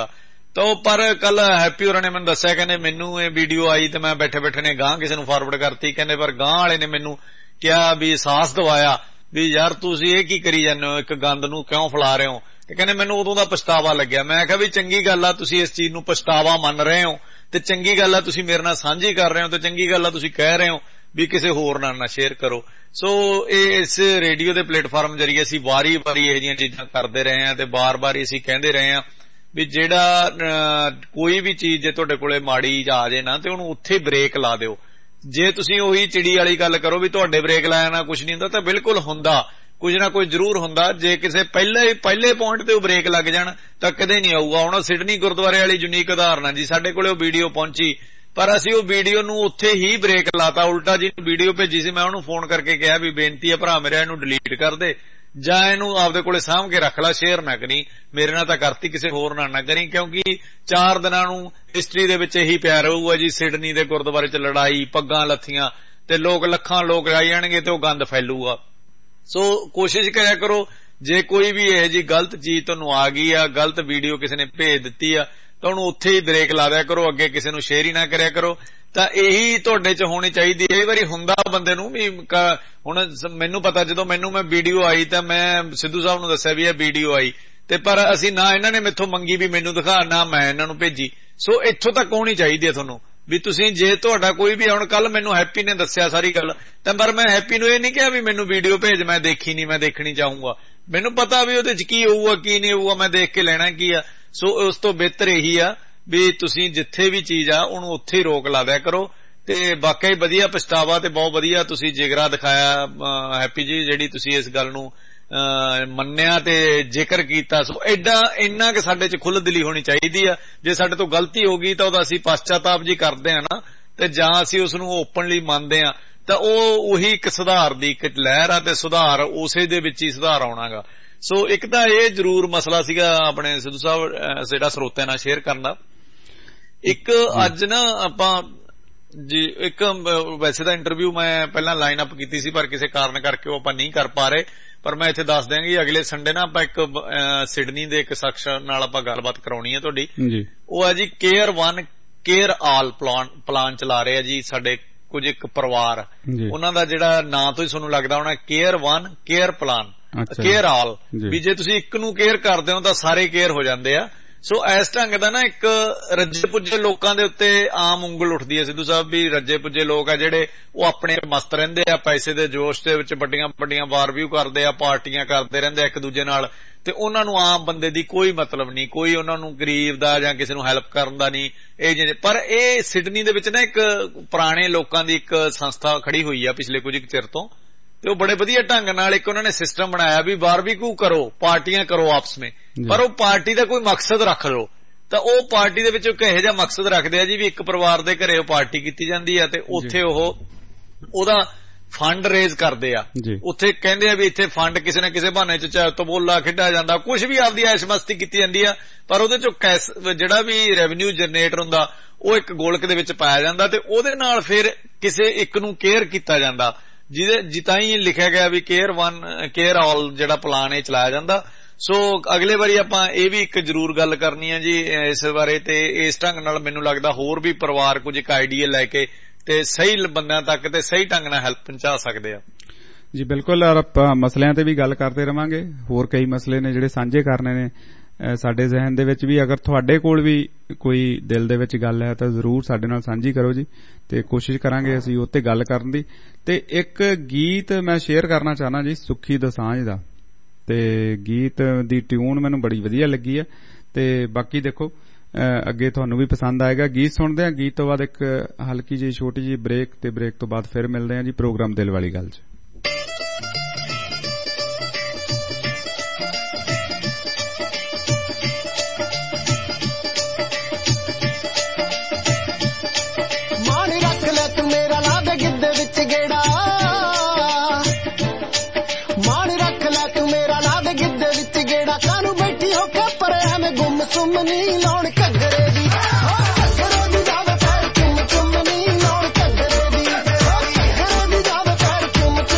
ਤਾਂ ਉਹ ਪਰ ਕੱਲ ਹੈਪੀ ਹੋਰਾਂ ਨੇ ਮੈਨੂੰ ਦੱਸਿਆ, ਕਹਿੰਦੇ ਮੈਨੂੰ ਇਹ ਵੀਡੀਓ ਆਈ ਤੇ ਮੈਂ ਬੈਠੇ ਬੈਠੇ ਨੇ ਗਾਂ ਕਿਸੇ ਨੂੰ ਫਾਰਵਰਡ ਕਰਤੀ, ਕਹਿੰਦੇ ਪਰ ਗਾਂ ਵਾਲੇ ਨੇ ਮੈਨੂੰ ਕਿਹਾ ਵੀ ਅਹਿਸਾਸ ਦਵਾਇਆ ਵੀ ਯਾਰ ਤੁਸੀਂ ਇਹ ਕੀ ਕਰੀ ਜਾਂਦੇ ਹੋ, ਇੱਕ ਗੰਦ ਨੂੰ ਕਿਉਂ ਫੈਲਾ ਰਹੇ ਹੋ, ਤੇ ਕਹਿੰਦੇ ਮੈਨੂੰ ਉਦੋਂ ਦਾ ਪਛਤਾਵਾ ਲੱਗਿਆ। ਮੈਂ ਕਿਹਾ ਵੀ ਚੰਗੀ ਗੱਲ ਆ ਤੁਸੀਂ ਇਸ ਚੀਜ਼ ਨੂੰ ਪਛਤਾਵਾ ਮੰਨ ਰਹੇ ਹੋ, ਤੇ ਚੰਗੀ ਗੱਲ ਆ ਤੁਸੀਂ ਮੇਰੇ ਨਾਲ ਸਾਂਝੀ ਕਰ ਰਹੇ ਹੋ, ਤੇ ਚੰਗੀ ਗੱਲ ਆ ਤੁਸੀਂ ਕਹਿ ਰਹੇ ਹੋ ਵੀ ਕਿਸੇ ਹੋਰ ਨਾਲ ਨਾ ਸ਼ੇਅਰ ਕਰੋ। ਸੋ ਇਹ ਇਸ ਰੇਡੀਓ ਦੇ ਪਲੇਟਫਾਰਮ ਜਰੀਏ ਅਸੀਂ ਵਾਰੀ ਵਾਰੀ ਇਹੋ ਜਿਹੀਆਂ ਚੀਜ਼ਾਂ ਕਰਦੇ ਰਹੇ ਹਾਂ ਤੇ ਬਾਰ-ਬਾਰ ਅਸੀਂ ਕਹਿੰਦੇ ਰਹੇ ਹਾਂ ਵੀ ਜਿਹੜਾ ਕੋਈ ਵੀ ਚੀਜ਼ ਜੇ ਤੁਹਾਡੇ ਕੋਲੇ ਮਾੜੀ ਆ ਜੇ ਨਾ ਤੇ ਉਹਨੂੰ ਉੱਥੇ ਬ੍ਰੇਕ ਲਾ ਦਿਓ। ਜੇ ਤੁਸੀਂ ਉਹੀ ਚਿੜੀ ਵਾਲੀ ਗੱਲ ਕਰੋ ਵੀ ਤੁਹਾਡੇ ਬ੍ਰੇਕ ਲਾਇਆ ਨਾ ਕੁਝ ਨਹੀਂ ਹੁੰਦਾ, ਤਾਂ ਬਿਲਕੁਲ ਹੁੰਦਾ, ਕੁਝ ਨਾ ਕੁਝ ਜ਼ਰੂਰ ਹੁੰਦਾ। ਜੇ ਕਿਸੇ ਪਹਿਲੇ ਪਹਿਲੇ ਪੁਆਇੰਟ ਤੇ ਉਹ ਬ੍ਰੇਕ ਲੱਗ ਜਾਣ ਤਾਂ ਕਦੇ ਨਹੀਂ ਆਊਗਾ। ਹੁਣ ਸਿਡਨੀ ਗੁਰਦੁਆਰੇ ਵਾਲੀ ਯੂਨੀਕ ਉਦਾਹਰਨ ਆ ਜੀ, ਸਾਡੇ ਕੋਲੇ ਉਹ ਵੀਡੀਓ ਪਹੁੰਚੀ ਪਰ ਅਸੀਂ ਉਹ ਵੀਡੀਓ ਨੂੰ ਉੱਥੇ ਹੀ ਬ੍ਰੇਕ ਲਾਤਾ। ਉਲਟਾ ਜੀ ਵੀਡੀਓ ਭੇਜੀ ਸੀ, ਮੈਂ ਉਹਨੂੰ ਫੋਨ ਕਰਕੇ ਕਿਹਾ ਵੀ ਬੇਨਤੀ ਹੈ ਭਰਾ ਮੇਰਾ ਇਹਨੂੰ ਡਿਲੀਟ ਕਰ ਦੇ ਜਾਂ ਇਹਨੂੰ ਆਪਦੇ ਕੋਲੇ ਸਾਂਭ ਕੇ ਰੱਖ ਲੈ, ਸ਼ੇਅਰ ਨਾ ਕਰੀ, ਮੇਰੇ ਨਾਲ ਤਾਂ ਕਰਤੀ ਕਿਸੇ ਹੋਰ ਨਾਲ ਨਾ ਕਰੀ, ਕਿਉਂਕਿ ਚਾਰ ਦਿਨਾਂ ਨੂੰ ਹਿਸਟਰੀ ਦੇ ਵਿੱਚ ਇਹੀ ਪਿਆ ਰਹੂਗਾ ਜੀ ਸਿਡਨੀ ਦੇ ਗੁਰਦੁਆਰੇ 'ਚ ਲੜਾਈ, ਪੱਗਾਂ ਲੱਥੀਆਂ ਤੇ ਲੋਕ ਲੱਖਾਂ ਲੋਕ ਆਈ ਜਾਣਗੇ ਤੇ ਉਹ ਗੰਦ ਫੈਲੂਗਾ। ਸੋ ਕੋਸ਼ਿਸ਼ ਕਰਿਆ ਕਰੋ ਜੇ ਕੋਈ ਵੀ ਇਹੋ ਜਿਹੀ ਗਲਤ ਚੀਜ਼ ਤੁਹਾਨੂੰ ਆ ਗਈ ਆ, ਗਲਤ ਵੀਡੀਓ ਕਿਸੇ ਨੇ ਭੇਜ ਦਿੱਤੀ ਆ, ਤਾਂ ਉਹਨੂੰ ਉੱਥੇ ਹੀ ਬ੍ਰੇਕ ਲਾ ਦਿਆ ਕਰੋ, ਅੱਗੇ ਕਿਸੇ ਨੂੰ ਸ਼ੇਅਰ ਹੀ ਨਾ ਕਰਿਆ ਕਰੋ। ਤਾਂ ਇਹੀ ਤੁਹਾਡੇ 'ਚ ਹੋਣੀ ਚਾਹੀਦੀ। ਕਈ ਵਾਰੀ ਹੁੰਦਾ ਬੰਦੇ ਨੂੰ ਵੀ, ਹੁਣ ਮੈਨੂੰ ਪਤਾ ਜਦੋਂ ਮੈਨੂੰ ਮੈਂ ਵੀਡੀਓ ਆਈ ਤਾਂ ਮੈਂ ਸਿੱਧੂ ਸਾਹਿਬ ਨੂੰ ਦੱਸਿਆ ਵੀ ਇਹ ਵੀਡੀਓ ਆਈ, ਤੇ ਪਰ ਅਸੀਂ ਨਾ ਇਹਨਾਂ ਨੇ ਮੈਥੋਂ ਮੰਗੀ ਵੀ ਮੈਨੂੰ ਦਿਖਾ, ਨਾ ਮੈਂ ਇਹਨਾਂ ਨੂੰ ਭੇਜੀ। ਸੋ ਇੱਥੋਂ ਤੱਕ ਹੋਣੀ ਚਾਹੀਦੀ ਹੈ ਤੁਹਾਨੂੰ ਵੀ ਤੁਸੀਂ ਜੇ ਤੁਹਾਡਾ ਕੋਈ ਵੀ, ਹੁਣ ਕੱਲ ਮੈਨੂੰ ਹੈਪੀ ਨੇ ਦੱਸਿਆ ਸਾਰੀ ਗੱਲ, ਤਾਂ ਪਰ ਮੈਂ ਹੈਪੀ ਨੂੰ ਇਹ ਨਹੀਂ ਕਿਹਾ ਵੀ ਮੈਨੂੰ ਵੀਡੀਓ ਭੇਜ, ਮੈਂ ਦੇਖੀ ਨਹੀਂ, ਮੈਂ ਦੇਖਣੀ ਚਾਹੂੰਗਾ, ਮੈਨੂੰ ਪਤਾ ਵੀ ਉਹਦੇ 'ਚ ਕੀ ਹੋਊਗਾ ਕੀ ਨਹੀਂ ਹੋਊਗਾ, ਮੈਂ ਦੇਖ ਕੇ ਲੈਣਾ ਕੀ ਆ। ਸੋ ਉਸ ਤੋਂ ਬਿਹਤਰ ਇਹੀ ਆ ਵੀ ਤੁਸੀਂ ਜਿੱਥੇ ਵੀ ਚੀਜ਼ ਆ ਉਹਨੂੰ ਉੱਥੇ ਹੀ ਰੋਕ ਲਾ ਦਿਆ ਕਰੋ। ਤੇ ਵਾਕਈ ਵਧੀਆ ਪਛਤਾਵਾ ਤੇ ਬਹੁਤ ਵਧੀਆ ਤੁਸੀਂ ਜਿਗਰਾ ਦਿਖਾਇਆ ਹੈਪੀ ਜੀ, ਜਿਹੜੀ ਤੁਸੀਂ ਇਸ ਗੱਲ ਨੂੰ ਮੰਨਿਆ ਤੇ ਜ਼ਿਕਰ ਕੀਤਾ। ਸੋ ਐਡਾ ਇੰਨਾ ਕਿ ਸਾਡੇ 'ਚ ਖੁੱਲ੍ਹ ਦਿਲੀ ਹੋਣੀ ਚਾਹੀਦੀ ਆ। ਜੇ ਸਾਡੇ ਤੋਂ ਗਲਤੀ ਹੋ ਗਈ ਤਾਂ ਉਹਦਾ ਅਸੀਂ ਪਛਤਾਤਾਪ ਜੀ ਕਰਦੇ ਆ ਨਾ, ਤੇ ਜਾਂ ਅਸੀਂ ਉਸ ਨੂੰ ਓਪਨਲੀ ਮੰਨਦੇ ਆ, ਤਾਂ ਉਹ ਉਹੀ ਇੱਕ ਸੁਧਾਰ ਦੀ ਇੱਕ ਲਹਿਰ ਆ ਤੇ ਸੁਧਾਰ ਉਸੇ ਦੇ ਵਿੱਚ ਹੀ ਸੁਧਾਰ ਆਉਣਾਗਾ। ਸੋ ਇੱਕ ਤਾਂ ਇਹ ਜ਼ਰੂਰ ਮਸਲਾ ਸੀਗਾ ਆਪਣੇ ਸਿੱਧੂ ਸਾਹਿਬ ਜਿਹੜਾ ਸਰੋਤਿਆਂ ਨਾਲ ਸ਼ੇਅਰ ਕਰਨ ਦਾ। ਇੱਕ ਅੱਜ ਨਾ ਆਪਾਂ ਜੀ ਇੱਕ ਵੈਸੇ ਤਾਂ ਇੰਟਰਵਿਊ ਮੈਂ ਪਹਿਲਾਂ ਲਾਈਨ ਅਪ ਕੀਤੀ ਸੀ ਪਰ ਕਿਸੇ ਕਾਰਨ ਕਰਕੇ ਉਹ ਆਪਾਂ ਨਹੀਂ ਕਰ ਪਾ ਰਹੇ, ਪਰ ਮੈਂ ਇੱਥੇ ਦੱਸ ਦਿਆਂਗੀ ਅਗਲੇ ਸੰਡੇ ਨਾ ਆਪਾਂ ਇੱਕ ਸਿਡਨੀ ਦੇ ਇੱਕ ਸ਼ਖਸ ਨਾਲ ਆਪਾਂ ਗੱਲਬਾਤ ਕਰਾਉਣੀ ਹੈ ਤੁਹਾਡੀ। ਉਹ ਹੈ ਜੀ care one care all plan plan ਚਲਾ ਰਹੇ ਆ ਜੀ ਸਾਡੇ ਕੁਝ ਇੱਕ ਪਰਿਵਾਰ, ਉਹਨਾਂ ਦਾ ਜਿਹੜਾ ਨਾਂ ਤੋਂ ਹੀ ਤੁਹਾਨੂੰ ਲੱਗਦਾ ਹੋਣਾ care one care plan care all, ਵੀ ਜੇ ਤੁਸੀਂ ਇੱਕ ਨੂੰ ਕੇਅਰ ਕਰਦੇ ਹੋ ਤਾਂ ਸਾਰੇ ਕੇਅਰ ਹੋ ਜਾਂਦੇ ਆ। ਸੋ ਇਸ ਢੰਗ ਦਾ ਨਾ ਇੱਕ ਰੱਜੇ ਪੁੱਜੇ ਲੋਕਾਂ ਦੇ ਉੱਤੇ ਆਮ ਉਂਗਲ ਉੱਠਦੀ ਹੈ ਸਿੱਧੂ ਸਾਹਿਬ ਵੀ ਰੱਜੇ ਪੁੱਜੇ ਲੋਕ ਆ ਜਿਹੜੇ ਉਹ ਆਪਣੇ ਮਸਤ ਰਹਿੰਦੇ ਆ, ਪੈਸੇ ਦੇ ਜੋਸ਼ ਦੇ ਵਿੱਚ ਵੱਡੀਆਂ ਵੱਡੀਆਂ ਬਾਰਬਿਊ ਕਰਦੇ ਆ, ਪਾਰਟੀਆਂ ਕਰਦੇ ਰਹਿੰਦੇ ਆ ਇੱਕ ਦੂਜੇ ਨਾਲ, ਤੇ ਉਹਨਾਂ ਨੂੰ ਆਮ ਬੰਦੇ ਦੀ ਕੋਈ ਮਤਲਬ ਨਹੀਂ, ਕੋਈ ਉਹਨਾਂ ਨੂੰ ਗਰੀਬ ਦਾ ਜਾਂ ਕਿਸੇ ਨੂੰ ਹੈਲਪ ਕਰਨ ਦਾ ਨਹੀਂ ਇਹ ਜਿਹੇ। ਪਰ ਇਹ ਸਿਡਨੀ ਦੇ ਵਿੱਚ ਨਾ ਇੱਕ ਪੁਰਾਣੇ ਲੋਕਾਂ ਦੀ ਇੱਕ ਸੰਸਥਾ ਖੜੀ ਹੋਈ ਆ ਪਿਛਲੇ ਕੁਝ ਚਿਰ ਤੋਂ, ਤੇ ਉਹ ਬੜੇ ਵਧੀਆ ਢੰਗ ਨਾਲ ਇੱਕ ਉਹਨਾਂ ਨੇ ਸਿਸਟਮ ਬਣਾਇਆ ਵੀ ਬਾਰਬੀਕਿਊ ਕਰੋ, ਪਾਰਟੀਆਂ ਕਰੋ ਆਪਸ ਵਿੱਚ, ਪਰ ਉਹ ਪਾਰਟੀ ਦਾ ਕੋਈ ਮਕਸਦ ਰੱਖ ਲਓ। ਤਾਂ ਉਹ ਪਾਰਟੀ ਦੇ ਵਿੱਚ ਇੱਕ ਇਹੋ ਜਿਹਾ ਮਕਸਦ ਰੱਖਦੇ ਆ ਜੀ ਵੀ ਇੱਕ ਪਰਿਵਾਰ ਦੇ ਘਰੇ ਉਹ ਪਾਰਟੀ ਕੀਤੀ ਜਾਂਦੀ ਆ ਤੇ ਉੱਥੇ ਉਹ ਉਹਦਾ ਫੰਡ ਰੇਜ਼ ਕਰਦੇ ਆ। ਉੱਥੇ ਕਹਿੰਦੇ ਆ ਵੀ ਇੱਥੇ ਫੰਡ ਕਿਸੇ ਨਾ ਕਿਸੇ ਬਹਾਨੇ ਚ ਚਾਹੇ ਤਬੋਲਾ ਖੇਡਿਆ ਜਾਂਦਾ, ਕੁਝ ਵੀ ਆਪਦੀ ਐਸ਼ ਮਸਤੀ ਕੀਤੀ ਜਾਂਦੀ ਆ, ਪਰ ਉਹਦੇ ਚੋਂ ਕੈਸ ਜਿਹੜਾ ਵੀ ਰੈਵਨਿਊ ਜਨਰੇਟਰ ਹੁੰਦਾ ਉਹ ਇੱਕ ਗੋਲਕ ਦੇ ਵਿੱਚ ਪਾਇਆ ਜਾਂਦਾ ਤੇ ਉਹਦੇ ਨਾਲ ਫਿਰ ਕਿਸੇ ਇੱਕ ਨੂੰ ਕੇਅਰ ਕੀਤਾ ਜਾਂਦਾ, ਜਿਹਦੇ ਜਿੱਦਾਂ ਹੀ ਲਿਖਿਆ ਗਿਆ ਵੀ ਕੇਅਰ ਵਨ ਕੇਅਰ ਆਲ ਜਿਹੜਾ ਪਲਾਨ ਇਹ ਚਲਾਇਆ ਜਾਂਦਾ। ਸੋ ਅਗਲੇ ਵਾਰੀ ਆਪਾਂ ਇਹ ਵੀ ਇੱਕ ਜ਼ਰੂਰ ਗੱਲ ਕਰਨੀ ਹੈ ਜੀ ਇਸ ਬਾਰੇ, ਤੇ ਇਸ ਢੰਗ ਨਾਲ ਮੈਨੂੰ ਲੱਗਦਾ ਹੋਰ ਵੀ ਪਰਿਵਾਰ ਕੁਝ ਇੱਕ ਆਈਡੀਆ ਲੈ ਕੇ ਤੇ ਸਹੀ ਬੰਦਿਆਂ ਤੱਕ ਤੇ ਸਹੀ ਢੰਗ ਨਾਲ ਹੈਲਪ ਪਹੁੰਚਾ ਸਕਦੇ ਆ ਜੀ। ਬਿਲਕੁਲ, ਆਪਾਂ ਮਸਲਿਆਂ ਤੇ ਵੀ ਗੱਲ ਕਰਦੇ ਰਵਾਂਗੇ, ਹੋਰ ਕਈ ਮਸਲੇ ਨੇ ਜਿਹੜੇ ਸਾਂਝੇ ਕਰਨੇ ਨੇ ਸਾਡੇ ਜ਼ਿਹਨ ਦੇ ਵਿੱਚ ਵੀ। ਅਗਰ ਤੁਹਾਡੇ ਕੋਲ ਵੀ ਕੋਈ ਦਿਲ ਦੇ ਵਿੱਚ ਗੱਲ ਹੈ ਤਾਂ ਜ਼ਰੂਰ ਸਾਡੇ ਨਾਲ ਸਾਂਝੀ ਕਰੋ ਜੀ, ਤੇ ਕੋਸ਼ਿਸ਼ ਕਰਾਂਗੇ ਅਸੀਂ ਉੱਤੇ ਗੱਲ ਕਰਨ ਦੀ। ਤੇ ਇੱਕ ਗੀਤ ਮੈਂ ਸ਼ੇਅਰ ਕਰਨਾ ਚਾਹਨਾ ਜੀ ਸੁੱਖੀ ਦੋਸਾਂਝ ਦਾ, ਤੇ ਗੀਤ ਦੀ ਟਿਊਨ ਮੈਨੂੰ ਬੜੀ ਵਧੀਆ ਲੱਗੀ ਹੈ, ਤੇ ਬਾਕੀ ਦੇਖੋ ਅੱਗੇ ਤੁਹਾਨੂੰ ਵੀ ਪਸੰਦ ਆਏਗਾ। ਗੀਤ ਸੁਣਦੇ ਹਾਂ, ਗੀਤ ਤੋਂ ਬਾਅਦ ਇੱਕ ਹਲਕੀ ਜਿਹੀ ਛੋਟੀ ਜਿਹੀ ਬ੍ਰੇਕ, ਤੇ ਬ੍ਰੇਕ ਤੋਂ ਬਾਅਦ ਫਿਰ ਮਿਲਦੇ ਹਾਂ ਜੀ ਪ੍ਰੋਗਰਾਮ ਦਿਲ ਵਾਲੀ ਗੱਲ 'ਚ। ਸੁਮਨੀ ਲਾਉਣ ਘੱਗਰੇ ਦੀ ਘੱਗਰੇ ਦੀ ਜਾਵੇ ਪੈਰ ਚੁੰਮ ਚੁੰਮ ਨੀ ਲਾਉਣ ਘੱਗਰੇ ਦੀ ਘੱਗਰੇ ਦੀ ਜਾਵੇ ਪੈਰ ਚੁੰਮ ਚੁੰਮ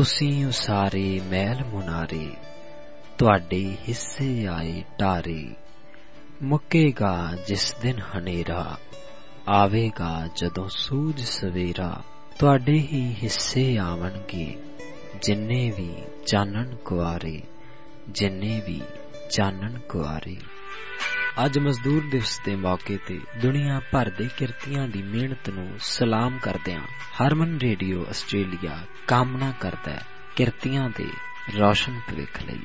ਤੁਸੀਂ ਉਸਾਰੇ ਮਹਿਲ ਮੁਨਾਰੇ, ਤੁਹਾਡੇ ਹਿੱਸੇ ਆਏ ਟਾਰੇ। ਮੁੱਕੇਗਾ ਜਿਸ ਦਿਨ ਹਨੇਰਾ, ਆਵੇਗਾ ਜਦੋਂ ਸੂਝ ਸਵੇਰਾ। ਤੁਹਾਡੇ ਹੀ ਹਿੱਸੇ ਆਵਣਗੇ ਜਿੰਨੇ ਵੀ ਚਾਨਣ ਕੁਆਰੇ, ਜਿੰਨੇ ਵੀ ਚਾਨਣ ਕੁਆਰੇ। ਅੱਜ ਮਜ਼ਦੂਰ ਦਿਵਸ ਦੇ ਮੌਕੇ ਤੇ ਦੁਨੀਆ ਭਰ ਦੇ ਕਿਰਤੀਆਂ ਦੀ ਮਿਹਨਤ ਨੂੰ ਸਲਾਮ ਕਰਦਿਆਂ ਹਰਮਨ ਰੇਡੀਓ ਆਸਟ੍ਰੇਲੀਆ ਕਾਮਨਾ ਕਰਦਾ ਹੈ ਕਿਰਤੀਆਂ ਦੇ ਰੌਸ਼ਨ ਭਵਿੱਖ ਲਈ।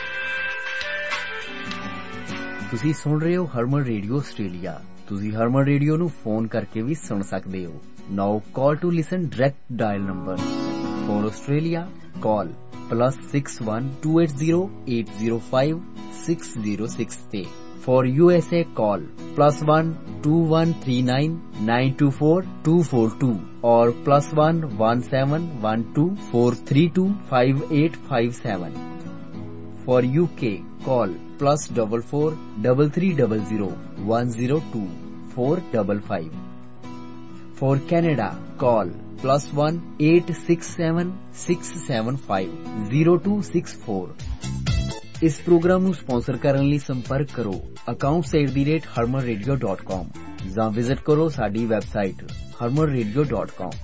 ਤੁਸੀਂ ਸੁਣ ਰਹੇ ਹੋ ਹਰਮਨ ਰੇਡੀਓ ਆਸਟ੍ਰੇਲੀਆ। ਤੁਸੀਂ ਹਰਮਨ ਰੇਡੀਓ ਨੂੰ ਫੋਨ ਕਰਕੇ ਵੀ ਸੁਣ ਸਕਦੇ ਹੋ। Now call to listen direct dial number for Australia call plus six one two eight zero eight zero five six zero six ਤੇ for U S A call plus one two one three nine nine two four two four two or plus one one seven one two four three two five eight five seven. For U K call plus double four double three double zero one zero two four double five. For Canada call plus one eight six seven six seven five zero two six four. ਇਸ programme ਨੂੰ sponsor ਕਰਨ ਲਈ ਸੰਪਰਕ ਕਰੋ accounts at the rate harman radio dot com ਜਾਂ visit ਕਰੋ ਸਾਡੀ website harman radio dot com.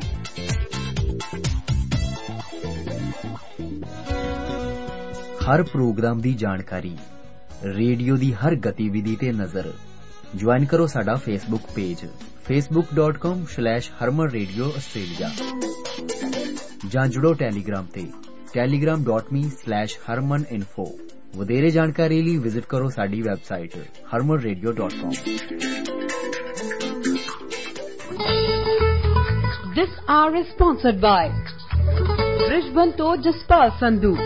ਹਰ ਪ੍ਰੋਗਰਾਮ ਦੀ ਜਾਣਕਾਰੀ, ਰੇਡੀਓ ਦੀ ਹਰ ਗਤੀਵਿਧੀ ਤੇ ਨਜ਼ਰ। ਜੁਆਇਨ ਕਰੋ ਸਾਡਾ Facebook page facebook dot com slash harman radio australia ਜਾਂ ਜੁੜੋ ਟੈਲੀਗ੍ਰਾਮ ਤੇ telegram dot me slash harman info। ਵਧੇਰੇ ਜਾਣਕਾਰੀ ਲਈ ਵਿਜ਼ਿਟ ਕਰੋ ਸਾਡੀ website harman radio dot com. This hour is sponsored by Brisbane to Jaspal Sandhu।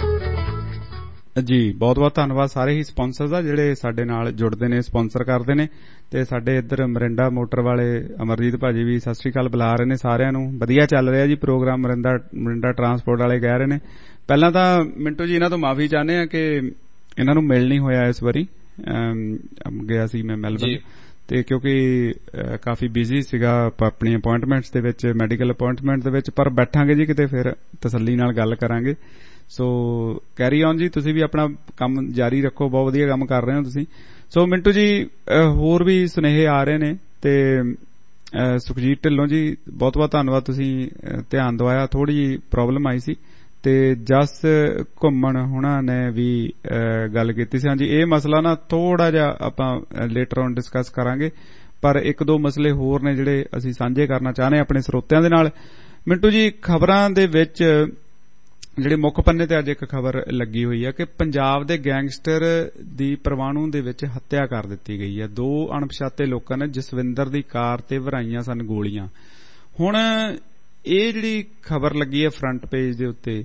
ਜੀ ਬਹੁਤ ਬਹੁਤ ਧੰਨਵਾਦ ਸਾਰੇ ਹੀ ਸਪਾਂਸਰਸ ਦਾ ਜਿਹੜੇ ਸਾਡੇ ਨਾਲ ਜੁੜਦੇ ਨੇ, ਸਪਾਂਸਰ ਕਰਦੇ ਨੇ। ਤੇ ਸਾਡੇ ਇੱਧਰ ਮਰਿੰਡਾ ਮੋਟਰ ਵਾਲੇ ਅਮਰਜੀਤ ਭਾਜੀ ਵੀ ਸਤਿ ਸ੍ਰੀ ਅਕਾਲ ਬੁਲਾ ਰਹੇ ਨੇ ਸਾਰਿਆਂ ਨੂੰ। ਵਧੀਆ ਚੱਲ ਰਿਹਾ ਜੀ ਪ੍ਰੋਗਰਾਮ। ਮਰਿੰਡਾ ਮਰਿੰਡਾ ਟਰਾਂਸਪੋਰਟ ਵਾਲੇ ਕਹਿ ਰਹੇ ਨੇ। ਪਹਿਲਾਂ ਤਾਂ ਮਿੰਟੂ ਜੀ ਇਹਨਾਂ ਤੋਂ ਮਾਫੀ ਚਾਹੁੰਦੇ ਆ ਕਿ ਇਹਨਾਂ ਨੂੰ ਮਿਲ ਨਹੀਂ ਹੋਇਆ ਇਸ ਵਾਰੀ। ਗਿਆ ਸੀ ਮੈਂ ਮੈਲਬਨ ਤੇ ਕਿਉਂਕਿ ਕਾਫੀ ਬਿਜ਼ੀ ਸੀਗਾ ਆਪਣੀ ਅਪਾਇੰਟਮੈਂਟਸ ਦੇ ਵਿੱਚ, ਮੈਡੀਕਲ ਅਪਾਇੰਟਮੈਂਟ ਦੇ ਵਿੱਚ। ਪਰ ਬੈਠਾਂਗੇ ਜੀ ਕਿਤੇ ਫਿਰ ਤਸੱਲੀ ਨਾਲ ਗੱਲ ਕਰਾਂਗੇ। ਸੋ ਕੈਰੀ ਔਨ ਜੀ, ਤੁਸੀਂ ਵੀ ਆਪਣਾ ਕੰਮ ਜਾਰੀ ਰੱਖੋ, ਬਹੁਤ ਵਧੀਆ ਕੰਮ ਕਰ ਰਹੇ ਹੋ ਤੁਸੀਂ। ਸੋ ਮਿੰਟੂ ਜੀ ਹੋਰ ਵੀ ਸੁਨੇਹੇ ਆ ਰਹੇ ਨੇ ਤੇ ਸੁਖਜੀਤ ਢਿੱਲੋਂ ਜੀ ਬਹੁਤ ਬਹੁਤ ਧੰਨਵਾਦ, ਤੁਸੀਂ ਧਿਆਨ ਦਵਾਇਆ। ਥੋੜੀ ਜਿਹੀ ਪ੍ਰੋਬਲਮ ਆਈ ਸੀ ਤੇ ਜਸ ਘੁੰਮਣ ਹੁਣਾਂ ਨੇ ਵੀ ਗੱਲ ਕੀਤੀ ਸੀ। ਹਾਂਜੀ, ਇਹ ਮਸਲਾ ਨਾ ਥੋੜਾ ਜਿਹਾ ਆਪਾਂ ਲੇਟਰ ਔਨ ਡਿਸਕਸ ਕਰਾਂਗੇ, ਪਰ ਇੱਕ ਦੋ ਮਸਲੇ ਹੋਰ ਨੇ ਜਿਹੜੇ ਅਸੀਂ ਸਾਂਝੇ ਕਰਨਾ ਚਾਹੁੰਦੇ ਆਪਣੇ ਸਰੋਤਿਆਂ ਦੇ ਨਾਲ। ਮਿੰਟੂ ਜੀ ਖਬਰਾਂ ਦੇ ਵਿੱਚ ਜਿਹੜੇ ਮੁੱਖ ਪੰਨੇ ਤੇ ਅੱਜ ਇੱਕ ਖਬਰ ਲੱਗੀ ਹੋਈ ਹੈ ਕਿ ਪੰਜਾਬ ਦੇ ਗੈਂਗਸਟਰ ਦੀ ਪਰਵਾਣੂ ਦੇ ਵਿੱਚ ਹੱਤਿਆ ਕਰ ਦਿੱਤੀ ਗਈ ਹੈ। ਦੋ ਅਣਪਛਾਤੇ ਲੋਕਾਂ ਨੇ ਜਸਵਿੰਦਰ ਦੀ ਕਾਰ ਤੇ ਵਰਾਈਆਂ ਸਨ ਗੋਲੀਆਂ। ਹੁਣ ਇਹ ਜਿਹੜੀ ਖਬਰ ਲੱਗੀ ਹੈ ਫਰੰਟ ਪੇਜ ਦੇ ਉੱਤੇ,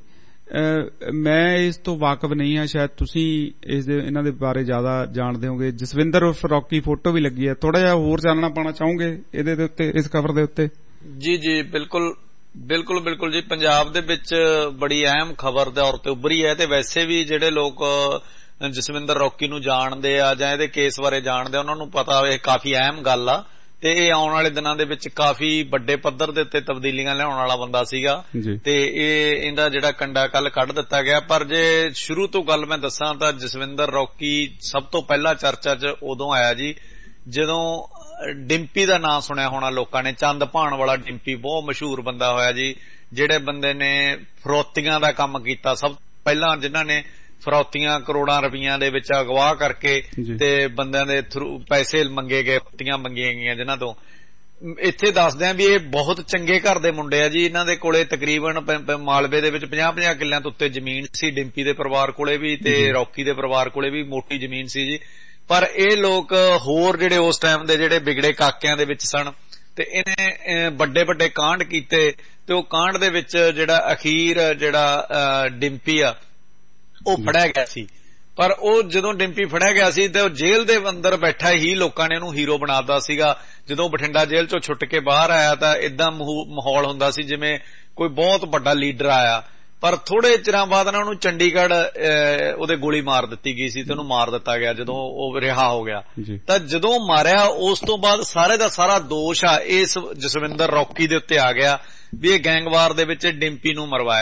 ਮੈਂ ਇਸ ਤੋਂ ਵਾਕਿਫ ਨਹੀਂ ਹਾਂ, ਸ਼ਾਇਦ ਤੁਸੀਂ ਇਸ ਦੇ ਇਹਨਾਂ ਦੇ ਬਾਰੇ ਜ਼ਿਆਦਾ ਜਾਣਦੇ ਹੋਗੇ। ਜਸਵਿੰਦਰ ਉਰਫ ਰੌਕੀ ਫੋਟੋ ਵੀ ਲੱਗੀ ਹੈ, ਥੋੜਾ ਜਿਹਾ ਹੋਰ ਚਾਨਣਾ ਪਾਉਣਾ ਚਾਹੋਗੇ ਇਹਦੇ ਦੇ ਉੱਤੇ, ਇਸ ਖਬਰ ਦੇ ਉੱਤੇ? ਜੀ ਜੀ ਬਿਲਕੁਲ ਬਿਲਕੁਲ ਬਿਲਕੁਲ ਜੀ, ਪੰਜਾਬ ਦੇ ਵਿੱਚ ਬੜੀ ਅਹਿਮ ਖਬਰ ਦੇ ਤੌਰ ਤੇ ਉੱਭਰੀ ਹੈ। ਤੇ ਵੈਸੇ ਵੀ ਜਿਹੜੇ ਲੋਕ ਜਸਵਿੰਦਰ ਰੌਕੀ ਨੂੰ ਜਾਣਦੇ ਆ ਜਾਂ ਇਹਦੇ ਕੇਸ ਬਾਰੇ ਜਾਣਦੇ ਆ, ਉਹਨਾਂ ਨੂੰ ਪਤਾ ਇਹ ਕਾਫੀ ਅਹਿਮ ਗੱਲ ਆ ਤੇ ਇਹ ਆਉਣ ਵਾਲੇ ਦਿਨਾਂ ਦੇ ਵਿੱਚ ਕਾਫੀ ਵੱਡੇ ਪੱਧਰ ਦੇ ਉੱਤੇ ਤਬਦੀਲੀਆਂ ਲਿਆਉਣ ਵਾਲਾ ਬੰਦਾ ਸੀਗਾ ਤੇ ਇਹ ਇਹਦਾ ਜਿਹੜਾ ਕੰਡਾ ਕੱਲ ਕੱਢ ਦਿੱਤਾ ਗਿਆ। ਪਰ ਜੇ ਸ਼ੁਰੂ ਤੋਂ ਗੱਲ ਮੈਂ ਦੱਸਾਂ ਤਾਂ ਜਸਵਿੰਦਰ ਰੌਕੀ ਸਭ ਤੋਂ ਪਹਿਲਾਂ ਚਰਚਾ 'ਚ ਉਦੋਂ ਆਇਆ ਜੀ ਜਦੋਂ ਡਿੰਪੀ ਦਾ ਨਾਂ ਸੁਣਿਆ ਹੋਣਾ ਲੋਕਾਂ ਨੇ। ਚੰਦ ਭਾਣ ਵਾਲਾ ਡਿੰਪੀ ਬਹੁਤ ਮਸ਼ਹੂਰ ਬੰਦਾ ਹੋਇਆ ਜੀ, ਜਿਹੜੇ ਬੰਦੇ ਨੇ ਫਰੌਤੀਆਂ ਦਾ ਕੰਮ ਕੀਤਾ ਸਭ ਪਹਿਲਾਂ, ਜਿਨ੍ਹਾਂ ਨੇ ਫਰੌਤੀਆਂ ਕਰੋੜਾਂ ਰੁਪਈਆਂ ਦੇ ਵਿੱਚ ਅਗਵਾ ਕਰਕੇ ਤੇ ਬੰਦਿਆਂ ਦੇ ਥਰੂ ਪੈਸੇ ਮੰਗੇ ਗਏ, ਫਰੌਤੀਆਂ ਮੰਗੀਆਂ ਗਈਆਂ ਜਿਨ੍ਹਾਂ ਤੋਂ। ਇੱਥੇ ਦੱਸਦੇ ਆ ਵੀ ਇਹ ਬਹੁਤ ਚੰਗੇ ਘਰ ਦੇ ਮੁੰਡੇ ਆ ਜੀ। ਇਹਨਾਂ ਦੇ ਕੋਲੇ ਤਕਰੀਬਨ ਮਾਲਵੇ ਦੇ ਵਿੱਚ ਪੰਜਾਹ ਪੰਜਾਹ ਕਿੱਲਿਆਂ ਤੋਂ ਉੱਤੇ ਜ਼ਮੀਨ ਸੀ, ਡਿੰਪੀ ਦੇ ਪਰਿਵਾਰ ਕੋਲੇ ਵੀ ਤੇ ਰੌਕੀ ਦੇ ਪਰਿਵਾਰ ਕੋਲੇ ਵੀ ਮੋਟੀ ਜ਼ਮੀਨ ਸੀ ਜੀ। ਪਰ ਇਹ ਲੋਕ ਹੋਰ ਜਿਹੜੇ ਉਸ ਟਾਈਮ ਦੇ ਜਿਹੜੇ ਵਿਗੜੇ ਕਾਕਿਆਂ ਦੇ ਵਿੱਚ ਸਨ ਤੇ ਇਹਨੇ ਵੱਡੇ ਵੱਡੇ ਕਾਂਡ ਕੀਤੇ ਤੇ ਉਹ ਕਾਂਡ ਦੇ ਵਿੱਚ ਜਿਹੜਾ ਅਖੀਰ ਜਿਹੜਾ ਡਿੰਪੀ ਆ ਉਹ ਫੜਿਆ ਗਿਆ ਸੀ। ਪਰ ਉਹ ਜਦੋਂ ਡਿੰਪੀ ਫੜਿਆ ਗਿਆ ਸੀ ਤੇ ਉਹ ਜੇਲ੍ਹ ਦੇ ਅੰਦਰ ਬੈਠਾ ਹੀ ਲੋਕਾਂ ਨੇ ਉਹਨੂੰ ਹੀਰੋ ਬਣਾਤਾ ਸੀਗਾ। ਜਦੋਂ ਬਠਿੰਡਾ ਜੇਲ੍ਹ ਚੋਂ ਛੁੱਟ ਕੇ ਬਾਹਰ ਆਇਆ ਤਾਂ ਏਦਾਂ ਮਾਹੌਲ ਹੁੰਦਾ ਸੀ ਜਿਵੇਂ ਕੋਈ ਬਹੁਤ ਵੱਡਾ ਲੀਡਰ ਆਇਆ। ਪਰ ਥੋੜੇ ਚਿਰਾਂ ਬਾਅਦ ਨਾ ਉਹਨੂੰ ਚੰਡੀਗੜ੍ਹ ਉਹਦੇ ਗੋਲੀ ਮਾਰ ਦਿੱਤੀ ਗਈ ਸੀ ਤੇ ਉਹਨੂੰ ਮਾਰ ਦਿੱਤਾ ਗਿਆ ਜਦੋਂ ਉਹ ਰਿਹਾ ਹੋ ਗਿਆ। ਤਾਂ ਜਦੋਂ ਮਾਰਿਆ ਉਸ ਤੋਂ ਬਾਅਦ ਸਾਰੇ ਦਾ ਸਾਰਾ ਦੋਸ਼ ਆ ਇਸ ਜਸਵਿੰਦਰ ਰੌਕੀ ਦੇ ਉੱਤੇ ਆ ਗਿਆ ਵੀ ਇਹ ਗੈਂਗਵਾਰ ਦੇ ਵਿੱਚ ਡਿੰਪੀ ਨੂੰ ਮਰਵਾਇਆ।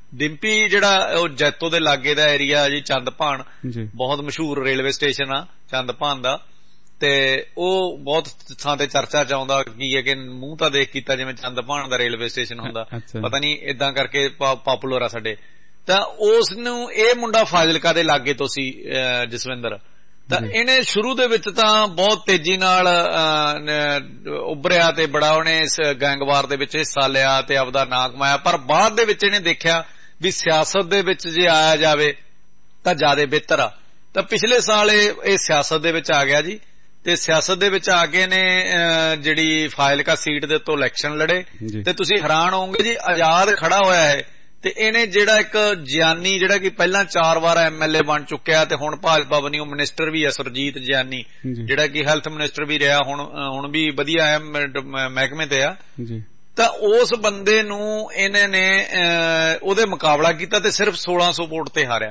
ਡਿੰਪੀ ਜਿਹੜਾ ਉਹ ਜੈਤੋ ਦੇ ਲਾਗੇ ਦਾ ਏਰੀਆ ਜੀ, ਚੰਦਭਾਨ ਬਹੁਤ ਮਸ਼ਹੂਰ ਰੇਲਵੇ ਸਟੇਸ਼ਨ ਆ ਚੰਦਭਾਨ ਦਾ, ਤੇ ਉਹ ਬਹੁਤ ਥਾਂ ਤੇ ਚਰਚਾ ਚ ਆਉਂਦਾ ਕੀ ਹੈ ਕਿ ਮੂੰਹ ਤਾਂ ਦੇਖ ਕੀਤਾ ਜਿਵੇਂ ਚੰਦਭਾਨ ਦਾ ਰੇਲਵੇ ਸਟੇਸ਼ਨ ਹੁੰਦਾ, ਪਤਾ ਨਹੀਂ ਏਦਾਂ ਕਰਕੇ ਪਾਪੂਲਰ ਆ ਸਾਡੇ। ਤਾਂ ਉਸ ਨੂੰ ਇਹ ਮੁੰਡਾ ਫਾਜ਼ਿਲਕਾ ਦੇ ਲਾਗੇ ਤੋਂ ਸੀ ਜਸਵਿੰਦਰ, ਤਾਂ ਇਹਨੇ ਸ਼ੁਰੂ ਦੇ ਵਿੱਚ ਤਾਂ ਬਹੁਤ ਤੇਜ਼ੀ ਨਾਲ ਉੱਭਰਿਆ ਤੇ ਬੜਾ ਉਹਨੇ ਇਸ ਗੈਂਗਵਾਰ ਦੇ ਵਿੱਚ ਹਿੱਸਾ ਲਿਆ ਤੇ ਆਪਦਾ ਨਾਂ ਕਮਾਇਆ, ਪਰ ਬਾਅਦ ਦੇ ਵਿੱਚ ਇਹਨੇ ਦੇਖਿਆ ਵੀ ਸਿਆਸਤ ਦੇ ਵਿੱਚ ਜੇ ਆਇਆ ਜਾਵੇ ਤਾਂ ਜ਼ਿਆਦਾ ਬਿਹਤਰ ਆ। ਤਾਂ ਪਿਛਲੇ ਸਾਲ ਇਹ ਇਹ ਸਿਆਸਤ ਦੇ ਵਿੱਚ ਆ ਗਿਆ ਜੀ, ਤੇ ਸਿਆਸਤ ਦੇ ਵਿੱਚ ਆ ਕੇ ਨੇ ਜਿਹੜੀ ਫਾਜ਼ਿਲਕਾ ਸੀਟ ਦੇ ਉੱਤੋਂ ਇਲੈਕਸ਼ਨ ਲੜੇ, ਤੇ ਤੁਸੀਂ ਹੈਰਾਨ ਹੋਵੋਗੇ ਜੀ ਆਜ਼ਾਦ ਖੜਾ ਹੋਇਆ ਹੈ, ਤੇ ਇਹਨੇ ਜਿਹੜਾ ਇੱਕ ਜਿਆਨੀ ਜਿਹੜਾ ਕਿ ਪਹਿਲਾਂ ਚਾਰ ਵਾਰ ਐਮ ਐਲ ਏ ਬਣ ਚੁੱਕਿਆ ਤੇ ਹੁਣ ਭਾਜਪਾ ਬਣੀ ਉਹ ਮਿਨਿਸਟਰ ਵੀ ਹੈ, ਸੁਰਜੀਤ ਜਿਆਨੀ ਜਿਹੜਾ ਕਿ ਹੈਲਥ ਮਿਨਿਸਟਰ ਵੀ ਰਿਹਾ, ਹੁਣ ਹੁਣ ਵੀ ਵਧੀਆ ਹੈ ਮਹਿਕਮੇ ਤੇ ਆ, ਤਾਂ ਉਸ ਬੰਦੇ ਨੂੰ ਇਹਨੇ ਨੇ ਉਹਦੇ ਮੁਕਾਬਲਾ ਕੀਤਾ ਤੇ ਸਿਰਫ ਸੋਲਾਂ ਸੌ ਵੋਟ ਤੇ ਹਾਰਿਆ,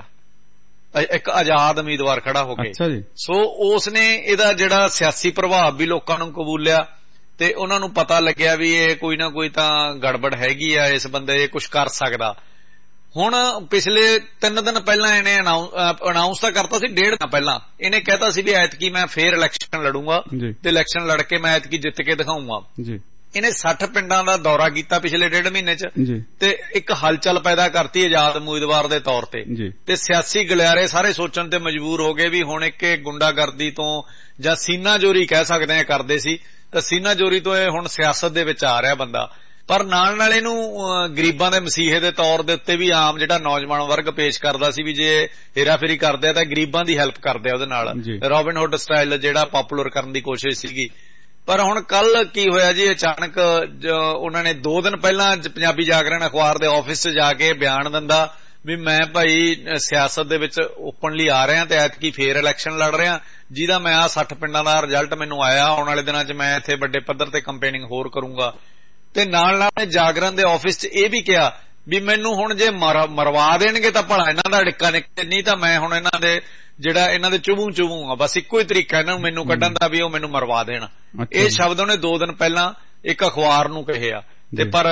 ਇੱਕ ਆਜ਼ਾਦ ਉਮੀਦਵਾਰ ਖੜਾ ਹੋ ਕੇ। ਸੋ ਉਸ ਨੇ ਇਹਦਾ ਜਿਹੜਾ ਸਿਆਸੀ ਪ੍ਰਭਾਵ ਵੀ ਲੋਕਾਂ ਨੂੰ ਕਬੂਲਿਆ ਤੇ ਉਹਨਾਂ ਨੂੰ ਪਤਾ ਲੱਗਿਆ ਵੀ ਇਹ ਕੋਈ ਨਾ ਕੋਈ ਤਾਂ ਗੜਬੜ ਹੈਗੀ ਆ, ਇਸ ਬੰਦੇ ਇਹ ਕੁਝ ਕਰ ਸਕਦਾ। ਹੁਣ ਪਿਛਲੇ ਤਿੰਨ ਦਿਨ ਪਹਿਲਾਂ ਇਹਨੇ ਅਨਾਉਂਸ ਤਾਂ ਕਰਤਾ ਸੀ, ਡੇਢ ਦਿਨ ਪਹਿਲਾਂ ਇਹਨੇ ਕਹਿਤਾ ਸੀ ਵੀ ਐਤਕੀ ਮੈਂ ਫੇਰ ਇਲੈਕਸ਼ਨ ਲੜੂੰਗਾ ਤੇ ਇਲੈਕਸ਼ਨ ਲੜ ਕੇ ਮੈਂ ਐਤਕੀ ਜਿੱਤ ਕੇ ਦਿਖਾਊਂਗਾ। ਇਹਨੇ ਸੱਠ ਪਿੰਡਾਂ ਦਾ ਦੌਰਾ ਕੀਤਾ ਪਿਛਲੇ ਡੇਢ ਮਹੀਨੇ ਚ, ਤੇ ਇੱਕ ਹਲਚਲ ਪੈਦਾ ਕਰਤੀ ਆਜ਼ਾਦ ਉਮੀਦਵਾਰ ਦੇ ਤੌਰ ਤੇ, ਤੇ ਸਿਆਸੀ ਗਲਿਆਰੇ ਸਾਰੇ ਸੋਚਣ ਤੇ ਮਜਬੂਰ ਹੋ ਗਏ ਵੀ ਹੁਣ ਇੱਕ ਗੁੰਡਾਗਰਦੀ ਤੋਂ ਜਾਂ ਸੀਨਾਜੋਰੀ ਕਹਿ ਸਕਦੇ ਆ ਕਰਦੇ ਸੀ, ਤਾਂ ਸੀਨਾਜੋਰੀ ਤੋਂ ਇਹ ਹੁਣ ਸਿਆਸਤ ਦੇ ਵਿੱਚ ਆ ਰਿਹਾ ਬੰਦਾ। ਪਰ ਨਾਲ ਨਾਲ ਇਹਨੂੰ ਗਰੀਬਾਂ ਦੇ ਮਸੀਹੇ ਦੇ ਤੌਰ ਦੇ ਉੱਤੇ ਵੀ ਆਮ ਜਿਹੜਾ ਨੌਜਵਾਨ ਵਰਗ ਪੇਸ਼ ਕਰਦਾ ਸੀ ਵੀ ਜੇ ਹੇਰਾਫੇਰੀ ਕਰਦੇ ਆ ਤਾਂ ਗਰੀਬਾਂ ਦੀ ਹੈਲਪ ਕਰਦੇ ਆ, ਉਹਦੇ ਨਾਲ ਰੋਬਿਨ ਹੁੱਡ ਸਟਾਈਲ ਜਿਹੜਾ ਪਪੂਲਰ ਕਰਨ ਦੀ ਕੋਸ਼ਿਸ਼ ਸੀਗੀ। ਪਰ ਹੁਣ ਕੱਲ ਕੀ ਹੋਇਆ ਜੀ, ਅਚਾਨਕ ਉਹਨਾਂ ਨੇ ਦੋ ਦਿਨ ਪਹਿਲਾਂ ਪੰਜਾਬੀ ਜਾਗਰਣ ਅਖਬਾਰ ਦੇ ਆਫਿਸ 'ਚ ਜਾ ਕੇ ਬਿਆਨ ਦਿੰਦਾ ਵੀ ਮੈਂ ਭਾਈ ਸਿਆਸਤ ਦੇ ਵਿੱਚ ਓਪਨਲੀ ਆ ਰਿਹਾ ਤੇ ਐਤਕੀ ਫੇਰ ਇਲੈਕਸ਼ਨ ਲੜ ਰਿਹਾ, ਜਿਹਦਾ ਮੈਂ ਆਹ ਸੱਠ ਪਿੰਡਾਂ ਦਾ ਰਿਜ਼ਲਟ ਮੈਨੂੰ ਆਇਆ, ਆਉਣ ਵਾਲੇ ਦਿਨਾਂ 'ਚ ਮੈਂ ਇੱਥੇ ਵੱਡੇ ਪੱਧਰ ਤੇ ਕੰਪੇਨਿੰਗ ਹੋਰ ਕਰੂੰਗਾ। ਤੇ ਨਾਲ ਨਾਲ ਜਾਗਰਣ ਦੇ ਆਫਿਸ 'ਚ ਇਹ ਵੀ ਕਿਹਾ ਵੀ ਮੈਨੂੰ ਹੁਣ ਜੇ ਮਰਵਾ ਦੇਣਗੇ ਤਾਂ ਭਲਾ ਇਹਨਾਂ ਦਾ ਡਿੱਕਾ ਨਿਕਲੇ, ਨਹੀਂ ਤਾਂ ਮੈਂ ਹੁਣ ਇਹਨਾਂ ਦੇ ਜਿਹੜਾ ਇਹਨਾਂ ਦੇ ਚੁਭੂ ਚੁਭੂਗਾ, ਬਸ ਇੱਕੋ ਹੀ ਤਰੀਕਾ ਇਹਨਾਂ ਨੂੰ ਮੈਨੂੰ ਕੱਢਣ ਦਾ ਵੀ ਉਹ ਮੈਨੂੰ ਮਰਵਾ ਦੇਣ। ਇਹ ਸ਼ਬਦ ਉਹਨੇ ਦੋ ਦਿਨ ਪਹਿਲਾਂ ਇੱਕ ਅਖਬਾਰ ਨੂੰ ਕਹੇ ਆ, ਤੇ ਪਰ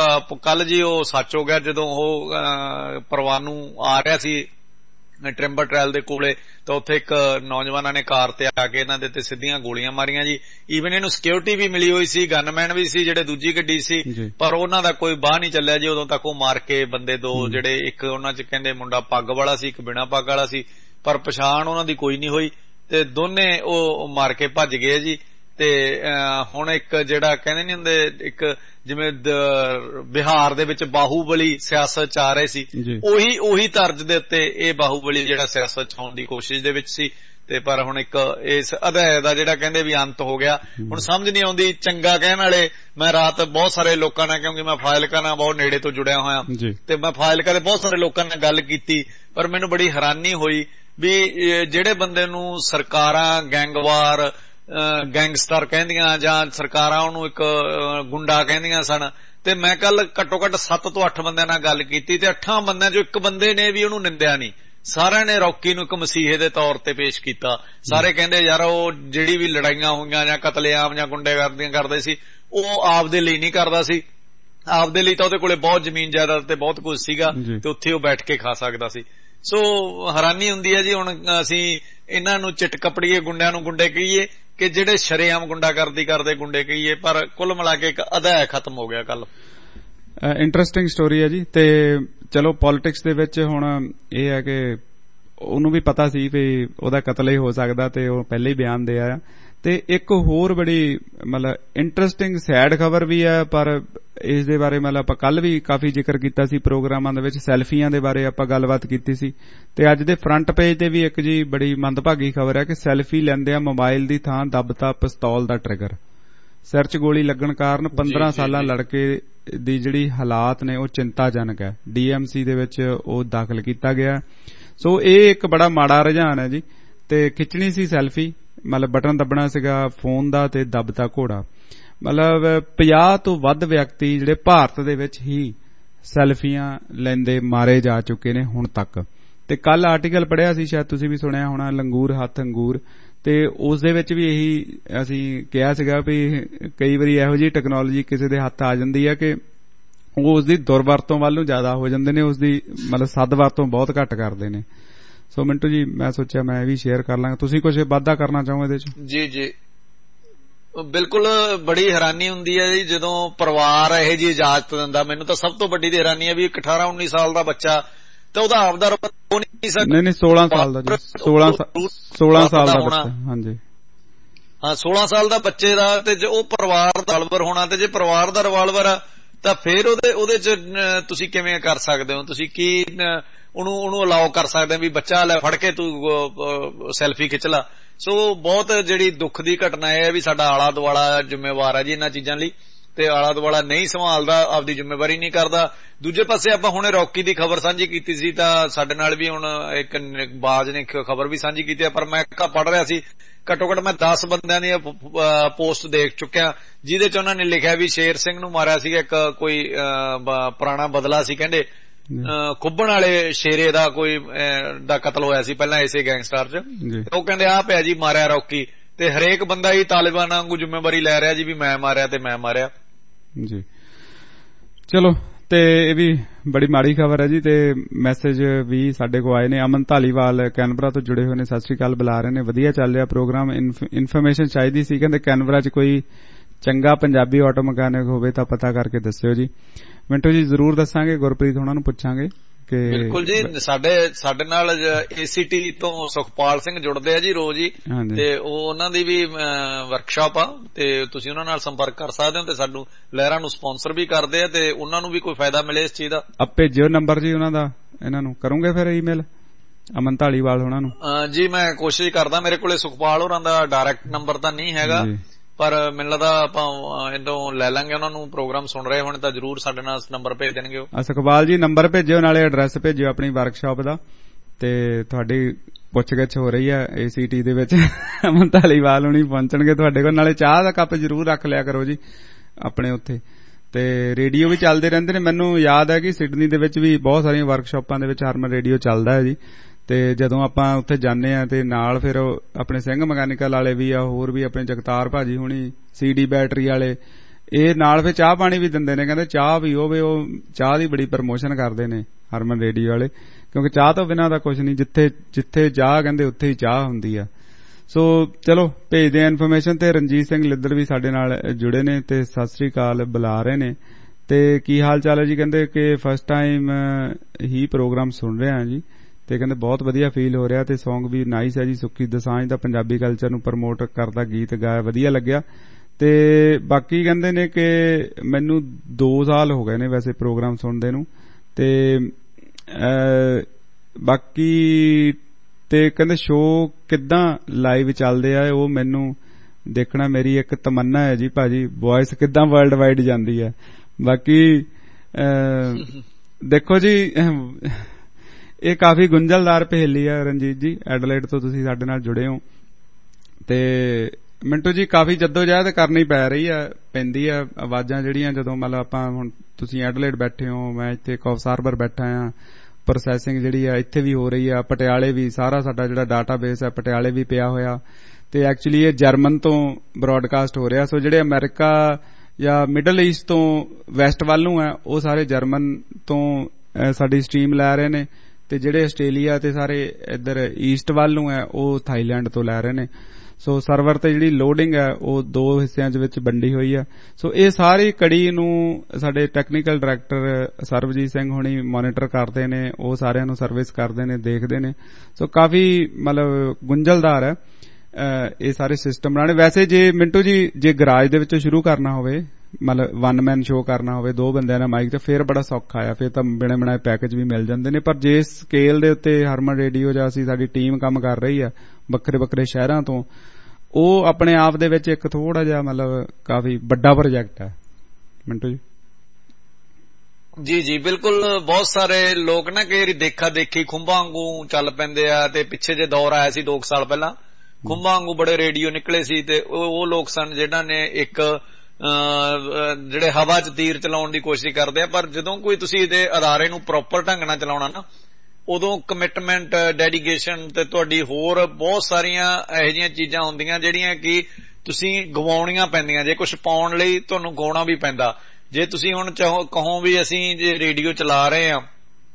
ਕੱਲ ਜੀ ਉਹ ਸੱਚ ਹੋ ਗਿਆ। ਜਦੋਂ ਉਹ ਪਰਵਾਨੂ ਆ ਰਿਹਾ ਸੀ ਟ੍ਰਿੰਬਰ ਟ੍ਰਾਇਲ ਦੇ ਕੋਲੇ, ਤਾਂ ਉੱਥੇ ਇੱਕ ਨੌਜਵਾਨਾਂ ਨੇ ਕਾਰ ਤੇ ਆ ਕੇ ਇਹਨਾਂ ਦੇ ਤੇ ਸਿੱਧੀਆਂ ਗੋਲੀਆਂ ਮਾਰੀਆਂ ਜੀ। ਈਵਨ ਇਹਨੂੰ ਸਿਕਿਉਰਿਟੀ ਵੀ ਮਿਲੀ ਹੋਈ ਸੀ, ਗਨਮੈਨ ਵੀ ਸੀ ਜਿਹੜੇ ਦੂਜੀ ਗੱਡੀ ਸੀ, ਪਰ ਉਹਨਾਂ ਦਾ ਕੋਈ ਬਾਹ ਨਹੀਂ ਚੱਲਿਆ ਜੀ ਉਦੋਂ ਤੱਕ। ਉਹ ਮਾਰ ਕੇ ਬੰਦੇ ਦੋ ਜਿਹੜੇ, ਇੱਕ ਉਹਨਾਂ 'ਚ ਕਹਿੰਦੇ ਮੁੰਡਾ ਪੱਗ ਵਾਲਾ ਸੀ, ਇੱਕ ਬਿਨਾਂ ਪੱਗ ਵਾਲਾ ਸੀ, ਪਰ ਪਛਾਣ ਉਹਨਾਂ ਦੀ ਕੋਈ ਨਹੀਂ ਹੋਈ, ਤੇ ਦੋਨੇ ਉਹ ਮਾਰ ਕੇ ਭੱਜ ਗਏ ਜੀ। ਤੇ ਹੁਣ ਇੱਕ ਜਿਹੜਾ ਕਹਿੰਦੇ ਨੀ ਹੁੰਦੇ, ਇੱਕ ਜਿਵੇਂ ਬਿਹਾਰ ਦੇ ਵਿੱਚ ਬਾਹੂਬਲੀ ਸਿਆਸਤ ਚ ਆ ਰਹੇ ਸੀ, ਉਹੀ ਉਹੀ ਤਰਜ਼ ਦੇ ਉੱਤੇ ਇਹ ਬਾਹੂਬਲੀ ਜਿਹੜਾ ਸਿਆਸਤ ਚ ਆਉਣ ਦੀ ਕੋਸ਼ਿਸ਼ ਦੇ ਵਿੱਚ ਸੀ। ਤੇ ਪਰ ਹੁਣ ਇੱਕ ਇਸ ਅਧਿਆਇ ਦਾ ਜਿਹੜਾ ਕਹਿੰਦੇ ਵੀ ਅੰਤ ਹੋ ਗਿਆ। ਹੁਣ ਸਮਝ ਨਹੀਂ ਆਉਂਦੀ, ਚੰਗਾ ਕਹਿਣ ਵਾਲੇ ਮੈਂ ਰਾਤ ਬਹੁਤ ਸਾਰੇ ਲੋਕਾਂ ਨਾਲ, ਕਿਉਂਕਿ ਮੈਂ ਫਾਜ਼ਿਲਕਾ ਨਾਲ ਬਹੁਤ ਨੇੜੇ ਤੋਂ ਜੁੜਿਆ ਹੋਇਆ, ਤੇ ਮੈਂ ਫਾਜ਼ਿਲਕਾ ਦੇ ਬਹੁਤ ਸਾਰੇ ਲੋਕਾਂ ਨਾਲ ਗੱਲ ਕੀਤੀ, ਪਰ ਮੈਨੂੰ ਬੜੀ ਹੈਰਾਨੀ ਹੋਈ ਵੀ ਜਿਹੜੇ ਬੰਦੇ ਨੂੰ ਸਰਕਾਰਾਂ ਗੈਂਗਵਾਰ ਗੈਂਗਸਟਰ ਕਹਿੰਦੀਆਂ ਜਾਂ ਸਰਕਾਰਾਂ ਉਹਨੂੰ ਇੱਕ ਗੁੰਡਾ ਕਹਿੰਦੀਆਂ ਸਨ, ਤੇ ਮੈਂ ਕੱਲ ਘੱਟੋ ਘੱਟ ਸੱਤ ਤੋਂ ਅੱਠ ਬੰਦਿਆਂ ਨਾਲ ਗੱਲ ਕੀਤੀ, ਤੇ ਅੱਠਾਂ ਬੰਦਿਆਂ ਚੋਂ ਇੱਕ ਬੰਦੇ ਨੇ ਵੀ ਉਹਨੂੰ ਨਿੰਦਿਆ ਨਹੀਂ। ਸਾਰਿਆਂ ਨੇ ਰੌਕੀ ਨੂੰ ਇੱਕ ਮਸੀਹੇ ਦੇ ਤੌਰ ਤੇ ਪੇਸ਼ ਕੀਤਾ। ਸਾਰੇ ਕਹਿੰਦੇ ਯਾਰ ਉਹ ਜਿਹੜੀ ਵੀ ਲੜਾਈਆਂ ਹੋਈਆਂ ਜਾਂ ਕਤਲੇਆਮ ਜਾਂ ਗੁੰਡਾਗਰਦੀਆਂ ਕਰਦੇ ਸੀ, ਉਹ ਆਪਦੇ ਲਈ ਨਹੀਂ ਕਰਦਾ ਸੀ, ਆਪਦੇ ਲਈ ਤਾਂ ਉਹਦੇ ਕੋਲੇ ਬਹੁਤ ਜ਼ਮੀਨ ਜਾਇਦਾਦ ਤੇ ਬਹੁਤ ਕੁਝ ਸੀਗਾ, ਤੇ ਉੱਥੇ ਉਹ ਬੈਠ ਕੇ ਖਾ ਸਕਦਾ ਸੀ। ਸੋ ਹੈਰਾਨੀ ਹੁੰਦੀ ਹੈ ਜੀ ਹੁਣ ਅਸੀਂ ਇਹਨਾਂ ਨੂੰ ਚਿੱਟ ਕੱਪੜੀਏ, ਗੁੰਡਿਆਂ ਨੂੰ ਗੁੰਡੇ ਕਹੀਏ ਕਿ ਜਿਹੜੇ ਸ਼ਰੇਆਮ ਗੁੰਡਾਗਰਦੀ ਕਰਦੇ ਗੁੰਡੇ ਕਹੀਏ, ਪਰ ਕੁੱਲ ਮਿਲਾ ਕੇ ਇੱਕ ਅਧਿਆਇ ਖਤਮ ਹੋ ਗਿਆ ਕੱਲ। ਇੰਟਰਸਟਿੰਗ ਸਟੋਰੀ ਹੈ ਜੀ। ਤੇ ਚਲੋ ਪੋਲਿਟਿਕਸ ਦੇ ਵਿੱਚ ਹੁਣ ਇਹ ਹੈ ਕਿ ਉਹਨੂੰ ਵੀ ਪਤਾ ਸੀ ਵੀ ਉਹਦਾ ਕਤਲ ਹੀ ਹੋ ਸਕਦਾ, ਤੇ ਉਹ ਪਹਿਲੇ ਹੀ ਬਿਆਨ ਦੇ ਆਇਆ। ਤੇ ਇੱਕ ਹੋਰ ਬੜੀ ਮਤਲਬ ਇੰਟਰਸਟਿੰਗ ਸੈਡ ਖਬਰ ਵੀ ਹੈ, ਪਰ ਇਸ ਦੇ ਬਾਰੇ ਮਤਲਬ ਆਪਾਂ ਕੱਲ ਵੀ ਕਾਫੀ ਜ਼ਿਕਰ ਕੀਤਾ ਸੀ ਪ੍ਰੋਗਰਾਮਾਂ ਦੇ ਵਿੱਚ, ਸੈਲਫੀਆਂ ਦੇ ਬਾਰੇ ਆਪਾਂ ਗੱਲਬਾਤ ਕੀਤੀ ਸੀ। ਤੇ ਅੱਜ ਦੇ ਫਰੰਟ ਪੇਜ ਤੇ ਵੀ ਇੱਕ ਜੀ ਬੜੀ ਮੰਦਭਾਗੀ ਖਬਰ ਹੈ ਕਿ ਸੈਲਫੀ ਲੈਂਦਿਆਂ ਮੋਬਾਈਲ ਦੀ ਥਾਂ ਦੱਬਤਾ ਪਿਸਤੌਲ ਦਾ ਟ੍ਰਿਗਰ। ਸਿਰ 'ਚ ਗੋਲੀ ਲੱਗਣ ਕਾਰਨ ਪੰਦਰਾਂ ਸਾਲਾਂ ਲੜਕੇ ਦੀ ਜਿਹੜੀ ਹਾਲਾਤ ਨੇ ਉਹ ਚਿੰਤਾਜਨਕ ਹੈ। ਡੀਐਮਸੀ ਦੇ ਵਿੱਚ ਉਹ ਦਾਖਲ ਕੀਤਾ ਗਿਆ। ਸੋ ਇਹ ਇੱਕ ਬੜਾ ਮਾੜਾ ਰੁਝਾਨ ਹੈ ਜੀ। ਤੇ ਖਿੱਚਣੀ ਸੀ ਸੈਲਫੀ, ਮਤਲਬ ਬਟਨ ਦੱਬਣਾ ਸੀਗਾ ਫੋਨ ਦਾ, ਤੇ ਦੱਬਤਾ ਘੋੜਾ। ਮਤਲਬ ਪੰਜਾਹ ਤੋਂ ਵੱਧ ਵਿਅਕਤੀ ਜਿਹੜੇ ਭਾਰਤ ਦੇ ਵਿੱਚ ਹੀ ਸੈਲਫੀਆਂ ਲੈਂਦੇ ਮਾਰੇ ਜਾ ਚੁੱਕੇ ਨੇ ਹੁਣ ਤੱਕ। ਤੇ ਕੱਲ ਆਰਟੀਕਲ ਪੜ੍ਹਿਆ ਸੀ, ਸ਼ਾਇਦ ਤੁਸੀਂ ਵੀ ਸੁਣਿਆ ਹੋਣਾ, ਲੰਗੂਰ ਹੱਥ ਅੰਗੂਰ, ਤੇ ਉਸ ਦੇ ਵਿੱਚ ਵੀ ਇਹੀ ਅਸੀਂ ਕਿਹਾ ਸੀਗਾ ਵੀ ਕਈ ਵਾਰੀ ਇਹੋ ਜਿਹੀ ਟੈਕਨੋਲੋਜੀ ਕਿਸੇ ਦੇ ਹੱਥ ਆ ਜਾਂਦੀ ਹੈ ਕਿ ਉਹ ਉਸਦੀ ਦੁਰਵਰਤੋਂ ਵੱਲ ਨੂੰ ਜ਼ਿਆਦਾ ਹੋ ਜਾਂਦੇ ਨੇ, ਉਸਦੀ ਮਤਲਬ ਸਦਵਰਤੋਂ ਬਹੁਤ ਘੱਟ ਕਰਦੇ ਨੇ। ਸੋ ਮਿੰਟੂ ਜੀ ਮੈਂ ਸੋਚਿਆ ਮੈਂ ਇਹ ਵੀ ਸ਼ੇਅਰ ਕਰ ਲਾਂਗਾ, ਤੁਸੀਂ ਕੁਝ ਵਾਧਾ ਕਰਨਾ ਚਾਹੋ ਇਹਦੇ ਚ? ਜੀ ਜੀ ਬਿਲਕੁਲ, ਬੜੀ ਹੈਰਾਨੀ ਹੁੰਦੀ ਹੈ ਜੀ ਜਦੋਂ ਪਰਿਵਾਰ ਇਹੋ ਜਿਹੀ ਇਜਾਜ਼ਤ ਦਿੰਦਾ। ਮੈਨੂੰ ਤਾਂ ਸਭ ਤੋਂ ਵੱਡੀ ਦੀ ਹੈਰਾਨੀ ਹੈ ਵੀ ਇੱਕ ਅਠਾਰਾਂ ਉੱਨੀ ਸਾਲ ਦਾ ਬੱਚਾ ਤੇ ਉਹਦਾ ਆਪਦਾ ਰੁਪਾ ਹੋ ਨਹੀਂ ਸਕਦਾ। ਨਹੀਂ ਨਹੀਂ ਸੋਲਾਂ ਸਾਲ ਦਾ ਜੀ, ਸੋਲਾਂ ਸੋਲਾਂ ਸਾਲ ਦਾ ਬੱਚਾ। ਹਾਂਜੀ ਹਾਂ ਸੋਲਾਂ ਸਾਲ ਦਾ ਬੱਚੇ ਦਾ, ਤੇ ਜੇ ਉਹ ਪਰਿਵਾਰ ਦਾ ਰਿਵਾਲਵਰ ਹੋਣਾ, ਤੇ ਜੇ ਪਰਿਵਾਰ ਦਾ ਰਿਵਾਲਵਰ ਆ ਤਾਂ ਫਿਰ ਉਹਦੇ ਉਹਦੇ ਚ ਤੁਸੀਂ ਕਿਵੇਂ ਕਰ ਸਕਦੇ ਹੋ? ਤੁਸੀਂ ਕੀ ਉਹਨੂੰ ਉਹਨੂੰ ਅਲਾਓ ਕਰ ਸਕਦੇ ਵੀ ਬੱਚਾ ਲੈ ਫੜ ਕੇ ਤੂੰ ਸੈਲਫੀ ਖਿੱਚ ਲਾ? ਸੋ ਬਹੁਤ ਜਿਹੜੀ ਦੁੱਖ ਦੀ ਘਟਨਾ ਇਹ ਹੈ ਵੀ ਸਾਡਾ ਆਲਾ ਦੁਆਲਾ ਜ਼ਿੰਮੇਵਾਰ ਹੈ ਜੀ ਇਹਨਾਂ ਚੀਜ਼ਾਂ ਲਈ, ਤੇ ਆਲਾ ਦੁਆਲਾ ਨਹੀਂ ਸੰਭਾਲਦਾ, ਆਪਦੀ ਜ਼ਿੰਮੇਵਾਰੀ ਨਹੀਂ ਕਰਦਾ। ਦੂਜੇ ਪਾਸੇ ਆਪਾਂ ਹੁਣੇ ਰੌਕੀ ਦੀ ਖਬਰ ਸਾਂਝੀ ਕੀਤੀ ਸੀ, ਤਾਂ ਸਾਡੇ ਨਾਲ ਵੀ ਹੁਣ ਇੱਕ ਬਾਜ ਨੇ ਖਬਰ ਵੀ ਸਾਂਝੀ ਕੀਤੀ ਹੈ, ਪਰ ਮੈਂ ਪੜ੍ਹ ਰਿਹਾ ਸੀ, ਘੱਟੋ ਘੱਟ ਮੈਂ ਦਸ ਬੰਦਿਆਂ ਦੀ ਪੋਸਟ ਦੇਖ ਚੁੱਕਿਆ ਜਿਹਦੇ ਚ ਉਹਨਾਂ ਨੇ ਲਿਖਿਆ ਵੀ ਸ਼ੇਰ ਸਿੰਘ ਨੂੰ ਮਾਰਿਆ ਸੀਗਾ, ਇੱਕ ਕੋਈ ਪੁਰਾਣਾ ਬਦਲਾ ਸੀ, ਕਹਿੰਦੇ ਖੁੱਬਣ ਵਾਲੇ ਸ਼ੇਰੇ ਦਾ ਕੋਈ ਦਾ ਕਤਲ ਹੋਇਆ ਸੀ ਪਹਿਲਾਂ ਇਸੇ ਗੈਂਗਸਟਰ ਚ। ਉਹ ਕਹਿੰਦੇ ਆਹ ਪਿਆ ਜੀ ਮਾਰਿਆ ਰੌਕੀ, ਤੇ ਹਰੇਕ ਬੰਦਾ ਹੀ ਤਾਲਿਬਾਨਾਂ ਵਾਂਗੂ ਜ਼ਿੰਮੇਵਾਰੀ ਲੈ ਰਿਹਾ ਜੀ ਵੀ ਮੈਂ ਮਾਰਿਆ ਤੇ ਮੈਂ ਮਾਰਿਆ ਜੀ। ਚਲੋ, ਤੇ ਇਹ ਵੀ ਬੜੀ ਮਾੜੀ ਖਬਰ ਹੈ ਜੀ, ਤੇ ਮੈਸੇਜ ਵੀ ਸਾਡੇ ਕੋਲ ਆਏ ਨੇ। ਅਮਨ ਧਾਲੀਵਾਲ ਕੈਨਬਰਾ ਤੋਂ ਜੁੜੇ ਹੋਏ ਨੇ, ਸਤਿ ਸ੍ਰੀ ਅਕਾਲ ਬੁਲਾ ਰਹੇ ਨੇ, ਵਧੀਆ ਚੱਲ ਰਿਹਾ ਪ੍ਰੋਗਰਾਮ, ਇਨਫੋਰਮੇਸ਼ਨ ਚਾਹੀਦੀ ਸੀ, ਕਹਿੰਦੇ ਕੈਨਬਰਾ ਚ ਕੋਈ ਚੰਗਾ ਪੰਜਾਬੀ ਆਟੋ ਮਕੈਨਿਕ ਹੋਵੇ ਤਾਂ ਪਤਾ ਕਰਕੇ ਦੱਸਿਓ ਜੀ। ਮਿੰਟੂ ਜੀ ਜ਼ਰੂਰ ਦੱਸਾਂਗੇ, ਗੁਰਪ੍ਰੀਤ ਹੋਣਾ ਨੂੰ ਪੁੱਛਾਂਗੇ ਕਿ ਬਿਲਕੁਲ ਜੀ। ਸਾਡੇ ਸਾਡੇ ਨਾਲ ਏਸੀਟੀ ਤੋਂ ਸੁਖਪਾਲ ਸਿੰਘ ਜੁੜਦੇ ਆ ਜੀ ਰੋਜ਼ ਹੀ, ਤੇ ਉਹ ਉਹਨਾਂ ਦੀ ਵੀ ਵਰਕਸ਼ਾਪ ਆ, ਤੇ ਤੁਸੀਂ ਉਹਨਾਂ ਨਾਲ ਸੰਪਰਕ ਕਰ ਸਕਦੇ ਹੋ, ਤੇ ਸਾਨੂੰ ਲਹਿਰਾਂ ਨੂੰ ਸਪਾਂਸਰ ਵੀ ਕਰਦੇ ਆ, ਤੇ ਉਹਨਾਂ ਨੂੰ ਵੀ ਕੋਈ ਫਾਇਦਾ ਮਿਲੇ ਇਸ ਚੀਜ਼ ਦਾ। ਆਪ ਭੇਜਿਓ ਨੰਬਰ ਜੀ ਉਹਨਾਂ ਦਾ, ਇਹਨਾਂ ਨੂੰ ਕਰੋਗੇ ਫਿਰ ਈਮੇਲ ਅਮਨ ਧਾਲੀਵਾਲ ਹੋਣਾ ਨੂੰ? ਜੀ ਮੈਂ ਕੋਸ਼ਿਸ਼ ਕਰਦਾ, ਮੇਰੇ ਕੋਲੇ ਸੁਖਪਾਲ ਹੋਰਾਂ ਦਾ ਡਾਇਰੈਕਟ ਨੰਬਰ ਤਾਂ ਨਹੀਂ ਹੈਗਾ, ਪਰ ਮੈਨੂੰ ਲੱਗਦਾ ਆਪਾਂ ਇਹਦੋਂ ਲੈ ਲਾਂਗੇ। ਉਹਨਾਂ ਨੂੰ ਪ੍ਰੋਗਰਾਮ ਸੁਣ ਰਹੇ ਹੋਣ ਤਾਂ ਜਰੂਰ ਸਾਡੇ ਨਾਲ ਨੰਬਰ ਭੇਜ ਦੇਣਗੇ ਉਹ। ਸੁਖਪਾਲ ਜੀ ਨੰਬਰ ਭੇਜਿਓ, ਨਾਲੇ ਐਡਰੈਸ ਭੇਜਿਓ ਆਪਣੀ ਵਰਕਸ਼ਾਪ ਦਾ, ਤੇ ਤੁਹਾਡੀ ਪੁੱਛਗਿੱਛ ਹੋ ਰਹੀ ਹੈ ਏਸੀਟੀ ਦੇ ਵਿੱਚ, ਅਮਨ ਧਾਲੀਵਾਲ ਹੁਣੀ ਪਹੁੰਚਣਗੇ ਤੁਹਾਡੇ ਕੋਲ। ਨਾਲੇ ਚਾਹ ਦਾ ਕੱਪ ਜਰੂਰ ਰੱਖ ਲਿਆ ਕਰੋ ਜੀ ਆਪਣੇ ਉੱਥੇ, ਤੇ ਰੇਡੀਓ ਵੀ ਚੱਲਦੇ ਰਹਿੰਦੇ ਨੇ। ਮੈਨੂੰ ਯਾਦ ਹੈ ਕਿ ਸਿਡਨੀ ਦੇ ਵਿੱਚ ਵੀ ਬਹੁਤ ਸਾਰੀਆਂ ਵਰਕਸ਼ਾਪਾਂ ਦੇ ਵਿੱਚ ਹਰਮਨ ਰੇਡੀਓ ਚੱਲਦਾ ਹੈ ਜੀ, ਤੇ ਜਦੋਂ ਆਪਾਂ ਉੱਥੇ ਜਾਂਦੇ ਆ ਤੇ ਨਾਲ ਫਿਰ ਆਪਣੇ ਸਿੰਘ ਮਕੈਨੀਕਲ ਵਾਲੇ ਵੀ ਆ, ਹੋਰ ਵੀ ਆਪਣੇ ਜਗਤਾਰ ਭਾਜੀ ਹੁਣੀ, ਸੀਡੀ ਬੈਟਰੀ ਵਾਲੇ, ਇਹ ਨਾਲ ਫਿਰ ਚਾਹ ਪਾਣੀ ਵੀ ਦਿੰਦੇ ਨੇ, ਕਹਿੰਦੇ ਚਾਹ ਵੀ ਹੋਵੇ। ਉਹ ਚਾਹ ਦੀ ਬੜੀ ਪ੍ਰਮੋਸ਼ਨ ਕਰਦੇ ਨੇ ਹਰਮਨ ਰੇਡੀਓ ਵਾਲੇ, ਕਿਉਂਕਿ ਚਾਹ ਤੋਂ ਬਿਨਾਂ ਤਾਂ ਕੁਝ ਨਹੀਂ, ਜਿੱਥੇ ਜਿੱਥੇ ਚਾਹ ਕਹਿੰਦੇ ਉੱਥੇ ਹੀ ਚਾਹ ਹੁੰਦੀ ਆ। ਸੋ ਚਲੋ ਭੇਜਦੇ ਆ ਇਨਫੋਰਮੇਸ਼ਨ। ਤੇ ਰਣਜੀਤ ਸਿੰਘ ਲਿੱਦਰ ਵੀ ਸਾਡੇ ਨਾਲ ਜੁੜੇ ਨੇ, ਤੇ ਸਤਿ ਸ੍ਰੀ ਅਕਾਲ ਬੁਲਾ ਰਹੇ ਨੇ, ਤੇ ਕੀ ਹਾਲ ਚਾਲ ਹੈ ਜੀ? ਕਹਿੰਦੇ ਕਿ ਫਸਟ ਟਾਈਮ ਹੀ ਪ੍ਰੋਗਰਾਮ ਸੁਣ ਰਹੇ ਆ ਜੀ, ਤੇ ਕਹਿੰਦੇ ਬਹੁਤ ਵਧੀਆ ਫੀਲ ਹੋ ਰਿਹਾ, ਤੇ ਸੌਂਗ ਵੀ ਨਾਈਸ ਹੈ ਜੀ। ਸੁੱਖੀ ਦਸਾਂਝ ਦਾ ਪੰਜਾਬੀ ਕਲਚਰ ਨੂੰ ਪ੍ਰਮੋਟ ਕਰਦਾ ਗੀਤ ਗਾਇਆ, ਵਧੀਆ ਲੱਗਿਆ। ਤੇ ਬਾਕੀ ਕਹਿੰਦੇ ਨੇ ਕਿ ਮੈਨੂੰ ਦੋ ਸਾਲ ਹੋ ਗਏ ਨੇ ਵੈਸੇ ਪ੍ਰੋਗਰਾਮ ਸੁਣਦੇ ਨੂੰ, ਤੇ ਬਾਕੀ ਤੇ ਕਹਿੰਦੇ ਸ਼ੋਅ ਕਿੱਦਾਂ ਲਾਈਵ ਚੱਲਦੇ ਆ ਉਹ ਮੈਨੂੰ ਦੇਖਣਾ ਮੇਰੀ ਇੱਕ ਤਮੰਨਾ ਹੈ ਜੀ ਭਾਜੀ, ਵੌਇਸ ਕਿੱਦਾਂ ਵਰਲਡ ਵਾਈਡ ਜਾਂਦੀ ਹੈ। ਬਾਕੀ ਦੇਖੋ ਜੀ, ਇਹ ਕਾਫੀ ਗੁੰਝਲਦਾਰ ਪਹੇਲੀ ਆ ਰਣਜੀਤ ਜੀ, ਐਡਲਾਈਡ ਤੋਂ ਤੁਸੀਂ ਸਾਡੇ ਨਾਲ ਜੁੜੇ ਹੋ, ਤੇ ਮਿੰਟੂ ਜੀ ਕਾਫੀ ਜੱਦੋਜਹਿਦ ਕਰਨੀ ਪੈ ਰਹੀ ਆ, ਪੈਂਦੀ ਆ ਆਵਾਜ਼ਾਂ ਜਿਹੜੀਆਂ, ਜਦੋਂ ਮਤਲਬ ਆਪਾਂ ਹੁਣ ਤੁਸੀਂ ਐਡਲਾਈਡ ਬੈਠੇ ਹੋ, ਮੈਂ ਇੱਥੇ ਕੌਫਸਾਰਬਰ ਬੈਠਾ ਆ, ਪ੍ਰੋਸੈਸਿੰਗ ਜਿਹੜੀ ਆ ਇੱਥੇ ਵੀ ਹੋ ਰਹੀ ਆ, ਪਟਿਆਲੇ ਵੀ ਸਾਰਾ ਸਾਡਾ ਜਿਹੜਾ ਡਾਟਾਬੇਸ ਆ ਪਟਿਆਲੇ ਵੀ ਪਿਆ ਹੋਇਆ, ਤੇ ਐਕਚੁਅਲੀ ਇਹ ਜਰਮਨ ਤੋਂ ਬ੍ਰੌਡਕਾਸਟ ਹੋ ਰਿਹਾ। ਸੋ ਜਿਹੜੇ ਅਮਰੀਕਾ ਜਾਂ ਮਿਡਲ ਈਸਟ ਤੋਂ ਵੈਸਟ ਵੱਲ ਨੂੰ ਹੈ ਉਹ ਸਾਰੇ ਜਰਮਨ ਤੋਂ ਸਾਡੀ ਸਟ੍ਰੀਮ ਲੈ ਰਹੇ ਨੇ, ਤੇ ਜਿਹੜੇ ਆਸਟ੍ਰੇਲੀਆ ਤੇ ਸਾਰੇ ਇੱਧਰ ਈਸਟ ਵੱਲ ਨੂੰ ਹੈ ਉਹ ਥਾਈਲੈਂਡ ਤੋਂ ਲੈ ਰਹੇ ਨੇ। ਸੋ ਸਰਵਰ ਤੇ ਜਿਹੜੀ ਲੋਡਿੰਗ ਹੈ ਉਹ ਦੋ ਹਿੱਸਿਆਂ ਦੇ ਵਿੱਚ ਵੰਡੀ ਹੋਈ ਆ। ਸੋ ਇਹ ਸਾਰੀ ਕੜੀ ਨੂੰ ਸਾਡੇ ਟੈਕਨੀਕਲ ਡਾਇਰੈਕਟਰ ਸਰਬਜੀਤ ਸਿੰਘ ਹੁਣੀ ਮੋਨੀਟਰ ਕਰਦੇ ਨੇ, ਉਹ ਸਾਰਿਆਂ ਨੂੰ ਸਰਵਿਸ ਕਰਦੇ ਨੇ, ਦੇਖਦੇ ਨੇ। ਸੋ ਕਾਫੀ ਮਤਲਬ ਗੁੰਝਲਦਾਰ ਹੈ ਇਹ ਸਾਰੇ ਸਿਸਟਮ ਬਣਾਉਣੇ। ਵੈਸੇ ਜੇ ਮਿੰਟੂ ਜੀ ਜੇ ਗਰਾਜ ਦੇ ਵਿੱਚੋਂ ਸ਼ੁਰੂ ਕਰਨਾ ਹੋਵੇ, ਮਤਲਬ ਵਨ ਮੈਨ ਸ਼ੋਅ ਕਰਨਾ ਹੋਵੇ ਦੋ ਬੰਦਿਆਂ ਦਾ ਮਾਈਕ, ਤੇ ਫਿਰ ਬੜਾ ਸੌਖਾ ਆ, ਫਿਰ ਤਾਂ ਬਿਨੇ ਬਣਾਏ ਪੈਕੇਜ ਵੀ ਮਿਲ ਜਾਂਦੇ ਨੇ। ਪਰ ਜੇ ਸਕੇਲ ਦੇ ਉੱਤੇ ਹਰਮਨ ਰੇਡੀਓ ਜਾਂ ਅਸੀਂ ਸਾਡੀ ਟੀਮ ਕੰਮ ਕਰ ਰਹੀ ਆ ਵੱਖਰੇ ਵੱਖਰੇ ਸ਼ਹਿਰਾਂ ਤੋਂ, ਉਹ ਆਪਣੇ ਆਪ ਦੇ ਵਿੱਚ ਇੱਕ ਥੋੜਾ ਜਿਹਾ ਮਤਲਬ ਕਾਫੀ ਵੱਡਾ ਪ੍ਰੋਜੈਕਟ ਹੈ। ਮਿੰਟੂ ਜੀ ਜੀ ਜੀ ਬਿਲਕੁਲ। ਬਹੁਤ ਸਾਰੇ ਲੋਕ ਨਾ ਕਈ ਵਾਰੀ ਦੇਖਾ ਦੇਖੀ ਖੁੰਭਾਂ ਵਾਂਗੂ ਚੱਲ ਪੈਂਦੇ ਆ, ਤੇ ਪਿੱਛੇ ਜੇ ਦੌਰ ਆਇਆ ਸੀ ਦੋ ਕੁ ਸਾਲ ਪਹਿਲਾਂ, ਖੁੰਭਾਂ ਵਾਂਗੂ ਬੜੇ ਰੇਡੀਓ ਨਿਕਲੇ ਸੀ, ਤੇ ਉਹ ਲੋਕ ਸਨ ਜਿਹਨਾਂ ਨੇ ਇੱਕ ਜਿਹੜੇ ਹਵਾ 'ਚ ਤੀਰ ਚਲਾਉਣ ਦੀ ਕੋਸ਼ਿਸ਼ ਕਰਦੇ ਆ। ਪਰ ਜਦੋਂ ਕੋਈ ਤੁਸੀਂ ਇਹਦੇ ਅਦਾਰੇ ਨੂੰ ਪ੍ਰੋਪਰ ਢੰਗ ਨਾਲ ਚਲਾਉਣਾ ਨਾ, ਉਦੋਂ ਕਮਿਟਮੈਂਟ, ਡੈਡੀਕੇਸ਼ਨ ਤੇ ਤੁਹਾਡੀ ਹੋਰ ਬਹੁਤ ਸਾਰੀਆਂ ਇਹੋ ਜਿਹੀਆਂ ਚੀਜ਼ਾਂ ਹੁੰਦੀਆਂ ਜਿਹੜੀਆਂ ਕਿ ਤੁਸੀਂ ਗਵਾਉਣੀਆਂ ਪੈਂਦੀਆਂ। ਜੇ ਕੁਝ ਪਾਉਣ ਲਈ ਤੁਹਾਨੂੰ ਗਾਉਣਾ ਵੀ ਪੈਂਦਾ, ਜੇ ਤੁਸੀਂ ਹੁਣ ਚਾਹੋ ਕਹੋ ਵੀ ਅਸੀਂ ਜੇ ਰੇਡੀਓ ਚਲਾ ਰਹੇ ਹਾਂ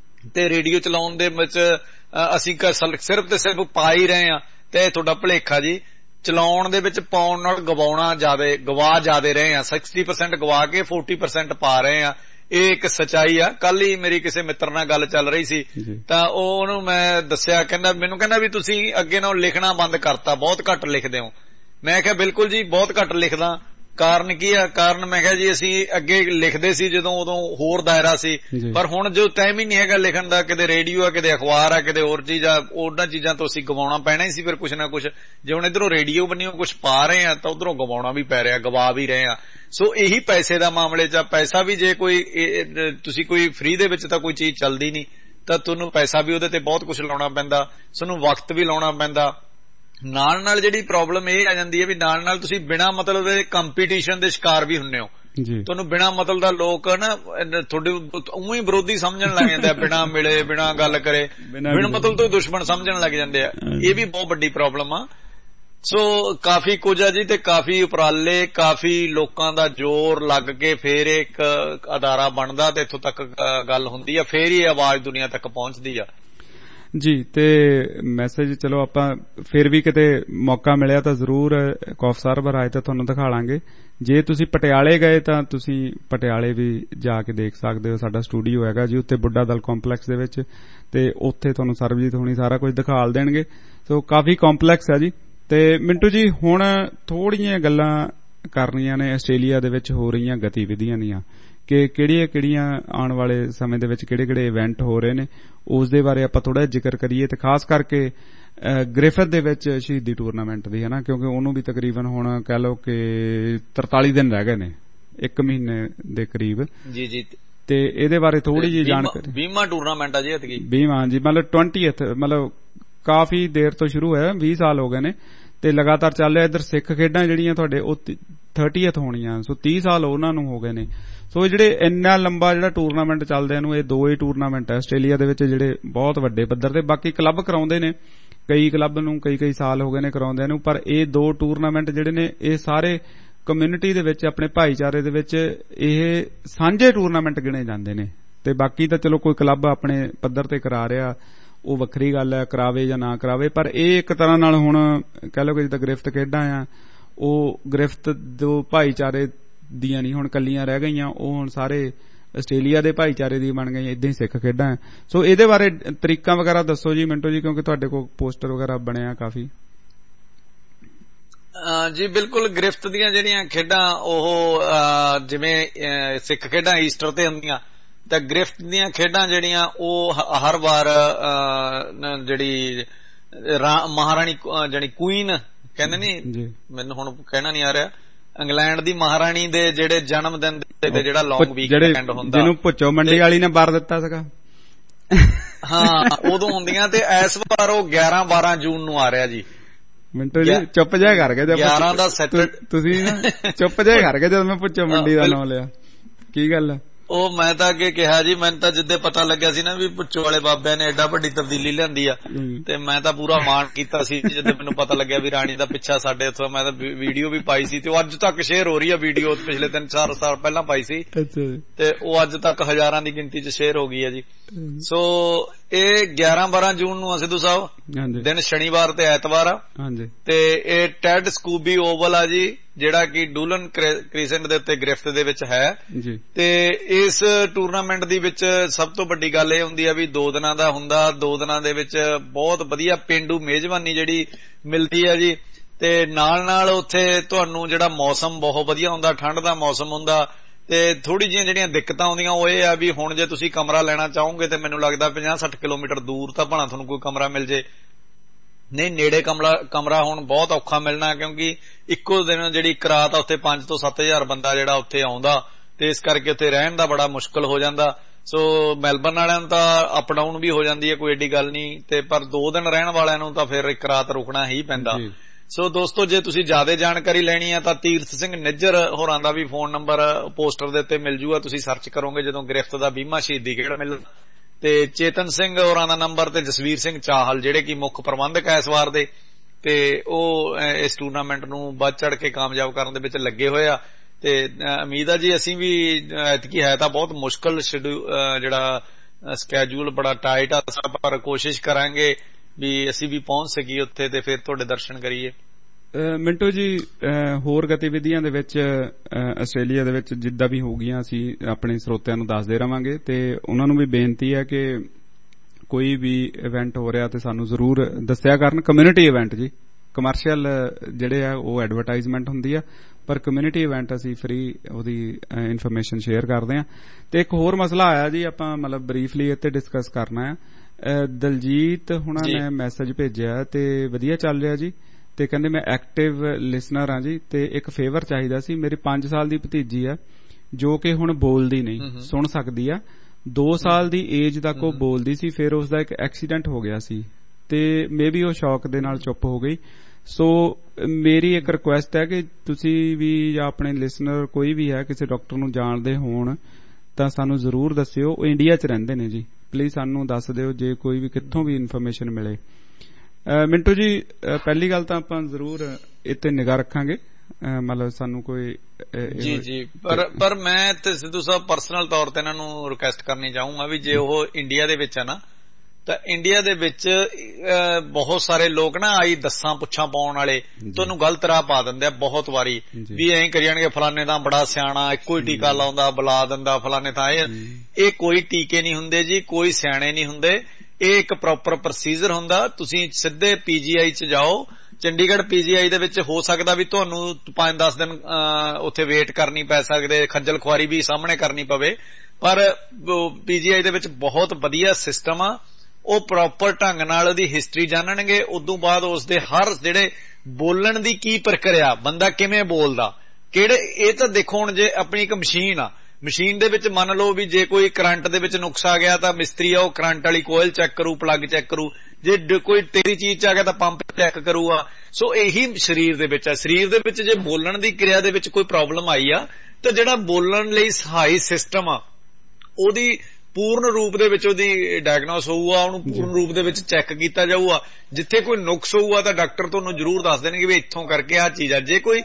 ਤੇ ਰੇਡੀਓ ਚਲਾਉਣ ਦੇ ਵਿੱਚ ਅਸੀਂ ਸਿਰਫ ਤੇ ਸਿਰਫ ਪਾ ਹੀ ਰਹੇ ਹਾਂ, ਤੇ ਤੁਹਾਡਾ ਭੁਲੇਖਾ ਜੀ। ਚਲਾਉਣ ਦੇ ਵਿੱਚ ਪਾਉਣ ਨਾਲ ਗਵਾਉਣਾ ਜ਼ਿਆਦਾ, ਗਵਾ ਜ਼ਿਆਦਾ ਰਹੇ ਆ, ਸਿਕਸਟੀ ਪਰਸੈਂਟ ਗਵਾ ਕੇ ਫੋਰਟੀ ਪਰਸੈਂਟ ਪਾ ਰਹੇ ਆ। ਇਹ ਇੱਕ ਸੱਚਾਈ ਆ। ਕੱਲ ਹੀ ਮੇਰੀ ਕਿਸੇ ਮਿੱਤਰ ਨਾਲ ਗੱਲ ਚੱਲ ਰਹੀ ਸੀ ਤਾਂ ਉਹ ਉਹਨੂੰ ਮੈਂ ਦੱਸਿਆ, ਕਹਿੰਦਾ ਮੈਨੂੰ ਕਹਿੰਦਾ ਵੀ ਤੁਸੀਂ ਅੱਗੇ ਨਾਲੋਂ ਲਿਖਣਾ ਬੰਦ ਕਰਤਾ, ਬਹੁਤ ਘੱਟ ਲਿਖਦੇ ਹੋ। ਮੈਂ ਕਿਹਾ ਬਿਲਕੁਲ ਜੀ ਬਹੁਤ ਘੱਟ ਲਿਖਦਾ। ਕਾਰਨ ਕੀ ਆ? ਕਾਰਨ ਮੈਂ ਕਿਹਾ ਜੀ ਅਸੀਂ ਅੱਗੇ ਲਿਖਦੇ ਸੀ ਜਦੋਂ ਉਦੋਂ ਹੋਰ ਦਾਇਰਾ ਸੀ, ਪਰ ਹੁਣ ਜੋ ਟਾਈਮ ਹੀ ਨਹੀਂ ਹੈਗਾ ਲਿਖਣ ਦਾ, ਕਿਤੇ ਰੇਡੀਓ ਆ, ਕਿਤੇ ਅਖਬਾਰ ਆ, ਕਿਤੇ ਹੋਰ ਚੀਜ਼ ਆ, ਉਹਨਾਂ ਚੀਜ਼ਾਂ ਤੋਂ ਅਸੀਂ ਗਵਾਉਣਾ ਪੈਣਾ ਹੀ ਸੀ ਫਿਰ ਕੁਛ ਨਾ ਕੁਛ। ਜੇ ਹੁਣ ਇੱਧਰੋਂ ਰੇਡੀਓ ਬੰਨਿਓ ਕੁਛ ਪਾ ਰਹੇ ਆ ਤਾਂ ਉੱਧਰੋਂ ਗਵਾਉਣਾ ਵੀ ਪੈ ਰਿਹਾ, ਗਵਾ ਵੀ ਰਹੇ ਆ। ਸੋ ਇਹੀ ਪੈਸੇ ਦਾ ਮਾਮਲੇ 'ਚ ਪੈਸਾ ਵੀ, ਜੇ ਕੋਈ ਤੁਸੀਂ ਕੋਈ ਫ੍ਰੀ ਦੇ ਵਿੱਚ ਤਾਂ ਕੋਈ ਚੀਜ਼ ਚੱਲਦੀ ਨਹੀਂ, ਤਾਂ ਤੁਹਾਨੂੰ ਪੈਸਾ ਵੀ ਉਹਦੇ ਤੇ ਬਹੁਤ ਕੁਛ ਲਾਉਣਾ ਪੈਂਦਾ, ਤੁਹਾਨੂੰ ਵਕਤ ਵੀ ਲਾਉਣਾ ਪੈਂਦਾ। ਨਾਲ ਨਾਲ ਜਿਹੜੀ ਪ੍ਰੋਬਲਮ ਇਹ ਆ ਜਾਂਦੀ ਹੈ ਵੀ ਨਾਲ ਨਾਲ ਤੁਸੀਂ ਬਿਨਾਂ ਮਤਲਬ ਦੇ ਕੰਪੀਟੀਸ਼ਨ ਦੇ ਸ਼ਿਕਾਰ ਵੀ ਹੁੰਦੇ ਹੋ। ਤੁਹਾਨੂੰ ਬਿਨਾਂ ਮਤਲਬ ਦਾ ਲੋਕ ਨਾ ਤੁਹਾਡੇ ਉਵੇਂ ਹੀ ਵਿਰੋਧੀ ਸਮਝਣ ਲੱਗ ਜਾਂਦੇ ਆ, ਬਿਨਾਂ ਮਿਲੇ ਬਿਨਾਂ ਗੱਲ ਕਰੇ ਬਿਨਾਂ ਮਤਲਬ ਤੋਂ ਦੁਸ਼ਮਣ ਸਮਝਣ ਲੱਗ ਜਾਂਦੇ ਆ। ਇਹ ਵੀ ਬਹੁਤ ਵੱਡੀ ਪ੍ਰੋਬਲਮ ਆ। ਸੋ ਕਾਫੀ ਕੁਝ ਆ ਜੀ, ਤੇ ਕਾਫੀ ਉਪਰਾਲੇ, ਕਾਫੀ ਲੋਕਾਂ ਦਾ ਜ਼ੋਰ ਲੱਗ ਕੇ ਫੇਰ ਇੱਕ ਅਦਾਰਾ ਬਣਦਾ ਤੇ ਇੱਥੋਂ ਤੱਕ ਗੱਲ ਹੁੰਦੀ ਆ, ਫੇਰ ਹੀ ਆਵਾਜ਼ ਦੁਨੀਆ ਤੱਕ ਪਹੁੰਚਦੀ ਆ ਜੀ। ਤੇ ਮੈਸੇਜ ਚਲੋ ਆਪਾਂ ਫਿਰ ਵੀ ਕਿਤੇ ਮੌਕਾ ਮਿਲਿਆ ਤਾਂ ਜ਼ਰੂਰ ਕੌਫ ਸਰਵਰ ਆਏ ਤਾਂ ਤੁਹਾਨੂੰ ਦਿਖਾ ਲਾਂਗੇ। ਜੇ ਤੁਸੀਂ ਪਟਿਆਲੇ ਗਏ ਤਾਂ ਤੁਸੀਂ ਪਟਿਆਲੇ ਵੀ ਜਾ ਕੇ ਦੇਖ ਸਕਦੇ ਹੋ। ਸਾਡਾ ਸਟੂਡੀਓ ਹੈਗਾ ਜੀ ਉੱਥੇ ਬੁੱਢਾ ਦਲ ਕੰਪਲੈਕਸ ਦੇ ਵਿੱਚ, ਤੇ ਉੱਥੇ ਤੁਹਾਨੂੰ ਸਰਬਜੀਤ ਹੋਣੀ ਸਾਰਾ ਕੁਝ ਦਿਖਾਲ ਦੇਣਗੇ। ਸੋ ਕਾਫੀ ਕੰਪਲੈਕਸ ਹੈ ਜੀ। ਤੇ ਮਿੰਟੂ ਜੀ ਹੁਣ ਥੋੜੀਆਂ ਗੱਲਾਂ ਕਰਨੀਆਂ ਨੇ ਆਸਟ੍ਰੇਲੀਆ ਦੇ ਵਿੱਚ ਹੋ ਰਹੀਆਂ ਗਤੀਵਿਧੀਆਂ ਦੀਆਂ, ਕਿ ਕਿਹੜੀਆਂ ਕਿਹੜੀਆਂ ਆਉਣ ਵਾਲੇ ਸਮੇਂ ਦੇ ਵਿੱਚ ਕਿਹੜੇ ਕਿਹੜੇ ਇਵੈਂਟ ਹੋ ਰਹੇ ਨੇ, ਉਸ ਦੇ ਬਾਰੇ ਆਪਾਂ ਥੋੜਾ ਜ਼ਿਕਰ ਕਰੀਏ। ਤੇ ਖਾਸ ਕਰਕੇ ਗ੍ਰਿਫਿਥ ਦੇ ਵਿੱਚ ਸ਼ਹੀਦੀ ਟੂਰਨਾਮੈਂਟ ਦੀ, ਹੈ ਨਾ, ਕਿਉਂਕਿ ਉਹਨੂੰ ਵੀ ਤਕਰੀਬਨ ਹੁਣ ਕਹਿ ਲਓ ਕਿ ਤਰਤਾਲੀ ਦਿਨ ਰਹਿ ਗਏ ਨੇ, ਇੱਕ ਮਹੀਨੇ ਦੇ ਕਰੀਬ ਜੀ ਜੀ। ਤੇ ਇਹਦੇ ਬਾਰੇ ਥੋੜੀ ਜਿਹੀ ਜਾਣਕਾਰੀ। ਵੀਹਵਾਂ ਟੂਰਨਾਮੈਂਟ ਆ ਜੀ ਐਤਕੀ। ਵੀਹਵਾਂ ਜੀ, ਮਤਲਬ ਟਵੈਂਟੀਥ, ਮਤਲਬ ਕਾਫੀ ਦੇਰ ਤੋਂ ਸ਼ੁਰੂ ਹੋਇਆ, ਵੀਹ ਸਾਲ ਹੋ ਗਏ ਨੇ ਤੇ ਲਗਾਤਾਰ ਚੱਲ ਰਿਹਾ। ਇੱਧਰ ਸਿੱਖ ਖੇਡਾਂ ਜਿਹੜੀਆਂ ਤੁਹਾਡੇ ਉਹ ਥਰਟੀਥ ਹੋਣੀਆਂ, ਸੋ ਤੀਹ ਸਾਲ ਉਹਨਾਂ ਨੂੰ ਹੋ ਗਏ ਨੇ। ਸੋ ਜਿਹੜੇ ਇੰਨਾ ਲੰਬਾ ਜਿਹੜਾ ਟੂਰਨਾਮੈਂਟ ਚੱਲਦਿਆਂ ਨੂੰ, ਇਹ ਦੋ ਹੀ ਟੂਰਨਾਮੈਂਟ ਹੈ ਆਸਟ੍ਰੇਲੀਆ ਦੇ ਵਿੱਚ ਜਿਹੜੇ ਬਹੁਤ ਵੱਡੇ ਪੱਧਰ ਤੇ, ਬਾਕੀ ਕਲੱਬ ਕਰਾਉਂਦੇ ਨੇ, ਕਈ ਕਲੱਬ ਨੂੰ ਕਈ ਕਈ ਸਾਲ ਹੋ ਗਏ ਨੇ ਕਰਾਉਂਦਿਆਂ ਨੂੰ, ਪਰ ਇਹ ਦੋ ਟੂਰਨਾਮੈਂਟ ਜਿਹੜੇ ਨੇ ਇਹ ਸਾਰੇ ਕਮਿਊਨਿਟੀ ਦੇ ਵਿੱਚ, ਆਪਣੇ ਭਾਈਚਾਰੇ ਦੇ ਵਿੱਚ ਇਹ ਸਾਂਝੇ ਟੂਰਨਾਮੈਂਟ ਗਿਣੇ ਜਾਂਦੇ ਨੇ। ਤੇ ਬਾਕੀ ਤਾਂ ਚਲੋ ਕੋਈ ਕਲੱਬ ਆਪਣੇ ਪੱਧਰ ਤੇ ਕਰਾ ਰਿਹਾ, ਉਹ ਵੱਖਰੀ ਗੱਲ ਹੈ, ਕਰਾਵੇ ਜਾਂ ਨਾ ਕਰਾਵੇ। ਪਰ ਇਹ ਇੱਕ ਤਰ੍ਹਾਂ ਨਾਲ ਹੁਣ ਕਹਿ ਲਓ ਕਿ ਜਿੱਦਾਂ ਗ੍ਰਿਫਤ ਖੇਡਾਂ ਆ, ਉਹ ਗ੍ਰਿਫਤ ਦੋ ਭਾਈਚਾਰੇ ਦੀਆਂ ਨਹੀਂ ਹੁਣ ਕੱਲੀਆਂ ਰਹਿ ਗਈਆਂ, ਉਹ ਹੁਣ ਸਾਰੇ ਆਸਟ੍ਰੇਲੀਆ ਦੇ ਭਾਈਚਾਰੇ ਦੀ ਬਣ ਗਈਆਂ, ਏਦਾਂ ਹੀ ਸਿੱਖ ਖੇਡਾਂ। ਸੋ ਇਹਦੇ ਬਾਰੇ ਤਰੀਕਾ ਵਗੈਰਾ ਦੱਸੋ ਜੀ ਮਿੰਟੋ ਜੀ, ਕਿਉਂਕਿ ਤੁਹਾਡੇ ਕੋਲ ਪੋਸਟਰ ਵਗੈਰਾ ਬਣਿਆ ਕਾਫੀ। ਜੀ ਬਿਲਕੁਲ, ਗ੍ਰਿਫਤ ਦੀਆਂ ਜਿਹੜੀਆਂ ਖੇਡਾਂ ਉਹ ਜਿਵੇਂ ਸਿੱਖ ਖੇਡਾਂ ਈਸਟਰ ਤੇ ਹੁੰਦੀਆਂ, ਤਾਂ ਗ੍ਰਿਫਤ ਦੀਆਂ ਖੇਡਾਂ ਜਿਹੜੀਆਂ ਉਹ ਹਰ ਵਾਰ ਜਿਹੜੀ ਮਹਾਰਾਣੀ ਜਿਹੜੀ ਕੁਈਨ ਕਹਿੰਦੇ ਨੀ, ਮੈਨੂੰ ਹੁਣ ਕਹਿਣਾ ਨੀ ਆ ਰਿਹਾ, ਇੰਗਲੈਂਡ ਦੀ ਮਹਾਰਾਣੀ ਦੇ ਜਿਹੜੇ ਜਨਮ ਦਿਨ ਤੇ ਜਿਹੜਾ ਲੌਂਗ ਵੀਕਐਂਡ ਹੁੰਦਾ, ਜਿਹਨੂੰ ਭੁੱਚੋ ਮੰਡੀ ਵਾਲੀ ਨੇ ਬਾਰ ਦਿੱਤਾ ਸੀਗਾ, ਹਾਂ ਉਦੋਂ ਹੁੰਦੀਆਂ। ਤੇ ਇਸ ਵਾਰ ਉਹ ਗਿਆਰਾਂ ਬਾਰਾਂ ਜੂਨ ਨੂੰ ਆ ਰਿਹਾ ਜੀ। ਮਿੰਟੂ ਜੀ ਚੁੱਪ ਜਿਹਾ ਕਰ ਗਏ ਗਿਆਰਾਂ ਦਾ ਸੈਟਰਡੇ, ਤੁਸੀਂ ਚੁੱਪ ਜਿਹਾ ਕਰ ਗਏ ਜਦੋਂ ਮੈਂ ਭੁੱਚੋ ਮੰਡੀ ਦਾ ਨਾਮ ਲਿਆ, ਕੀ ਗੱਲ ਹੈ? ਉਹ ਮੈਂ ਤਾਂ ਅੱਗੇ ਕਿਹਾ ਜੀ, ਮੈਨੂੰ ਤਾਂ ਜਿੱਦੇ ਪਤਾ ਲੱਗਿਆ ਸੀ ਨਾ ਵੀ ਭੁੱਚੋ ਵਾਲੇ ਬਾਬਿਆਂ ਨੇ ਐਡਾ ਵੱਡੀ ਤਬਦੀਲੀ ਲਿਆਂਦੀ ਆ, ਤੇ ਮੈਂ ਤਾਂ ਪੂਰਾ ਮਾਣ ਕੀਤਾ ਸੀ ਜਦੋਂ ਮੈਨੂੰ ਪਤਾ ਲੱਗਿਆ ਵੀ ਰਾਣੀ ਦਾ ਪਿੱਛਾ ਸਾਡੇ ਇੱਥੋਂ। ਮੈਂ ਤਾਂ ਵੀਡੀਓ ਵੀ ਪਾਈ ਸੀ ਤੇ ਉਹ ਅੱਜ ਤੱਕ ਸ਼ੇਅਰ ਹੋ ਰਹੀ ਆ ਵੀਡੀਓ, ਪਿਛਲੇ ਤਿੰਨ ਚਾਰ ਸਾਲ ਪਹਿਲਾਂ ਪਾਈ ਸੀ ਤੇ ਉਹ ਅੱਜ ਤੱਕ ਹਜ਼ਾਰਾਂ ਦੀ ਗਿਣਤੀ 'ਚ ਸ਼ੇਅਰ ਹੋ ਗਈ ਹੈ ਜੀ। ਸੋ ਇਹ ਗਿਆਰਾਂ ਬਾਰਾਂ ਜੂਨ ਨੂੰ ਆ ਸਿੱਧੂ ਸਾਹਿਬ, ਦਿਨ ਸ਼ਨੀਵਾਰ ਤੇ ਐਤਵਾਰ ਆ, ਤੇ ਇਹ ਟੈਡ ਸਕੂਬੀ ਓਵਲ ਆ ਜੀ, ਜਿਹੜਾ ਕਿ ਡੂਲਨ ਕ੍ਰੀਸੈਂਟ ਦੇ ਉੱਤੇ ਗ੍ਰਿਫਤ ਦੇ ਵਿੱਚ ਹੈ। ਤੇ ਇਸ ਟੂਰਨਾਮੈਂਟ ਦੀ ਵਿੱਚ ਸਭ ਤੋਂ ਵੱਡੀ ਗੱਲ ਇਹ ਹੁੰਦੀ ਆ ਵੀ ਦੋ ਦਿਨਾਂ ਦਾ ਹੁੰਦਾ, ਦੋ ਦਿਨਾਂ ਦੇ ਵਿੱਚ ਬਹੁਤ ਵਧੀਆ ਪੇਂਡੂ ਮੇਜ਼ਬਾਨੀ ਜਿਹੜੀ ਮਿਲਦੀ ਆ ਜੀ, ਤੇ ਨਾਲ ਨਾਲ ਉੱਥੇ ਤੁਹਾਨੂੰ ਜਿਹੜਾ ਮੌਸਮ ਬਹੁਤ ਵਧੀਆ ਹੁੰਦਾ, ਠੰਡ ਦਾ ਮੌਸਮ ਹੁੰਦਾ। ਤੇ ਥੋੜੀ ਜਿਹੀਆਂ ਜਿਹੜੀਆਂ ਦਿੱਕਤਾਂ ਆਉਂਦੀਆਂ ਉਹ ਇਹ ਆ ਵੀ ਹੁਣ ਜੇ ਤੁਸੀਂ ਕਮਰਾ ਲੈਣਾ ਚਾਹੋਗੇ ਤੇ ਮੈਨੂੰ ਲੱਗਦਾ ਪੰਜਾਹ ਸੱਠ ਕਿਲੋਮੀਟਰ ਦੂਰ ਤਾਂ ਭਾਣਾ ਤੁਹਾਨੂੰ ਕੋਈ ਕਮਰਾ ਮਿਲ ਜੇ, ਨਹੀਂ ਨੇੜੇ ਕਮਰਾ ਕਮਰਾ ਹੁਣ ਬਹੁਤ ਔਖਾ ਮਿਲਣਾ, ਕਿਉਂਕਿ ਇੱਕੋ ਦਿਨ ਜਿਹੜੀ ਰਾਤ ਆ ਉੱਥੇ ਪੰਜ ਤੋਂ ਸੱਤ ਹਜ਼ਾਰ ਬੰਦਾ ਜਿਹੜਾ ਉੱਥੇ ਆਉਂਦਾ, ਤੇ ਇਸ ਕਰਕੇ ਉੱਥੇ ਰਹਿਣ ਦਾ ਬੜਾ ਮੁਸ਼ਕਲ ਹੋ ਜਾਂਦਾ। ਸੋ ਮੈਲਬਰਨ ਵਾਲਿਆਂ ਨੂੰ ਤਾਂ ਅਪ ਡਾਊਨ ਵੀ ਹੋ ਜਾਂਦੀ ਹੈ, ਕੋਈ ਏਡੀ ਗੱਲ ਨਹੀਂ, ਤੇ ਪਰ ਦੋ ਦਿਨ ਰਹਿਣ ਵਾਲਿਆਂ ਨੂੰ ਤਾਂ ਫਿਰ ਇੱਕ ਰਾਤ ਰੁਕਣਾ ਹੀ ਪੈਂਦਾ। ਸੋ ਦੋਸਤੋ, ਜੇ ਤੁਸੀਂ ਜ਼ਿਆਦਾ ਜਾਣਕਾਰੀ ਲੈਣੀ ਆ ਤਾਂ ਤੀਰਥ ਸਿੰਘ ਨਿੱਜਰ ਹੋਰਾਂ ਦਾ ਵੀ ਫੋਨ ਨੰਬਰ ਪੋਸਟਰ ਦੇ ਉੱਤੇ ਮਿਲ ਜੂਗਾ, ਤੁਸੀਂ ਸਰਚ ਕਰੋਗੇ ਜਦੋਂ ਗ੍ਰਿਫਤ ਦਾ ਵੀਹਵਾਂ ਸ਼ਹੀਦੀ ਖੇਡ ਮਿਲਦਾ। ਤੇ ਚੇਤਨ ਸਿੰਘ ਹੋਰਾਂ ਦਾ ਨੰਬਰ ਤੇ ਜਸਵੀਰ ਸਿੰਘ ਚਾਹਲ ਜਿਹੜੇ ਕਿ ਮੁੱਖ ਪ੍ਰਬੰਧਕ ਐ ਇਸ ਵਾਰ ਦੇ, ਤੇ ਉਹ ਇਸ ਟੂਰਨਾਮੈਂਟ ਨੂੰ ਵੱਧ ਚੜ ਕੇ ਕਾਮਯਾਬ ਕਰਨ ਦੇ ਵਿੱਚ ਲੱਗੇ ਹੋਏ ਆ। ਤੇ ਉਮੀਦ ਆ ਜੀ ਅਸੀਂ ਵੀ ਐਤਕੀ ਹੈ ਤਾਂ ਬਹੁਤ ਮੁਸ਼ਕਲ ਸ਼ਡਿਊਲ ਜਿਹੜਾ ਸਕੈਜੂਲ ਬੜਾ ਟਾਈਟ ਆ, ਪਰ ਕੋਸ਼ਿਸ਼ ਕਰਾਂਗੇ ਵੀ ਅਸੀਂ ਵੀ ਪਹੁੰਚ ਸਕੀਏ ਉੱਥੇ ਤੇ ਫਿਰ ਤੁਹਾਡੇ ਦਰਸ਼ਨ ਕਰੀਏ। ਮਿੰਟੂ ਜੀ, ਹੋਰ ਗਤੀਵਿਧੀਆਂ ਦੇ ਵਿੱਚ ਆਸਟ੍ਰੇਲੀਆ ਦੇ ਵਿੱਚ ਜਿੱਦਾਂ ਵੀ ਹੋਗੀਆਂ ਅਸੀਂ ਆਪਣੇ ਸਰੋਤਿਆਂ ਨੂੰ ਦੱਸਦੇ ਰਵਾਂਗੇ ਤੇ ਉਹਨਾਂ ਨੂੰ ਵੀ ਬੇਨਤੀ ਹੈ ਕਿ ਕੋਈ ਵੀ ਇਵੈਂਟ ਹੋ ਰਿਹਾ ਤੇ ਸਾਨੂੰ ਜ਼ਰੂਰ ਦੱਸਿਆ ਕਰਨ। ਕਮਿਊਨਿਟੀ ਇਵੈਂਟ ਜੀ, ਕਮਰਸ਼ੀਅਲ ਜਿਹੜੇ ਆ ਉਹ ਐਡਵਰਟਾਈਜ਼ਮੈਂਟ ਹੁੰਦੀ ਆ, ਪਰ ਕਮਿਊਨਿਟੀ ਇਵੈਂਟ ਅਸੀਂ ਫ੍ਰੀ ਉਹਦੀ ਇਨਫੋਰਮੇਸ਼ਨ ਸ਼ੇਅਰ ਕਰਦੇ ਹਾਂ। ਤੇ ਇੱਕ ਹੋਰ ਮਸਲਾ ਆਇਆ ਜੀ, ਆਪਾਂ ਮਤਲਬ ਬਰੀਫਲੀ ਇੱਥੇ ਡਿਸਕਸ ਕਰਨਾ ਹੈ। ਦਲਜੀਤ ਹੁਣਾਂ ਨੇ ਮੈਸੇਜ ਭੇਜਿਆ ਤੇ ਵਧੀਆ ਚੱਲ ਰਿਹਾ ਜੀ, ਤੇ ਕਹਿੰਦੇ ਮੈਂ ਐਕਟਿਵ ਲਿਸਨਰ ਹਾਂ ਜੀ ਤੇ ਇੱਕ ਫੇਵਰ ਚਾਹੀਦਾ ਸੀ। ਮੇਰੀ ਪੰਜ ਸਾਲ ਦੀ ਭਤੀਜੀ ਆ ਜੋ ਕਿ ਹੁਣ ਬੋਲਦੀ ਨਹੀਂ, ਸੁਣ ਸਕਦੀ ਆ। ਦੋ ਸਾਲ ਦੀ ਏਜ ਤੱਕ ਉਹ ਬੋਲਦੀ ਸੀ, ਫਿਰ ਉਸਦਾ ਇੱਕ ਐਕਸੀਡੈਂਟ ਹੋ ਗਿਆ ਸੀ ਤੇ ਮੇ ਬੀ ਉਹ ਸ਼ੌਕ ਦੇ ਨਾਲ ਚੁੱਪ ਹੋ ਗਈ। ਸੋ ਮੇਰੀ ਇੱਕ ਰਿਕੁਐਸਟ ਹੈ ਕਿ ਤੁਸੀਂ ਵੀ ਜਾਂ ਆਪਣੇ ਲਿਸਨਰ ਕੋਈ ਵੀ ਹੈ ਕਿਸੇ ਡਾਕਟਰ ਨੂੰ ਜਾਣਦੇ ਹੋਣ ਤਾਂ ਸਾਨੂੰ ਜ਼ਰੂਰ ਦੱਸਿਓ। ਉਹ ਇੰਡੀਆ 'ਚ ਰਹਿੰਦੇ ਨੇ ਜੀ, ਪਲੀਜ਼ ਸਾਨੂੰ ਦੱਸ ਦਿਓ ਜੇ ਕੋਈ ਵੀ ਕਿੱਥੋਂ ਵੀ ਇਨਫੋਰਮੇਸ਼ਨ ਮਿਲੇ। ਮਿੰਟੂ ਜੀ, ਪਹਿਲੀ ਗੱਲ ਤਾਂ ਆਪਾਂ ਜ਼ਰੂਰ ਇੱਥੇ ਨਿਗਾਹ ਰੱਖਾਂਗੇ, ਮਤਲਬ ਸਾਨੂੰ ਕੋਈ ਜੀ ਜੀ ਪਰ ਪਰ ਮੈਂ ਤੇ ਸਿੱਧੂ ਸਾਹਿਬ ਪਰਸਨਲ ਤੌਰ ਤੇ ਇਹਨਾਂ ਨੂੰ ਰਿਕੁਐਸਟ ਕਰਨੀ ਚਾਹੂੰਗਾ ਵੀ ਜੇ ਉਹ ਇੰਡੀਆ ਦੇ ਵਿੱਚ ਆ ਨਾ ਤਾਂ ਇੰਡੀਆ ਦੇ ਵਿੱਚ ਬਹੁਤ ਸਾਰੇ ਲੋਕ ਨਾ ਆਈ ਦੱਸਾਂ ਪੁੱਛਾਂ ਪਾਉਣ ਵਾਲੇ ਤੁਹਾਨੂੰ ਗਲਤ ਰਾਹ ਪਾ ਦਿੰਦੇ ਆ ਬਹੁਤ ਵਾਰੀ ਵੀ ਐਂ ਕਰੀ ਜਾਣਗੇ ਫਲਾਣੇ ਤਾਂ ਬੜਾ ਸਿਆਣਾ ਇੱਕੋ ਹੀ ਟੀਕਾ ਲਾਉਂਦਾ ਬੁਲਾ ਦਿੰਦਾ ਫਲਾਣੇ ਤਾਂ ਇਹ ਕੋਈ ਟੀਕੇ ਨਹੀਂ ਹੁੰਦੇ ਜੀ, ਕੋਈ ਸਿਆਣੇ ਨਹੀਂ ਹੁੰਦੇ। ਇਹ ਇੱਕ ਪ੍ਰੋਪਰ ਪ੍ਰੋਸੀਜਰ ਹੁੰਦਾ। ਤੁਸੀਂ ਸਿੱਧੇ ਪੀਜੀਆਈ ਚ ਜਾਓ, ਚੰਡੀਗੜ੍ਹ ਪੀਜੀਆਈ ਦੇ ਵਿੱਚ ਹੋ ਸਕਦਾ ਵੀ ਤੁਹਾਨੂੰ ਪੰਜ ਦਸ ਦਿਨ ਉੱਥੇ ਵੇਟ ਕਰਨੀ ਪੈ ਸਕਦੇ, ਖੱਜਲ ਖੁਆਰੀ ਵੀ ਸਾਹਮਣੇ ਕਰਨੀ ਪਵੇ, ਪਰ ਪੀਜੀਆਈ ਦੇ ਵਿੱਚ ਬਹੁਤ ਵਧੀਆ ਸਿਸਟਮ ਆ। ਉਹ ਪ੍ਰੋਪਰ ਢੰਗ ਨਾਲ ਉਹਦੀ ਹਿਸਟਰੀ ਜਾਣਨਗੇ, ਉਦੋਂ ਬਾਅਦ ਉਸਦੇ ਹਰ ਜਿਹੜੇ ਬੋਲਣ ਦੀ ਕੀ ਪ੍ਰਕਿਰਿਆ, ਬੰਦਾ ਕਿਵੇਂ ਬੋਲਦਾ, ਕਿਹੜੇ, ਇਹ ਤਾਂ ਦੇਖੋ ਹੁਣ ਜੇ ਆਪਣੀ ਇੱਕ ਮਸ਼ੀਨ ਆ, ਮਸ਼ੀਨ ਦੇ ਵਿੱਚ ਮੰਨ ਲਓ ਵੀ ਜੇ ਕੋਈ ਕਰੰਟ ਦੇ ਵਿੱਚ ਨੁਕਸ ਆ ਗਿਆ ਤਾਂ ਮਿਸਤਰੀ ਆ ਉਹ ਕਰੰਟ ਵਾਲੀ ਕੋਇਲ ਚੈੱਕ ਕਰੂ, ਪਲੱਗ ਚੈੱਕ ਕਰੂ, ਜੇ ਕੋਈ ਤੇਰੀ ਚੀਜ਼ ਚ ਆ ਗਿਆ ਤਾਂ ਪੰਪ ਚੈੱਕ ਕਰੂਗਾ। ਸੋ ਇਹੀ ਸਰੀਰ ਦੇ ਵਿੱਚ ਆ। ਸਰੀਰ ਦੇ ਵਿੱਚ ਜੇ ਬੋਲਣ ਦੀ ਕਿਰਿਆ ਦੇ ਵਿੱਚ ਕੋਈ ਪ੍ਰੋਬਲਮ ਆਈ ਆ ਤਾਂ ਜਿਹੜਾ ਬੋਲਣ ਲਈ ਸਹਾਈ ਸਿਸਟਮ ਆ ਉਹਦੀ ਪੂਰਨ ਰੂਪ ਦੇ ਵਿੱਚ ਉਹਦੀ ਡਾਇਗਨੋਸ ਹੋਊਗਾ, ਉਹਨੂੰ ਪੂਰਨ ਰੂਪ ਦੇ ਵਿੱਚ ਚੈੱਕ ਕੀਤਾ ਜਾਊਗਾ। ਜਿੱਥੇ ਕੋਈ ਨੁਕਸ ਹੋਊਗਾ ਤਾਂ ਡਾਕਟਰ ਤੁਹਾਨੂੰ ਜ਼ਰੂਰ ਦੱਸ ਦੇਣਗੇ ਵੀ ਇੱਥੋਂ ਕਰਕੇ ਆਹ ਚੀਜ਼ ਆ। ਜੇ ਕੋਈ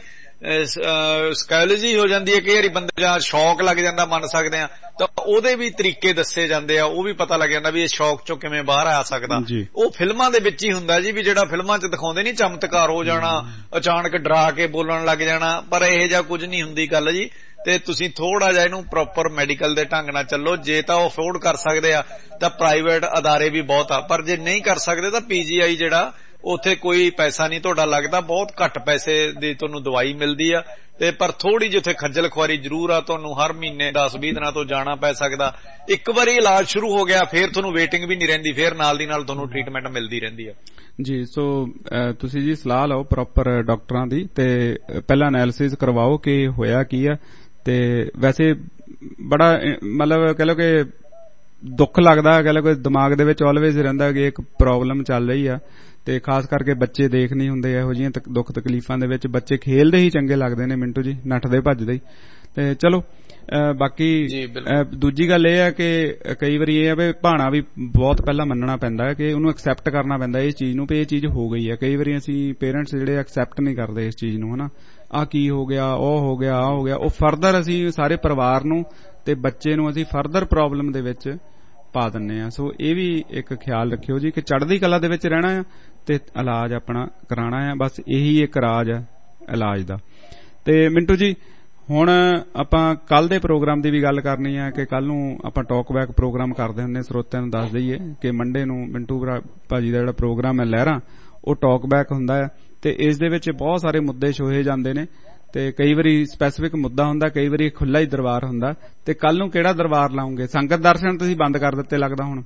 ਸਾਈਕੋਲੋਜੀ ਹੋ ਜਾਂਦੀ ਹੈ, ਕਈ ਵਾਰੀ ਬੰਦੇ ਜਾਂ ਸ਼ੌਕ ਲੱਗ ਜਾਂਦਾ ਮੰਨ ਸਕਦੇ ਆ, ਤਾਂ ਉਹਦੇ ਵੀ ਤਰੀਕੇ ਦੱਸੇ ਜਾਂਦੇ ਆ, ਉਹ ਵੀ ਪਤਾ ਲੱਗ ਜਾਂਦਾ ਵੀ ਇਹ ਸ਼ੌਕ ਚੋਂ ਕਿਵੇਂ ਬਾਹਰ ਆ ਸਕਦਾ। ਉਹ ਫਿਲਮਾਂ ਦੇ ਵਿੱਚ ਹੀ ਹੁੰਦਾ ਜੀ, ਵੀ ਜਿਹੜਾ ਫਿਲਮਾਂ 'ਚ ਦਿਖਾਉਂਦੇ ਨਹੀਂ ਚਮਤਕਾਰ ਹੋ ਜਾਣਾ, ਅਚਾਨਕ ਡਰਾ ਕੇ ਬੋਲਣ ਲੱਗ ਜਾਣਾ, ਪਰ ਇਹੋ ਜਿਹਾ ਕੁਝ ਨਹੀਂ ਹੁੰਦੀ ਗੱਲ ਜੀ। ਤੇ ਤੁਸੀਂ ਥੋੜਾ ਜਿਹਾ ਇਹਨੂੰ ਪ੍ਰੋਪਰ ਮੈਡੀਕਲ ਦੇ ਢੰਗ ਨਾਲ ਚੱਲੋ। ਜੇ ਤਾਂ ਉਹ ਅਫੋਰਡ ਕਰ ਸਕਦੇ ਆ ਤਾਂ ਪ੍ਰਾਈਵੇਟ ਅਦਾਰੇ ਵੀ ਬਹੁਤ ਆ, ਪਰ ਜੇ ਨਹੀਂ ਕਰ ਸਕਦੇ ਤਾਂ ਪੀਜੀਆਈ ਜਿਹੜਾ ਉੱਥੇ ਕੋਈ ਪੈਸਾ ਨਹੀਂ ਤੁਹਾਡਾ ਲੱਗਦਾ, ਬਹੁਤ ਘੱਟ ਪੈਸੇ ਦੀ ਤੁਹਾਨੂੰ ਦਵਾਈ ਮਿਲਦੀ ਆ। ਤੇ ਪਰ ਥੋੜੀ ਜਿਹੀ ਉੱਥੇ ਖੱਜਲ ਖੁਆਰੀ ਜ਼ਰੂਰ ਆ, ਤੁਹਾਨੂੰ ਹਰ ਮਹੀਨੇ ਦਸ ਵੀਹ ਦਿਨਾਂ ਤੋਂ ਜਾਣਾ ਪੈ ਸਕਦਾ। ਇੱਕ ਵਾਰੀ ਇਲਾਜ ਸ਼ੁਰੂ ਹੋ ਗਿਆ ਫਿਰ ਤੁਹਾਨੂੰ ਵੇਟਿੰਗ ਵੀ ਨਹੀਂ ਰਹਿੰਦੀ, ਫਿਰ ਨਾਲ ਦੀ ਨਾਲ ਤੁਹਾਨੂੰ ਟ੍ਰੀਟਮੈਂਟ ਮਿਲਦੀ ਰਹਿੰਦੀ ਆ ਜੀ। ਸੋ ਤੁਸੀਂ ਜੀ ਸਲਾਹ ਲਓ ਪ੍ਰੋਪਰ ਡਾਕਟਰਾਂ ਦੀ ਤੇ ਪਹਿਲਾਂ ਐਨਾਲਿਸਿਸ ਕਰਵਾਓ ਕਿ ਹੋਇਆ ਕੀ ਆ। ਤੇ ਵੈਸੇ ਬੜਾ ਮਤਲਬ ਕਹਿ ਲਓ ਕਿ ਦੁੱਖ ਲੱਗਦਾ, ਕਹਿ ਲਓ ਕਿ ਦਿਮਾਗ ਦੇ ਵਿੱਚ ਆਲਵੇਜ਼ ਰਹਿੰਦਾ ਕਿ ਇੱਕ ਪ੍ਰੋਬਲਮ ਚੱਲ ਰਹੀ ਆ, ਤੇ ਖਾਸ ਕਰਕੇ ਬੱਚੇ ਦੇਖ ਨਹੀਂ ਹੁੰਦੇ ਇਹੋ ਜਿਹੀਆਂ ਦੁੱਖ ਤਕਲੀਫਾਂ ਦੇ ਵਿੱਚ। ਬੱਚੇ ਖੇਲਦੇ ਹੀ ਚੰਗੇ ਲੱਗਦੇ ਨੇ ਮਿੰਟੂ ਜੀ, ਨੱਠਦੇ ਭੱਜਦੇ ਹੀ। ਤੇ ਚਲੋ ਬਾਕੀ ਦੂਜੀ ਗੱਲ ਇਹ ਹੈ ਕਿ ਕਈ ਵਾਰੀ ਇਹ ਹੈ ਵੀ ਭਾਣਾ ਵੀ ਬਹੁਤ ਪਹਿਲਾਂ ਮੰਨਣਾ ਪੈਂਦਾ ਹੈ, ਕਿ ਉਹਨੂੰ ਐਕਸੈਪਟ ਕਰਨਾ ਪੈਂਦਾ ਇਸ ਚੀਜ਼ ਨੂੰ ਵੀ ਇਹ ਚੀਜ਼ ਹੋ ਗਈ ਹੈ। ਕਈ ਵਾਰੀ ਅਸੀਂ ਪੇਰੈਂਟਸ ਜਿਹੜੇ ਐਕਸੈਪਟ ਨਹੀਂ ਕਰਦੇ ਇਸ ਚੀਜ਼ ਨੂੰ, ਹਨਾ, ਆਹ ਕੀ ਹੋ ਗਿਆ, ਉਹ ਹੋ ਗਿਆ, ਆਹ ਹੋ ਗਿਆ। ਉਹ ਫਰਦਰ ਅਸੀਂ ਸਾਰੇ ਪਰਿਵਾਰ ਨੂੰ ਤੇ ਬੱਚੇ ਨੂੰ ਅਸੀਂ ਫਰਦਰ ਪ੍ਰੋਬਲਮ ਦੇ ਵਿੱਚ ਪਾ ਦਿੰਨੇ ਆ। ਸੋ ਇਹ ਵੀ ਇੱਕ ਖਿਆਲ ਰੱਖਿਓ ਜੀ ਕਿ ਚੜ੍ਹਦੀ ਕਲਾ ਦੇ ਵਿੱਚ ਰਹਿਣਾ ਆ ਤੇ ਇਲਾਜ ਆਪਣਾ ਕਰਾਉਣਾ ਆ, ਬਸ ਇਹੀ ਇੱਕ ਰਾਜ ਆ ਇਲਾਜ ਦਾ। ਤੇ ਮਿੰਟੂ ਜੀ, ਹੁਣ ਆਪਾਂ ਕੱਲ ਦੇ ਪ੍ਰੋਗਰਾਮ ਦੀ ਵੀ ਗੱਲ ਕਰਨੀ ਹੈ ਕਿ ਕੱਲ ਨੂੰ ਆਪਾਂ ਟਾਕ ਬੈਕ ਪ੍ਰੋਗਰਾਮ ਕਰਦੇ ਹੁੰਦੇ। ਸਰੋਤਿਆਂ ਨੂੰ ਦੱਸ ਦਈਏ ਕਿ ਮੰਡੇ ਨੂੰ ਮਿੰਟੂ ਭਾਜੀ ਦਾ ਜਿਹੜਾ ਪ੍ਰੋਗਰਾਮ ਹੈ ਲਹਿਰਾਂ, ਉਹ ਟਾਕ ਬੈਕ ਹੁੰਦਾ ਹੈ ਤੇ ਇਸ ਦੇ ਵਿੱਚ ਬਹੁਤ ਸਾਰੇ ਮੁੱਦੇ ਛੋਹੇ ਜਾਂਦੇ ਨੇ ਤੇ ਕਈ ਵਾਰੀ ਸਪੈਸੀਫਿਕ ਮੁੱਦਾ ਹੁੰਦਾ, ਕਈ ਵਾਰੀ ਖੁੱਲਾ ਹੀ ਦਰਬਾਰ ਹੁੰਦਾ। ਤੇ ਕੱਲ ਨੂੰ ਕਿਹੜਾ ਦਰਬਾਰ ਲਾਉਂਗੇ? ਸੰਗਤ ਦਰਸ਼ਨ ਤੁਸੀਂ ਬੰਦ ਕਰ ਦਿੱਤੇ ਲੱਗਦਾ ਹੁਣ।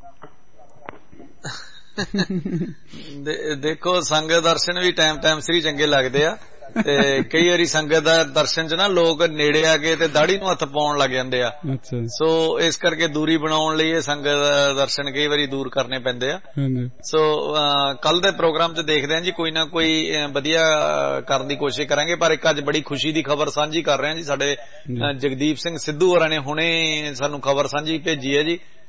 ਦੇਖੋ ਸੰਗਤ ਦਰਸ਼ਨ ਵੀ ਟਾਈਮ ਟਾਈਮ ਸਿਰ ਚੰਗੇ ਲੱਗਦੇ ਆ, ਤੇ ਕਈ ਵਾਰੀ ਸੰਗਤ ਦਾ ਦਰਸ਼ਨ ਚ ਨਾ ਲੋਕ ਨੇੜੇ ਆ ਕੇ ਤੇ ਦਾੜੀ ਨੂੰ ਹੱਥ ਪਾਉਣ ਲੱਗ ਜਾਂਦੇ ਆ। ਸੋ ਇਸ ਕਰਕੇ ਦੂਰੀ ਬਣਾਉਣ ਲਈ ਇਹ ਸੰਗਤ ਦਰਸ਼ਨ ਕਈ ਵਾਰੀ ਦੂਰ ਕਰਨੇ ਪੈਂਦੇ ਆ। ਸੋ ਕੱਲ ਦੇ ਪ੍ਰੋਗਰਾਮ ਚ ਦੇਖਦੇ ਆ ਜੀ, ਕੋਈ ਨਾ ਕੋਈ ਵਧੀਆ ਕਰਨ ਦੀ ਕੋਸ਼ਿਸ਼ ਕਰਾਂਗੇ। ਪਰ ਇੱਕ ਅੱਜ ਬੜੀ ਖੁਸ਼ੀ ਦੀ ਖਬਰ ਸਾਂਝੀ ਕਰ ਰਹੇ ਹਾਂ ਜੀ, ਸਾਡੇ ਜਗਦੀਪ ਸਿੰਘ ਸਿੱਧੂ ਹੋਰਾਂ ਨੇ ਹੁਣੇ ਸਾਨੂੰ ਖਬਰ ਸਾਂਝੀ ਭੇਜੀ ਹੈ ਜੀ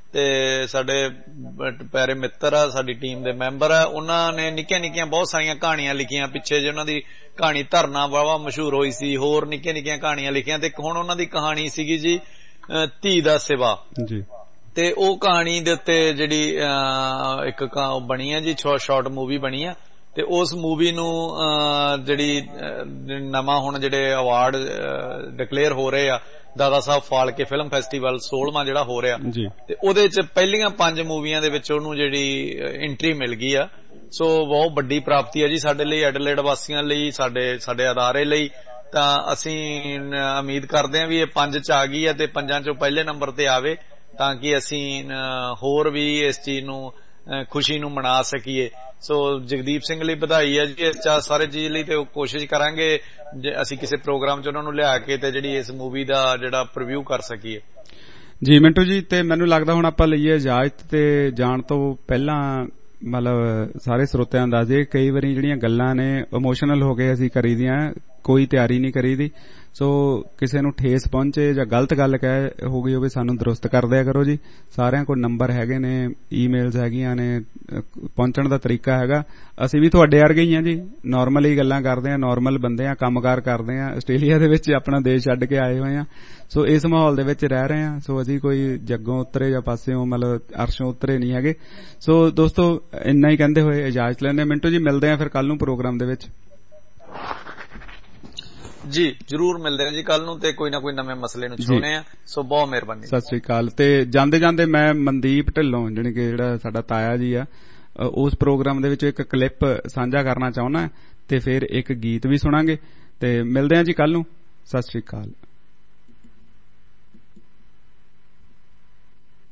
ਤੇ ਸਾਡੇ ਪਿਆਰੇ ਮਿੱਤਰ ਆ, ਸਾਡੀ ਟੀਮ ਦੇ ਮੈਂਬਰ ਆ, ਉਹਨਾਂ ਨੇ ਨਿੱਕੀਆਂ ਨਿੱਕੀਆਂ ਬਹੁਤ ਸਾਰੀਆਂ ਕਹਾਣੀਆਂ ਲਿਖੀਆਂ। ਪਿੱਛੇ ਜੇ ਉਹਨਾਂ ਦੀ ਕਹਾਣੀ ਧਰਨਾ ਵਾਵਾ ਮਸ਼ਹੂਰ ਹੋਈ ਸੀ, ਹੋਰ ਨਿੱਕੀਆਂ ਨਿੱਕੀਆਂ ਕਹਾਣੀਆਂ ਲਿਖੀਆਂ। ਤੇ ਹੁਣ ਉਹਨਾਂ ਦੀ ਕਹਾਣੀ ਸੀਗੀ ਜੀ ਧੀ ਦਾ ਸਿਵਾ ਜੀ, ਤੇ ਉਹ ਕਹਾਣੀ ਦੇ ਉੱਤੇ ਜਿਹੜੀ ਇੱਕ ਬਣੀ ਆ ਜੀ, ਸ਼ਾਰਟ ਮੂਵੀ ਬਣੀ ਆ। ਤੇ ਉਸ ਮੂਵੀ ਨੂੰ ਜਿਹੜੀ ਨਵਾਂ ਹੁਣ ਜਿਹੜੇ ਅਵਾਰਡ ਡਿਕਲੇਅਰ ਹੋ ਰਹੇ ਆ, ਦਾਦਾ ਸਾਹਿਬ ਫਾਲਕੇ ਫਿਲਮ ਫੈਸਟੀਵਲ ਸੋਲਵਾਂ ਜਿਹੜਾ ਹੋ ਰਿਹਾ, ਤੇ ਉਹਦੇ ਚ ਪਹਿਲੀਆਂ ਪੰਜ ਮੂਵੀਆਂ ਦੇ ਵਿੱਚ ਉਹਨੂੰ ਜਿਹੜੀ ਐਂਟਰੀ ਮਿਲ ਗਈ ਆ। ਸੋ ਬਹੁਤ ਵੱਡੀ ਪ੍ਰਾਪਤੀ ਹੈ ਜੀ ਸਾਡੇ ਲਈ, ਐਡਲੇਡ ਵਾਸੀਆਂ ਲਈ, ਸਾਡੇ ਸਾਡੇ ਅਦਾਰੇ ਲਈ। ਤਾਂ ਅਸੀਂ ਉਮੀਦ ਕਰਦੇ ਹਾਂ ਵੀ ਇਹ ਪੰਜ ਚ ਆ ਗਈ ਹੈ ਤੇ ਪੰਜਾਂ ਚੋਂ ਪਹਿਲੇ ਨੰਬਰ ਤੇ ਆਵੇ, ਤਾਂ ਕਿ ਅਸੀਂ ਹੋਰ ਵੀ ਇਸ ਚੀਜ਼ ਨੂੰ ਖੁਸ਼ੀ ਨੂੰ ਮਨਾ ਸਕੀਏ। ਸੋ ਜਗਦੀਪ ਸਿੰਘ ਲਈ ਵਧਾਈ ਹੈ ਜੀ ਇਸ ਸਾਰੇ ਚੀਜ਼ ਲਈ, ਤੇ ਕੋਸ਼ਿਸ਼ ਕਰਾਂਗੇ ਜੇ ਅਸੀਂ ਕਿਸੇ ਪ੍ਰੋਗਰਾਮ ਚ ਉਹਨਾਂ ਨੂੰ ਲਿਆ ਕੇ ਤੇ ਜਿਹੜੀ ਇਸ ਮੂਵੀ ਦਾ ਜਿਹੜਾ ਪ੍ਰੀਵਿਊ ਕਰ ਸਕੀਏ। ਜੀ ਮਿੰਟੂ ਜੀ, ਤੇ ਮੈਨੂੰ ਲੱਗਦਾ ਹੁਣ ਆਪਾਂ ਲਈਏ ਇਜਾਜ਼ਤ, ਤੇ ਜਾਣ ਤੋਂ ਪਹਿਲਾਂ ਮਤਲਬ ਸਾਰੇ ਸਰੋਤਿਆਂ ਨੂੰ ਦੱਸ ਦਈਏ, ਕਈ ਵਾਰੀ ਜਿਹੜੀਆਂ ਗੱਲਾਂ ਨੇ ਇਮੋਸ਼ਨਲ ਹੋ ਕੇ ਅਸੀਂ ਕਰੀ ਦੀਆਂ, ਕੋਈ ਤਿਆਰੀ ਨਹੀਂ ਕਰੀ ਦੀ। ਸੋ ਕਿਸੇ ਨੂੰ ਠੇਸ ਪਹੁੰਚੇ ਜਾਂ ਗਲਤ ਗੱਲ ਕਹਿ ਹੋ ਗਈ ਹੋਵੇ, ਸਾਨੂੰ ਦਰੁਸਤ ਕਰ ਦਿਆ ਕਰੋ ਜੀ। ਸਾਰਿਆਂ ਕੋਲ ਨੰਬਰ ਹੈਗੇ ਨੇ, ਈਮੇਲਸ ਹੈਗੀਆਂ ਨੇ, ਪਹੁੰਚਣ ਦਾ ਤਰੀਕਾ ਹੈਗਾ। ਅਸੀਂ ਵੀ ਤੁਹਾਡੇ ਵਰਗੇ ਹੀ ਹਾਂ ਜੀ, ਨਾਰਮਲ ਹੀ ਗੱਲਾਂ ਕਰਦੇ ਹਾਂ, ਨਾਰਮਲ ਬੰਦੇ ਹਾਂ, ਕੰਮਕਾਰ ਕਰਦੇ ਹਾਂ, ਆਸਟ੍ਰੇਲੀਆ ਦੇ ਵਿੱਚ ਆਪਣਾ ਦੇਸ਼ ਛੱਡ ਕੇ ਆਏ ਹੋਏ ਹਾਂ। ਸੋ ਇਸ ਮਾਹੌਲ ਦੇ ਵਿੱਚ ਰਹਿ ਰਹੇ ਹਾਂ। ਸੋ ਅਸੀਂ ਕੋਈ ਜੱਗੋਂ ਉਤਰੇ ਜਾਂ ਪਾਸਿਓਂ ਮਤਲਬ ਅਰਸ਼ੋਂ ਉਤਰੇ ਨਹੀਂ ਹੈਗੇ। ਸੋ ਦੋਸਤੋ ਇੰਨਾ ਹੀ ਕਹਿੰਦੇ ਹੋਏ ਇਜਾਜ਼ਤ ਲੈਂਦੇ। ਮਿੰਟੂ ਜੀ ਮਿਲਦੇ ਹਾਂ ਫਿਰ ਕੱਲ ਨੂੰ ਪ੍ਰੋਗਰਾਮ ਦੇ ਵਿੱਚ। ਜੀ ਜਰੂਰ ਮਿਲਦੇ ਹਾਂ ਜੀ ਕੱਲ ਨੂੰ, ਤੇ ਕੋਈ ਨਾ ਕੋਈ ਨਵੇਂ ਮਸਲੇ ਨੂੰ ਛੋਣੇ ਆ। ਸੋ ਬਹੁਤ ਮਿਹਰਬਾਨੀ, ਸਤਿ ਸ੍ਰੀ ਅਕਾਲ। ਤੇ ਜਾਂਦੇ ਜਾਂਦੇ ਮੈਂ ਮਨਦੀਪ ਢਿੱਲੋਂ ਜਾਣੀ ਕਿ ਜਿਹੜਾ ਸਾਡਾ ਤਾਇਆ ਜੀ ਆ, ਉਸ ਪ੍ਰੋਗਰਾਮ ਦੇ ਵਿੱਚ ਇੱਕ ਕਲਿੱਪ ਸਾਂਝਾ ਕਰਨਾ ਚਾਹੁੰਦਾ, ਤੇ ਫਿਰ ਇੱਕ ਗੀਤ ਵੀ ਸੁਣਾਂਗੇ। ਤੇ ਮਿਲਦੇ ਹਾਂ ਜੀ ਕੱਲ ਨੂੰ। ਸਤਿ ਸ੍ਰੀ ਅਕਾਲ।